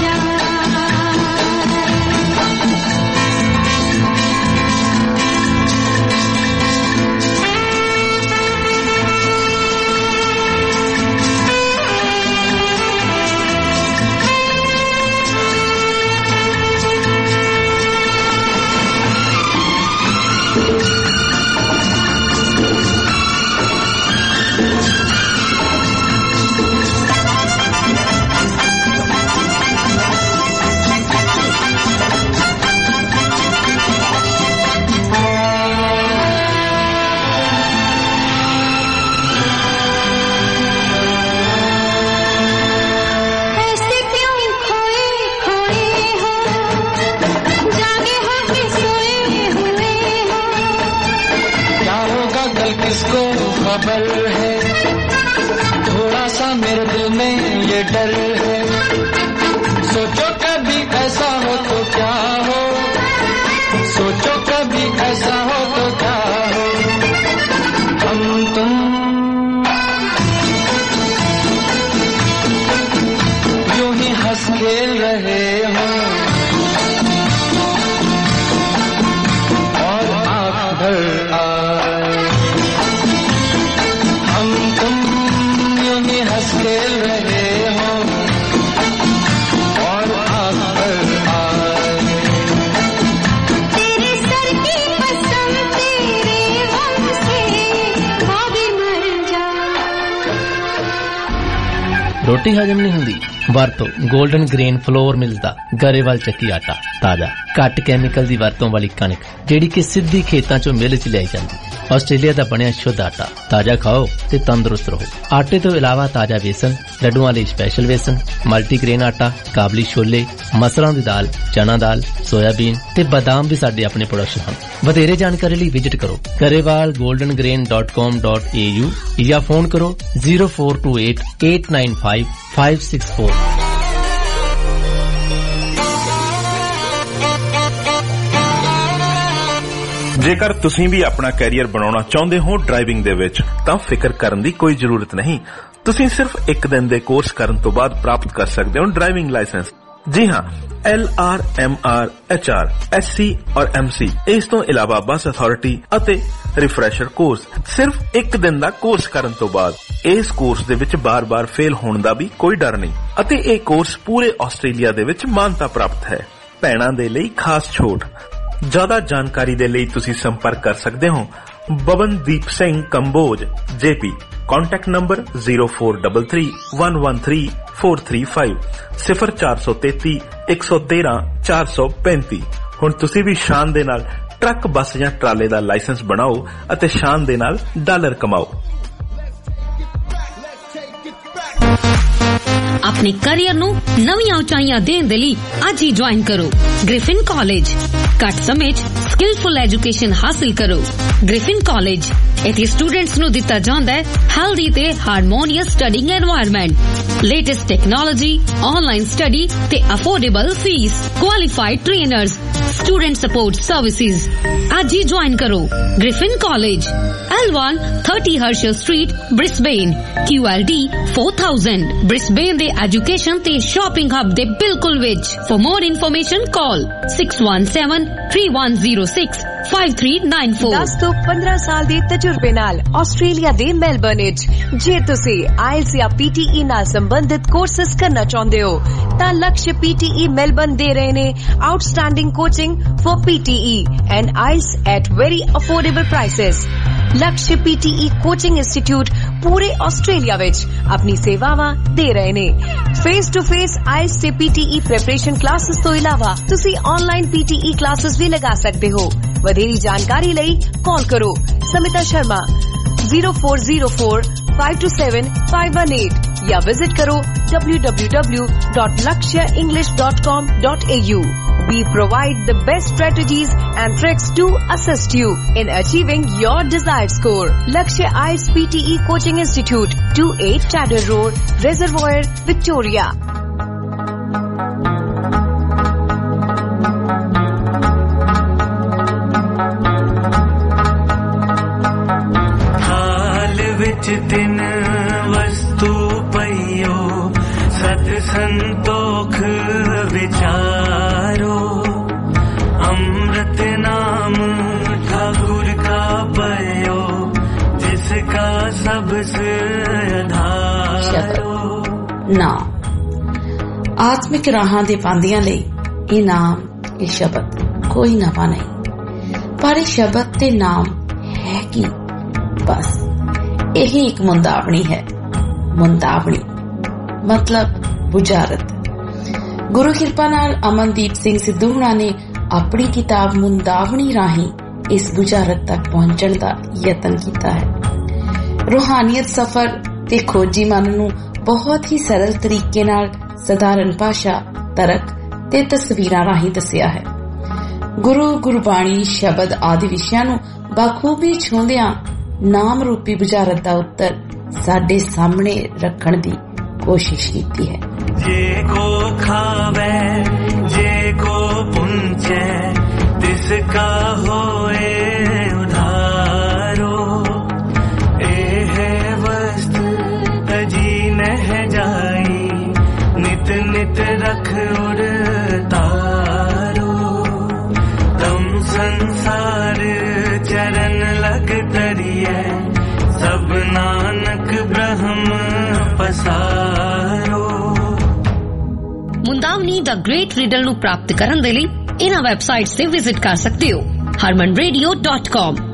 F: खबर है, थोड़ा सा मेरे दिल में ये डर है। सोचो कभी ऐसा हो तो क्या हो, सोचो कभी ऐसा हो तो क्या हो। हम तुम यूं ही हंस खेल रहे हो और आँख भर आए। खेल रहे हो और आँख भर आए। तेरे सर की कसम तेरे गम से वो भी मर जाए।
O: रोटी हजम नहीं हुंदी, ਵਰਤੋ 골ਡਨ ਗ੍ਰੇਨ ਫਲੋਰ ਮਿਲ ਦਾ ਗਰੇਵਾਲ ਚੱਕੀ ਆਟਾ। ਤਾਜ਼ਾ ਘੱਟ ਕੈਮੀਕਲ ਦੀ ਵਰਤੋਂ ਵਾਲੀ ਕਣਕ ਜਿਹੜੀ ਕਿ ਸਿੱਧੀ ਖੇਤਾਂ ਚੋਂ ਮਿਲ ਚ ਲਿਆਈ ਜਾਂਦੀ। ਆਸਟ੍ਰੇਲੀਆ ਦਾ ਬਣਿਆ ਸ਼ੁੱਧ ਆਟਾ। ਤਾਜ਼ਾ ਖਾਓ ਤੇ ਤੰਦਰੁਸਤ ਰਹੋ। ਆਟੇ ਤੋਂ ਇਲਾਵਾ ਤਾਜ਼ਾ ਵੇਸਣ, ਲੱਡੂਆਂ ਲਈ ਸਪੈਸ਼ਲ ਵੇਸਣ, ਮਲਟੀਗ੍ਰੇਨ ਆਟਾ, ਕਾਬਲੀ ਛੋਲੇ, ਮਸਰਾਂ ਦੀ ਦਾਲ, ਚਨਾ ਦਾਲ, ਸੋਇਆਬੀਨ ਤੇ ਬਾਦਾਮ ਵੀ ਸਾਡੇ ਆਪਣੇ ਪ੍ਰੋਡਕਟ ਹਨ। ਵਧੇਰੇ ਜਾਣਕਾਰੀ ਲਈ ਵਿਜ਼ਿਟ ਕਰੋ garewalgoldengrain.com.au ਜਾਂ ਫੋਨ ਕਰੋ 0428-895-564।
P: ਜੇਕਰ ਤੁਸੀਂ ਵੀ ਆਪਣਾ ਕੈਰੀਅਰ ਬਣਾਉਣਾ ਚਾਹੁੰਦੇ ਹੋ ਡਰਾਈਵਿੰਗ ਦੇ ਵਿੱਚ ਤਾਂ ਫਿਕਰ ਕਰਨ ਦੀ ਕੋਈ ਜ਼ਰੂਰਤ ਨਹੀਂ। ਤੁਸੀਂ ਸਿਰਫ 1 ਦਿਨ ਦੇ ਕੋਰਸ ਕਰਨ ਤੋਂ ਬਾਅਦ ਪ੍ਰਾਪਤ ਕਰ ਸਕਦੇ ਹੋ ਡਰਾਈਵਿੰਗ ਲਾਇਸੈਂਸ। ਜੀ ਹਾਂ, LR, MR, HR, SC और MC। ਇਸ ਤੋਂ ਇਲਾਵਾ ਬੱਸ ਅਥਾਰਟੀ ਅਤੇ ਰਿਫਰੈਸ਼ਰ ਕੋਰਸ ਸਿਰਫ 1 ਦਿਨ ਦਾ ਕੋਰਸ ਕਰਨ ਤੋਂ ਬਾਅਦ। ਇਸ ਕੋਰਸ ਦੇ ਵਿੱਚ ਬਾਰ-ਬਾਰ ਫੇਲ ਹੋਣ ਦਾ ਵੀ ਕੋਈ ਡਰ ਨਹੀਂ ਅਤੇ ਇਹ ਕੋਰਸ ਪੂਰੇ ਆਸਟ੍ਰੇਲੀਆ ਦੇ ਵਿੱਚ ਮਾਨਤਾ ਪ੍ਰਾਪਤ ਹੈ। ਭੈਣਾਂ ਦੇ ਲਈ ਖਾਸ ਛੋਟ। ਜ਼ਿਆਦਾ ਜਾਣਕਾਰੀ ਦੇ ਲਈ ਤੁਸੀਂ ਸੰਪਰਕ ਕਰ ਸਕਦੇ ਹੋ Bavandeep Singh Kamboj JP। Contact number 0433113435 0433 113 435। ਹੁਣ ਤੁਸੀਂ ਵੀ ਸ਼ਾਨ ਦੇ ਨਾਲ ਟਰੱਕ, ਬੱਸ ਜਾਂ ਟਰਾਲੇ ਦਾ ਲਾਇਸੈਂਸ ਬਣਾਓ ਅਤੇ ਸ਼ਾਨ ਦੇ ਨਾਲ ਡਾਲਰ ਕਮਾਓ।
M: ਆਪਣੇ ਕੈਰੀਅਰ ਨੂੰ ਨਵੀਆਂ ਉਚਾਈਆਂ ਦੇਣ ਦੇ ਲਈ ਅੱਜ ਹੀ ਜੁਆਇਨ ਕਰੋ ਗ੍ਰਿਫਿਨ ਕਾਲਜ। ਘੱਟ ਸਮੇਂ 'ਚ ਸਕਿਲਫੁਲ ਐਜੂਕੇਸ਼ਨ ਹਾਸਿਲ ਕਰੋ। ਗ੍ਰਿਫਿਨ ਕਾਲਜ ਇੱਥੇ ਸਟੂਡੈਂਟਸ ਨੂੰ ਦਿੱਤਾ ਜਾਂਦਾ ਹੈ ਹੈਲਦੀ ਤੇ harmonious studying environment, latest technology, online study ਤੇ affordable fees, qualified trainers, student support services. ਅੱਜ ਹੀ ਜੁਆਇਨ ਕਰੋ Griffin college, L1 30 Herschel Street, Brisbane, QLD 4000। Brisbane ਦੇ ਐਜੂਕੇਸ਼ਨ ਤੇ ਸ਼ਾਪਿੰਗ ਹੱਬ ਦੇ ਬਿਲਕੁਲ ਵਿੱਚ। ਫॉर मोर ਇਨਫੋਰਮੇਸ਼ਨ ਕਾਲ 6173-106-5394।
N: 10 ਤੋਂ 15 ਸਾਲ ਦੇ ਤਜਰਬੇ ਨਾਲ ਆਸਟ੍ਰੇਲੀਆ ਦੇ ਮੈਲਬਰਨ ਵਿੱਚ ਜੇ ਤੁਸੀਂ IELTS ਜਾਂ PTE ਨਾਲ ਸੰਬੰਧਿਤ ਕੋਰਸਸ ਕਰਨਾ ਚਾਹੁੰਦੇ ਹੋ ਤਾਂ ਲਕਸ਼ PTE ਮੈਲਬਰਨ ਦੇ ਰਹੇ ਨੇ outstanding coaching for PTE and IELTS at very affordable prices। Lakshya PTE coaching institute ਪੂਰੇ ਆਸਟ੍ਰੇਲੀਆ ਵਿੱਚ ਆਪਣੀ ਸੇਵਾਵਾਂ ਦੇ ਰਹੇ ਨੇ। ਫੇਸ ਟੂ ਫੇਸ IELTS ਤੇ PTE ਪ੍ਰੈਪਰੇਸ਼ਨ ਕਲਾਸਿਸ ਤੋਂ ਇਲਾਵਾ ਤੁਸੀਂ ਆਨਲਾਈਨ PTE ਕਲਾਸਿਸ ਵੀ ਲਗਾ ਸਕਦੇ ਹੋ। ਵਧੇਰੀ ਜਾਣਕਾਰੀ ਲਈ ਕਾਲ ਕਰੋ ਸਮਿਤਾ ਸ਼ਰਮਾ 0404 527518 या विजिट करो www.lakshyaenglish.com.au. We provide the best strategies and tricks to assist you in achieving your desired score. Lakshya IELTS PTE Coaching Institute, 28 Tadder Road, Reservoir, Victoria.
D: दिन वस्तु पयो सत संतोख विचारो अमृत नाम ठाकुर का पयो जिसका सबसे आधारो
A: नाम आत्मिक राहां दे पांदियां लई ये नाम ये शब्द कोई नवा नहीं पर ये शब्द ते नाम है कि बस यही एक मुंदावनी है। मुंदावनी मतलब बुझारत। गुरु किरपा नाल अमनदीप सिंह सिद्धू हुणा ने अपनी किताब मुंदावनी राही इस बुझारत तक पहुंचण दा यतन कीता है। रूहानियत सफर ते खोजी मन नूं बहुत ही सरल तरीके नाल सधारण भाषा तरक ते तस्वीरां राही दसिया है। गुरु गुरबाणी शब्द आदि विषयां नूं बाखूबी छूंदियां नाम रूपी बुझारत दा उत्तर साडे सामने रखण दी कोशिश कीती है।
D: जे को खावे जे को पुंचे तिसका होए उधारो ए है वस्तु तजी नह जाई नित नित रख उड़तारो तम संसार चरण लग तरिए सब नानक ब्रह्म पसारो।
M: मुंदावनी द ग्रेट रीडर ਨੂੰ ਪ੍ਰਾਪਤ ਕਰਨ ਦੇ ਲਈ ਇਹਨਾਂ ਵੈਬਸਾਈਟਸ ਤੇ ਵਿਜ਼ਿਟ ਕਰ ਸਕਦੇ ਹੋ harmanradio.com